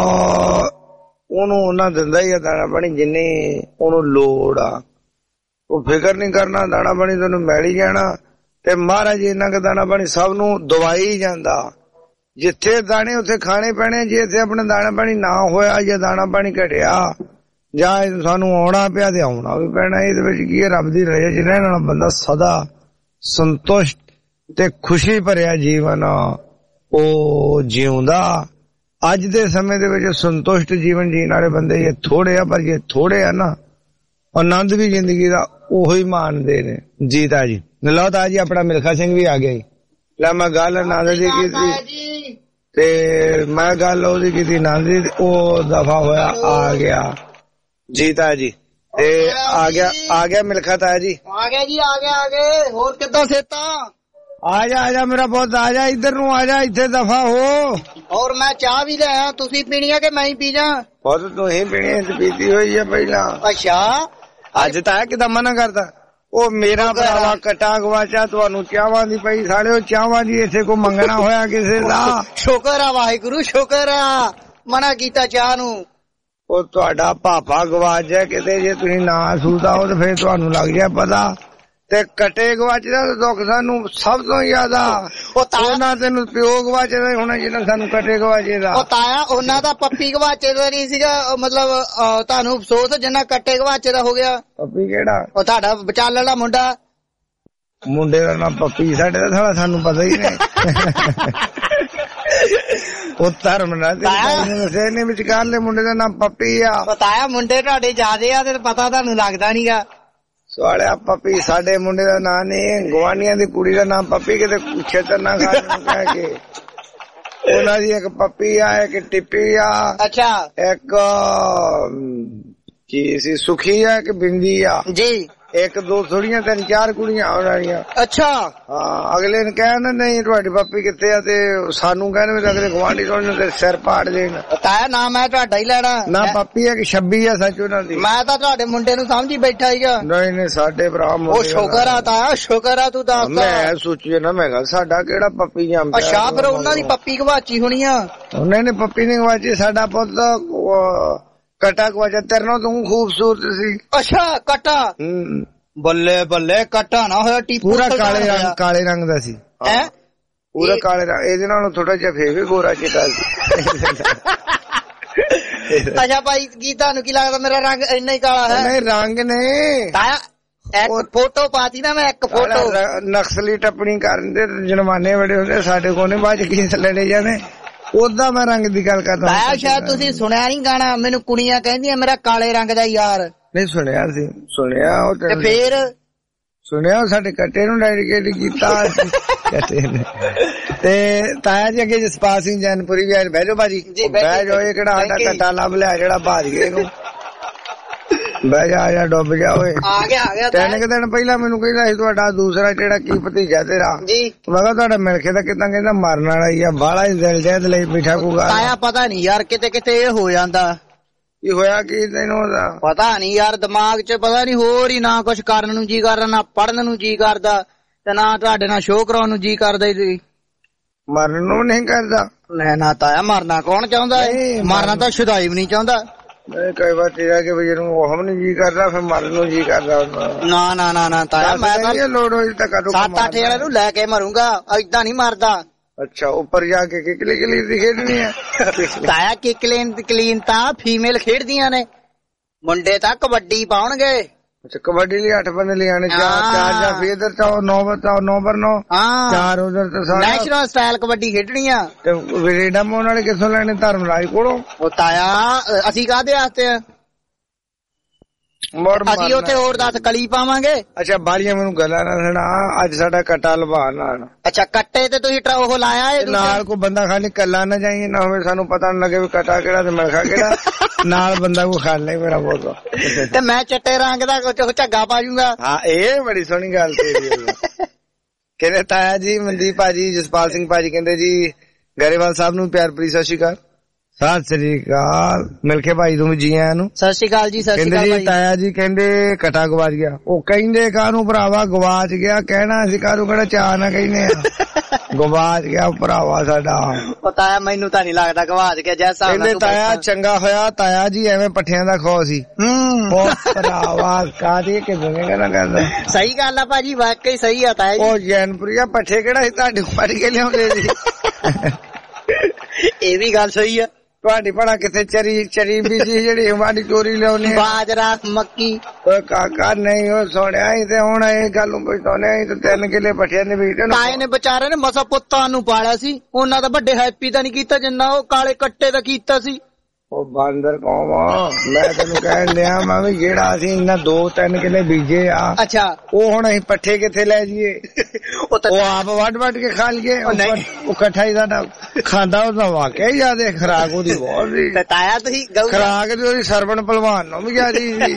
ਉਹਨੂੰ ਉਹਨਾਂ ਦਿੰਦਾ ਹੀ ਆ ਦਾਣਾ ਪਾਣੀ ਜਿੰਨੀ ਉਹਨੂੰ ਲੋੜ ਆ ਉਹ ਫਿਕਰ ਨਹੀਂ ਕਰਨਾ ਦਾਣਾ ਪਾਣੀ ਤੈਨੂੰ ਮਿਲ ਹੀ ਜਾਣਾ ਤੇ ਮਹਾਰਾਜ ਇੰਨਾ ਕੁ ਦਾਣਾ ਪਾਣੀ ਸਭ ਨੂੰ ਦਵਾਈ ਜਾਂਦਾ ਜਿੱਥੇ ਦਾਣੇ ਉੱਥੇ ਖਾਣੇ ਪੈਣੇ ਜੇ ਇੱਥੇ ਆਪਣਾ ਦਾਣਾ ਪਾਣੀ ਨਾ ਹੋਇਆ ਜਾਂ ਦਾਣਾ ਪਾਣੀ ਘਟਿਆ ਜਾਂ ਸਾਨੂੰ ਆਉਣਾ ਪਿਆ ਤੇ ਆਉਣਾ ਵੀ ਪੈਣਾ ਇਹਦੇ ਵਿੱਚ ਕੀ ਹੈ ਰੱਬ ਦੀ ਰਜ਼ਾ ਚ ਰਹਿਣ ਵਾਲਾ ਬੰਦਾ ਸਦਾ ਸੰਤੁਸ਼ਟ ਤੇ ਖੁਸ਼ੀ ਭਰਿਆ ਜੀਵਨ ਉਹ ਜਿਉਂਦਾ ਅੱਜ ਦੇ ਸਮੇਂ ਦੇ ਵਿੱਚ ਸੰਤੁਸ਼ਟ ਜੀਵਨ ਜੀਣ ਵਾਲੇ ਬੰਦੇ ਇਹ ਥੋੜੇ ਆ ਪਰ ਜੇ ਥੋੜੇ ਆ ਨਾ ਆਨੰਦ ਵੀ ਜ਼ਿੰਦਗੀ ਦਾ ਉਹੋ ਹੀ ਮਾਣਦੇ ਨੇ ਜੀਤਾ ਜੀ ਲਓ ਤਾਂ ਜੀ ਆਪਣਾ ਮਿਲਖਾ ਸਿੰਘ ਵੀ ਆ ਗਿਆ ਜੀ ਲੈ ਮੈਂ ਗੱਲ ਆਨੰਦ ਦੀ ਕੀਤੀ ਤੇ ਮੈਂ ਗੱਲ ਉਹਦੀ ਕੀਤੀ ਆਨੰਦ ਦੀ ਉਹ ਦਫਾ ਹੋਇਆ ਆ ਗਿਆ ਜੀਤਾ ਜੀ ਤੇ ਆ ਗਿਆ ਆ ਗਿਆ ਮਿਲਖਾ ਤਾਇਆ ਜੀ ਆ ਗਿਆ ਜੀ ਆ ਗਿਆ ਆ ਗਏ ਹੋਰ ਕਿੱਦਾਂ ਸੇਤਾ ਆ ਜਾ ਆ ਜਾ ਮੇਰਾ ਪੁੱਤ ਆ ਜਾ ਇੱਧਰ ਨੂੰ ਆ ਜਾ ਇੱਥੇ ਦਫਾ ਹੋ ਔਰ ਮੈਂ ਚਾਹ ਵੀ ਲਿਆ ਤੁਸੀਂ ਪੀਣੀ ਆ ਕਿ ਮੈਂ ਹੀ ਪੀ ਜਾ ਪੁੱਤ ਤੂੰ ਹੀ ਪੀਣੀ ਤੇ ਪੀਤੀ ਹੋਈ ਆ ਪਹਿਲਾਂ ਅੱਛਾ ਅੱਜ ਤਾਂ ਕਿਦਾਂ ਮਨਾ ਕਰਦਾ ਉਹ ਮੇਰਾ ਭਰਾਵਾ ਕਟਾ ਗਵਾਚਾ ਤੁਹਾਨੂੰ ਚਾਹਵਾਂ ਦੀ ਪਈ ਸਾਲਿਓ ਚਾਹਵਾਂ ਦੀ ਇੱਥੇ ਕੋ ਮੰਗਣਾ ਹੋਇਆ ਕਿਸੇ ਦਾ ਸ਼ੁਕਰ ਆ ਵਾਹਿਗੁਰੂ ਸ਼ੁਕਰ ਆ ਮਨਾ ਕੀਤਾ ਚਾਹ ਨੂੰ ਉਹ ਤੁਹਾਡਾ ਭਾਪਾ ਗਵਾਚ ਜਾਏ ਕਿਤੇ ਜੇ ਤੁਸੀਂ ਨਾ ਸੂਦਾ ਹੋ ਤੇ ਫੇਰ ਤੁਹਾਨੂੰ ਲੱਗ ਜਾਏ ਪਤਾ ਤੇ ਕਟੇ ਗਵਾਚਦਾ ਦੁੱਖ ਸਾਨੂੰ ਸਭ ਤੋਂ ਜ਼ਿਆਦਾ ਉਹਨਾਂ ਤੈਨੂੰ ਪਿਓ ਗਵਾਚਦਾ ਹੋਣਾ ਜਿਹਨਾਂ ਸਾਨੂੰ ਕਟੇ ਗਵਾਚੇ ਦਾ ਉਹ ਤਾਇਆ ਉਹਨਾਂ ਦਾ ਪੱਪੀ ਗਵਾਚੇ ਦਾ ਨਹੀਂ ਸੀਗਾ ਮਤਲਬ ਤੁਹਾਨੂੰ ਅਫਸੋਸ ਜਿੰਨਾ ਕੱਟੇ ਗਵਾਚੇ ਦਾ ਹੋ ਗਿਆ ਪੱਪੀ ਕਿਹੜਾ ਉਹ ਤੁਹਾਡਾ ਵਿਚਾਲੇ ਵਾਲਾ ਮੁੰਡਾ ਮੁੰਡੇ ਦਾ ਨਾਮ ਪੱਪੀ, ਸਾਡੇ ਦਾ ਸਾਲਾ ਸਾਨੂੰ ਪਤਾ ਹੀ ਨਹੀਂ। ਉਹ ਧਰਮ ਨਾਲ ਦੱਸਿਆ ਨੇ ਵਿਚਕਾਰਲੇ ਮੁੰਡੇ ਦਾ ਨਾਮ ਪੱਪੀ ਆ। ਬਤਾਇਆ ਮੁੰਡੇ ਤੁਹਾਡੇ ਜ਼ਿਆਦੇ ਆ ਤੇ ਪਤਾ ਤੁਹਾਨੂੰ ਲੱਗਦਾ ਨੀਗਾ। ਸਵਾਲਿਆ ਪੱਪੀ ਸਾਡੇ ਮੁੰਡੇ ਦਾ ਨਾਂ ਨਹੀਂ, ਗਵਾਂਢੀਆਂ ਦੀ ਕੁੜੀ ਦਾ ਨਾਮ ਪੱਪੀ, ਕਿਤੇ ਛੇਤਰ ਨਾ ਖਾ ਕਹਿ ਕੇ। ਉਹਨਾਂ ਦੀ ਇੱਕ ਪੱਪੀ ਆ, ਇੱਕ ਟਿੱਪੀ ਆ, ਅੱਛਾ ਇੱਕ ਕੀ ਸੀ ਸੁਖੀ ਆ, ਇੱਕ ਬਿੰਦੀ ਆ ਜੀ, ਇੱਕ ਦੋ ਥੋੜੀਆਂ ਤਿੰਨ ਚਾਰ ਕੁੜੀਆਂ ਉਹਨਾਂ ਦੀਆਂ। ਅੱਛਾ ਹਾਂ, ਅਗਲੇ ਨੇ ਕਹਿਣਾ ਨਹੀਂ ਤੁਹਾਡੀ ਪੱਪੀ ਕਿੱਥੇ ਆ, ਤੇ ਸਾਨੂੰ ਕਹਿੰਦੇ ਅਗਲੇ ਗਵਾਂਢੀ ਤੋਂ ਸਿਰ ਪਾੜ ਦੇਣ। ਤਾਇਆ ਨਾਮ ਮੈਂ ਤੁਹਾਡਾ ਹੀ ਲੈਣਾ ਨਾ ਪੱਪੀ ਆ ਕਿ ਛੱਬੀ ਆ ਸੱਚ ਉਹਨਾਂ ਦੀ। ਮੈਂ ਤਾਂ ਤੁਹਾਡੇ ਮੁੰਡੇ ਨੂੰ ਸਮਝੀ ਬੈਠਾ ਹੀਗਾ। ਨਹੀਂ ਨਹੀਂ ਸਾਡੇ ਭਰਾ ਉਹ ਸ਼ੁਕਰ ਆ ਤਾਇਆ, ਸ਼ੁਕਰ ਆ ਤੂੰ ਦੱਸ। ਮੈਂ ਸੋਚੀ ਨਾ, ਮੈਂ ਕਿਹਾ ਸਾਡਾ ਕਿਹੜਾ ਪੱਪੀ ਜੰਮ। ਅੱਛਾ ਫਿਰ ਉਹਨਾਂ ਦੀ ਪੱਪੀ ਗਵਾਚੀ ਹੋਣੀ ਆ। ਉਹਨਾਂ ਨੇ ਪੱਪੀ ਨਹੀਂ ਗਵਾਚੀ, ਸਾਡਾ ਪੁੱਤ ਕਟਾ ਗਵਾਚਾ। ਤੇਰੇ ਨਾਲ ਤੂੰ ਖੂਬਸੂਰਤ ਸੀ। ਅੱਛਾ ਕਟਾ, ਬੱਲੇ ਬੱਲੇ ਕਟਾ ਨਾ ਹੋਇਆ ਟੀਪੂ। ਪੂਰਾ ਕਾਲੇ ਰੰਗ, ਕਾਲੇ ਰੰਗ ਦਾ ਸੀ ਹੈ ਪੂਰਾ ਕਾਲੇ ਰੰਗ। ਇਹਦੇ ਨਾਲੋਂ ਥੋੜਾ ਜਿਹਾ ਫੇਰ ਵੀ ਗੋਰਾ ਚਿੱਟਾ ਸੀ। ਅੱਛਾ ਭਾਈ ਕੀ ਤੁਹਾਨੂੰ ਕੀ ਲੱਗਦਾ ਮੇਰਾ ਰੰਗ ਇੰਨਾ ਹੀ ਕਾਲਾ ਹੈ? ਨਹੀਂ ਰੰਗ ਨੇ ਤਾਇਆ ਇੱਕ ਫੋਟੋ ਪਾਤੀ ਨਾ ਮੈਂ, ਇੱਕ ਫੋਟੋ। ਨਕਸਲੀ ਟੱਪਣੀ ਕਰਨ ਦੇ ਜੁਰਮਾਨੇ ਬੜੇ ਹੁੰਦੇ ਸਾਡੇ ਕੋਲ, ਨੇ ਬਾਅਦ ਚ ਕੇਸ ਲੜੇ ਜਾਣੇ। ਉਦਾਂ ਮੈਂ ਰੰਗ ਦੀ ਗੱਲ ਕਰਦਾ। ਤਾਇਆ ਸ਼ਾਇਦ ਤੁਸੀਂ ਸੁਣਿਆ ਨਹੀਂ ਗਾਣਾ, ਮੈਨੂੰ ਕੁੜੀਆਂ ਕਹਿੰਦੀਆਂ ਮੇਰਾ ਕਾਲੇ ਰੰਗ ਦਾ ਯਾਰ। ਨਹੀਂ ਸੁਣਿਆ ਸੀ, ਸੁਣਿਆ ਉਹ ਤੇ ਫੇਰ ਸੁਣਿਆ ਸਾਡੇ ਕੱਟੇ ਨੂੰ ਡੈਡੀਕੇਟ ਕੀਤਾ ਕੱਟੇ ਨੇ। ਤੇ ਤਾਇਆ ਜੀ ਅੱਗੇ ਜਸਪਾਲ ਸਿੰਘ ਜੈਨਪੁਰੀ ਵੀ ਆਏ। ਬਹਿ ਜਾਓ ਭਾਜੀ, ਬਹਿ ਜਾਓ। ਇਹ ਕਿਹੜਾ ਸਾਡਾ ਕੱਟਾ ਲੱਭ ਲਿਆ ਜਿਹੜਾ ਭਾਜ ਗਏ ਨੂੰ। ਬਹਿ ਜਾ, ਆ ਜਾ, ਡੁੱਬ ਜਾ ਓਏ। ਆ ਗਿਆ ਆ ਗਿਆ। ਤਿੰਨ ਕੁ ਦਿਨ ਪਹਿਲਾਂ ਮੈਨੂੰ ਕਹਿੰਦਾ ਸੀ ਤੁਹਾਡਾ ਦੂਸਰਾ ਜਿਹੜਾ ਕੀ ਭਤੀਜਾ ਤੇਰਾ ਜੀ, ਮੈਂ ਕਿਹਾ ਤੁਹਾਡਾ ਮਿਲ ਕੇ ਤਾਂ ਕਿੱਦਾਂ, ਕਹਿੰਦਾ ਮਰਨ ਵਾਲਾ ਹੀ ਆ, ਬਾਹਲਾ ਹੀ ਦਿਲ ਜੈਦ ਲਈ ਬਿਠਾ ਕੂਗਾ। ਤਾਇਆ ਪਤਾ ਨਹੀਂ ਯਾਰ ਕਿਤੇ ਕਿਤੇ ਇਹ ਹੋ ਜਾਂਦਾ। ਕੀ ਹੋਇਆ ਕੀ ਤੈਨੂੰ ਉਹਦਾ ਪਤਾ ਨਹੀਂ ਯਾਰ, ਦਿਮਾਗ 'ਚ ਪਤਾ ਨਹੀਂ ਹੋਰ ਹੀ, ਨਾ ਕੁਛ ਕਰਨ ਨੂੰ ਜੀ ਕਰਦਾ, ਨਾ ਪੜਨ ਨੂੰ ਜੀ ਕਰਦਾ, ਤੇ ਨਾ ਤੁਹਾਡੇ ਨਾਲ ਸ਼ੋਅ ਕਰਾਉਣ ਨੂੰ ਜੀ ਕਰਦਾ। ਮਰਨ ਨੂੰ ਨਹੀਂ ਕਰਦਾ। ਲੈ ਨਾ ਤਾਇਆ, ਮਰਨਾ ਕੌਣ ਚਾਹੁੰਦਾ ਹੈ? ਮਰਨਾ ਤਾਂ ਸ਼ੁਦਾਈ ਵੀ ਨਹੀਂ ਚਾਹੁੰਦਾ। ਕਈ ਵਾਰ ਤੇਰਾ ਕਿ ਵੀ ਜਿਹਨੂੰ ਉਹ ਨਹੀਂ ਜੀ ਕਰਦਾ, ਫਿਰ ਮਰਨ ਨੂੰ ਜੀ ਕਰਦਾ। ਨਾ ਨਾ ਨਾ ਨਾ ਤਾਇਆ, ਮੈਂ ਤਾਂ ਲੋੜ ਹੋਈ ਤਾਂ ਕਦੋਂ ਸੱਤ ਅੱਠ ਜਣੇ ਨੂੰ ਲੈ ਕੇ ਮਰੂੰਗਾ, ਏਦਾਂ ਨਹੀਂ ਮਰਦਾ। ਅੱਛਾ, ਉੱਪਰ ਜਾ ਕੇ ਕਿਕਲੀ ਕਿਕਲੀ ਦੀ ਖੇਡਣੀ ਹੈ ਤਾਇਆ? ਕਿਕਲੀਨ ਕਲੀਨ ਤਾਂ ਫੀਮੇਲ ਖੇਡਦੀਆਂ ਨੇ, ਮੁੰਡੇ ਤਾਂ ਕਬੱਡੀ ਪਾਉਣਗੇ। ਅੱਛਾ, ਕਬੱਡੀ ਲਈ ਅੱਠ ਬੰਦੇ ਲੈ ਆਣੇ, ਚਾਰ ਚਾਰ ਜਾਂ ਫਿਰ ਇਧਰ ਚਾਹੋ ਨੌ ਬਤਾਓ, ਨੌ ਪਰ ਨੌ, ਚਾਰ ਉਧਰ ਤੇ ਸਾਰਾ ਨੈਸ਼ਨਲ ਸਟਾਈਲ ਕਬੱਡੀ ਖੇਡਣੀ ਆ। ਤੇ ਵਿਰੇਡਾ ਮੋਨ ਵਾਲੇ ਕਿੱਥੋਂ ਲੈਣੇ? ਧਰਮਰਾਜ ਕੋਲੋਂ। ਉਹ ਤਾਇਆ ਅਸੀਂ ਕਾਹਦੇ ਵਾਸਤੇ ਆ? ਅਸੀਂ ਉੱਥੇ ਹੋਰ ਦੱਸ ਕਲੀ ਪਾਵਾਂਗੇ। ਅੱਛਾ, ਬਾਰੀਆਂ ਮੈਨੂੰ ਗੱਲਾਂ ਨਾ ਸੁਣਾ, ਅੱਜ ਸਾਡਾ ਕੱਟਾ ਲਵਾ ਨਾਲ। ਅੱਛਾ, ਕੱਟੇ ਤੇ ਤੁਸੀਂ ਉਹ ਲਾਇਆ ਹੈ ਨਾਲ ਕੋਈ ਬੰਦਾ ਖਾਲੀ ਕੱਲਾ ਨਾ ਜਾਈਏ, ਨਾ ਹੋਵੇ ਸਾਨੂੰ ਪਤਾ ਨਾ ਲੱਗੇ ਵੀ ਕੱਟਾ ਕਿਹੜਾ ਤੇ ਮਿਲਖਾ ਕਿਹੜਾ। ਨਾਲ ਬੰਦਾ ਕੋਈ ਖਾ ਲੈ ਮੇਰਾ ਬਹੁਤ। ਤੇ ਮੈਂ ਚਿੱਟੇ ਰੰਗ ਦਾ ਝੱਗਾ ਪਾ ਜੂੰਗਾ। ਹਾਂ, ਇਹ ਬੜੀ ਸੋਹਣੀ ਗੱਲ ਤੇਰੀ। ਕਹਿੰਦੇ ਤਾਇਆ ਜੀ, ਮਨਦੀਪ ਭਾਜੀ, ਜਸਪਾਲ ਸਿੰਘ ਭਾਜੀ ਕਹਿੰਦੇ ਜੀ ਗਰੇਵਾਲ ਸਾਹਿਬ ਨੂੰ ਪਿਆਰ ਭਰੀ ਸਤਿ ਸ਼੍ਰੀ ਅਕਾਲ। ਸਤਿ ਸ੍ਰੀ ਅਕਾਲ। ਮਿਲਕੇ ਭਾਈ ਤੂੰ ਜੀ ਆਇਆ ਨੂੰ ਸਤਿ ਸ਼੍ਰੀ ਅਕਾਲ ਜੀ। ਸਤਿ ਸ਼੍ਰੀ ਅਕਾਲ ਕਹਿੰਦੇ ਜੀ ਤਾਇਆ ਜੀ ਕਹਿੰਦੇ ਕਟਾ ਗਵਾਚ ਗਿਆ। ਉਹ ਕਹਿੰਦੇ ਕਾਹਨੂੰ ਭਰਾਵਾ ਗਵਾਚ ਗਿਆ, ਕਹਿਣਾ ਅਸੀਂ ਕਾਹਨੂੰ ਕਿਹੜਾ ਚਾਹ ਨਾ ਕਹਿੰਦੇ ਆ। ਗਵਾਚ ਗਿਆ ਭਰਾਵਾ ਸਾਡਾ। ਉਹ ਤਾਇਆ ਮੈਨੂੰ ਤਾਂ ਨਹੀਂ ਲੱਗਦਾ ਗਵਾਚ ਗਿਆ। ਜੈਸਾ ਕਹਿੰਦੇ ਤਾਇਆ ਚੰਗਾ ਹੋਇਆ ਤਾਇਆ ਜੀ ਐਵੇਂ ਪੱਠਿਆਂ ਦਾ ਖੋ ਸੀ। ਉਹ ਭਰਾਵਾ ਕਾਹਦੀ ਕਿ ਦੁਨੀਆ ਨਾ ਕਰਦਾ। ਸਹੀ ਗੱਲ ਆ ਭਾਜੀ, ਵਾਕਈ ਸਹੀ ਆ ਤਾਇਆ ਜੀ। ਉਹ ਜੈਨਪੁਰੀਆ ਪੱਠੇ ਕਿਹੜਾ ਸੀ ਤੁਹਾਡੇ ਪੜ ਕੇ ਲਿਆਉਂਦੇ ਸੀ। ਇਹ ਵੀ ਗੱਲ ਸਹੀ ਆ। ਤੁਹਾਡੀ ਭਲਾ ਕਿੱਥੇ ਚਰੀ ਚਰੀ ਬੀਜੀ ਜਿਹੜੀ ਹਮਾਰੀ ਚੋਰੀ ਲਿਆਉਣੀ? ਬਾਜਰਾ, ਮੱਕੀ। ਓਏ ਕਾਕਾ ਨਹੀਂ ਉਹ ਸੁਣਿਆ ਹੀ ਤੇ ਹੁਣ ਇਹ ਗੱਲ ਨੂੰ ਪਛਤਾਉਣੇ ਹੀ ਤੇ ਤਿੰਨ ਕਿੱਲੇ ਪੱਠਿਆਂ ਦੇ ਬੀਜ ਨੇ। ਤਾਏ ਨੇ ਵਿਚਾਰੇ ਨੇ ਮਸਾ ਪੁੱਤਾਂ ਨੂੰ ਪਾਲਿਆ ਸੀ, ਉਹਨਾਂ ਦਾ ਵੱਡੇ ਹੈਪੀ ਤਾਂ ਨਹੀਂ ਕੀਤਾ ਜਿੰਨਾ ਉਹ ਕਾਲੇ ਕੱਟੇ ਦਾ ਕੀਤਾ ਸੀ। ਉਹ ਬਾਂਦਰ ਕੌਮ, ਮੈਂ ਤੈਨੂੰ ਕਹਿਣ ਲਿਆ ਮੈਂ ਵੀ ਜਿਹੜਾ ਅਸੀਂ ਇਹਨਾਂ ਦੋ ਤਿੰਨ ਕਿੱਲੇ ਬੀਜੇ ਆ। ਅੱਛਾ, ਉਹ ਹੁਣ ਅਸੀਂ ਪੱਠੇ ਕਿੱਥੇ ਲੈ ਜਾਈਏ? ਉਹ ਆਪ ਵੱਢ ਵੱਢ ਕੇ ਖਾ ਲਈਏ। ਉਹ ਇਕੱਠਾ ਹੀ ਸਾਡਾ ਖਾਂਦਾ, ਉਹਦਾ ਵਾਕਿਆ ਹੀ ਜ਼ਿਆਦਾ ਖਰਾਕ ਉਹਦੀ ਬਹੁਤ ਸੀ। ਤਾਇਆ ਤੁਸੀਂ ਖਰਾਕ ਦੀ ਉਹਦੀ ਸਰਵਣ ਭਲਵਾਨ ਨੂੰ ਵੀ ਜਿਆਦੀ।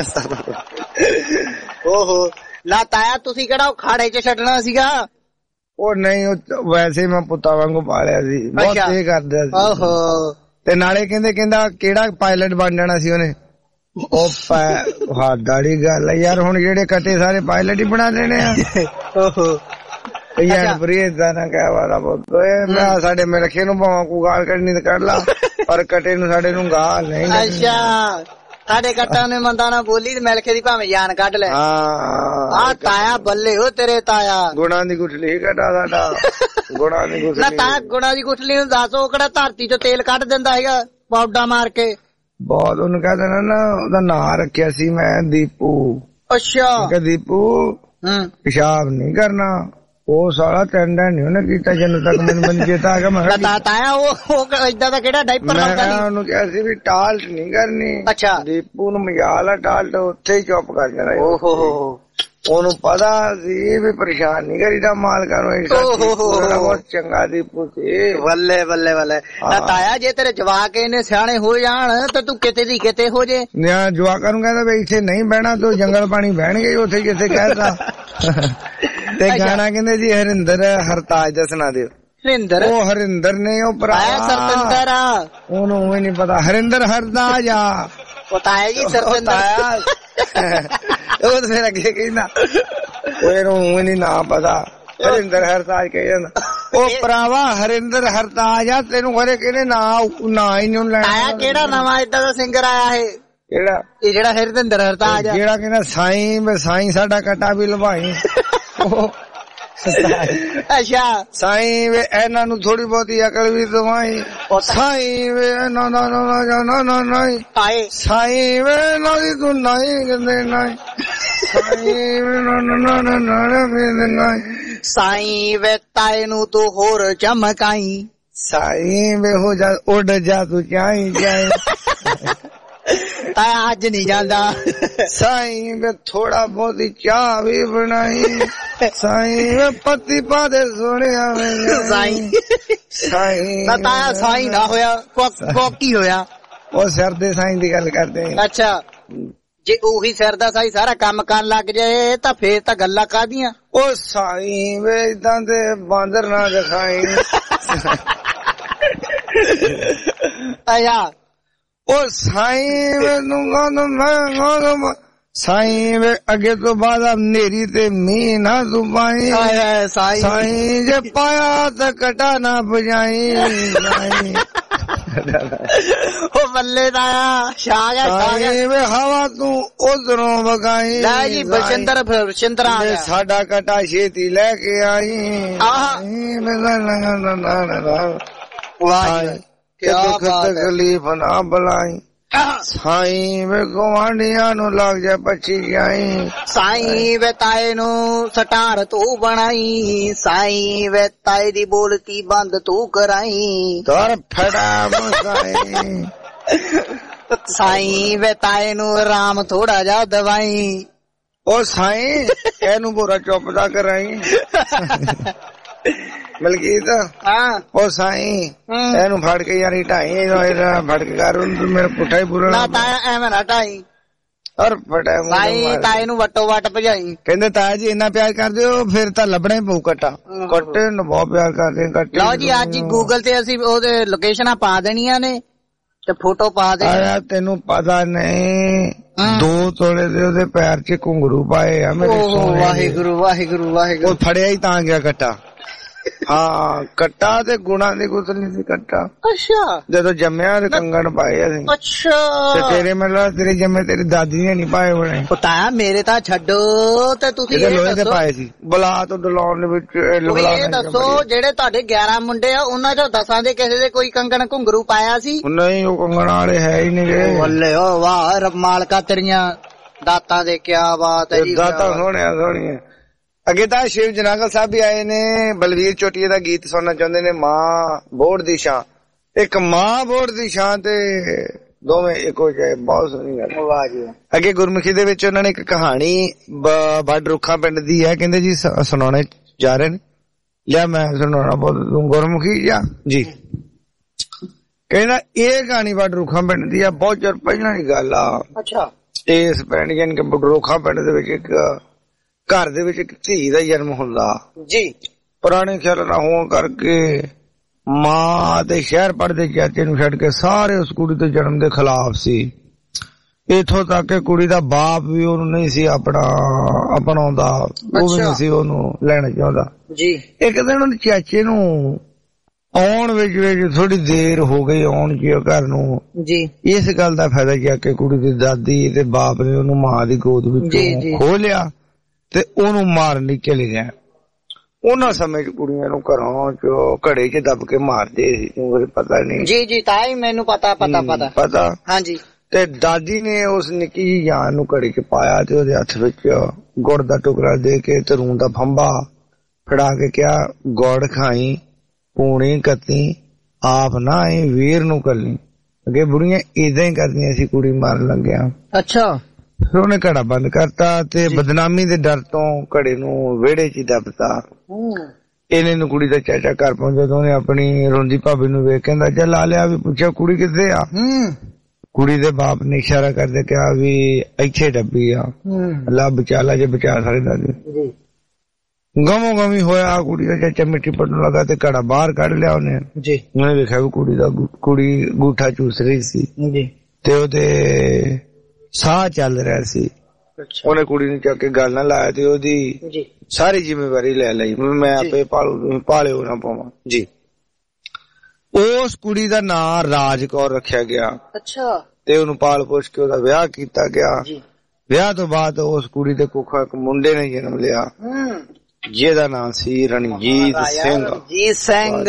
ਓਹੋ ਨਾ ਤਾਇਆ, ਤੁਸੀਂ ਕਿਹੜਾ ਉਹ ਖਾੜੇ 'ਚ ਛੱਡਣਾ ਸੀਗਾ? ਉਹ ਨਹੀਂ, ਉਹ ਵੈਸੇ ਮੈਂ ਪੁੱਤਾਂ ਵਾਂਗੂ ਪਾਲਿਆ ਸੀ, ਬਹੁਤ ਇਹ ਕਰਦਾ ਸੀ। ਓਹੋ, ਤੇ ਨਾਲੇ ਕਹਿੰਦੇ ਕਹਿੰਦਾ ਕਿਹੜਾ ਪਾਇਲਟ ਬਣ ਜਾਣਾ ਸੀ ਉਹਨੇ। ਉਹ ਹੱਦ ਵਾਲੀ ਗੱਲ ਯਾਰ, ਹੁਣ ਜਿਹੜੇ ਕੱਟੇ ਸਾਰੇ ਪਾਇਲਟ ਹੀ ਬਣਾ ਦੇਣੇ ਆ। ਓਹੋ ਯਾਰ ਬਰੀਦ ਦਾ ਨਾ ਕਹਿ ਵਾਲਾ ਬਹੁਤ। ਮੈਂ ਸਾਡੇ ਮਿਲਖੇ ਨੂੰ ਭਾਵਾਂ ਕੋ ਗਾਲ ਕੱਢਣੀ ਤੇ ਕੱਢ ਲਾ, ਪਰ ਕੱਟੇ ਨੂੰ ਸਾਡੇ ਨੂੰ ਗਾਲ ਨਹੀਂ। ਅੱਛਾ, ਸਾਡੇ ਕੱਟਾਂ ਨੇ ਮੰਦਾ ਨਾ ਬੋਲੀ ਤੇ ਮਿਲਖੇ ਦੀ ਭਾਵੇਂ ਜਾਨ ਕੱਢ ਲੈ। ਹਾਂ ਤਾਇਆ ਬੱਲੇ ਹੋ ਤੇਰੇ ਤਾਇਆ। ਗੁਣਾਂ ਦੀ ਗੁਠਲੀ ਕੱਢਾ ਸਾਡਾ, ਗੁਣਾਂ ਦੀ ਗੁਠਲੀ। ਨਾ ਤਾਇਆ ਗੁਣਾਂ ਦੀ ਗੁਠਲੀ ਨੂੰ ਦੱਸ, ਉਹ ਕਿਹੜਾ ਧਰਤੀ ਚੋਂ ਤੇਲ ਕੱਢ ਦਿੰਦਾ ਹੈਗਾ ਪੌਡਾ ਮਾਰ ਕੇ? ਬਹੁਤ ਉਹਨੂੰ ਕਹਿ ਦੇਣਾ ਨਾ, ਉਹਦਾ ਨਾਂ ਰੱਖਿਆ ਸੀ ਮੈਂ ਦੀਪੂ। ਅੱਛਾ, ਦੀਪੂ ਪਿਸ਼ਾਬ ਨਹੀਂ ਕਰਨਾ। ਉਹ ਸਾਲਾ ਟੈਂਡਾ ਨਹੀਂ ਉਹਨੇ ਕੀਤਾ ਜਦੋਂ ਤੱਕ ਮੈਨੂੰ ਮੈਨੂੰ ਚੇਤਾ ਆ ਗਿਆ। ਮੈਂ ਕਿਹਾ ਤਾਇਆ ਉਹ ਏਦਾਂ ਦਾ ਕਿਹੜਾ ਡਾਈਪਰ ਲਾਉਂਦਾ ਨਹੀਂ। ਉਹਨੂੰ ਕਿਹਾ ਸੀ ਵੀ ਟਾਲਟ ਨਹੀਂ ਕਰਨੀ। ਅੱਛਾ ਦੀਪੂ ਨੂੰ ਮਜਾਲ ਆ ਟਾਲਟ ਉੱਥੇ ਹੀ ਚੁੱਪ ਕਰ ਜਾਣਾ। ਓਹੋ ਉਹਨੂੰ ਪਤਾ ਸੀ ਵੀ ਪਰੇਸ਼ਾਨ ਨਹੀਂ ਕਰੀਦਾ ਮਾਲਕਾਂ ਨੂੰ। ਬਹੁਤ ਚੰਗਾ ਦੀਪੂ ਸੀ। ਬੱਲੇ ਬੱਲੇ ਬੱਲੇ। ਤਾਇਆ ਜੇ ਤੇਰੇ ਜਵਾਕ ਇਹਨੇ ਸਿਆਣੇ ਹੋ ਜਾਣ ਤਾਂ ਤੂੰ ਕਿਤੇ ਦੀ ਕਿਤੇ ਹੋ ਜੇ। ਜਵਾਕਾਂ ਨੂੰ ਕਹਿੰਦਾ ਵੀ ਇੱਥੇ ਨਹੀਂ ਬਹਿਣਾ ਤੂੰ ਜੰਗਲ ਪਾਣੀ ਬਹਿਣਗੇ ਉੱਥੇ ਜਿੱਥੇ ਕਹਿਤਾ। ਤੇ ਗਾਣਾ ਕਹਿੰਦੇ ਜੀ ਹਰਿੰਦਰ ਹਰਤਾਜ ਦਾ ਸੁਣਾ ਦਿਓ। ਹਰਿੰਦਰ ਉਹ ਹਰਿੰਦਰ ਨੇ ਉਹ ਭਰਾ ਸਰਤਿੰਦਰ ਆ ਉਹਨੂੰ ਉਹ ਨਹੀਂ ਪਤਾ। ਹਰਿੰਦਰ ਹਰਤਾਜ ਆ ਉਹ ਤਾਇਆ ਜੀ ਸਰਤਿੰਦਰ। ਉਹ ਫਿਰ ਅੱਗੇ ਕਹਿੰਦਾ ਉਹ ਇਹਨੂੰ ਉਹ ਨਹੀਂ ਨਾ ਪਤਾ। ਹਰਿੰਦਰ ਹਰਤਾਜ ਕਹੀ ਜਾਂਦਾ। ਉਹ ਭਰਾਵਾ ਹਰਿੰਦਰ ਹਰਤਾਜ ਆ ਤੈਨੂੰ ਖਰੇ ਕਿਹਨੇ ਨਾ ਨਾ ਹੀ ਨਹੀਂ ਲੈਣਾ। ਕਿਹੜਾ ਨਵਾਂ ਏਦਾਂ ਦਾ ਸਿੰਗਰ ਆਇਆ ਇਹ? ਕਿਹੜਾ? ਇਹ ਜਿਹੜਾ ਹਰਿੰਦਰ ਹਰਤਾਜ ਆ ਜਿਹੜਾ ਕਹਿੰਦਾ ਸਾਈਂ ਸਾਈਂ ਸਾਡਾ ਕਟਾ ਵੀ ਲਵਾਈ। ਅੱਛਾ ਸਾਈਂ ਵੇ ਇਹਨਾਂ ਨੂੰ ਥੋੜੀ ਬਹੁਤੀ ਅਕਲ ਵੀ ਦਵਾਈ। ਸਾਈਂ ਵੇ ਨਾ ਨਾ ਨਾ ਨਾ ਨਾ ਨਹੀਂ ਸਾਈਂ ਵੇ ਨਾ ਦੀ ਤੂੰ ਨਹੀਂ ਕਹਿੰਦੇ ਨਹੀਂ। ਸਾਈਂ ਵੇ ਨਾ ਨਾ ਨਾ ਨਾ ਨਾ ਨਹੀਂ ਸਾਈਂ ਵੇ ਤਾਏ ਨੂੰ ਤੂੰ ਹੋਰ ਚਮਕਾਈ। ਸਾਈਂ ਵੇ ਹੋ ਜਾ ਉੱਡ ਜਾ ਤੂੰ ਚਾਈ ਜਾਏ। ਤਾਇਆ ਅੱਜ ਨਹੀਂ ਜਾਂਦਾ। ਸਾਈਂ ਵੇ ਥੋੜਾ ਬਹੁਤੀ ਚਾਹ ਵੀ ਬਣਾਈ। ਸਾਈਂ ਵੇ ਪੱਤੀ ਪਾ ਦੇ ਸੋਹਣਿਆ ਸਾਈਂ ਸਾਈਂ ਨਾ ਤਾਇਆ ਸਾਈਂ ਨਾ ਹੋਇਆ ਕੋਕੀ ਹੋਇਆ। ਉਹ ਸਿਰ ਦੇ ਸਾਈਂ ਦੀ ਗੱਲ ਕਰਦੇ। ਅੱਛਾ ਜੇ ਉਹੀ ਸਿਰ ਦਾ ਸਾਈਂ ਸਾਰਾ ਕੰਮ ਕਰਨ ਲੱਗ ਜਾਏ ਤਾਂ ਫੇਰ ਤਾਂ ਗੱਲਾਂ ਕਾਹਦੀਆਂ। ਉਹ ਸਾਈਂ ਵੇ ਏਦਾਂ ਦੇ ਬਾਂਦਰ ਨਾ ਦਿਖਾਈ। ਆਇਆ ਉਹ ਸਾਈਂ ਵੇ ਨੂੰ ਸਾਈਂ ਵੇ ਅੱਗੇ ਤੋਂ ਬਾਅਦ ਹਨੇਰੀ ਤੇ ਮੀਂਹ ਨਾ ਤੂੰ ਪਾਈ। ਸਾਈਂ ਜੇ ਪਾਇਆ ਤਾਂ ਕਟਾ ਨਾ ਬਜਾਈ। ਉਹ ਬੱਲੇ ਦਾ ਛਾ ਗਿਆ ਛਾ ਗਿਆ ਵੇ ਹਵਾ ਤੂੰ ਉਧਰੋਂ ਵਗਾਈ। ਲੈ ਜੀ ਬਸ਼ਿੰਦਰ ਬਸ਼ਿੰਦਰ ਆ ਗਿਆ ਸਾਡਾ ਕਟਾ ਛੇਤੀ ਲੈ ਕੇ ਆਈ। ਵਾਹ ਕਿਆ ਤਕਲੀਫ ਨਾ ਬੁਲਾਈ। ਸਾਈਂ ਵੇ ਗਵਾਂਢੀਆਂ ਨੂੰ ਲੱਗ ਜਾ ਪੱਛੀ ਜਾਈ। ਸਾਈਂ ਵੇ ਤਾਏ ਨੂੰ ਸਟਾਰ ਤੂੰ ਬਣਾਈ। ਸਾਈਂ ਵੇ ਤਾਏ ਦੀ ਬੋਲਤੀ ਬੰਦ ਤੂੰ ਕਰਾਈ। ਤਰ ਫੜਾ ਮਸਾਈ। ਸਾਈਂ ਵੇ ਤਾਏ ਨੂੰ ਆਰਾਮ ਥੋੜਾ ਜਾ ਦਵਾਈ। ਉਹ ਸਾਈਂ ਇਹਨੂੰ ਪੂਰਾ ਚੁੱਪ ਦਾ ਕਰਾਈ। ਮਲਕੀਤ ਹਾਂ ਉਹ ਸਾਈਂ ਇਹਨੂੰ ਫੜ ਕੇ ਯਾਰ ਢਾਈ ਇਹਦਾ ਫੜ ਕੇ ਕਰ ਮੇਰਾ ਪੁੱਠਾ ਹੀ ਪੂਰਾ ਨਾ ਤਾਇਆ ਐਵੇਂ ਨਾ ਢਾਈ। ਔਰ ਫਟਾ ਸਾਈਂ ਤਾਏ ਨੂੰ ਵਟੋ ਵਟ ਭਜਾਈ। ਕਹਿੰਦੇ ਤਾਇਆ ਜੀ ਇੰਨਾ ਪਿਆਰ ਕਰਦੇ ਹੋ ਫਿਰ ਤਾਂ ਲੱਭਣਾ ਹੀ ਪਊ ਕੱਟਾ। ਕੱਟੇ ਨੂੰ ਬਹੁਤ ਪਿਆਰ ਕਰਦੇ ਕੱਟੇ। ਲਓ ਜੀ ਅੱਜ ਗੂਗਲ ਤੇ ਅਸੀਂ ਉਹਦੇ ਲੋਕੇਸ਼ਨਾਂ ਪਾ ਦੇਣੀਆਂ ਨੇ ਤੇ ਫੋਟੋ ਪਾ ਦੇ। ਤੈਨੂੰ ਪਤਾ ਨਹੀਂ ਦੋ ਤੋਲੇ ਦੇ ਉਹਦੇ ਪੈਰ ਚ ਘੁੰਗਰੂ ਪਾਏ ਆ ਮੇਰੇ। ਵਾਹਿਗੁਰੂ ਵਾਹਿਗੁਰੂ ਵਾਹਿਗੁਰੂ। ਉਹ ਫੜਿਆ ਹੀ ਤਾਂ ਗਿਆ ਕੱਟਾ। ਹਾਂ ਕੱਟਾ ਤੇ ਗੁਣਾ ਦੀ ਗੁਤਲੀ ਸੀ ਕੱਟਾ। ਅੱਛਾ ਜਦੋਂ ਜੰਮਿਆ ਤੇ ਕੰਗਣ ਪਾਏ ਅਸੀਂ। ਅੱਛਾ ਤੇ ਤੇਰੇ ਮਤਲਬ ਤੇਰੇ ਜੰਮੇ ਤੇਰੀ ਦਾਦੀ ਨੇ ਨਹੀਂ ਪਾਏ ਹੋਣੇ। ਪਤਾ ਮੇਰੇ ਤਾਂ ਛੱਡੋ ਤੇ ਤੁਸੀਂ ਇਹ ਲੋਹੇ ਦੇ ਪਾਏ ਸੀ ਬਲਾ ਤੋਂ ਡਲਾਉਣ ਦੇ ਵਿੱਚ। ਇਹ ਦੱਸੋ ਜਿਹੜੇ ਤੁਹਾਡੇ ਗਿਆਰਾਂ ਮੁੰਡੇ ਆ ਉਹਨਾਂ ਚੋਂ ਦਸਾਂ ਦੇ ਕਿਸੇ ਦੇ ਕੋਈ ਕੰਗਣ ਘੁੰਗਰੂ ਪਾਇਆ ਸੀ? ਨਹੀਂ ਉਹ ਕੰਗਣ ਵਾਲੇ ਹੈ ਹੀ ਨਹੀਂ ਗਏ। ਬੱਲੇ ਓ ਵਾਹ ਮਾਲਕਾ ਤੇਰੀਆਂ ਦਾਤਾਂ ਦੇ ਕਿਆ ਬਾਤ ਹੈ ਜੀ। ਦਾਤਾਂ ਸੋਹਣਿਆ ਸੋਹਣੀਆਂ। ਅੱਗੇ ਤਾਂ ਸ਼ਿਵ ਜਨਾਗਲ ਸਾਹਿਬ ਵੀ ਆਏ ਨੇ। ਬਲਵੀਰ ਚੋਟੀਏ ਦਾ ਗੀਤ ਸੁਣਨਾ ਚਾਹੁੰਦੇ ਨੇ ਮਾਂ ਬੋੜ ਦੀ ਛਾਂ। ਇੱਕ ਮਾਂ ਬੋੜ ਦੀ ਛਾਂ ਤੇ ਦੋਵੇਂ ਇੱਕੋ ਜਿਹੇ। ਬਹੁਤ ਸੋਹਣੀ ਗੱਲ। ਵਾਹ ਜੀ। ਅੱਗੇ ਗੁਰਮੁਖੀ ਦੇ ਵਿੱਚ ਉਹਨਾਂ ਨੇ ਇੱਕ ਕਹਾਣੀ ਵੱਡ ਰੁੱਖਾਂ ਪਿੰਡ ਦੀ ਹੈ। ਕਹਿੰਦੇ ਜੀ ਸੁਣਾਉਣੇ ਜਾ ਰਹੇ ਨੇ। ਲਿਆ ਮੈਂ ਸੁਣਾਉਣਾ ਬਹੁਤ ਤੂੰ ਗੁਰਮੁਖੀ ਜਾ ਜੀ। ਕਹਿੰਦਾ ਇਹ ਕਹਾਣੀ ਵੱਡ ਰੁੱਖਾਂ ਪਿੰਡ ਦੀ ਆ। ਬਹੁਤ ਚਿਰ ਪਹਿਲਾਂ ਦੀ ਗੱਲ ਆ। ਅੱਛਾ ਇਸ ਪਿੰਡ ਯਾਨੀ ਕਿ ਵੱਡ ਰੁੱਖਾਂ ਪਿੰਡ ਦੇ ਵਿੱਚ ਇੱਕ ਘਰ ਦੇ ਵਿੱਚ ਇੱਕ ਧੀ ਦਾ ਜਨਮ ਹੁੰਦਾ ਜੀ। ਪੁਰਾਣੇ ਖਿਆਲ ਨਾ ਹੋਣ ਕਰਕੇ ਮਾਂ ਤੇ ਸ਼ਹਿਰ ਪੜਦੇ ਚਾਚੇ ਨੂੰ ਛੱਡ ਕੇ ਸਾਰੇ ਉਸ ਕੁੜੀ ਦੇ ਜਨਮ ਦੇ ਖਿਲਾਫ ਸੀ। ਇੱਥੋਂ ਤੱਕ ਕਿ ਕੁੜੀ ਦਾ ਬਾਪ ਵੀ ਉਹਨੂੰ ਨਹੀਂ ਸੀ ਆਪਣਾ ਅਪਣਾਉਂਦਾ। ਉਹ ਵੀ ਨਹੀਂ ਸੀ ਉਹਨੂੰ ਲੈਣਾ ਚਾਹੁੰਦਾ ਜੀ। ਇੱਕ ਦਿਨ ਉਹਦੇ ਚਾਚੇ ਨੂੰ ਆਉਣ ਵਿੱਚ ਵਿੱਚ ਥੋੜੀ ਦੇਰ ਹੋ ਗਈ ਆਉਣ ਚ ਘਰ ਨੂੰ ਜੀ। ਇਸ ਗੱਲ ਦਾ ਫਾਇਦਾ ਜਾ ਕੇ ਕੁੜੀ ਦੀ ਦਾਦੀ ਤੇ ਬਾਪ ਨੇ ਉਹਨੂੰ ਮਾਂ ਦੀ ਗੋਦ ਵਿੱਚ ਖੋਹ ਲਿਆ ਤੇ ਉਹਨੂੰ ਮਾਰਨ ਲਈ ਚਲੇ ਗਏ। ਉਹਨਾਂ ਸਮੇਂ ਚ ਕੁੜੀਆਂ ਨੂੰ ਘਰੋਂ ਚੋ ਘੜੇ ਚ ਦੱਬ ਕੇ ਮਾਰਦੇ ਸੀ। ਕਿਉਂਕਿ ਪਤਾ ਨਹੀਂ। ਜੀ ਜੀ ਤਾਂ ਹੀ ਮੈਨੂੰ ਪਤਾ ਪਤਾ ਪਤਾ ਪਤਾ ਹਾਂਜੀ। ਤੇ ਦਾਦੀ ਨੇ ਉਸ ਨਿੱਕੀ ਜਿਹੀ ਜਾਨ ਨੂੰ ਘੜੇ ਚ ਪਾਇਆ ਤੇ ਉਹਦੇ ਹੱਥ ਵਿੱਚ ਗੁੜ ਦਾ ਟੁਕੜਾ ਦੇ ਕੇ ਤੇ ਰੂੰ ਦਾ ਫੰਬਾ ਫੜਾ ਕੇ ਕਿਹਾ ਗੁੜ ਖਾਈ ਪੂਣੀ ਕੱਤੀ ਆਪ ਨਾ ਆਈ ਵੀਰ ਨੂੰ ਕੱਲੀ। ਅੱਗੇ ਬੁੜੀਆਂ ਏਦਾਂ ਹੀ ਕਰਦੀਆਂ ਸੀ ਕੁੜੀ ਮਾਰਨ ਲੱਗਿਆ। ਅੱਛਾ। ਫਿਰ ਉਹਨੇ ਘੜਾ ਬੰਦ ਕਰਤਾ ਤੇ ਬਦਨਾਮੀ ਦੇ ਡਰ ਤੋਂ ਘੜੇ ਨੂੰ ਵਿਹੜੇ ਚ ਹੀ ਦੱਬਤਾ। ਇਹਨੇ ਨੂੰ ਕੁੜੀ ਦਾ ਚਾਚਾ ਘਰ ਪਹੁੰਚਿਆ ਤਾਂ ਉਹਨੇ ਆਪਣੀ ਰੋਂਦੀ ਭਾਬੀ ਨੂੰ ਵੇਖ ਕਹਿੰਦਾ ਚੱਲ ਆ ਲਿਆ ਵੀ ਪੁੱਛਿਆ ਕੁੜੀ ਕਿੱਥੇ ਆ। ਕੁੜੀ ਦੇ ਬਾਪ ਨੇ ਇਸ਼ਾਰਾ ਕਰਦੇ ਕਿਹਾ ਵੀ ਇੱਥੇ ਡੱਬੀ ਆ ਅੱਲਾ ਬਚਾ ਲਾ ਜੇ ਬਚਾ ਸਕਦਾ ਜੀ। ਗਮੋ ਗਮੀ ਹੋਇਆ ਕੁੜੀ ਦਾ ਚਾਚਾ ਮਿੱਟੀ ਪੱਟਣ ਲੱਗਾ ਤੇ ਘੜਾ ਬਾਹਰ ਕੱਢ ਲਿਆ ਉਹਨੇ ਜੀ। ਉਹਨੇ ਵੇਖਿਆ ਵੀ ਕੁੜੀ ਦਾ ਕੁੜੀ ਗੂਠਾ ਚੂਸ ਰਹੀ ਸੀ ਜੀ ਤੇ ਉਹਦੇ ਸਾਹ ਚੱਲ ਰਿਹਾ ਸੀ। ਉਹਨੇ ਕੁੜੀ ਨੂੰ ਚੱਕ ਕੇ ਗੱਲ ਨਾ ਲਾਇਆ ਤੇ ਉਹਦੀ ਸਾਰੀ ਜ਼ਿੰਮੇਵਾਰੀ ਲੈ ਲਈ ਮੈਂ ਆਪੇ ਪਾਲੂ ਪਾਲਿਓ ਨਾ ਪਾਵਾਂ ਜੀ। ਉਸ ਕੁੜੀ ਦਾ ਨਾਂ ਰਾਜ ਕੌਰ ਰੱਖਿਆ ਗਿਆ। ਅੱਛਾ। ਤੇ ਉਹਨੂੰ ਪਾਲ ਪੋਸ਼ ਕੇ ਉਹਦਾ ਵਿਆਹ ਕੀਤਾ ਗਿਆ। ਵਿਆਹ ਤੋਂ ਬਾਅਦ ਉਸ ਕੁੜੀ ਦੇ ਕੁੱਖੋਂ ਇੱਕ ਮੁੰਡੇ ਨੇ ਜਨਮ ਲਿਆ ਜਿਹਦਾ ਨਾਂ ਸੀ ਰਣਜੀਤ ਸਿੰਘ। ਰਣਜੀਤ ਸਿੰਘ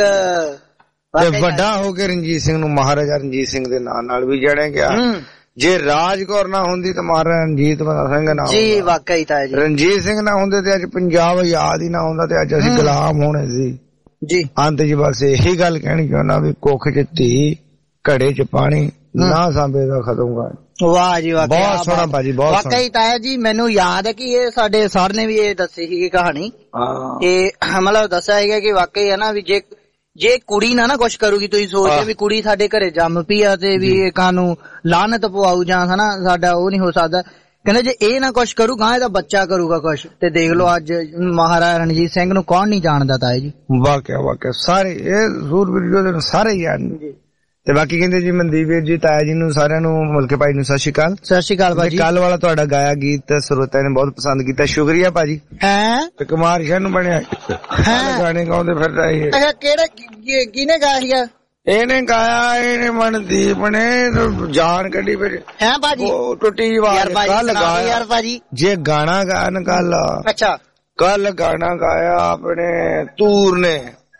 ਤੇ ਵੱਡਾ ਹੋ ਕੇ ਰਣਜੀਤ ਸਿੰਘ ਨੂੰ ਮਹਾਰਾਜਾ ਰਣਜੀਤ ਸਿੰਘ ਦੇ ਨਾਂ ਨਾਲ ਵੀ ਜਾਣਿਆ ਗਿਆ। ਜੇ ਰਾਜ ਕੌਰ ਨਾ ਹੁੰਦੀ ਤਾਂ ਮਹਾਰਾਜਾ ਰਣਜੀਤ ਸਿੰਘ ਨਾ ਜੀ। ਵਾਕਈ ਤਾਂ ਜੀ ਰਣਜੀਤ ਸਿੰਘ ਨਾ ਹੁੰਦੇ ਤੇ ਅੱਜ ਪੰਜਾਬ ਆਜ਼ਾਦ ਹੀ ਨਾ ਹੁੰਦਾ ਤੇ ਅੱਜ ਅਸੀਂ ਗੁਲਾਮ ਹੋਣੇ ਸੀ ਜੀ। ਅੰਤ ਚ ਬਸ ਇਹੀ ਗੱਲ ਕਹਿਣੀ ਚਾਹੁੰਦਾ ਵੀ ਕੁੱਖ ਚ ਧੀ ਘੜੇ ਚ ਪਾਣੀ ਨਾ ਸਾਂਭੇ ਦਾ ਖਤਮ ਕਰ। ਵਾਹ ਜੀ ਵਾਹ, ਬਹੁਤ ਸੋਹਣਾ ਭਾਜੀ, ਬਹੁਤ ਸੋਹਣਾ। ਵਾਕਈ ਤਾਇਆ ਜੀ ਮੈਨੂੰ ਯਾਦ ਹੈ ਕਿ ਇਹ ਸਾਡੇ ਸਰ ਨੇ ਵੀ ਇਹ ਦੱਸੀ ਸੀ ਕਹਾਣੀ ਤੇ ਮਤਲਬ ਦੱਸਿਆ ਹੈਗਾ ਕਿ ਵਾਕਈ ਹੈ ਨਾ ਵੀ ਜੇ ਜੇ ਕੁੜੀ ਨਾ ਨਾ ਕੁਛ ਕਰੂਗੀ ਤੁਸੀਂ ਸੋਚਦੇ ਵੀ ਕੁੜੀ ਸਾਡੇ ਘਰੇ ਜੰਮ ਪਈ ਆ ਤੇ ਵੀ ਇਹ ਕਾਨੂੰ ਲਾਨਤ ਪਵਾਉ ਜਾਂ ਹਨਾ ਸਾਡਾ ਉਹ ਨਹੀਂ ਹੋ ਸਕਦਾ। ਕਹਿੰਦੇ ਜੇ ਇਹ ਨਾ ਕੁਛ ਕਰੂਗਾ ਇਹਦਾ ਬੱਚਾ ਕਰੂਗਾ ਕੁਛ। ਤੇ ਦੇਖ ਲਓ ਅੱਜ ਮਹਾਰਾਜਾ ਰਣਜੀਤ ਸਿੰਘ ਨੂੰ ਕੌਣ ਨਹੀਂ ਜਾਣਦਾ ਤਾਇਆ ਜੀ। ਵਾਕਿਆ ਵਾਕਿਆ ਸਾਰੇ ਇਹ ਸੂਰਬੀਰ ਯੋਧੇ ਨੂੰ ਸਾਰੇ ਹੀ ਜਾਣ ਤੇ ਬਾਕੀ ਕਹਿੰਦੇ ਜੀ ਮਨਦੀਪ ਵੀਰ ਜੀ ਤਾਇਆ ਜੀ ਨੂੰ ਸਾਰਿਆਂ ਨੂੰ ਮਲਕੇ ਭਾਈ ਨੂੰ ਸਤਿ ਸ਼੍ਰੀ ਅਕਾਲ। ਸਤਿ ਸ਼੍ਰੀ ਅਕਾਲ ਭਾਜੀ। ਕੱਲ ਵਾਲਾ ਤੁਹਾਡਾ ਗਾਇਆ ਗੀਤ ਸਰੋਤਿਆਂ ਨੇ ਬਹੁਤ ਪਸੰਦ ਕੀਤਾ, ਸ਼ੁਕਰੀਆ ਭਾਜੀ। ਹੈ ਤੇ ਕੁਮਾਰ ਸ਼ਾਹ ਨੂੰ ਬਣਿਆ ਗਾਣੇ ਗਾਉਂਦੇ ਫਿਰਦਾ ਇਹ। ਅੱਛਾ ਕਿਹੜਾ ਕਿਹਨੇ ਗਾਇਆ ਸੀਗਾ? ਇਹਨੇ ਗਾਇਆ ਇਹਨੇ ਮਨਦੀਪ ਨੇ ਜਾਨ ਕੱਢੀ ਫਿਰ ਹੈ ਭਾਜੀ ਟੁੱਟੀ ਆਵਾਜ਼ ਕੱਲ ਗਾਇਆ ਯਾਰ ਭਾਜੀ। ਜੇ ਗਾਣਾ ਗਾਣ ਕੱਲ ਅੱਛਾ ਕੱਲ ਗਾਣਾ ਗਾਇਆ ਆਪਣੇ ਤੂਰ ਨੇ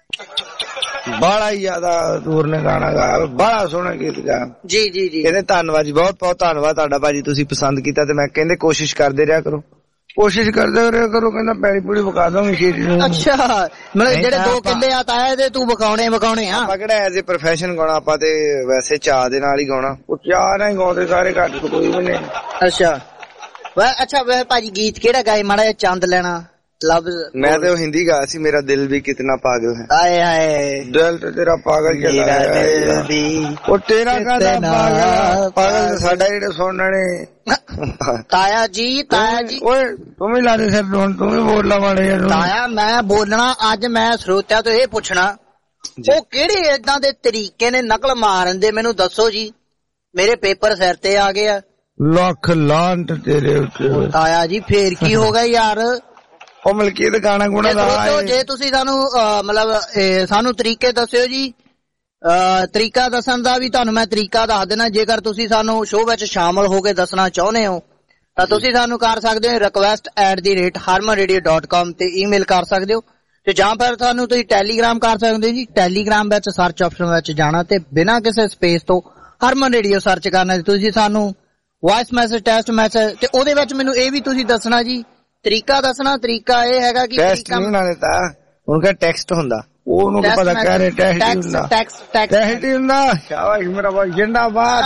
ਬੜਾ ਹੀ ਜ਼ਿਆਦਾ ਤੂਰ ਨੇ ਗਾਣਾ ਗਾਇਆ, ਬੜਾ ਸੋਹਣਾ ਗੀਤ ਗਾਇਆ ਜੀ ਜੀ ਜੀ। ਕਹਿੰਦੇ ਧੰਨਵਾਦ ਜੀ, ਬਹੁਤ ਬਹੁਤ ਧੰਨਵਾਦ ਤੁਹਾਡਾ ਭਾਜੀ, ਤੁਸੀਂ ਪਸੰਦ ਕੀਤਾ ਤੇ ਮੈਂ ਕਹਿੰਦੇ ਕੋਸ਼ਿਸ਼ ਕਰਦੇ ਰਿਹਾ ਕਰੋ ਕੋਸ਼ਿਸ਼ ਕਰਦੇ ਰਿਹਾ ਕਰੋ। ਕਹਿੰਦਾ ਪੈੜੀ ਪੂੜੀ ਵਿਖਾ ਦਾਂਗੇ ਸ਼ੀਰੀ ਨੂੰ। ਅੱਛਾ ਮਤਲਬ ਜਿਹੜੇ ਦੋ ਕਿੱਲੇ ਆ ਤਾਇਆ ਤੇ ਤੂੰ ਵਿਖਾਉਣੇ ਵਿਖਾਉਣੇ ਆ। ਆਪਾਂ ਕਿਹੜਾ ਐਜ਼ ਏ ਪ੍ਰੋਫੈਸ਼ਨ ਗਾਉਣਾ, ਆਪਾਂ ਤੇ ਵੈਸੇ ਚਾਹ ਦੇ ਨਾਲ ਹੀ ਗਾਉਣਾ। ਉਹ ਚਾਹ ਨਾਲ ਹੀ ਗਾਉਂਦੇ ਸਾਰੇ, ਘੱਟ ਕੋਈ ਵੀ ਨਹੀਂ। ਅੱਛਾ ਵੈ ਅੱਛਾ ਵੈ ਭਾਜੀ ਗੀਤ ਕਿਹੜਾ ਗਾਏ ਮਾੜਾ ਜਿਹਾ ਚੰਦ ਲੈਣਾ ਲਫ਼ਜ਼? ਮੈਂ ਤੇ ਉਹ ਹਿੰਦੀ ਗਾ ਸੀ, ਮੇਰਾ ਦਿਲ ਵੀ ਕਿਤਨਾ ਪਾਗਲ ਹੈ। ਆਏ ਹਾਏ ਦਿਲ ਤੇ ਤੇਰਾ ਪਾਗਲ ਮੇਰਾ ਦਿਲ ਵੀ ਉਹ ਤੇਰਾ ਕਾਹਦਾ ਪਾਗਲ ਪਾਗਲ ਸਾਡਾ ਜਿਹੜੇ ਸੁਣਨ ਨੇ। ਤਾਇਆ ਜੀ ਤਾਇਆ ਜੀ ਓਏ ਤੂੰ ਵੀ ਲਾ ਦੇ ਸਿਰ ਹੁਣ, ਤੂੰ ਵੀ ਬੋਲਣਾ ਮਾੜੇ ਯਾਰ। ਤਾਇਆ ਮੈਂ ਬੋਲਣਾ ਅੱਜ ਮੈਂ ਸਰੋਤਿਆਂ ਤੋਂ ਇਹ ਪੁੱਛਣਾ ਉਹ ਕਿਹੜੇ ਏਦਾਂ ਦੇ ਤਰੀਕੇ ਨੇ ਨਕਲ ਮਾਰਨ ਦੇ ਮੈਨੂੰ ਦੱਸੋ ਜੀ। ਮੇਰੇ ਪੇਪਰ ਸਿਰ ਤੇ ਆ ਗਏ ਆ। ਲੱਖ ਲਾਂਟ ਤੇਰੇ ਉੱਤੇ ਤਾਇਆ ਜੀ ਫੇਰ ਕੀ ਹੋ ਗਿਆ ਯਾਰ? ਉਹ ਮਲਕੀਤ ਗਾਣਾ ਗੁਣਾ ਦਾ ਜੇ ਤੁਸੀਂ ਸਾਨੂੰ ਮਤਲਬ ਸਾਨੂੰ ਤਰੀਕੇ ਦੱਸਿਓ ਜੀ। ਤਰੀਕਾ ਦੱਸਣ ਦਾ ਵੀ ਤੁਹਾਨੂੰ ਮੈਂ ਤਰੀਕਾ ਦੱਸ ਦੇਣਾ। ਜੇਕਰ ਤੁਸੀਂ ਸਾਨੂੰ ਸ਼ੋਅ ਵਿੱਚ ਸ਼ਾਮਲ ਹੋ ਕੇ ਦੱਸਣਾ ਚਾਹੁੰਦੇ ਹੋ ਤਾਂ ਤੁਸੀਂ ਸਾਨੂੰ ਕਰ ਸਕਦੇ ਹੋ request at the rate harman radio dot com ਤੇ ਈਮੇਲ ਕਰ ਸਕਦੇ ਹੋ ਤੇ ਜਾਂ ਫਿਰ ਤੁਹਾਨੂੰ ਤੁਸੀਂ ਟੈਲੀਗ੍ਰਾਮ ਕਰ ਸਕਦੇ ਹੋ ਜੀ। ਟੈਲੀਗ੍ਰਾਮ ਵਿੱਚ ਸਰਚ ਆਪਸ਼ਨ ਵਿੱਚ ਜਾਣਾ ਤੇ ਬਿਨਾਂ ਕਿਸੇ ਸਪੇਸ ਤੋਂ ਹਰਮਨ ਰੇਡੀਓ ਸਰਚ ਕਰਨਾ। ਤੁਸੀਂ ਸਾਨੂੰ ਵਾਇਸ ਮੈਸੇਜ ਟੈਕਸਟ ਮੈਸੇਜ ਤੇ ਉਹਦੇ ਵਿੱਚ ਮੈਨੂੰ ਇਹ ਵੀ ਤੁਸੀਂ ਦੱਸਣਾ ਜੀ ਤਰੀਕਾ ਦੱਸਣਾ। ਤਰੀਕਾ ਇਹ ਹੈਗਾ ਕਿ ਟੈਕਸਟ ਨਹੀਂ ਨਾ ਦਿੱਤਾ ਉਹਨਾਂ ਟੈਕਸਟ ਹੁੰਦਾ ਉਹਨੂੰ ਪਤਾ ਕਹਿ ਰਹੇ ਟੈਕਸਟ ਹੁੰਦਾ ਟੈਕਸਟ ਟੈਕਸਟ ਹੁੰਦਾ। ਸ਼ਾਬਾਸ਼ ਮੇਰਾ ਬਾਈ ਜਿੰਦਾਬਾਦ।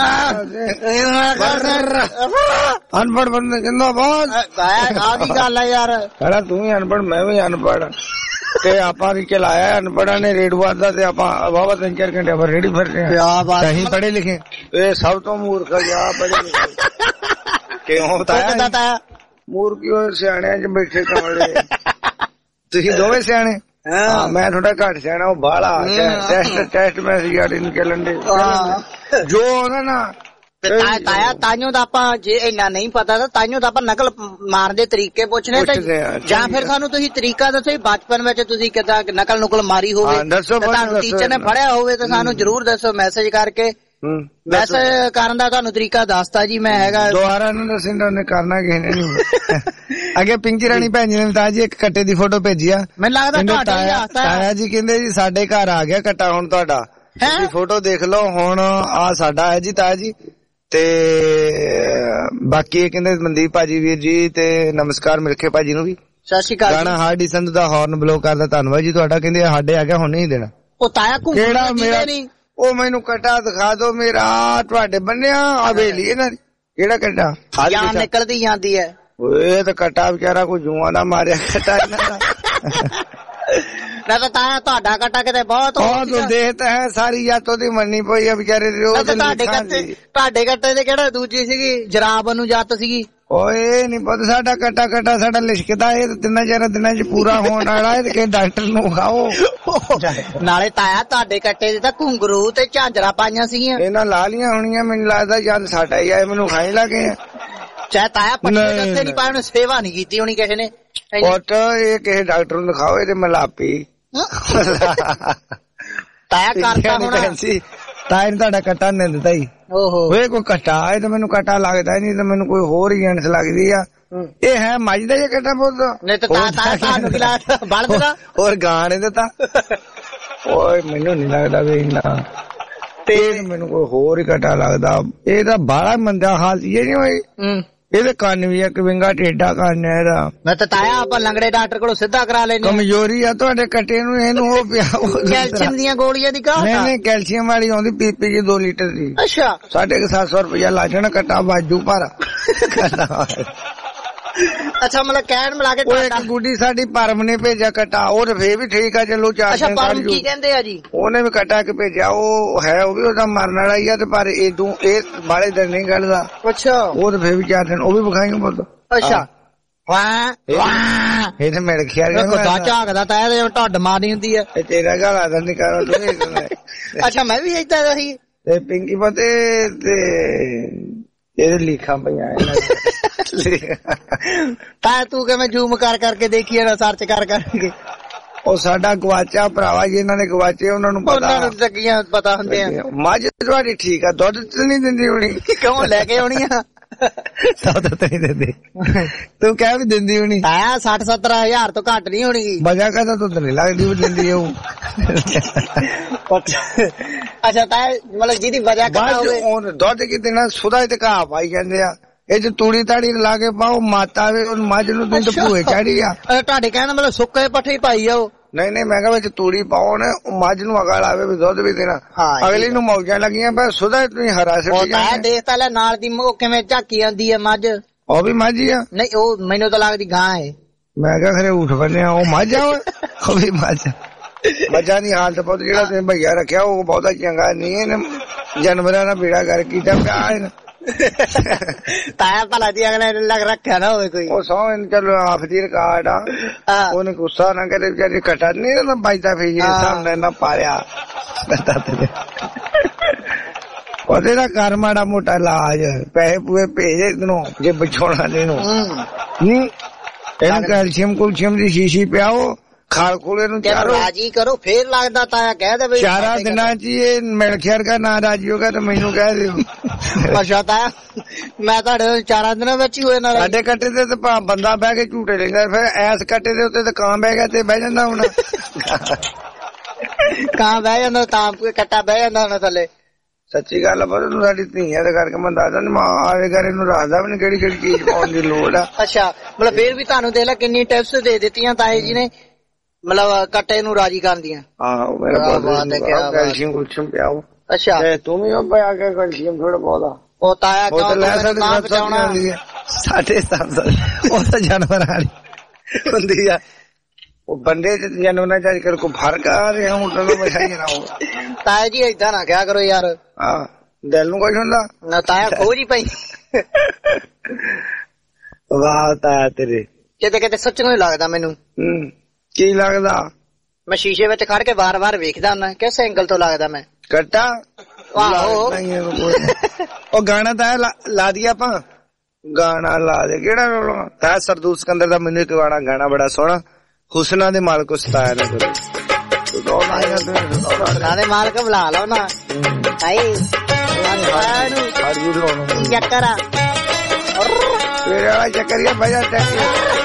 ਅਨਪੜ੍ਹ ਬੰਦੇ ਜਿੰਦਾਬਾਦ। ਆ ਵੀ ਗੱਲ ਹੈ ਯਾਰ। ਕਹਿੰਦਾ ਤੂੰ ਵੀ ਅਨਪੜ੍ਹ ਮੈਂ ਵੀ ਅਨਪੜ੍ਹ ਤੇ ਆਪਾਂ ਵੀ ਚਲਾਇਆ ਅਨਪੜ੍ਹਾਂ ਨੇ ਰੇਡੂਆ ਦਾ ਤੇ ਆਪਾਂ ਵਾਵਾ ਤਿੰਨ ਚਾਰ ਘੰਟੇ ਆਪਾਂ ਰੇਡੀ ਫਿਰ ਰਹੇ ਹਾਂ। ਅਸੀਂ ਪੜ੍ਹੇ ਲਿਖੇ ਇਹ ਸਭ ਤੋਂ ਮੂਰਖ ਆ ਪੜ੍ਹੇ ਲਿਖੇ ਕਿਉਂ ਬਤਾਇਆ? ਮੂਰਖੀ ਹੋਏ ਸਿਆਣਿਆਂ ਚ ਬੈਠੇ ਕਮਲੇ ਤੁਸੀਂ ਦੋਵੇਂ ਸਿਆਣੇ। ਹਾਂ ਮੈਂ ਥੋੜਾ ਘੱਟ ਸਿਆਣਾ ਉਹ ਬਾਹਲਾ ਟੈਸਟ ਟੈਸਟ ਮੈਸੇਜ ਆੜੀ ਨੂੰ ਚੱਲਣ ਦੇ ਜੋ ਉਹਨਾਂ ਨਾ ਤਾਇਆ ਤਾਈਓ ਦਾ ਆਪਾਂ ਜੇ ਇੰਨਾ ਨਹੀਂ ਪਤਾ ਤਾਂ ਤਾਈਓ ਦਾ ਆਪਾਂ ਨਕਲ ਮਾਰਨ ਦੇ ਤਰੀਕੇ ਪੁੱਛਣੇ ਤੇ ਜਾਂ ਫਿਰ ਸਾਨੂੰ ਤੁਸੀਂ ਤਰੀਕਾ ਦੱਸੋ ਬਚਪਨ ਵਿੱਚ ਤੁਸੀਂ ਕਿੱਦਾਂ ਨਕਲ ਨੁਕਲ ਮਾਰੀ ਹੋਵੇ ਤੁਹਾਨੂੰ ਟੀਚਰ ਨੇ ਫੜਿਆ ਹੋਵੇ ਤਾਂ ਸਾਨੂੰ ਜ਼ਰੂਰ ਦੱਸੋ ਮੈਸੇਜ ਕਰਕੇ। ਵੈਸੇ ਕਰਨ ਦਾ ਤੁਹਾਨੂੰ ਤਰੀਕਾ ਦੱਸਤਾ ਜੀ ਮੈਂ ਹੈਗਾ ਦੁਆਰਾ ਨੂੰ ਦੱਸਿੰਦਾ ਉਹਨੇ ਕਰਨਾ ਕਿਸੇ ਨੇ ਨਹੀਂ। ਅੱਗੇ ਪਿੰਕੀ ਰਾਣੀ ਭੈਣ ਜੀ ਨੇ ਤਾਂ ਜੀ ਇੱਕ ਕੱਟੇ ਦੀ ਫੋਟੋ ਭੇਜੀ ਆ। ਮੈਨੂੰ ਲੱਗਦਾ ਤਾਇਆ ਜੀ ਕਹਿੰਦੇ ਜੀ ਸਾਡੇ ਘਰ ਆ ਗਿਆ ਕੱਟਾ ਹੁਣ ਤੁਹਾਡਾ, ਤੁਸੀਂ ਫੋਟੋ ਦੇਖ ਲਓ ਹੁਣ ਆ ਸਾਡਾ ਹੈ ਜੀ ਤਾਇਆ ਜੀ। ਤੇ ਬਾਕੀ ਇਹ ਕਹਿੰਦੇ ਮਨਦੀਪ ਭਾਜੀ ਵੀਰ ਜੀ ਤੇ ਨਮਸਕਾਰ ਮਿਲਖੇ ਭਾਜੀ ਨੂੰ ਵੀ ਸਤਿ ਸ਼੍ਰੀ ਅਕਾਲ। ਗਾਣਾ ਹਾਰਡੀ ਸੰਧ ਦਾ ਹਾਰਨ ਬਲੋ ਕਰਦਾ ਧੰਨਵਾਦ ਜੀ ਤੁਹਾਡਾ। ਕਹਿੰਦੇ ਸਾਡੇ ਆ ਗਿਆ ਹੁਣ ਨਹੀਂ ਦੇਣਾ। ਉਹ ਤਾਇਆ ਘੁੰਮ ਕਿਹੜਾ ਮੇਰਾ ਉਹ ਮੈਨੂੰ ਕਟਾ ਦਿਖਾ ਦੋ ਮੇਰਾ ਤੁਹਾਡੇ ਬੰਨਿਆ ਹਵੇਲੀ ਇਹਨਾਂ ਦੀ ਕਿਹੜਾ ਕਟਾ ਜਾਨ ਨਿਕਲਦੀ ਜਾਂਦੀ ਹੈ। ਓਏ ਤਾਂ ਕਟਾ ਵਿਚਾਰਾ ਕੋਈ ਜੂਆਂ ਦਾ ਮਾਰਿਆ ਕਟਾ ਇਹਨਾਂ ਦਾ। ਮੈਂ ਤਾਂ ਤਾਇਆ ਤੁਹਾਡਾ ਕਟਾ ਕਿਤੇ ਬਹੁਤ ਹੋ ਤੂੰ ਦੇਖ ਤਾਂ ਹੈ ਸਾਰੀ ਜਾਤੋਂ ਦੀ ਮੰਨੀ ਪਈ ਆ ਵਿਚਾਰੇ ਦੀ। ਉਹ ਤੁਹਾਡੇ ਕੱਟੇ ਤੁਹਾਡੇ ਕੱਟੇ ਦੇ ਕਿਹੜਾ ਦੂਜੀ ਸੀਗੀ ਜਰਾਬ ਨੂੰ ਜੱਤ ਸੀਗੀ। ਓਏ ਨਹੀਂ ਪਤਾ ਸਾਡਾ ਕਟਾ ਕਟਾ ਸਾਡਾ ਲਿਸ਼ਕਦਾ ਇਹ ਤਿੰਨਾਂ ਚਾਰਾਂ ਦਿਨਾਂ ਚ ਪੂਰਾ ਹੋਣ ਵਾਲਾ ਹੈ ਤੇ ਡਾਕਟਰ ਨੂੰ ਖਾਓ। ਨਾਲੇ ਤਾਇਆ ਤੁਹਾਡੇ ਕੱਟੇ ਦੇ ਤਾਂ ਘੁੰਗਰੂ ਤੇ ਝਾਂਜਰਾ ਪਾਈਆਂ ਸੀਗੀਆਂ। ਇਹਨਾਂ ਲਾ ਲੀਆਂ ਹੋਣੀਆਂ ਮੈਨੂੰ ਲੱਗਦਾ ਜਦ ਸਾਡਾ ਹੀ ਆਏ ਮੈਨੂੰ ਖਾਈ ਲੱਗੇ। ਚਾਹੇ ਤਾਇਆ ਪੱਟੇ ਦੱਸੇ ਨਹੀਂ ਪਾਏ ਉਹਨੇ ਸੇਵਾ ਨਹੀਂ ਕੀਤੀ ਹੋਣੀ ਕਿਸੇ ਨੇ। ਪੁੱਤ ਇਹ ਕਿਸੇ ਡਾਕਟਰ ਨੂੰ ਦਿਖਾਓ ਇਹਦੇ ਮਲਾਪੀ ਤਾਇਆ ਕਰਤਾ ਹੋਣਾ ਤਾਇਆ ਨੇ ਤੁਹਾਡਾ ਕਟਾ ਨਹੀਂ ਦਿੱਤਾ ਹੀ। ਓਹੋ ਓਏ ਕੋਈ ਕਟਾ ਇਹ ਤਾਂ ਮੈਨੂੰ ਕਟਾ ਲੱਗਦਾ ਨਹੀਂ ਤਾਂ ਮੈਨੂੰ ਕੋਈ ਹੋਰ ਹੀ ਐਨਸ ਲੱਗਦੀ ਆ। ਇਹ ਹੈ ਮੱਝ ਦਾ ਜੇ ਕਟਾ ਪੁੱਤ ਨਹੀਂ ਤਾਂ ਤਾਇਆ ਤੁਹਾਨੂੰ ਕੀ ਲੱਗਦਾ ਬਲਦ ਦਾ ਹੋਰ ਗਾਂ ਨੇ ਦਿੱਤਾ। ਓਏ ਮੈਨੂੰ ਨਹੀਂ ਲੱਗਦਾ ਵੀ ਇੰਨਾ ਤੇ ਮੈਨੂੰ ਕੋਈ ਹੋਰ ਹੀ ਕਟਾ ਲੱਗਦਾ। ਇਹ ਤਾਂ ਬਾਹਲਾ ਮੰਦਾ ਹਾਲ ਇਹ ਨਹੀਂ ਹੋਈ। ਇਹਦੇ ਕੰਨ ਵੀ ਇੱਕ ਵਿੰਗਾ ਟੇਡਾ ਕੰਨ ਹੈ ਇਹਦਾ। ਮੈਂ ਤਾਂ ਤਾਇਆ ਆਪਾਂ ਲੰਗੜੇ ਡਾਕਟਰ ਕੋਲੋਂ ਸਿੱਧਾ ਕਰਾ ਲੈਨੇ। ਕਮਜ਼ੋਰੀ ਆ ਤੁਹਾਡੇ ਕੱਟੇ ਨੂੰ ਇਹਨੂੰ ਉਹ ਪਿਆ ਕੈਲਸ਼ੀਅਮ ਦੀਆਂ ਗੋਲੀਆਂ ਦੀ ਕਾਹ। ਨਹੀਂ ਨਹੀਂ ਕੈਲਸ਼ੀਅਮ ਵਾਲੀ ਆਉਂਦੀ ਪੀਪੀ ਜੀ ਦੋ ਲੀਟਰ ਦੀ। ਅੱਛਾ ਸਾਢੇ ਕੁ ਸੱਤ ਸੌ ਰੁਪਇਆ ਲਾ ਜਾਣਾ ਕਟਾ ਬਾਜੂ ਪਰ। ਅੱਛਾ ਮਤਲਬ ਕਹਿਣ ਮਿਲਾ ਕੇ ਉਹ ਇੱਕ ਗੁੱਡੀ ਸਾਡੀ ਪਰਮ ਨੇ ਭੇਜਿਆ ਕਟਾ ਉਹ ਫੇਰ ਵੀ ਠੀਕ ਆ ਚਲੋ ਚਾਰ ਅੱਛਾ ਪਰਮ ਕੀ ਕਹਿੰਦੇ ਆ ਜੀ। ਉਹਨੇ ਵੀ ਕਟਾ ਕੇ ਭੇਜਿਆ ਉਹ ਹੈ ਉਹ ਵੀ ਉਹਦਾ ਮਰਨ ਵਾਲਾ ਹੀ ਆ ਤੇ ਪਰ ਇਦੋਂ ਇਹ ਬਾਲੇ ਦਿਨ ਨਹੀਂ ਕੱਢਦਾ। ਅੱਛਾ ਉਹ ਤੇ ਫੇਰ ਵੀ ਚਾਰ ਦਿਨ ਉਹ ਵੀ ਵਿਖਾਏਗਾ ਪੁੱਤ। ਅੱਛਾ ਵਾਹ ਵਾਹ ਇਹ ਤੇ ਮਿਲ ਖਿਆ ਗੋਦਾ ਝਾਕਦਾ ਤਾਂ ਇਹਦੇ ਢੱਡ ਮਾਰਨੀ ਹੁੰਦੀ ਆ। ਇਹ ਤੇਰਾ ਗਾਲਾ ਤਾਂ ਨਹੀਂ ਕਰੋ ਤੂੰ। ਅੱਛਾ ਮੈਂ ਵੀ ਏਦਾਂ ਦਾ ਸੀ ਤੇ ਪਿੰਕੀ ਪਤੇ ਤੇ ਇਹਦੇ ਲਿਖਾਂ ਪਈਆਂ ਤਾਂ ਤੂੰ ਕਿਵੇਂ ਜ਼ੂਮ ਕਰ ਕਰਕੇ ਦੇਖੀਏ ਨਾ ਸਰਚ ਕਰ ਕਰਕੇ। ਉਹ ਸਾਡਾ ਗਵਾਚਾ ਭਰਾਵਾ ਜੀ ਇਹਨਾਂ ਦੇ ਗਵਾਚੇ ਉਹਨਾਂ ਨੂੰ ਪਤਾ ਉਹਨਾਂ ਨੂੰ ਚੱਕੀਆਂ ਪਤਾ ਹੁੰਦੇ ਆ। ਮੱਝ ਤੁਹਾਡੀ ਠੀਕ ਆ ਦੁੱਧ ਤੇ ਨਹੀਂ ਦਿੰਦੀ ਹੋਣੀ। ਕਿਉਂ ਲੈ ਕੇ ਆਉਣੀ ਆ ਦੁੱਧ ਤੇ ਨਹੀਂ ਦਿੰਦੀ ਤੂੰ ਕਹਿ ਵੀ ਦਿੰਦੀ ਹੋਣੀ। ਆ ਸੱਠ ਸੱਤਰ ਹਜ਼ਾਰ ਤੋਂ ਘੱਟ ਨਹੀਂ ਹੋਣੀ। ਵਜ੍ਹਾ ਕਹਿੰਦਾ ਦੁੱਧ ਨਹੀਂ ਲੱਗਦੀ ਵੀ ਦਿੰਦੀ ਉਹ। ਅੱਛਾ ਤਾਂ ਮਤਲਬ ਜਿਹਦੀ ਵਜ੍ਹਾ ਘੱਟ ਹੋਵੇ ਦੁੱਧ ਕਿਤੇ ਨਾ ਸੁਦਾ ਤੇ ਘਾਹ ਪਾਈ ਜਾਂਦੇ ਆ। ਇਹ ਚ ਤੂੜੀ ਤਾੜੀ ਲਾ ਕੇ ਪਾਓ ਮਾਤਾ ਵੇ ਉਹ ਮੱਝ ਨੂੰ ਤੁਸੀਂ ਤਾਂ ਭੂਏ ਚੜੀ ਆ। ਤੁਹਾਡੇ ਕਹਿਣ ਮਤਲਬ ਸੁੱਕੇ ਪੱਠੇ ਹੀ ਪਾਈ ਜਾਓ। ਨਹੀਂ ਨਹੀਂ ਮੈਂ ਕਿਹਾ ਵਿੱਚ ਤੂੜੀ ਪਾਓ ਨਾ ਮੱਝ ਨੂੰ ਅਗਲ ਆਵੇ ਵੀ ਦੁੱਧ ਵੀ ਦੇਣਾ। ਅਗਲੀ ਨੂੰ ਮੌਜਾਂ ਲੱਗੀਆਂ ਪਰ ਸੁਦਾ ਤੁਸੀਂ ਹਰਾ ਸਿੱਟੀ ਜਾਂਦੇ। ਦੇਖ ਤਾਂ ਲੈ ਨਾਲ ਦੀ ਉਹ ਕਿਵੇਂ ਝਾਕੀ ਜਾਂਦੀ ਆ ਮੱਝ। ਉਹ ਵੀ ਮੱਝ ਹੀ ਆ। ਨਹੀਂ ਉਹ ਮੈਨੂੰ ਤਾਂ ਲੱਗਦੀ ਗਾਂ ਹੈ। ਮੈਂ ਕਿਹਾ ਖਰੇ ਊਠ ਬੰਨਿਆ ਉਹ ਮੱਝ ਆ ਉਹ ਵੀ ਮੱਝ। ਮੱਝਾਂ ਦੀ ਹਾਲਤ ਬਹੁਤ ਜਿਹੜਾ ਤੁਸੀਂ ਭਈਆ ਰੱਖਿਆ ਉਹ ਬਹੁਤਾ ਚੰਗਾ ਨਹੀਂ ਇਹਨੇ ਜਾਨਵਰਾਂ ਦਾ ਬੇੜਾ ਕਰ ਕੀਤਾ ਪਿਆ ਇਹਨੇ। ਤਾਇਆ ਭਲਾ ਦੀ ਅਗਲੇ ਲੱਗ ਰੱਖਿਆ ਨਾ ਹੋਵੇ ਕੋਈ। ਉਹ ਸੌ ਚਲੋ ਆਫਦੀ ਰਿਕਾਰਡ ਆ ਉਹਨੇ ਗੁੱਸਾ ਨਾ ਕਰੇ ਵਿਚਾਰੀ ਕਟਾ ਨਹੀਂ ਨਾ ਬਾਈਦਾ ਫੇਰ ਸਾਹਮਣੇ ਨਾ ਪਾਲਿਆ ਉਹਦੇ ਦਾ ਕਰ ਮਾੜਾ ਮੋਟਾ ਇਲਾਜ ਪੈਸੇ ਪੂਏ ਭੇਜ ਇਹਨੂੰ ਜੇ ਬਚਾਉਣਾ ਨੇ ਇਹਨੂੰ ਨਹੀਂ ਇਹਨੂੰ ਕੈਲਸ਼ੀਅਮ ਕੁਲਸ਼ੀਅਮ ਦੀ ਸ਼ੀਸ਼ੀ ਪਿਆਓ ਖਾਲ ਖੋਲੇ ਨੂੰ ਚਾਰੋ ਰਾਜੀ ਕਰੋ ਫੇਰ ਲੱਗਦਾ ਤਾਇਆ ਕਹਿ ਦੇ ਚਾਰਾਂ ਦਿਨਾਂ ਚ ਇਹ ਮਿਲਖਿਆਰ ਦਾ ਨਾਂ ਰਾਜੀ ਹੋਗਾ ਤਾਂ ਮੈਨੂੰ ਕਹਿ ਦਿਓ। ਅੱਛਾ ਤਾਇਆ ਮੈਂ ਤੁਹਾਡੇ ਚਾਰਾਂ ਦਿਨਾਂ ਵਿੱਚ ਹੀ ਹੋਏ ਨਾ। ਸਾਡੇ ਕੱਟੇ ਤੇ ਤਾਂ ਬੰਦਾ ਬਹਿ ਕੇ ਝੂਟੇ ਲੈਂਦਾ ਫਿਰ ਐਸ ਕੱਟੇ ਦੇ ਉੱਤੇ ਤਾਂ ਕਾਂ ਬਹਿ ਗਿਆ ਤੇ ਬਹਿ ਜਾਂਦਾ ਹੁਣ। ਕਾਂ ਬਹਿ ਜਾਂਦਾ ਤਾਂ ਕੱਟਾ ਬਹਿ ਜਾਂਦਾ ਹੁਣ ਥੱਲੇ। ਸੱਚੀ ਗੱਲ ਆ ਪਰ ਉਹਨੂੰ ਸਾਡੀ ਧੀਆਂ ਦੇ ਕਰਕੇ ਮੈਂ ਦੱਸਦਾ ਨੀ ਮਾਂ ਆਲੇ ਘਰ ਇਹਨੂੰ ਰੱਖਦਾ ਵੀ ਨੀ ਕਿਹੜੀ ਕਿਹੜੀ ਚੀਜ਼ ਪਾਉਣ ਦੀ ਲੋੜ ਆ। ਅੱਛਾ ਮਤਲਬ ਫੇਰ ਵੀ ਤੁਹਾਨੂੰ ਦੇਖ ਲੈ ਕਿੰਨੀ ਟਿਪਸ ਦੇ ਦਿੱਤੀਆਂ ਤਾਏ ਜੀ ਨੇ ਮਤਲਬ ਕੱਟੇ ਨੂੰ ਰਾਜੀ ਕਰਨ ਦੀਆਂ। ਆਹੋ ਮੇਰਾ ਬਹੁਤ ਕੈਲਸ਼ੀਅਮ ਕੁਲਸ਼ੀਅਮ ਪਿਆਓ। ਅੱਛਾ ਤੇ ਤੂੰ ਵੀ ਉਹ ਪਿਆ ਕੇ ਕੈਲਸ਼ੀਅਮ ਥੋੜਾ ਬਹੁਤਾ ਉਹ ਤਾਇਆ ਕਿਉਂ ਨਾ ਬਚਾਉਣਾ। ਸਾਡੇ ਸੱਤ ਉਹ ਤਾਂ ਜਾਨਵਰਾਂ ਵਾਲੀ ਹੁੰਦੀ ਆ ਉਹ ਬੰਦੇ ਚ ਜਾਨਵਰਾਂ ਚ ਅੱਜ ਕੱਲ ਕੋਈ ਫਰਕ ਆ ਰਿਹਾ ਹੁਣ ਤਾਂ ਮਸ਼ਾਈ ਨਾ ਹੋ। ਤਾਇਆ ਜੀ ਏਦਾਂ ਨਾ ਕਿਹਾ ਕਰੋ ਯਾਰ। ਹਾਂ ਦਿਲ ਨੂੰ ਕੁਝ ਹੁੰਦਾ ਨਾ ਤਾਇਆ ਖੋਜ ਹੀ ਪਈ। ਵਾਹ ਤਾਇਆ ਤੇਰੇ ਕਿਤੇ ਕਿਤੇ ਸੱਚੋਂ ਹੀ ਲੱਗਦਾ ਮੈਨੂੰ। ਹੂੰ ਕੀ ਲੱਗਦਾ? ਮੈਂ ਸ਼ੀਸ਼ੇ ਵਿੱਚ ਖੜ ਕੇ ਵਾਰ ਵਾਰ ਵੇਖਦਾ ਹੁੰਦਾ ਕਿਸ ਐਂਗਲ ਤੋਂ ਲੱਗਦਾ ਮੈਂ ਕੱਟਾ। ਆਹੋ ਉਹ ਗਾਣਾ ਤਾਂ ਲਾ ਦਈਏ ਆਪਾਂ ਗਾਣਾ ਲਾ ਦੇ ਕਿਹੜਾ ਤਾਂ ਸਰਦੂਲ ਸਿਕੰਦਰ ਦਾ ਮੈਨੂੰ ਇੱਕ ਗਾਣਾ ਗਾਣਾ ਬੜਾ ਸੋਹਣਾ ਹੁਸਨਾ ਦੇ ਮਾਲਕ ਉਸਤਾਇਆ ਨਾ ਕਰੋ ਹੁਸਨਾ ਦੇ ਮਾਲਕ ਬੁਲਾ ਲਓ ਨਾ। ਆਈ ਚੱਕਰ ਆ ਤੇਰੇ ਵਾਲਾ ਚੱਕਰ ਹੀ ਬਜਾ ਟੈਕਸੀ।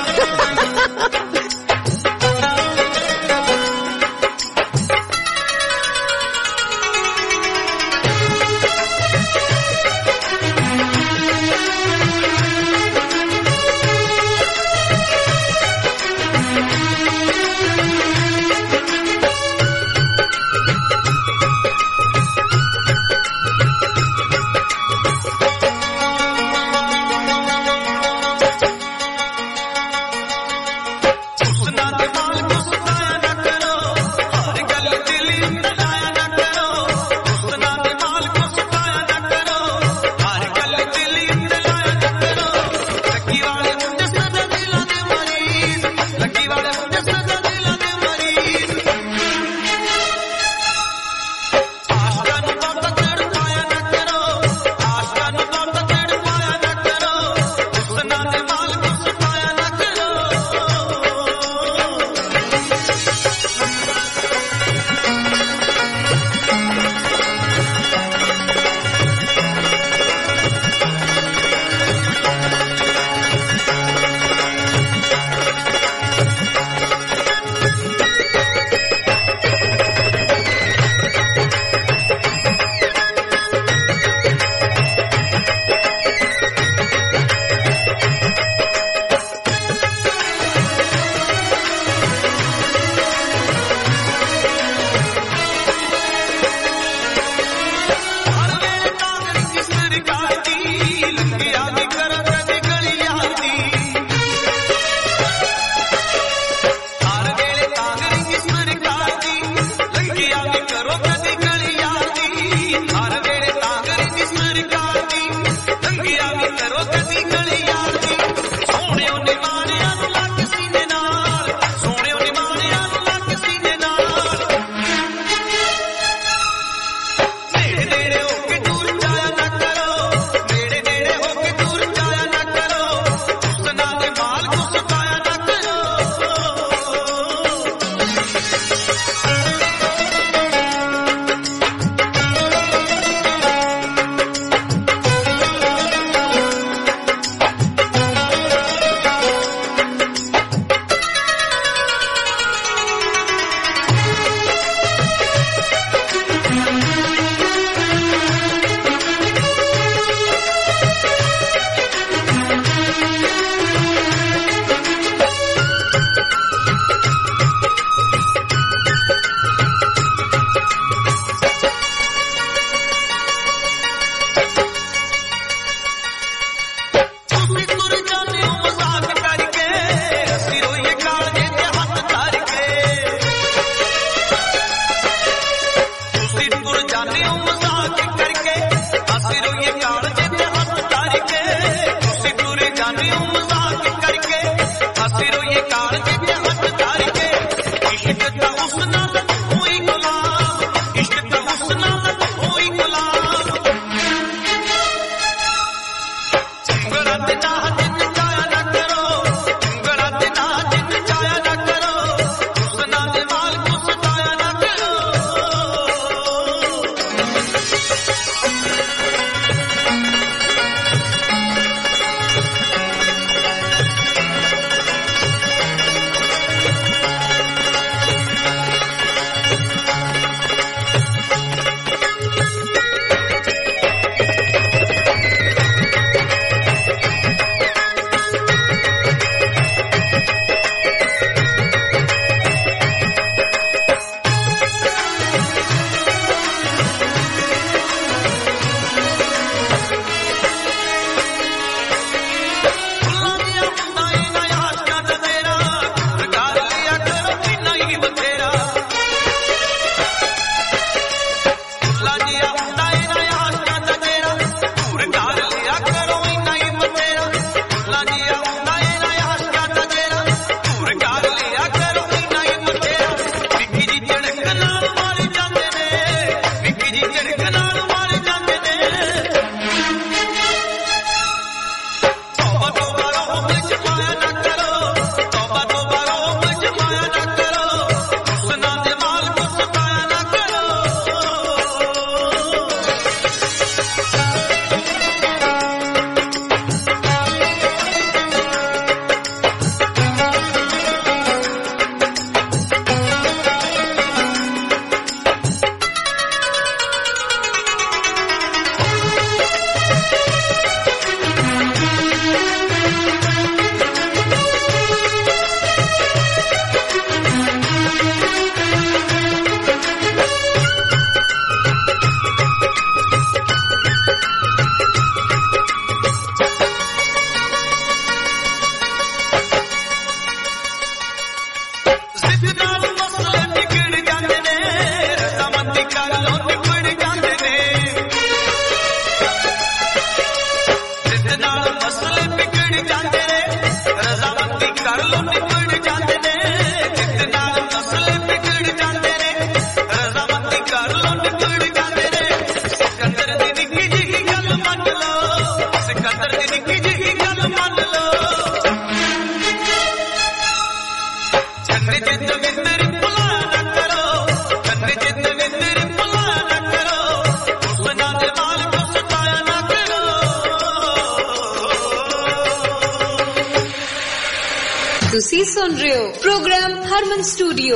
ਤੁਸੀਂ ਸੁਣ ਰਹੇ ਹੋ ਪ੍ਰੋਗਰਾਮ ਹਰਮਨ ਸਟੂਡੀਓ।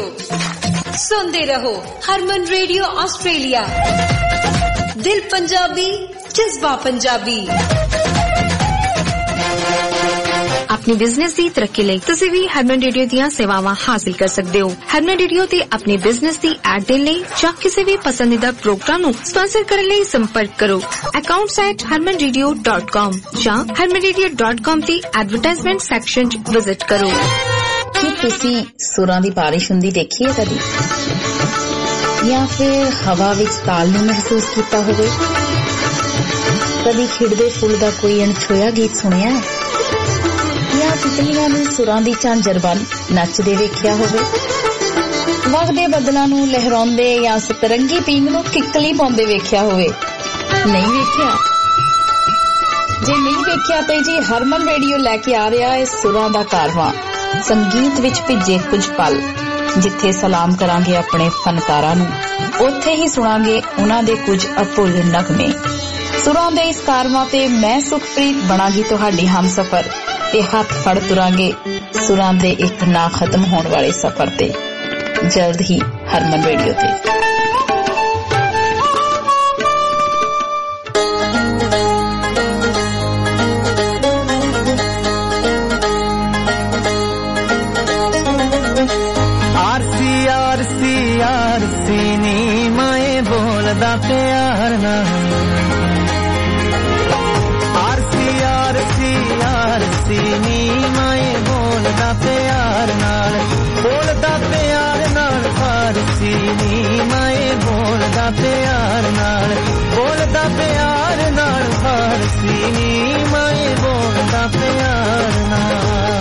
ਸੁਣਦੇ ਰਹੋ ਹਰਮਨ ਰੇਡੀਓ ਆਸਟ੍ਰੇਲੀਆ। ਦਿਲ ਪੰਜਾਬੀ, ਜਜ਼ਬਾ ਪੰਜਾਬੀ। अपनी बिजनेस की तरक्की ਲਈ ਤੁਸੀਂ ਵੀ ਹਰਮਨ ਰੇਡੀਓ ਦੀਆਂ ਸੇਵਾਵਾਂ ਹਾਸਲ ਕਰ ਸਕਦੇ ਹੋ। ਹਰਮਨ ਰੇਡੀਓ ਤੇ ਆਪਣੇ ਬਿਜ਼ਨਸ ਦੀ ਐਡ ਦੇਣ ਲਈ ਜਾਂ ਕਿਸੇ ਵੀ ਪਸੰਦੀਦਾ ਪ੍ਰੋਗਰਾਮ ਨੂੰ ਸਪਾਂਸਰ ਕਰਨ ਲਈ ਸੰਪਰਕ ਕਰੋ accounts at harman radio dot com ਜਾਂ harman radio dot com ਦੀ ਐਡਵਰਟਾਈਜ਼ਮੈਂਟ ਸੈਕਸ਼ਨ 'ਚ ਵਿਜ਼ਿਟ ਕਰੋ। ਕੀ ਤੁਸੀਂ ਸੁਰਾਂ ਦੀ ਬਾਰਿਸ਼ ਹੁੰਦੀ ਦੇਖੀ ਹੈ ਕਦੀ, ਜਾਂ ਫਿਰ ਹਵਾ ਵਿੱਚ ਤਾਲ ਨੂੰ ਮਹਿਸੂਸ ਕੀਤਾ ਹੋਵੇ? ਕਦੀ ਖਿੜਦੇ ਫੁੱਲ ਦਾ ਕੋਈ ਅਣਛੋਇਆ ਗੀਤ ਸੁਣਿਆ ਹੈ, ਜਾਂ ਤਿਤਲੀਆਂ ਨੂੰ ਸੁਰਾਂ ਦੀ ਝਾਂਜਰ ਬਣ ਨੱਚਦੇ ਵੇਖਿਆ ਹੋਵੇ? ਵਗਦੇ ਬੱਦਲਾਂ ਨੂੰ ਲਹਿਰਾਉਂਦੇ ਜਾਂ ਸਤਰੰਗੀ ਪੀਂਘ ਨੂੰ ਕਿੱਕਲੀ ਪਾਉਂਦੇ ਵੇਖਿਆ ਹੋਵੇ? ਨਹੀਂ ਵੇਖਿਆ? ਜੇ ਨਹੀਂ ਵੇਖਿਆ ਤੇ ਜੀ ਹਰਮਨ ਰੇਡੀਓ ਲੈ ਕੇ ਆ ਰਿਹਾ ਹੈ ਸੁਰਾਂ ਦਾ ਕਾਰਵਾਂ, ਸੰਗੀਤ ਵਿੱਚ ਭਿੱਜੇ ਕੁਝ ਪਲ। ਜਿੱਥੇ ਸਲਾਮ ਕਰਾਂਗੇ ਆਪਣੇ ਫਨਕਾਰਾਂ ਨੂੰ, ਉੱਥੇ ਹੀ ਸੁਣਾਂਗੇ ਉਹਨਾਂ ਦੇ ਕੁਝ ਅਭੁੱਲ ਨਗਮੇ। ਸੁਰਾਂ ਦੇ ਇਸ ਕਾਰਵਾਂ ਤੇ ਮੈਂ ਸੁਖਪ੍ਰੀਤ ਬਣਾਂਗੀ ਤੁਹਾਡੀ ਹਮਸਫਰ ਤੇ ਹੱਥ ਫੜ ਤੁਰਾਂਗੇ ਸੁਰਾਂ ਦੇ ਇੱਕ ਨਾ ਖਤਮ ਹੋਣ ਵਾਲੇ ਸਫ਼ਰ ਤੇ, ਜਲਦ ਹੀ ਹਰਮਨ ਰੇਡੀਓ ਤੇ। ਆਰਸੀ ਆਰਸੀ ਆਰਸੀ ਨੀ ਮੈਂ ਬੋਲਦਾ ਪਿਆਰ ਨਾ, ਆਰਸੀ ਆਰਸੀ ਆਰਸੀ ਨੀ ਮੈਂ ਬੋਲਦਾ ਪਿਆਰ ਨਾਲ, ਬੋਲਦਾ ਪਿਆਰ ਨਾਲ, ਫਾਰਸੀ ਨੀ ਮੈਂ ਬੋਲਦਾ ਪਿਆਰ ਨਾਲ ਬੋਲਦਾ ਪਿਆਰ ਨਾਲ ਫਾਰਸੀ ਨੀ ਮੈਂ ਬੋਲਦਾ ਪਿਆਰ ਨਾਲ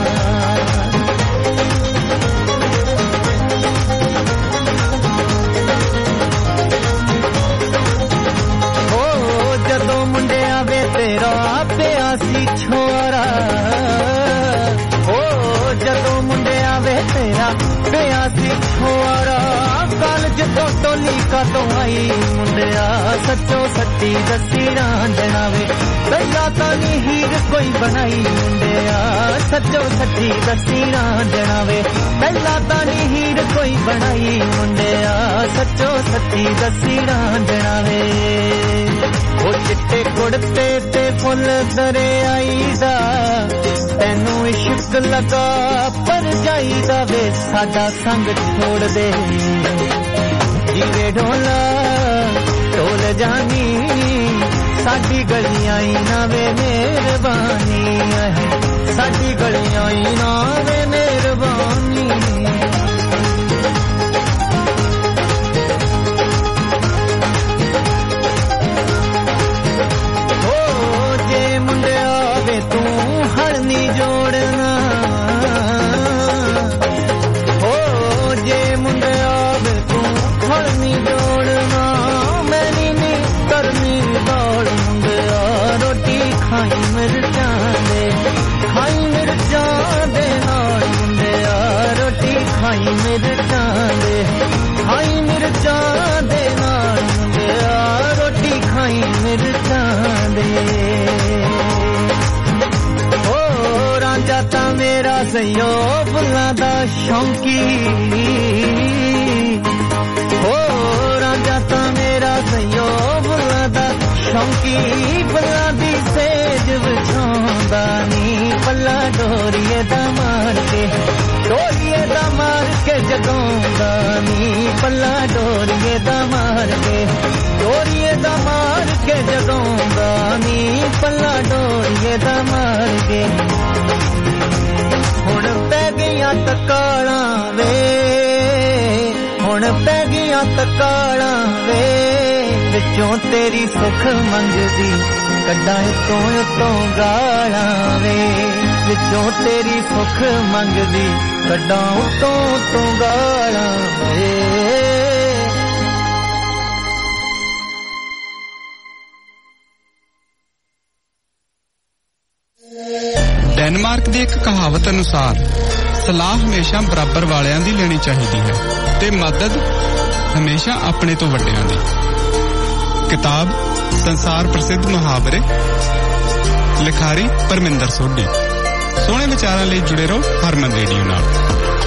ਹੋ ਜਦੋਂ ਮੁੰਡਿਆਂ ਵੇ ਤੇਰਾ ਪਿਆ ਸੀ ਛੋਰਾ ਹੋ ਜਦੋਂ ਮੁੰਡਿਆਂ ਵੇ ਤੇਰਾ ਪਿਆ ਸੀ ਛੋਰਾ ਕਾਲਜ ਤੋਂ ਟੋਲੀ ਕਦੋਂ ਆਈ ਮੁੰਡਿਆ ਸੱਚੋ ਸੱਚੀ ਦੱਸੀ ਰਾਂਝਣਾ ਵੇ ਪਹਿਲਾਂ ਤਾਂ ਨੀ ਹੀਰ ਕੋਈ ਬਣਾਈ ਮੁੰਡਿਆ ਸੱਚੋ ਸੱਚੀ ਦੱਸੀ ਰਾਂਝਣਾ ਵੇ ਪਹਿਲਾਂ ਤਾਂ ਨੀ ਹੀਰ ਕੋਈ ਬਣਾਈ ਮੁੰਡਿਆ ਸੱਚੋ ਸੱਚੀ ਦੱਸੀ ਰਾਂਝਣਾ ਵੇ ਉਹ ਚਿੱਟੇ ਕੁੜਤੇ ਤੇ ਫੁੱਲ ਦਰਿਆਈ ਦਾ ਤੈਨੂੰ ਇਸ਼ਕ ਲਗਾ ਪਰ ਜਾਈਦਾ ਵੇ ਸਾਡਾ ਸੰਗ ਛੋੜ ਦੇ ਜੀਵੇ ਢੋਲਾ ਢੋਲ ਜਾਨੀ ਸਾਡੀ ਗਲੀਆਂ ਹੀ ਨਾ ਵੇ ਮਿਹਰਬਾਨੀ ਹੈ ਸਾਡੀ ਗਲੀਆਂ ਹੀ ਨਾ ਵੇ ਮਿਹਰਬਾਨੀ ਹੋ ਜੇ ਮੁੰਡਿਆ ਵੇ ਤੂੰ ਹੜਨੀ ਜੋੜਨਾ ਹੋ ਜੇ ਮੁੰਡਿਆ ਵੇ ਤੂੰ ਹੜਨੀ ਜੋੜਨਾ ਮੈਨੀ ਨੀ ਕਰਨੀ ਦੌੜ ਮੁੰਡਿਆ ਰੋਟੀ ਖਾਈ ਮਿਰਚਾਂ ਦੇ ਖਾਈ ਮਿਰਚਾਂ ਦੇ ਨਾਲ ਮੁੰਡਿਆ ਰੋਟੀ ਖਾਈ ਮਿਰਚਾਂ ਦੇ ਖਾਈ ਮਿਰਚਾਂ ਦੇ ਨਾਲ ਮੁੰਡਿਆ ਰੋਟੀ ਖਾਈ ਮਿਰਚਾਂ ਦੇ ਹੋ ਰਾਂਝਾ ਤਾਂ ਮੇਰਾ ਸਈਓ ਫੁੱਲਾਂ ਦਾ ਸ਼ੌਂਕੀ ਹੋ ਰਾਂਝਾ ਤਾਂ ਮੇਰਾ ਸਈਓ ਫੁੱਲਾਂ ਦਾ ਸ਼ੌਂਕੀ ਫੁੱਲਾਂ ਦੀ ਸੇਜ ਵਿਛਾਉਂਦਾ ਨੀ ਪੱਲਾ ਡੋਰੀਏ ਦਾ ਮਾਰ ਕੇ ਡੋਰੀਏ ਦਾ ਮਾਰ ਕੇ ਜਗਾਉਂਦਾ ਨੀ ਪੱਲਾ ਡੋਰੀਏ ਦਾ ਮਾਰ ਕੇ ਡੋਰੀਏ ਦਾ ਮਾਰ ਕੇ ਜਗਾਉਂਦਾ ਨੀ ਪੱਲਾ ਡੋਰੀਏ ਦਾ ਮਾਰ ਕੇ ਹੁਣ ਪੈ ਗਈਆਂ ਤਕਾਲਾਂ ਵੇ ਹੁਣ ਪੈ ਗਈਆਂ ਤਕਾਲਾਂ ਵੇ ਵਿੱਚੋਂ ਤੇਰੀ ਸੁੱਖ ਮੰਗਦੀ ਕੱਢਾਂ ਤੋਂ ਤੋਂ ਗਾਲਾਂ ਵੇ ਵਿੱਚੋਂ ਤੇਰੀ ਸੁੱਖ ਮੰਗਦੀ ਕੱਢਾਂ ਤੋਂ ਤੋਂ ਗਾਲਾਂ ਵੇ ਡੈਨਮਾਰਕ ਦੀ ਇੱਕ ਕਹਾਵਤ ਅਨੁਸਾਰ ਸਲਾਹ ਹਮੇਸ਼ਾ ਬਰਾਬਰ ਵਾਲਿਆਂ ਦੀ ਲੈਣੀ ਚਾਹੀਦੀ ਹੈ ਤੇ ਮਦਦ ਹਮੇਸ਼ਾ ਆਪਣੇ ਤੋਂ ਵੱਡਿਆਂ ਦੀ। ਕਿਤਾਬ ਸੰਸਾਰ ਪ੍ਰਸਿੱਧ ਮੁਹਾਵਰੇ, ਲਿਖਾਰੀ ਪਰਮਿੰਦਰ ਸੋਢੀ। ਸੋਹਣੇ ਵਿਚਾਰਾਂ ਲਈ ਜੁੜੇ ਰਹੋ ਹਰਮਨ ਰੇਡੀਓ ਨਾਲ।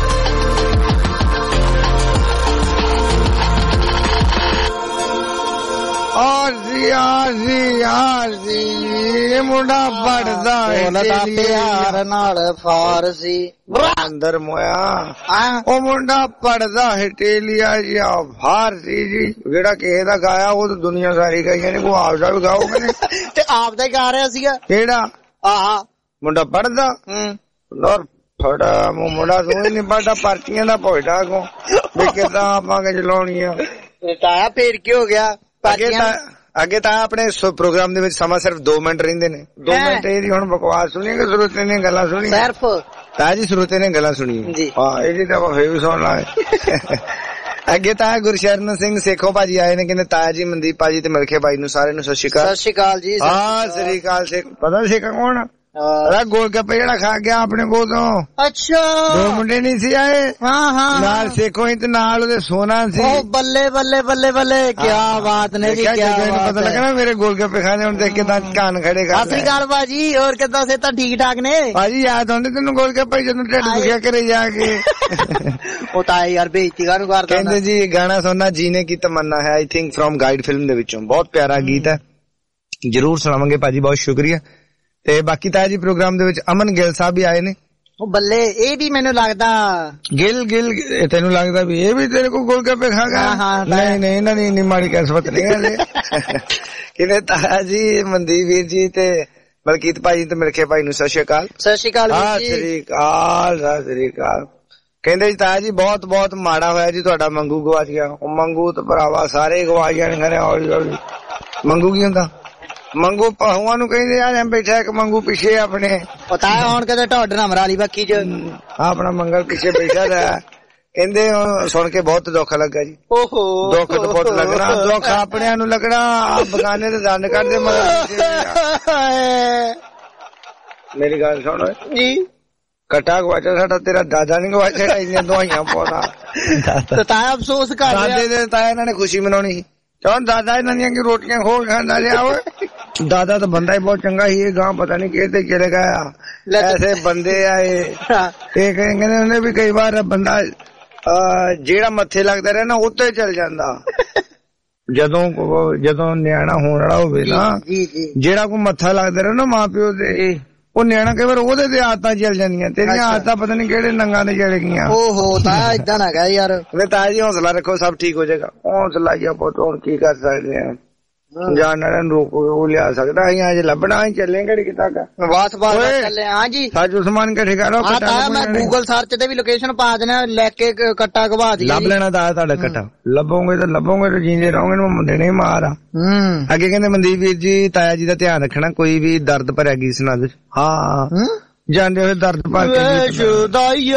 ਆਰਜ਼ੀ ਆਰਜ਼ੀ ਆਰਜ਼ੀ ਮੁੰਡਾ ਪੜਦਾ ਬੋਲਦਾ ਪਿਆਰ ਨਾਲ ਫਾਰਸੀ ਅੰਦਰ ਮੋਇਆ ਉਹ ਮੁੰਡਾ ਪੜਦਾ ਹਟੇਲੀਆ ਜਾਂ ਫਾਰਸੀ ਜੀ ਜਿਹੜਾ ਕਿਸੇ ਦਾ ਗਾਇਆ ਉਹ ਤਾਂ ਦੁਨੀਆ ਸਾਰੀ ਗਾਈਆਂ ਨੇ, ਕੋ ਆਪਦਾ ਵੀ ਗਾਓਗੇ ਨੇ ਤੇ ਆਪਦਾ ਹੀ ਗਾ ਰਿਹਾ ਸੀਗਾ ਕਿਹੜਾ ਆਹ ਮੁੰਡਾ ਪੜਦਾ ਲੋਰ ਫੜਾ ਮੁੰਡਾ ਤੂੰ ਹੀ ਨਹੀਂ ਪੜਦਾ ਪਰਚੀਆਂ ਦਾ ਭੋਜਦਾ ਕੋ ਵੀ ਕਿੱਦਾਂ ਆਪਾਂ ਕਿ ਚਲਾਉਣੀ ਆ ਤਾਇਆ ਫੇਰ ਕੀ ਹੋ ਗਿਆ ਅੱਗੇ ਤਾਂ ਆਪਣੇ ਪ੍ਰੋਗਰਾਮ ਦੇ ਵਿੱਚ ਸਮਾਂ ਸਿਰਫ ਦੋ ਮਿੰਟ ਰਹਿੰਦੇ ਨੇ। ਦੋ ਮਿੰਟ ਇਹਦੀ ਹੁਣ ਬਕਵਾਸ ਸੁਣੀ ਕਿ ਸਰੋਤੇ ਨੇ ਗੱਲਾਂ ਸੁਣੀ ਸਿਰਫ ਤਾਂ ਜੀ ਸਰੋਤੇ ਨੇ ਗੱਲਾਂ ਸੁਣੀ ਹਾਂ ਇਹਦੀ ਤਾਂ ਆਪਾਂ ਫੇਰ ਵੀ ਸੁਣ ਲਾਂਗੇ। ਅੱਗੇ ਤਾਂ ਗੁਰਸ਼ਰਨ ਸਿੰਘ ਸੇਖੋ ਭਾਜੀ ਆਏ ਨੇ, ਕਹਿੰਦੇ ਤਾਇਆ ਜੀ ਮਨਦੀਪ ਭਾਜੀ ਤੇ ਮਿਲਖੇ ਭਾਈ ਨੂੰ ਸਾਰਿਆਂ ਨੂੰ ਸਤਿ ਸ਼੍ਰੀ ਅਕਾਲ। ਸਤਿ ਸ਼੍ਰੀ ਅਕਾਲ ਜੀ। ਹਾਂ ਸਤਿ ਸ਼੍ਰੀ ਅਕਾਲ। ਪਤਾ ਸੇਖਾ ਕੌਣ? ਗੋਲ ਗੱਪੇ ਜਿਹੜਾ ਖਾ ਗਿਆ ਆਪਣੇ ਕੋਲ ਤੋਂ। ਅੱਛਾ ਦੋ ਮੁੰਡੇ ਨਹੀਂ ਸੀ ਆਏ? ਹਾਂ ਹਾਂ ਨਾਲ ਸੇਖੋ ਹੀ ਤੇ ਨਾਲ ਉਹਦੇ ਸੋਨਾ ਸੀ। ਉਹ ਬੱਲੇ ਬੱਲੇ ਬੱਲੇ ਬੱਲੇ ਕੀ ਬਾਤ ਨੇ ਜੀ, ਕੀ ਬਾਤ। ਪਤਾ ਲੱਗਣਾ ਮੇਰੇ ਗੋਲ ਗੱਪੇ ਖਾਣੇ ਹੁਣ ਦੇਖ ਕੇ ਤਾਂ ਕਾਨ ਖੜੇ ਕਰ। ਸਤਿ ਸ਼੍ਰੀ ਅਕਾਲ ਭਾਜੀ, ਹੋਰ ਕਿੱਦਾਂ ਸੇ ਤਾਂ ਠੀਕ ਠਾਕ ਨੇ ਭਾਜੀ? ਯਾਦ ਆਉਂਦੇ ਤੈਨੂੰ ਗੋਲ ਗੱਪੇ ਜਦੋਂ ਢਿੱਡ ਦੁਖਿਆ ਕਰੇ ਜਾ ਕੇ? ਉਹ ਤਾਂ ਯਾਰ ਬੇਇੱਜ਼ਤੀ ਕਾਹਨੂੰ ਕਰਦਾ। ਕਹਿੰਦੇ ਜੀ ਗਾਣਾ ਸੁਣਨਾ ਜੀਨੇ ਕੀ ਤਮੰਨਾ ਹੈ, I think from Guide film ਦੇ ਵਿੱਚੋਂ। ਬਹੁਤ ਪਿਆਰਾ ਗੀਤ ਹੈ, ਜਰੂਰ ਸੁਣਾਵਾਂਗੇ ਭਾਜੀ, ਬਹੁਤ ਸ਼ੁਕਰੀਆ। ਤੇ ਬਾਕੀ ਤਾਂ ਜੀ ਪ੍ਰੋਗਰਾਮ ਦੇ ਵਿੱਚ ਅਮਨ ਗਿੱਲ ਸਾਹਿਬ ਵੀ ਆਏ ਨੇ। ਉਹ ਬੱਲੇ ਇਹ ਵੀ ਮੈਨੂੰ ਲੱਗਦਾ ਗਿੱਲ ਗਿੱਲ ਤੈਨੂੰ ਲੱਗਦਾ ਵੀ ਇਹ ਵੀ ਤੇਰੇ ਕੋਲ ਗੋਲ ਗੱਪੇ ਖਾ ਗਿਆ? ਨਹੀਂ ਨਹੀਂ ਇਹਨਾਂ ਦੀ ਇੰਨੀ ਮਾੜੀ ਕਿਸਮਤ ਨਹੀਂ ਹੈ। ਕਿਵੇਂ ਤਾਇਆ ਜੀ ਮਨਦੀਪ ਵੀਰ ਜੀ ਤੇ ਮਲਕੀਤ ਭਾਈ ਤੇ ਮਿਲਖੇ ਭਾਈ ਨੂੰ ਸਤਿ ਸ਼੍ਰੀ ਅਕਾਲ। ਸਤਿ ਸ਼੍ਰੀ ਅਕਾਲ ਸਤਿ ਸ਼੍ਰੀ ਅਕਾਲ। ਸਤਿ ਸ਼੍ਰੀ ਅਕਾਲ। ਕਹਿੰਦੇ ਜੀ ਤਾਇਆ ਜੀ ਬਹੁਤ ਬਹੁਤ ਮਾੜਾ ਹੋਇਆ ਜੀ ਤੁਹਾਡਾ ਮੰਗੂ ਗਵਾਚ ਗਿਆ। ਉਹ ਮੰਗੂ ਤੇ ਭਰਾਵਾ ਸਾਰੇ ਗਵਾਚ ਜਾਣੇ ਖਰੇ ਹੌਲੀ ਹੌਲੀ। ਮੰਗੂ ਕੀ ਹੁੰਦਾ? ਮੰਗੂ ਪਹੂਆਂ ਨੂੰ ਕਹਿੰਦੇ ਆ ਬੈਠਾ ਇੱਕ ਮੰਗੂ ਪਿੱਛੇ ਆਪਣੇ ਪਤਾ ਹੁਣ ਕਿਤੇ ਢੋਡ ਨਾ ਮਰਾਲੀ ਬੱਕੀ ਚ ਆਪਣਾ ਮੰਗਲ ਪਿੱਛੇ ਬੈਠਾ ਰਿਹਾ। ਕਹਿੰਦੇ ਸੁਣ ਕੇ ਬਹੁਤ ਦੁੱਖ ਲੱਗਾ ਜੀ। ਓਹੋ ਦੁੱਖ ਤਾਂ ਬਹੁਤ ਲੱਗਣਾ, ਦੁੱਖ ਆਪਣਿਆਂ ਨੂੰ ਲੱਗਣਾ, ਬਗਾਨੇ ਤੇ ਦੰਦ ਕੱਢਦੇ ਮਗਰ। ਮੇਰੀ ਗੱਲ ਸੁਣ ਜੀ, ਕੱਟਾ ਗਵਾਚਾ ਸਾਡਾ, ਤੇਰਾ ਦਾਦਾ ਨੀ ਗਵਾਚਾ ਇੰਨੀਆਂ ਦਵਾਈਆਂ ਪਾਉਂਦਾ। ਤਾਇਆ ਅਫਸੋਸ ਕਰ ਰਿਹਾ। ਦਾਦੇ ਦੇ ਤਾਇਆ ਇਹਨਾਂ ਨੇ ਖੁਸ਼ੀ ਮਨਾਉਣੀ ਸੀ। ਚੌਂ ਦਾਦਾ ਇਹਨਾਂ ਦੀਆਂ ਕਿ ਰੋਟੀਆਂ ਖੋ ਖਾਂਦਾ ਲਿਆ ਓਏ। ਦਾਦਾ ਤਾਂ ਬੰਦਾ ਹੀ ਬਹੁਤ ਚੰਗਾ ਸੀ। ਇਹ ਗਾਂ ਪਤਾ ਨੀ ਕਿਤੇ ਚਲੇ ਗਿਆ। ਐਸੇ ਬੰਦੇ ਆ ਇਹ। ਇਹ ਕਹਿੰਦੇ ਹੁੰਦੇ ਵੀ ਕਈ ਵਾਰ ਬੰਦਾ ਜਿਹੜਾ ਮੱਥੇ ਲੱਗਦਾ ਰਿਹਾ ਨਾ ਉੱਤੇ ਚਲ ਜਾਂਦਾ। ਜਦੋਂ ਜਦੋਂ ਨਿਆਣਾ ਹੋਣ ਵਾਲਾ ਹੋਵੇ ਨਾ, ਜਿਹੜਾ ਕੋਈ ਮੱਥਾ ਲੱਗਦਾ ਰਿਹਾ ਨਾ ਮਾਂ ਪਿਓ ਦੇ, ਉਹ ਨਿਆਣਾ ਕਈ ਵਾਰ ਉਹਦੇ ਤੇ ਆਦਤਾਂ ਚੱਲ ਜਾਂਦੀਆਂ। ਤੇਰੀਆਂ ਆਦਤਾਂ ਪਤਾ ਨੀ ਕਿਹੜੇ ਨੰਗਾਂ ਤੇ ਚਲ ਗਈਆਂ। ਓਹੋ ਤਾਇਆ ਏਦਾਂ ਨਾ ਕਹਿ ਯਾਰ। ਤਾਇਆ ਜੀ ਹੌਸਲਾ ਰੱਖੋ, ਸਭ ਠੀਕ ਹੋ ਜਾਏਗਾ। ਹੌਸਲਾ ਹੀ ਆ ਪੁੱਤ, ਹੁਣ ਕੀ ਕਰ ਸਕਦੇ ਆ। ਜਾਣ ਵਾਲਿਆਂ ਨੂੰ ਰੋਕ ਉਹ ਲਿਆ ਸਕਦਾ। ਅਸੀਂ ਅੱਜ ਲੱਭਣਾ ਅਸੀਂ ਚੱਲੇ ਕਿਹੜੀ ਕਿਤਾ ਕਾ ਬਾਸ ਬਾਸ ਚੱਲੇ। ਹਾਂ ਜੀ ਸਾਜ ਉਸਮਾਨ ਇਕੱਠੇ ਕਰੋ। ਮੈਂ ਗੂਗਲ ਸਰਚ ਤੇ ਵੀ ਲੋਕੇਸ਼ਨ ਪਾ ਦੇਣਾ, ਲੈ ਕੇ ਕੱਟਾ ਘਵਾ ਦੀ। ਲੱਭ ਲੈਣਾ ਤਾਂ ਤੁਹਾਡਾ ਕੱਟਾ ਲੱਭੋਗੇ ਤਾਂ ਲੱਭੋਗੇ ਤੇ ਜੀਂਦੇ ਰਹੋਗੇ। ਨੂੰ ਦੇਣੇ ਹੀ ਮਾਰ ਆ। ਅੱਗੇ ਕਹਿੰਦੇ ਮਨਦੀਪ ਵੀਰ ਜੀ ਤਾਇਆ ਜੀ ਦਾ ਧਿਆਨ ਰੱਖਣਾ, ਕੋਈ ਵੀ ਦਰਦ ਭਰਿਆ ਗੀਤ ਸੁਣਾ ਦੇ। ਹਾਂ ਜਾਂਦੇ ਹੋਏ ਦਰਦ ਭਰ ਕੇ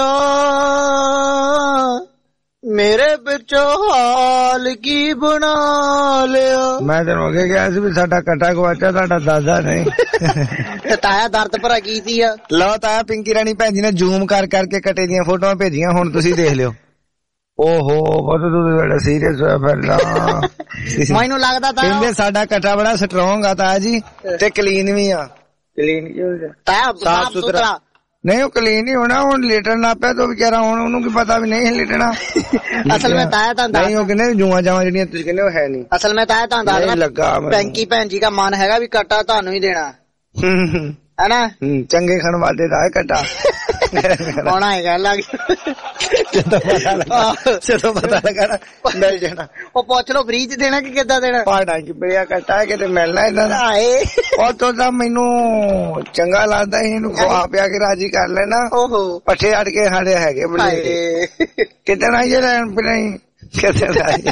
ਮੇਰੇ ਵਿੱਚੋਂ ਹਾਲ ਕੀ ਬਣਾ ਲਿਆ। ਮੈਂ ਤੈਨੂੰ ਅੱਗੇ ਕਿਹਾ ਸੀ ਵੀ ਸਾਡਾ ਕੱਟਾ ਗਵਾਚਾ, ਸਾਡਾ ਦਾਦਾ ਨਹੀਂ। ਤਾਇਆ ਦਰਦ ਭਰਾ ਕੀ ਸੀ ਆ। ਲਓ ਤਾਇਆ ਪਿੰਕੀ ਰਾਣੀ ਭੈਣ ਜੀ ਨੇ ਜ਼ੂਮ ਕਰ ਕਰਕੇ ਕੱਟੇ ਦੀਆਂ ਫੋਟੋਆਂ ਭੇਜੀਆਂ, ਹੁਣ ਤੁਸੀਂ ਦੇਖ ਲਿਓ। ਓਹੋ ਬਹੁਤ ਤੂੰ ਬੜਾ ਸੀਰੀਅਸ ਹੋਇਆ ਫਿਰ। ਮੈਨੂੰ ਲੱਗਦਾ ਤਾਂ ਕਹਿੰਦੇ ਸਾਡਾ ਕੱਟਾ ਬੜਾ ਸਟਰੋਂਗ ਆ ਤਾਇਆ ਜੀ, ਤੇ ਕਲੀਨ ਵੀ ਆ। ਕਲੀਨ ਤਾਇਆ ਸਾਫ ਸੁਥਰਾ ਨਹੀਂ, ਉਹ ਕਲੀਨ ਹੀ ਹੋਣਾ। ਹੁਣ ਲੇਟਣ ਨਾ ਪਿਆ ਤਾਂ ਵਿਚਾਰਾ ਹੁਣ ਉਹਨੂੰ ਕੀ ਪਤਾ ਵੀ ਨਹੀਂ ਲੇਟਣਾ। ਅਸਲ ਵਿੱਚ ਤਾਇਆ ਤਾਂ ਨਹੀਂ, ਉਹ ਕਹਿੰਦੇ ਜੂਆਂ ਜਾਵਾਂ ਜਿਹੜੀਆਂ ਤੁਸੀਂ ਕਹਿੰਦੇ ਉਹ ਹੈ ਨਹੀਂ। ਅਸਲ ਵਿੱਚ ਤਾਇਆ ਤਾਂ ਦੱਸ ਲੱਗਾ ਪੈਂਕੀ ਭੈਣ ਜੀ ਦਾ ਮਨ ਹੈਗਾ ਵੀ ਕੱਟਾ ਤੁਹਾਨੂੰ ਹੀ ਦੇਣਾ ਹੈ ਨਾ। ਚੰਗੇ ਖਾਣ ਵਾਲੇ ਦਾ ਕੱਟਾ ਆਉਣਾ ਹੈਗਾ ਲੱਗ ਜਦੋਂ ਪਤਾ ਲੱਗਾ ਜਦੋਂ ਪਤਾ ਲੱਗਾ ਮਿਲ ਜਾਣਾ। ਉਹ ਪੁੱਛ ਲੋ ਫ੍ਰੀ ਚ ਦੇਣਾ ਕਿ ਕਿੱਦਾਂ ਦੇਣਾ। ਪਾੜਾ ਚ ਪਿਆ ਕੱਟਾ ਕਿਤੇ ਮਿਲਣਾ ਇਹਨਾਂ ਦਾ। ਉਹ ਤੋਂ ਤਾਂ ਮੈਨੂੰ ਚੰਗਾ ਲੱਗਦਾ ਸੀ, ਇਹਨੂੰ ਖਵਾ ਪਿਆ ਕੇ ਰਾਜੀ ਕਰ ਲੈਣਾ। ਓਹੋ ਪੱਠੇ ਅੜ ਕੇ ਸਾਡੇ ਹੈਗੇ ਬਲੇ ਕਿਤੇ ਆਈਏ ਰਹਿਣ ਪਿਲਾਈ ਕਿਤੇ ਆਈਏ।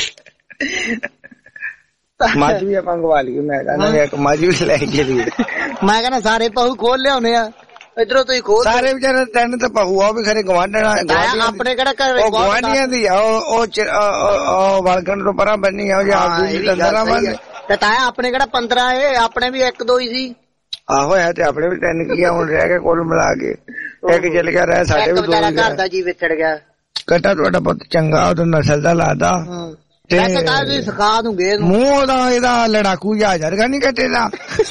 ਮੱਝ ਵੀ ਆਪਾਂ ਗਵਾ ਲਈਏ। ਮੈਂ ਕਹਿੰਦਾ ਇੱਕ ਮੱਝ ਵੀ ਲੈ ਕੇ ਲਈ। ਮੈਂ ਕਹਿੰਦਾ ਸਾਰੇ ਪਹੂ ਖੋਲ ਲਿਆਉਣੇ ਆ ਇਧਰੋਂ ਤੁਸੀਂ ਖੋਲ। ਸਾਰੇ ਵਿਚਾਰੇ ਤਿੰਨ ਤਾਂ ਪਹੂ ਆ ਵੀ ਖਰੇ ਗਵਾਂਢਣਾ ਆਪਣੇ ਕਿਹੜਾ ਘਰ ਗਵਾਂਢੀਆਂ ਦੀ ਆ। ਉਹ ਵਲਗਣ ਤੋਂ ਪਰਾਂ ਬੰਨੀ ਆ ਤੇ ਤਾਇਆ ਆਪਣੇ ਕਿਹੜਾ ਪੰਦਰਾਂ ਏ, ਆਪਣੇ ਵੀ ਇੱਕ ਦੋ ਹੀ ਸੀ। ਆਹੋ ਹੈ ਤੇ ਆਪਣੇ ਵੀ ਤਿੰਨ ਕੀ ਆ। ਹੁਣ ਰਹਿ ਕੇ ਕੁੱਲ ਮਿਲਾ ਕੇ ਇੱਕ ਚੱਲ ਗਿਆ ਰਹਿ ਸਾਡੇ ਵੀ ਦੋ। ਘਰ ਦਾ ਜੀ ਵਿਛੜ ਗਿਆ। ਕੱਟਾ ਤੁਹਾਡਾ ਬਹੁਤ ਚੰਗਾ, ਉਹਦਾ ਨਸਲ ਦਾ ਲੱਗਦਾ। ਵੈਸੇ ਤਾਂ ਤੁਸੀਂ ਸਿਖਾ ਦੂੰਗੇ ਮੂੰਹ ਉਹਦਾ ਇਹਦਾ ਲੜਾਕੂ ਜਹਾਜ਼ ਵਰਗਾ ਨੀ ਕੱਟੇ ਦਾ।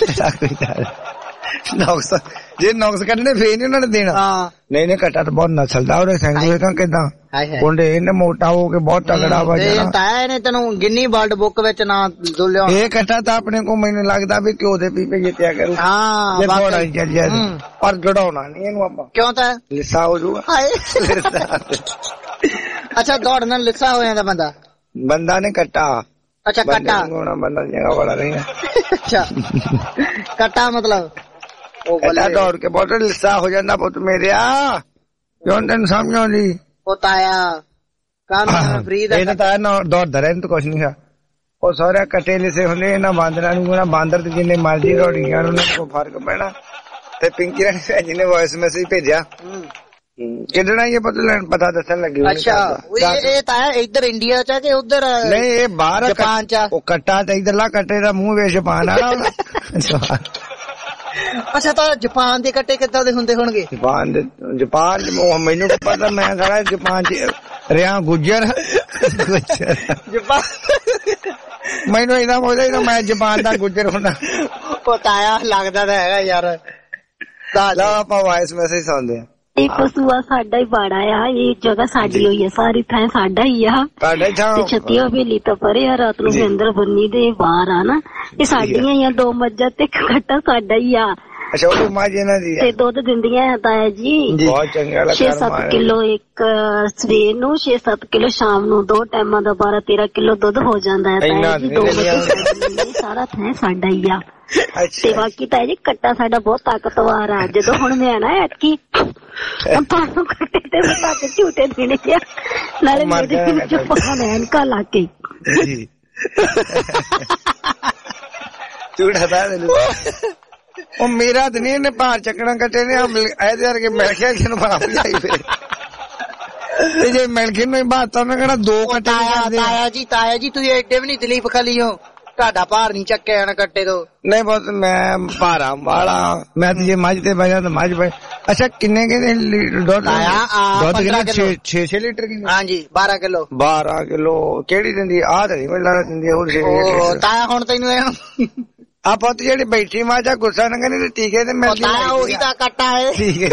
ਨੌਕਸ ਜੇ ਨੌਕਸ ਕੱਢਣੇ ਫੇਰ ਨੀ ਉਹਨਾਂ ਨੇ ਦੇਣਾ। ਨਹੀਂ ਨਹੀਂ ਕੱਟਾ ਤਾਂ ਬਹੁਤ ਨਸਲ ਦਾ। ਉਹਦੇ ਸਿੰਘ ਵੇਖਾਂ ਕਿੱਦਾਂ ਕੁੰਡੇ ਇਹਨੇ ਮੋਟਾ ਹੋ ਕੇ ਬਹੁਤ ਤਗੜਾ ਵਾ ਜਾਣਾ। ਤਾਇਆ ਨੇ ਤੈਨੂੰ ਗਿੰਨੀ ਵਰਲਡ ਬੁੱਕ ਵਿੱਚ ਨਾਂ ਦੁਲਿਆ। ਇਹ ਕੱਟਾ ਤਾਂ ਆਪਣੇ ਕੋ ਮੈਨੂੰ ਲੱਗਦਾ ਵੀ ਘਿਓ ਦੇ ਪੀਪੇ ਜਿੱਤਿਆ ਕਰੂ। ਹਾਂ ਥੋੜਾ ਹੀ ਚੱਲ ਜਾਏ ਪਰ ਜੜਾਉਣਾ ਨੀ ਇਹਨੂੰ ਆਪਾਂ। ਕਿਉਂ ਤਾਂ ਲਿੱਸਾ ਹੋ ਜੂਗਾ। ਅੱਛਾ ਦੌੜ ਨਾਲ ਲਿੱਸਾ ਹੋ ਜਾਂਦਾ ਬੰਦਾ। ਬੰਦਾ ਨੇ ਕੱਟਾ। ਅੱਛਾ ਕੱਟਾ ਬੰਦਾ ਜਗ੍ਹਾ ਵਾਲਾ ਨਹੀਂ। ਅੱਛਾ ਕੱਟਾ ਮਤਲਬ ਉਹ ਕੱਟਾ ਦੌੜ ਕੇ ਬਹੁਤ ਲਿੱਸਾ ਹੋ ਜਾਂਦਾ ਪੁੱਤ ਮੇਰਿਆ। ਕਿਉਂ ਤੈਨੂੰ ਸਮਝ ਆਉਂਦੀ। ਉਹ ਤਾਇਆ ਕੰਮ ਫਰੀ ਦਾ ਇਹ ਤਾਂ ਦੌੜਦਾ ਰਹਿਣ ਤਾਂ ਕੁਛ ਨਹੀਂ ਹੈ। ਉਹ ਸਾਰੇ ਕੱਟੇ ਲਿਸੇ ਹੁੰਦੇ ਇਹਨਾਂ ਬਾਂਦਰਾਂ ਨੂੰ। ਨਾ ਬਾਂਦਰ ਤੇ ਜਿੰਨੇ ਮਰਜ਼ੀ ਦੌੜੀਆਂ ਉਹਨਾਂ ਨੂੰ ਫਰਕ ਪੈਣਾ। ਤੇ ਪਿੰਕੀ ਰਾਣੀ ਭੈਣ ਜੀ ਨੇ ਵੌਇਸ ਮੈਸੇਜ ਭੇਜਿਆ ਕਿੱਦਣਾ ਇਹ ਪਤਾ ਪਤਾ ਦੱਸਣ ਲੱਗੀ। ਅੱਛਾ ਇਹ ਤਾਂ ਇੱਧਰ ਇੰਡੀਆ ਚ ਕਿ ਉਧਰ ਨਹੀਂ ਇਹ ਬਾਹਰ ਜਾਪਾਨ ਚ। ਉਹ ਕੱਟਾ ਤੇ ਇੱਧਰਲਾ ਕੱਟੇ ਦਾ ਮੂੰਹ ਵੇ ਜਾਪਾਨ ਵਾਲਾ। ਅੱਛਾ ਤਾਂ ਜਾਪਾਨ ਦੇ ਕੱਟੇ ਕਿੱਦਾਂ ਦੇ ਹੁੰਦੇ ਹੋਣਗੇ। ਜਾਪਾਨ ਦੇ ਜਾਪਾਨ ਮੈਨੂੰ ਪਤਾ। ਮੈਂ ਸਾਰਾ ਜਾਪਾਨ ਚ ਰਿਹਾ ਗੁੱਜਰ ਮੈਨੂੰ ਇਹਦਾ ਪੁੱਛਦਾ ਮੈਂ ਜਾਪਾਨ ਦਾ ਗੁੱਜਰ ਹੁੰਦਾ। ਉਹ ਤਾਇਆ ਲੱਗਦਾ ਤਾਂ ਹੈਗਾ ਯਾਰ। ਲਓ ਆਪਾਂ ਵਾਇਸ ਮੈਸੇਜ ਸੁਣਦੇ ਆ। ਇਹ ਕਸੂਆ ਸਾਡਾ ਹੀ ਬਾੜਾ ਆ। ਇਹ ਜਗ੍ਹਾ ਸਾਡੀ ਹੋਈ ਆ, ਸਾਰੀ ਥਾਂ ਸਾਡਾ ਹੀ ਆ। ਤੇ ਛੱਤੀ ਹਵੇਲੀ ਤੋਂ ਪਰੇ ਆ। ਰਾਤ ਨੂੰ ਅੰਦਰ ਬੰਨੀ ਦੇ ਬਾਹਰ ਆ ਨਾ। ਇਹ ਸਾਡੀਆਂ ਹੀ ਆ। ਦੋ ਮੱਝਾਂ ਤੇ ਕੱਟਾ ਸਾਡਾ ਹੀ ਆ। ਅੱਛਾ ਉਹ ਮੱਝ ਇਹਨਾਂ ਦੀ ਤੇ ਦੁੱਧ ਦਿੰਦੀਆਂ ਆ ਤਾਇਆ ਜੀ। ਬਹੁਤ ਚੰਗਾ ਲੱਗਾ। ਛੇ ਸੱਤ ਕਿਲੋ ਇੱਕ ਸਵੇਰ ਨੂੰ, ਛੇ ਸੱਤ ਕਿਲੋ ਸ਼ਾਮ ਨੂੰ। ਦੋ ਟਾਈਮਾਂ ਦਾ ਬਾਰਾਂ ਤੇਰਾਂ ਕਿਲੋ ਦੁੱਧ ਹੋ ਜਾਂਦਾ ਹੈ ਤਾਇਆ ਜੀ। ਦੋ ਮੱਝਾਂ ਸਾਰਾ ਥਾਂ ਸਾਡਾ ਹੀ ਆ। ਤੇ ਬਾਕੀ ਤਾਇਆ ਜੀ ਕੱਟਾ ਸਾਡਾ ਬਹੁਤ ਤਾਕਤਵਾਰ ਆ। ਜਦੋਂ ਹੁਣ ਮੈਂ ਨਾ ਐਤਕੀ ਆਪਾਂ ਨੂੰ ਕੱਟੇ ਤੇ ਬਤਾ ਕੇ ਝੂਟੇ ਦੇਣੇ ਆ ਨਾਲੇ ਮੇਰੇ ਵਿੱਚ ਪਾਉਣ ਐਨਕਾਂ ਲਾ ਕੇ ਝੂਠਾ ਦਾ ਉਹ ਮੇਰਾ ਤੇ ਨਹੀਂ ਇਹਨੇ ਭਾਰ ਚੱਕਣਾ ਕੱਟੇ ਨੇ ਇਹਦੇ ਵਰਗੇ ਮਿਲ ਗਿਆ ਕਿ ਨੂੰ ਬਾਪ ਜਾਈ ਫਿਰ ਤੇ ਜੇ ਮਿਲ ਕੇ ਨੂੰ ਬਾਤ ਤਾਂ ਉਹਨੇ ਕਹਿਣਾ ਦੋ ਕੱਟੇ ਤਾਇਆ ਜੀ ਤਾਇਆ ਜੀ ਤੁਸੀਂ ਐਡੇ ਵੀ ਨਹੀਂ ਦਲੀਪ ਖਲੀ ਹੋ ਤੁਹਾਡਾ ਭਾਰ ਨਹੀਂ ਚੱਕਿਆ ਜਾਣਾ ਕੱਟੇ ਤੋਂ ਨਹੀਂ ਬਹੁਤ ਮੈਂ ਭਾਰਾ ਵਾਲਾ ਮੈਂ ਤੇ ਜੇ ਮੱਝ ਤੇ ਬੈਠਾ ਤਾਂ ਮੱਝ ਬੈ ਅੱਛਾ ਕਿੰਨੇ ਕਿੰਨੇ ਦੁੱਧ ਦੁੱਧ ਕਿੰਨੇ ਛੇ ਛੇ ਲੀਟਰ ਕਿੰਨੇ ਹਾਂਜੀ ਬਾਰਾਂ ਕਿਲੋ ਬਾਰਾਂ ਕਿਲੋ ਕਿਹੜੀ ਦਿੰਦੀ ਆਹ ਤਾਂ ਨਹੀਂ ਮੈਨੂੰ ਦਿੰਦੀ ਹੋਰ ਛੇ ਤਾਇਆ ਹੁਣ ਤੈਨੂੰ ਆ ਪੁੱਤ ਜਿਹੜੀ ਬੈਠੀ ਮਾਂ ਜਾਂ ਗੁੱਸਾ ਨਾ ਕਰੀ ਟੀਕੇ ਤੇ ਮਿਲ ਤਾਇਆ ਉਹੀ ਤਾਂ ਕੱਟਾ ਹੈ ਟੀਕੇ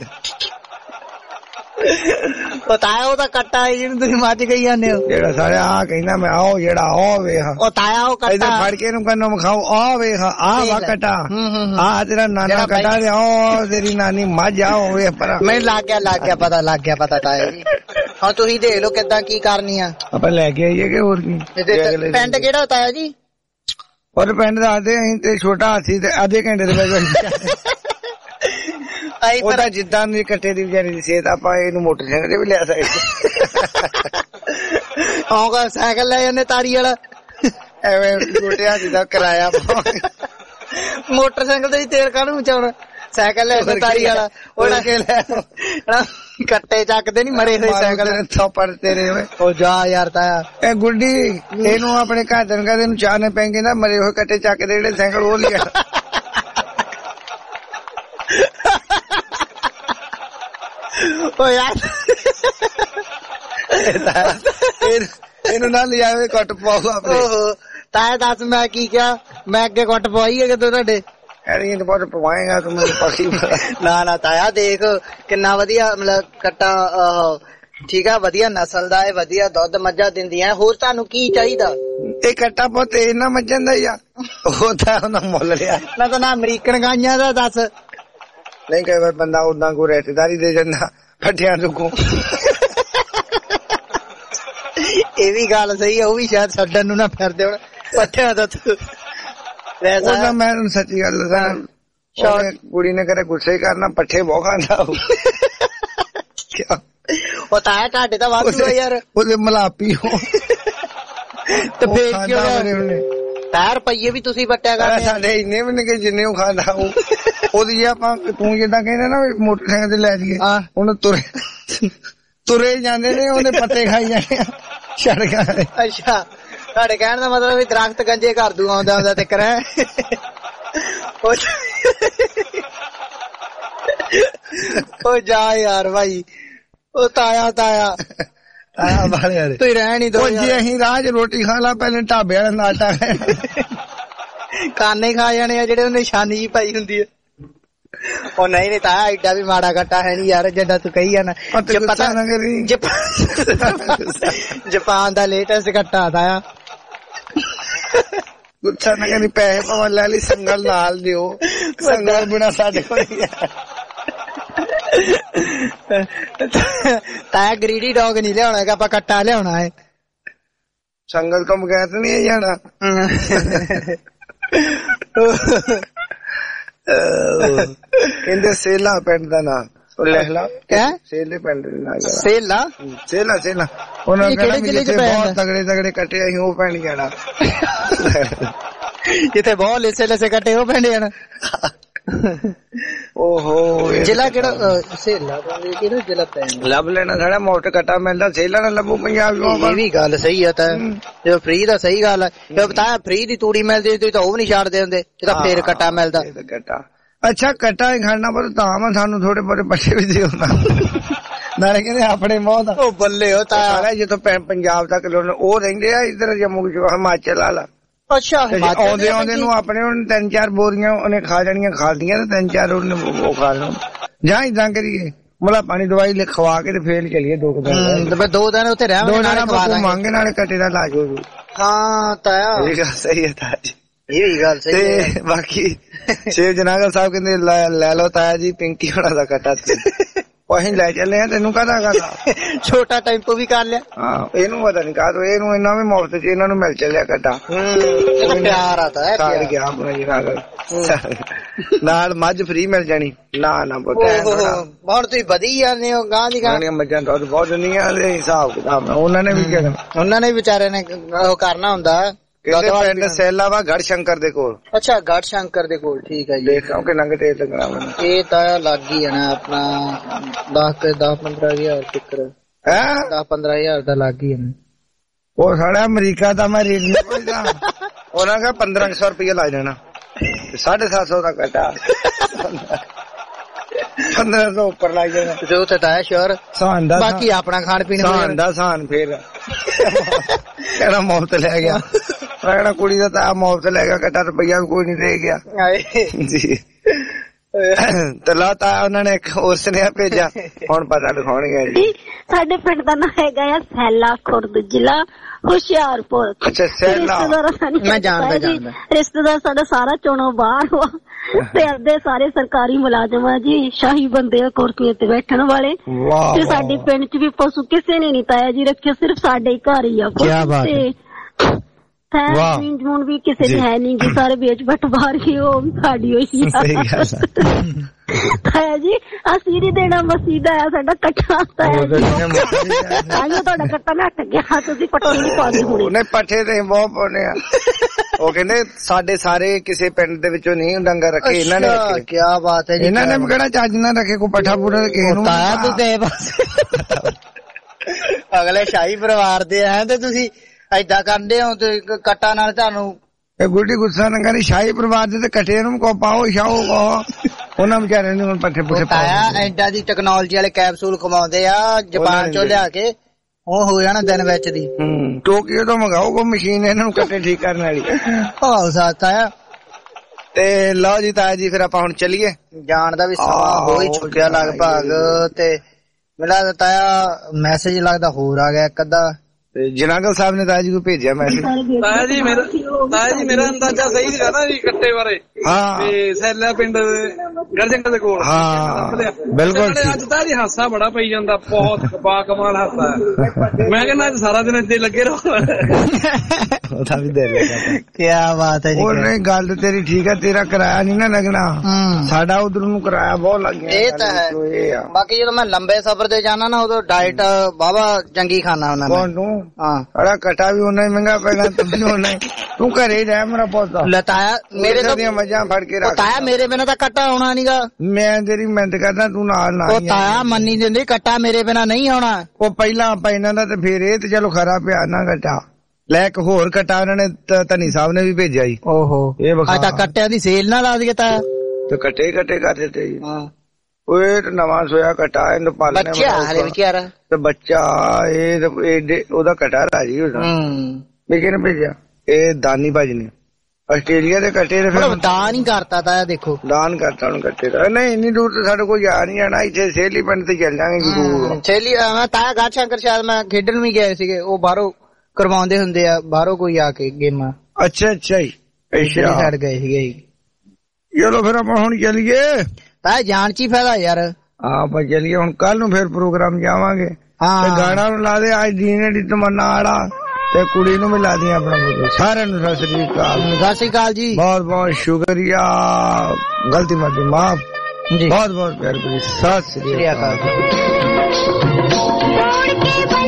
ਤਾਇਆ ਉਹਦਾ ਕੱਟਾ ਹੈ ਜਿਹਨੂੰ ਤੁਸੀਂ ਮੱਝ ਗਈ ਜਾਂਦੇ ਹੋ ਜਿਹੜਾ ਸਾਰੇ ਆ ਕਹਿੰਦਾ ਮੈਂ ਆਓ ਜਿਹੜਾ ਉਹ ਵੇਖ ਉਹ ਤਾਇਆ ਉਹ ਕੱਟਾ ਇਹਦੇ ਫੜ ਕੇ ਇਹਨੂੰ ਕੰਨੋਂ ਵਿਖਾਓ ਆ ਵੇਖ ਆ ਵਾ ਕੱਟਾ ਆ ਤੇਰਾ ਨਾਨਾ ਕੱਟਾ ਤੇ ਉਹ ਤੇਰੀ ਨਾਨੀ ਮੱਝ ਆ ਹੋਵੇ ਪਰ ਮੈਨੂੰ ਲੱਗ ਗਿਆ ਲੱਗ ਗਿਆ ਪਤਾ ਲੱਗ ਗਿਆ ਪਤਾ ਤਾਇਆ ਜੀ ਹਾਂ ਤੁਸੀਂ ਦੇਖ ਲਓ ਕਿੱਦਾਂ ਕੀ ਕਰਨੀ ਆ ਆਪਾਂ ਲੈ ਕੇ ਆਈਏ ਕਿ ਹੋਰ ਕੀ ਪਿੰਡ ਕਿਹੜਾ ਤਾਇਆ ਜੀ ਔਰ ਪਿੰਡ ਦਾ ਆਦੇ ਅਸੀਂ ਤੇ ਛੋਟਾ ਹਾਥੀ ਤੇ ਆਧੇ ਘੰਟੇ ਦੇ ਵਿੱਚ ਉਹਦਾ ਜਿੱਦਾਂ ਦੀ ਕੱਟੇ ਦੀ ਵਿਚਾਰੀ ਦੀ ਸਿਹਤ ਆਪਾਂ ਇਹਨੂੰ ਮੋਟਰਸਾਈਕਲ ਤੇ ਵੀ ਲਿਆ ਸਕਦੇ ਆਉਂਗਾ ਸਾਈਕਲ ਲੈ ਜਾਂਦੇ ਤਾਰੀ ਵਾਲਾ ਐਵੇਂ ਛੋਟੇ ਹਾਥੀ ਦਾ ਕਿਰਾਇਆ ਮੋਟਰਸਾਈਕਲ ਤੇ ਤੇਲ ਕਾਹਨੂੰ ਚਾਉਣਾ ਸਾਈਕਲ ਲੈ ਤਾਰੀ ਵਾਲਾ ਉਹਨਾਂ ਕੇ ਲੈ ਕੱਟੇ ਚੱਕਦੇ ਨੀ ਮਰੇ ਹੋਏ ਸਾਈਕਲ ਥੋਪੜ ਤੇਰੇ ਓਏ ਉਹ ਜਾ ਯਾਰ ਤਾਇਆ ਇਹ ਗੁੱਡੀ ਇਹਨੂੰ ਆਪਣੇ ਘਰ ਦੇ ਨੂੰ ਕਹਿੰਦੇ ਇਹਨੂੰ ਚਾਹ ਨੇ ਪੈਂਗੇ ਨਾ ਮਰੇ ਹੋਏ ਕੱਟੇ ਚੱਕਦੇ ਜਿਹੜੇ ਸਾਈਕਲ ਉਹ ਲਿਆ ਓ ਯਾਰ ਇਹਨੂੰ ਨਾ ਲਿਆਵੇ ਕੱਟ ਪਾਓ ਆਪਣੇ ਤਾਇਆ ਦੱਸ ਮੈਂ ਕੀ ਕਿਹਾ ਮੈਂ ਅੱਗੇ ਕੱਟ ਪਵਾਈ ਹੈ ਕਿਦੋਂ ਤੁਹਾਡੇ ਐਵੇਂ ਤਾਂ ਬਹੁਤ ਪਵਾਏਗਾ ਤੂੰ ਮੈਨੂੰ ਪੱਕੀ ਨਾ ਨਾ ਤਾਇਆ ਦੇਖ ਕਿੰਨਾ ਵਧੀਆ ਮਤਲਬ ਕੱਟਾ ਠੀਕ ਆ ਵਧੀਆ ਨਸਲ ਦਾ ਹੈ ਵਧੀਆ ਦੁੱਧ ਮੱਝਾਂ ਦਿੰਦੀਆਂ ਹੋਰ ਤੁਹਾਨੂੰ ਕੀ ਚਾਹੀਦਾ ਇਹ ਕੱਟਾ ਪੁੱਤ ਇਹਨਾਂ ਮੱਝਾਂ ਦਾ ਹੀ ਆ ਉਹ ਤਾਂ ਉਹਨਾਂ ਮੁੱਲ ਲਿਆ ਨਾ ਤਾਂ ਨਾ ਅਮਰੀਕਨ ਗਾਈਆਂ ਦਾ ਦੱਸ ਨਹੀਂ ਕਈ ਵਾਰ ਬੰਦਾ ਉਦਾਂ ਕੋ ਰਿਸ਼ਤੇਦਾਰੀ ਦੇ ਜਾਂਦਾ ਪੱਠਿਆਂ ਨੂੰ ਇਹ ਵੀ ਗੱਲ ਸਹੀ ਆ ਉਹ ਵੀ ਸ਼ਾਇਦ ਛੱਡਣ ਨੂੰ ਨਾ ਫਿਰਦੇ ਹੁਣ ਪੱਠਿਆਂ ਦਾ ਉਹਦਾ ਮੈਂ ਸੱਚੀ ਗੱਲ ਦੱਸਾਂ ਕੁੜੀ ਨੇ ਕਰੇ ਗੁੱਸੇ ਕਰਨਾ ਪੱਠੇ ਬਹੁਤ ਖਾਂਦਾ ਉਹ ਤਾਇਆ ਤੁਹਾਡੇ ਤਾਂ ਵਾਧੂ ਆ ਯਾਰ ਉਹਦੇ ਮਲਾਪੀ ਹੋ ਤੇ ਫੇਰ ਕਿਉਂ ਤਾਇਆ ਰੁਪਈਏ ਵੀ ਤੁਸੀਂ ਵੱਟਿਆ ਕਰਦੇ ਸਾਡੇ ਇੰਨੇ ਵੀ ਨਹੀਂ ਜਿੰਨੇ ਉਹ ਖਾਂਦਾ ਉਹ ਉਹਦੀ ਆਪਾਂ ਤੂੰ ਜਿੱਦਾਂ ਕਹਿੰਦਾ ਨਾ ਮੋਟਰਸਾਈਕਲ ਤੇ ਲੈ ਜਾਈਏ ਉਹਨੂੰ ਤੁਰੇ ਤੁਰੇ ਜਾਂਦੇ ਨੇ ਉਹਨੇ ਪੱਤੇ ਖਾਈ ਜਾਣੇ ਆ ਸੜਕਾਂ ਤੇ ਅੱਛਾ ਤੁਹਾਡੇ ਕਹਿਣ ਦਾ ਮਤਲਬ ਵੀ ਦਰਖਤ ਗੰਜੇ ਕਰ ਦੂ ਆਉਂਦਾ ਆਉਂਦਾ ਤੇ ਕਰਾਂ ਉਹ ਜਾ ਯਾਰ ਭਾਈ ਉਹ ਤਾਇਆ ਤਾਇਆ ਤਾਇਆ ਵਾਲੇ ਯਾਰ ਤੂੰ ਰਹਿ ਨਹੀਂ ਦੋ ਜੇ ਅਸੀਂ ਰਾਜ ਰੋਟੀ ਖਾ ਲਾ ਪਹਿਲੇ ਢਾਬੇ ਵਾਲੇ ਨਾਲ ਆਟਾ ਕਾਨੇ ਖਾ ਜਾਣੇ ਆ ਜਿਹੜੇ ਉਹ ਨਿਸ਼ਾਨੀ ਜੀ ਪਾਈ ਹੁੰਦੀ ਹੈ ਉਹ ਨਹੀਂ ਨਹੀਂ ਤਾਇਆ ਐਡਾ ਵੀ ਮਾੜਾ ਕੱਟਾ ਹੈ ਨੀ ਯਾਰ ਜਿੱਦਾਂ ਤੂੰ ਕਹੀ ਜਾਣਾ ਜਾਪਾਨ ਦਾ ਲੇਟੈਸਟ ਕੱਟਾ ਤਾਇਆ ਗੁੱਸਾ ਨਾ ਕਰੀ ਪੈਸੇ ਭਾਵੇਂ ਲੈ ਲਈ ਸੰਗਲ ਨਾਲ ਦਿਓ ਸੰਗਲ ਬਿਨਾ ਸਾਡੇ ਕੋਲ ਤਾਇਆ ਗਰੀਡੀ ਡੌਗ ਨਹੀਂ ਲਿਆਉਣਾ ਹੈਗਾ ਆਪਾਂ ਕੱਟਾ ਲਿਆਉਣਾ ਹੈ ਸੰਗਲ ਤੋਂ ਬਗੈਰ ਤਾਂ ਨਹੀਂ ਜਾਣਾ ਕਹਿੰਦੇ ਸੇਲਾ ਪਿੰਡ ਦਾ ਨਾਂ ਲਿਖ ਲਾ ਸੇਲੇ ਪਿੰਡ ਦਾ ਨਾਂ ਸੇਲਾ ਸੇਲਾ ਸੇਲਾ ਉਹਨਾਂ ਕਹਿੰਦੇ ਬਹੁਤ ਤਗੜੇ ਤਗੜੇ ਕੱਟੇ ਅਸੀਂ ਉਹ ਪਿੰਡ ਜਾਣਾ ਜਿੱਥੇ ਬਹੁਤ ਲਿਸੇ ਲਿਸੇ ਕੱਟੇ ਉਹ ਪਿੰਡ ਜਾਣਾ ਓਹੋ ਜ਼ਿਲ੍ਹਾ ਕਿਹੜਾ ਸੇਲਾ ਕਿਹੜਾ ਜ਼ਿਲ੍ਹਾ ਪੈਂਦਾ ਲੱਭ ਲੈਣਾ ਸਾਡਾ ਮੋਟ ਕੱਟਾ ਮਿਲਦਾ ਸੇਲਾ ਨਾ ਲੱਭੂ ਪੰਜਾਬ ਇਹ ਵੀ ਗੱਲ ਸਹੀ ਆ ਤਾਂ ਜੇ ਫ੍ਰੀ ਦਾ ਸਹੀ ਗੱਲ ਹੈ ਜੇ ਬਤਾਇਆ ਫ੍ਰੀ ਦੀ ਤੂੜੀ ਮਿਲਦੀ ਤੁਸੀਂ ਤਾਂ ਉਹ ਵੀ ਨਹੀਂ ਛੱਡਦੇ ਹੁੰਦੇ ਜਿਹਦਾ ਫੇਰ ਕੱਟਾ ਮਿਲਦਾ ਕੱਟਾ ਅੱਛਾ ਕੱਟਾ ਹੀ ਖਾਣਾ ਪਰ ਤਾਂ ਮੈਂ ਸਾਨੂੰ ਥੋੜੇ ਬੜੇ ਬੱਚੇ ਵੀ ਦਿਓ ਨਾ ਨਾਲੇ ਕਹਿੰਦੇ ਆਪਣੇ ਮੋਹ ਦਾ ਉਹ ਬੱਲੇ ਹੋ ਤਾਂ ਜਦੋਂ ਪੰਜਾਬ ਤੱਕ ਉਹ ਰਹਿੰਦੇ ਆ ਇੱਧਰ ਜੰਮੂ ਹਿਮਾਚਲ ਵਾਲਾ ਅੱਛਾ ਆਉਂਦੇ ਆਉਂਦੇ ਨੂੰ ਆਪਣੇ ਉਹਨੇ ਤਿੰਨ ਚਾਰ ਬੋਰੀਆਂ ਉਹਨੇ ਖਾ ਜਾਣੀਆਂ ਖਾਦੀਆਂ ਤੇ ਤਿੰਨ ਚਾਰ ਉਹਨੇ ਉਹ ਖਾ ਲੈਣ ਜਾਂ ਇਦਾਂ ਕਰੀਏ ਮਲਾ ਪਾਣੀ ਦਵਾਈ ਲੈ ਖਵਾ ਕੇ ਤੇ ਫੇਰ ਚਲੀਏ ਦੋ ਦਿਨ ਦੋ ਦਿਨ ਉੱਥੇ ਰਹਿ ਦੋ ਦਿਨ ਮੰਗੇ ਨਾਲੇ ਕੱਟੇ ਦਾ ਇਲਾਜ ਹੋ ਜੂ ਹਾਂ ਤਾਇਆ ਇਹ ਗੱਲ ਸਹੀ ਹੈ ਤਾਇਆ ਜੀ ਇਹ ਵੀ ਗੱਲ ਸਹੀ ਹੈ ਤੇ ਬਾਕੀ ਸ਼ੇਰ ਜਨਾਗਲ ਸਾਹਿਬ ਕਹਿੰਦੇ ਲੈ ਲਓ ਤਾਇਆ ਜੀ ਪਿੰਕੀ ਹੋਣਾ ਦਾ ਕੱਟਾ ਅਸੀਂ ਲੈ ਚੱਲੇ ਆ ਤੈਨੂੰ ਕਾਹਦਾ ਕਰਦਾ ਛੋਟਾ ਟੈਂਪੋ ਵੀ ਕਰ ਲਿਆ ਹਾਂ ਇਹਨੂੰ ਪਤਾ ਨੀ ਕਾਹ ਤੋਂ ਇਹਨੂੰ ਇਹਨਾਂ ਵੀ ਮੁਫਤ ਚ ਇਹਨਾਂ ਨੂੰ ਮਿਲ ਚੱਲਿਆ ਕੱਟਾ ਪਿਆਰ ਆਤਾ ਹੈ ਸਾਰ ਗਿਆ ਆਪਣਾ ਜੀ ਨਾਲ ਮੱਝ ਫ੍ਰੀ ਮਿਲ ਜਾਣੀ ਨਾ ਨਾ ਪਤਾ ਹੁਣ ਤੁਸੀਂ ਵਧੀ ਜਾਂਦੇ ਹੋ ਗਾਂ ਦੀ ਗਾਂ ਮੱਝਾਂ ਦੁੱਧ ਬਹੁਤ ਦਿੰਦੀਆਂ ਦੇ ਹਿਸਾਬ ਕਿਤਾਬ ਉਹਨਾਂ ਨੇ ਵੀ ਕਿਹਾ ਉਹਨਾਂ ਨੇ ਵਿਚਾਰੇ ਨੇ ਉਹ ਕਰਨਾ ਹੁੰਦਾ ਪਿੰਡ ਸੈਲਾ ਵਾ ਗੜ ਸ਼ੰਕਰ ਦੇ ਕੋਲ ਅੱਛਾ ਗੜ ਸ਼ੰਕਰ ਦੇ ਕੋਲ ਠੀਕ ਹੈ ਜੀ ਦੇਖਾਂ ਕਿ ਨੰਗ ਤੇਲ ਲੱਗਣਾ ਮੈਨੂੰ ਇਹ ਤਾਂ ਲੱਗ ਹੀ ਹੈ ਨਾ ਆਪਣਾ ਦਸ ਤੇ ਦਸ ਪੰਦਰਾਂ ਹਜ਼ਾਰ ਤੱਕ ਹੈ ਦਸ ਪੰਦਰਾਂ ਹਜ਼ਾਰ ਦਾ ਲੱਗ ਹੀ ਹੈ ਨਾ ਉਹ ਸਾਡਾ ਅਮਰੀਕਾ ਦਾ ਮੈਂ ਰੇਟ ਨਹੀਂ ਪੁੱਛਦਾ ਉਹਨਾਂ ਕਾ ਪੰਦਰਾਂ ਸੌ ਰੁਪਇਆ ਲੱਗ ਜਾਣਾ ਸਾਢੇ ਸੱਤ ਸੌ ਦਾ ਕੱਟਾ ਪੰਦਰਾਂ ਸੌ ਉੱਪਰ ਲੱਗ ਜਾਣਾ ਜੋ ਤੇ ਤਾਂ ਸ਼ੋਰ ਸਾਨ ਦਾ ਬਾਕੀ ਆਪਣਾ ਖਾਣ ਪੀਣ ਸਾਨ ਦਾ ਸਾਨ ਫੇਰ ਕਹਿੰਦਾ ਮੁਫਤ ਲੈ ਗਿਆ ਕਹਿੰਦਾ ਕੁੜੀ ਦਾ ਤਾਂ ਮੁਫਤ ਲੈ ਗਿਆ ਕੱਟਾ ਰੁਪਈਆ ਵੀ ਕੋਈ ਨਹੀਂ ਦੇ ਗਿਆ ਜੀ ਤੇ ਲਾਤਾ ਉਹਨਾਂ ਨੇ ਇੱਕ ਹੋਰ ਸੁਨੇਹਾ ਭੇਜਿਆ ਹੁਣ ਪਤਾ ਦਿਖਾਉਣਗੇ ਜੀ ਸਾਡੇ ਪਿੰਡ ਦਾ ਨਾਂ ਹੈਗਾ ਆ ਸੈਲਾ ਖੁਰਦ ਜ਼ਿਲ੍ਹਾ ਹੁਸ਼ਿਆਰਪੁਰ ਅੱਛਾ ਸੈਲਾ ਮੈਂ ਜਾਣਦਾ ਜਾਣਦਾ ਰਿਸ਼ਤੇਦਾਰ ਸਾਡਾ ਸਾਰਾ ਚੋਣੋਂ ਬਾਹਰ ਵਾ ਤੇ ਅੱਧੇ ਸਾਰੇ ਸਰਕਾਰੀ ਮੁਲਾਜ਼ਮ ਆ ਜੀ ਸ਼ਾਹੀ ਬੰਦੇ ਆ ਕੁਰਸੀਆਂ ਤੇ ਬੈਠਣ ਵਾਲੇ ਤੇ ਸਾਡੇ ਪਿੰਡ ਚ ਵੀ ਪਸ਼ੂ ਕਿਸੇ ਨੇ ਨੀ ਤਾਇਆ ਜੀ ਰੱਖਿਆ ਸਿਰਫ ਸਾਡੇ ਹੀ ਘਰ ਹੀ ਆ ਤੇ ਜੂਨ ਜੂਨ ਵੀ ਕਿਸੇ ਦੇ ਹੈ ਨੀ ਜੀ ਸਾਰੇ ਵੇਚ ਵੱਟ ਬਾਹਰ ਹੀ ਉਹ ਸਾਡੀ ਹੋਈ ਆ ਜੀ ਅਸੀਂ ਨੀ ਦੇਣਾ ਮਸੀਦਾ ਆ ਸਾਡਾ ਕੱਟਾ ਤਾਇਆ ਜੀ ਤੁਹਾਡਾ ਕੱਟਾ ਨੱਟ ਗਿਆ ਤੁਸੀਂ ਪੱਠੇ ਨੀ ਪਾਉਂਦੇ ਹੁਣੇ ਉਹਨੇ ਪੱਠੇ ਤੇ ਬਹੁਤ ਪਾਉਣੇ ਆ ਉਹ ਕਹਿੰਦੇ ਸਾਡੇ ਸਾਰੇ ਕਿਸੇ ਪਿੰਡ ਦੇ ਵਿੱਚੋਂ ਨਹੀਂ ਡੰਗਰ ਰੱਖੇ ਇਹਨਾਂ ਨੇ ਰੱਖੇ ਕੀ ਬਾਤ ਹੈ ਜੀ ਇਹਨਾਂ ਨੇ ਵੀ ਕਿਹੜਾ ਚੱਜ ਨਾਲ ਰੱਖੇ ਕੋਈ ਪੱਠਾ ਪੂਰਾ ਕਿਸੇ ਨੂੰ ਤਾਇਆ ਤੂੰ ਤੇ ਬਸ ਅਗਲੇ ਸ਼ਾਹੀ ਪਰਿਵਾਰ ਦੇ ਆ ਤੇ ਤੁਸੀਂ ਏਦਾਂ ਕਰਦੇ ਹੋ ਤੇ ਕੱਟਾ ਨਾਲ ਤੁਹਾਨੂੰ ਇਹ ਗੁੱਡੀ ਗੁੱਸਾ ਨਾ ਕਰੀ ਸ਼ਾਹੀ ਪਰਿਵਾਰ ਦੇ ਤੇ ਕੱਟੇ ਨੂੰ ਕੋ ਪਾਓ ਸ਼ਾਹੋ ਕੋ ਉਹਨਾਂ ਵਿਚਾਰਿਆਂ ਨੂੰ ਪੱਠੇ ਪੁੱਠੇ ਪਾਇਆ ਐਡਾ ਦੀ ਟੈਕਨੋਲੋਜੀ ਵਾਲੇ ਕੈਪਸੂਲ ਖਵਾਉਂਦੇ ਆ ਜਾਪਾਨ ਚੋਂ ਲਿਆ ਕੇ ਉਹ ਹੋ ਜਾਣਾ ਦਿਨ ਵਿੱਚ ਦੀ ਹੂੰ ਟੋਕੀਓ ਤੋਂ ਮੰਗਾਓ ਕੋ ਮਸ਼ੀਨ ਇਹਨਾਂ ਨੂੰ ਕੱਟੇ ਠੀਕ ਕਰਨ ਵਾਲੀ ਹਾਲ ਸਾਥ ਆਇਆ ਤੇ ਲਓ ਜੀ ਤਾਇਆ ਜੀ ਫਿਰ ਆਪਾਂ ਹੁਣ ਚੱਲੀਏ ਜਾਣ ਦਾ ਵੀ ਸਮਾਂ ਹੋ ਹੀ ਚੁੱਕਿਆ ਲਗਭਗ ਤੇ ਮੇਰਾ ਤਾਇਆ ਮੈਸੇਜ ਲੱਗਦਾ ਹੋਰ ਆ ਗਿਆ ਇੱਕ ਅੱਧਾ ਜਨਾਗਲ ਸਾਹਿਬ ਨੇ ਤਾਇਆ ਜੀ ਨੂੰ ਭੇਜਿਆ ਮੈਸੇਜ ਤਾਇਆ ਜੀ ਮੇਰਾ ਤਾਇਆ ਜੀ ਮੇਰਾ ਅੰਦਾਜ਼ਾ ਸਹੀ ਸੀਗਾ ਨਾ ਜੀ ਕੱਟੇ ਬਾਰੇ ਹਾਂ ਤੇ ਸੈਲਾ ਪਿੰਡ ਗਰਜੰਗਲ ਦੇ ਕੋਲ ਹਾਂ ਬਿਲਕੁਲ ਅੱਜ ਤਾਂ ਜੀ ਹਾਸਾ ਬੜਾ ਪਈ ਜਾਂਦਾ ਬਹੁਤ ਬਾ ਕਮਾਲ ਹਾਸਾ ਮੈਂ ਕਹਿੰਦਾ ਅੱਜ ਸਾਰਾ ਦਿਨ ਇੱਥੇ ਲੱਗੇ ਰਹੋ ਉਹਦਾ ਵੀ ਦੇ ਲੈ ਕੀ ਬਾਤ ਹੈ ਜੀ ਉਹਨੇ ਗੱਲ ਤੇਰੀ ਠੀਕ ਹੈ ਤੇਰਾ ਕਿਰਾਇਆ ਨਹੀਂ ਨਾ ਲੱਗਣਾ ਸਾਡਾ ਉਧਰ ਨੂੰ ਕਿਰਾਇਆ ਬਹੁਤ ਲੱਗ ਗਿਆ ਇਹ ਤਾਂ ਹੈ ਬਾਕੀ ਜਦੋਂ ਮੈਂ ਲੰਬੇ ਸਫ਼ਰ ਤੇ ਜਾਣਾ ਨਾ ਉਦੋਂ ਡਾਈਟ ਬਾਬਾ ਚੰਗੀ ਖਾਣਾ ਉਹਨਾਂ ਨੇ ਤੂੰ ਹਾਂ ਅੜਾ ਕਟਾ ਵੀ ਉਹਨਾਂ ਹੀ ਮਹਿੰਗਾ ਪੈਣਾ ਤੂੰ ਵੀ ਉਹਨਾਂ ਤੂੰ ਘਰੇ ਹੀ ਰਹਿ ਮੇਰਾ ਪੁੱਤ ਲਤਾਇਆ ਮੇਰੇ ਤੋਂ ਦੀਆਂ ਮੱਝਾਂ ਫੜ ਕੇ ਰੱਖ ਤਾਇਆ ਮੇਰੇ ਬਿਨਾਂ ਤਾਂ ਕੱਟਾ ਆਉਣਾ ਨਹੀਂਗਾ ਮੈਂ ਤੇਰੀ ਮਿਹਨਤ ਕਰਦਾ ਤੂੰ ਨਾਲ ਨਾਲ ਉਹ ਤਾਇਆ ਮੰਨੀ ਦਿੰਦੀ ਕੱਟਾ ਮੇਰੇ ਬਿਨਾਂ ਨਹੀਂ ਆਉਣਾ ਉਹ ਪਹਿਲਾਂ ਆਪਾਂ ਇਹਨਾਂ ਦਾ ਤੇ ਫੇਰ ਇਹ ਤੇ ਚਲੋ ਖਰਾ ਪਿਆ ਨਾ ਕੱਟਾ ਲੈ ਇੱਕ ਹੋਰ ਕੱਟਾ ਉਹਨਾਂ ਨੇ ਧਨੀ ਸਾਹਿਬ ਨੇ ਵੀ ਭੇਜਿਆ ਜੀ ਓਹੋ ਅੱਜ ਤਾਂ ਕੱਟਿਆਂ ਦੀ ਸੇਲ ਨਾ ਲਾ ਦਈਏ ਤਾਇਆ ਤੇ ਕੱਟੇ ਕੱਟੇ ਕਰ ਦਿੱਤੇ ਜੀ ਹਾਂ ਓਏ ਤੇ ਨਵਾਂ ਸੋਇਆ ਕਟਾ ਇਹਨੂੰ ਪਾਲਣੇ ਬੱਚਾ ਹਲੇ ਵਿਚਾਰਾ ਤੇ ਬੱਚਾ ਇਹ ਉਹਦਾ ਕਟਾ ਰਾਜੀ ਉਹਦਾ ਮੈਂ ਕਿਹਨੇ ਭੇਜਿਆ ਇਹ ਦਾਨੀ ਭਾਜੀ ਨੇ ਆਸਟ੍ਰੇਲੀਆ ਦੇ ਕੱਟੇ ਨੇ ਫਿਰ ਦਾਨ ਹੀ ਕਰਤਾ ਤਾਇਆ ਦੇਖੋ ਦਾਨ ਕਰਤਾ ਉਹਨੂੰ ਕੱਟੇ ਦਾ ਨਹੀਂ ਇੰਨੀ ਦੂਰ ਤੇ ਸਾਡੇ ਕੋਲ ਜਾ ਨਹੀਂ ਜਾਣਾ ਇੱਥੇ ਸੇਲੀ ਪਿੰਡ ਤੇ ਚੱਲ ਜਾਵਾਂਗੇ ਜ਼ਰੂਰ ਸੇਲੀ ਮੈਂ ਤਾਇਆ ਗਾਟ ਸ਼ੰਕਰ ਸ਼ਾਇਦ ਮੈਂ ਖੇਡਣ ਵੀ ਗਏ ਸੀਗੇ ਉਹ ਬਾਹਰੋਂ ਕਰਵਾਉਂਦੇ ਹੁੰਦੇ ਆ ਬਾਹਰੋਂ ਕੋਈ ਆ ਕੇ ਗੇਮਾਂ ਅੱਛਾ ਅੱਛਾ ਜੀ ਅੱਛਾ ਛੱਡ ਗਏ ਸੀਗੇ ਚਲੋ ਫਿਰ ਆਪਾਂ ਹੁਣ ਚੱਲੀਏ ਤਾਇਆ ਜਾਣ ਚ ਹੀ ਫਾਇਦਾ ਯਾਰ ਹਾਂ ਆਪਾਂ ਚੱਲੀਏ ਹੁਣ ਕੱਲ ਨੂੰ ਫਿਰ ਪ੍ਰੋਗਰਾਮ ਜਾਵਾਂਗੇ ਤੇ ਗਾਣਾ ਨੂੰ ਲਾ ਦੇ ਅੱਜ ਦੀਨੇ ਦੀ ਤਮੰਨਾ ਵਾਲਾ ਤੇ ਕੁੜੀ ਨੂੰ ਵੀ ਲਾ ਦੇ ਆਪਣਾ ਸਾਰਿਆਂ ਨੂੰ ਸਤਿ ਸ੍ਰੀ ਅਕਾਲ ਸਤਿ ਸ੍ਰੀ ਅਕਾਲ ਜੀ ਬਹੁਤ ਬਹੁਤ ਸ਼ੁਕਰੀਆ ਗਲਤੀ ਮਾਫੀ ਮਾਫ ਬਹੁਤ ਬਹੁਤ ਪਿਆਰ ਭਰੀ ਸਤਿ ਸ੍ਰੀ ਅਕਾਲ।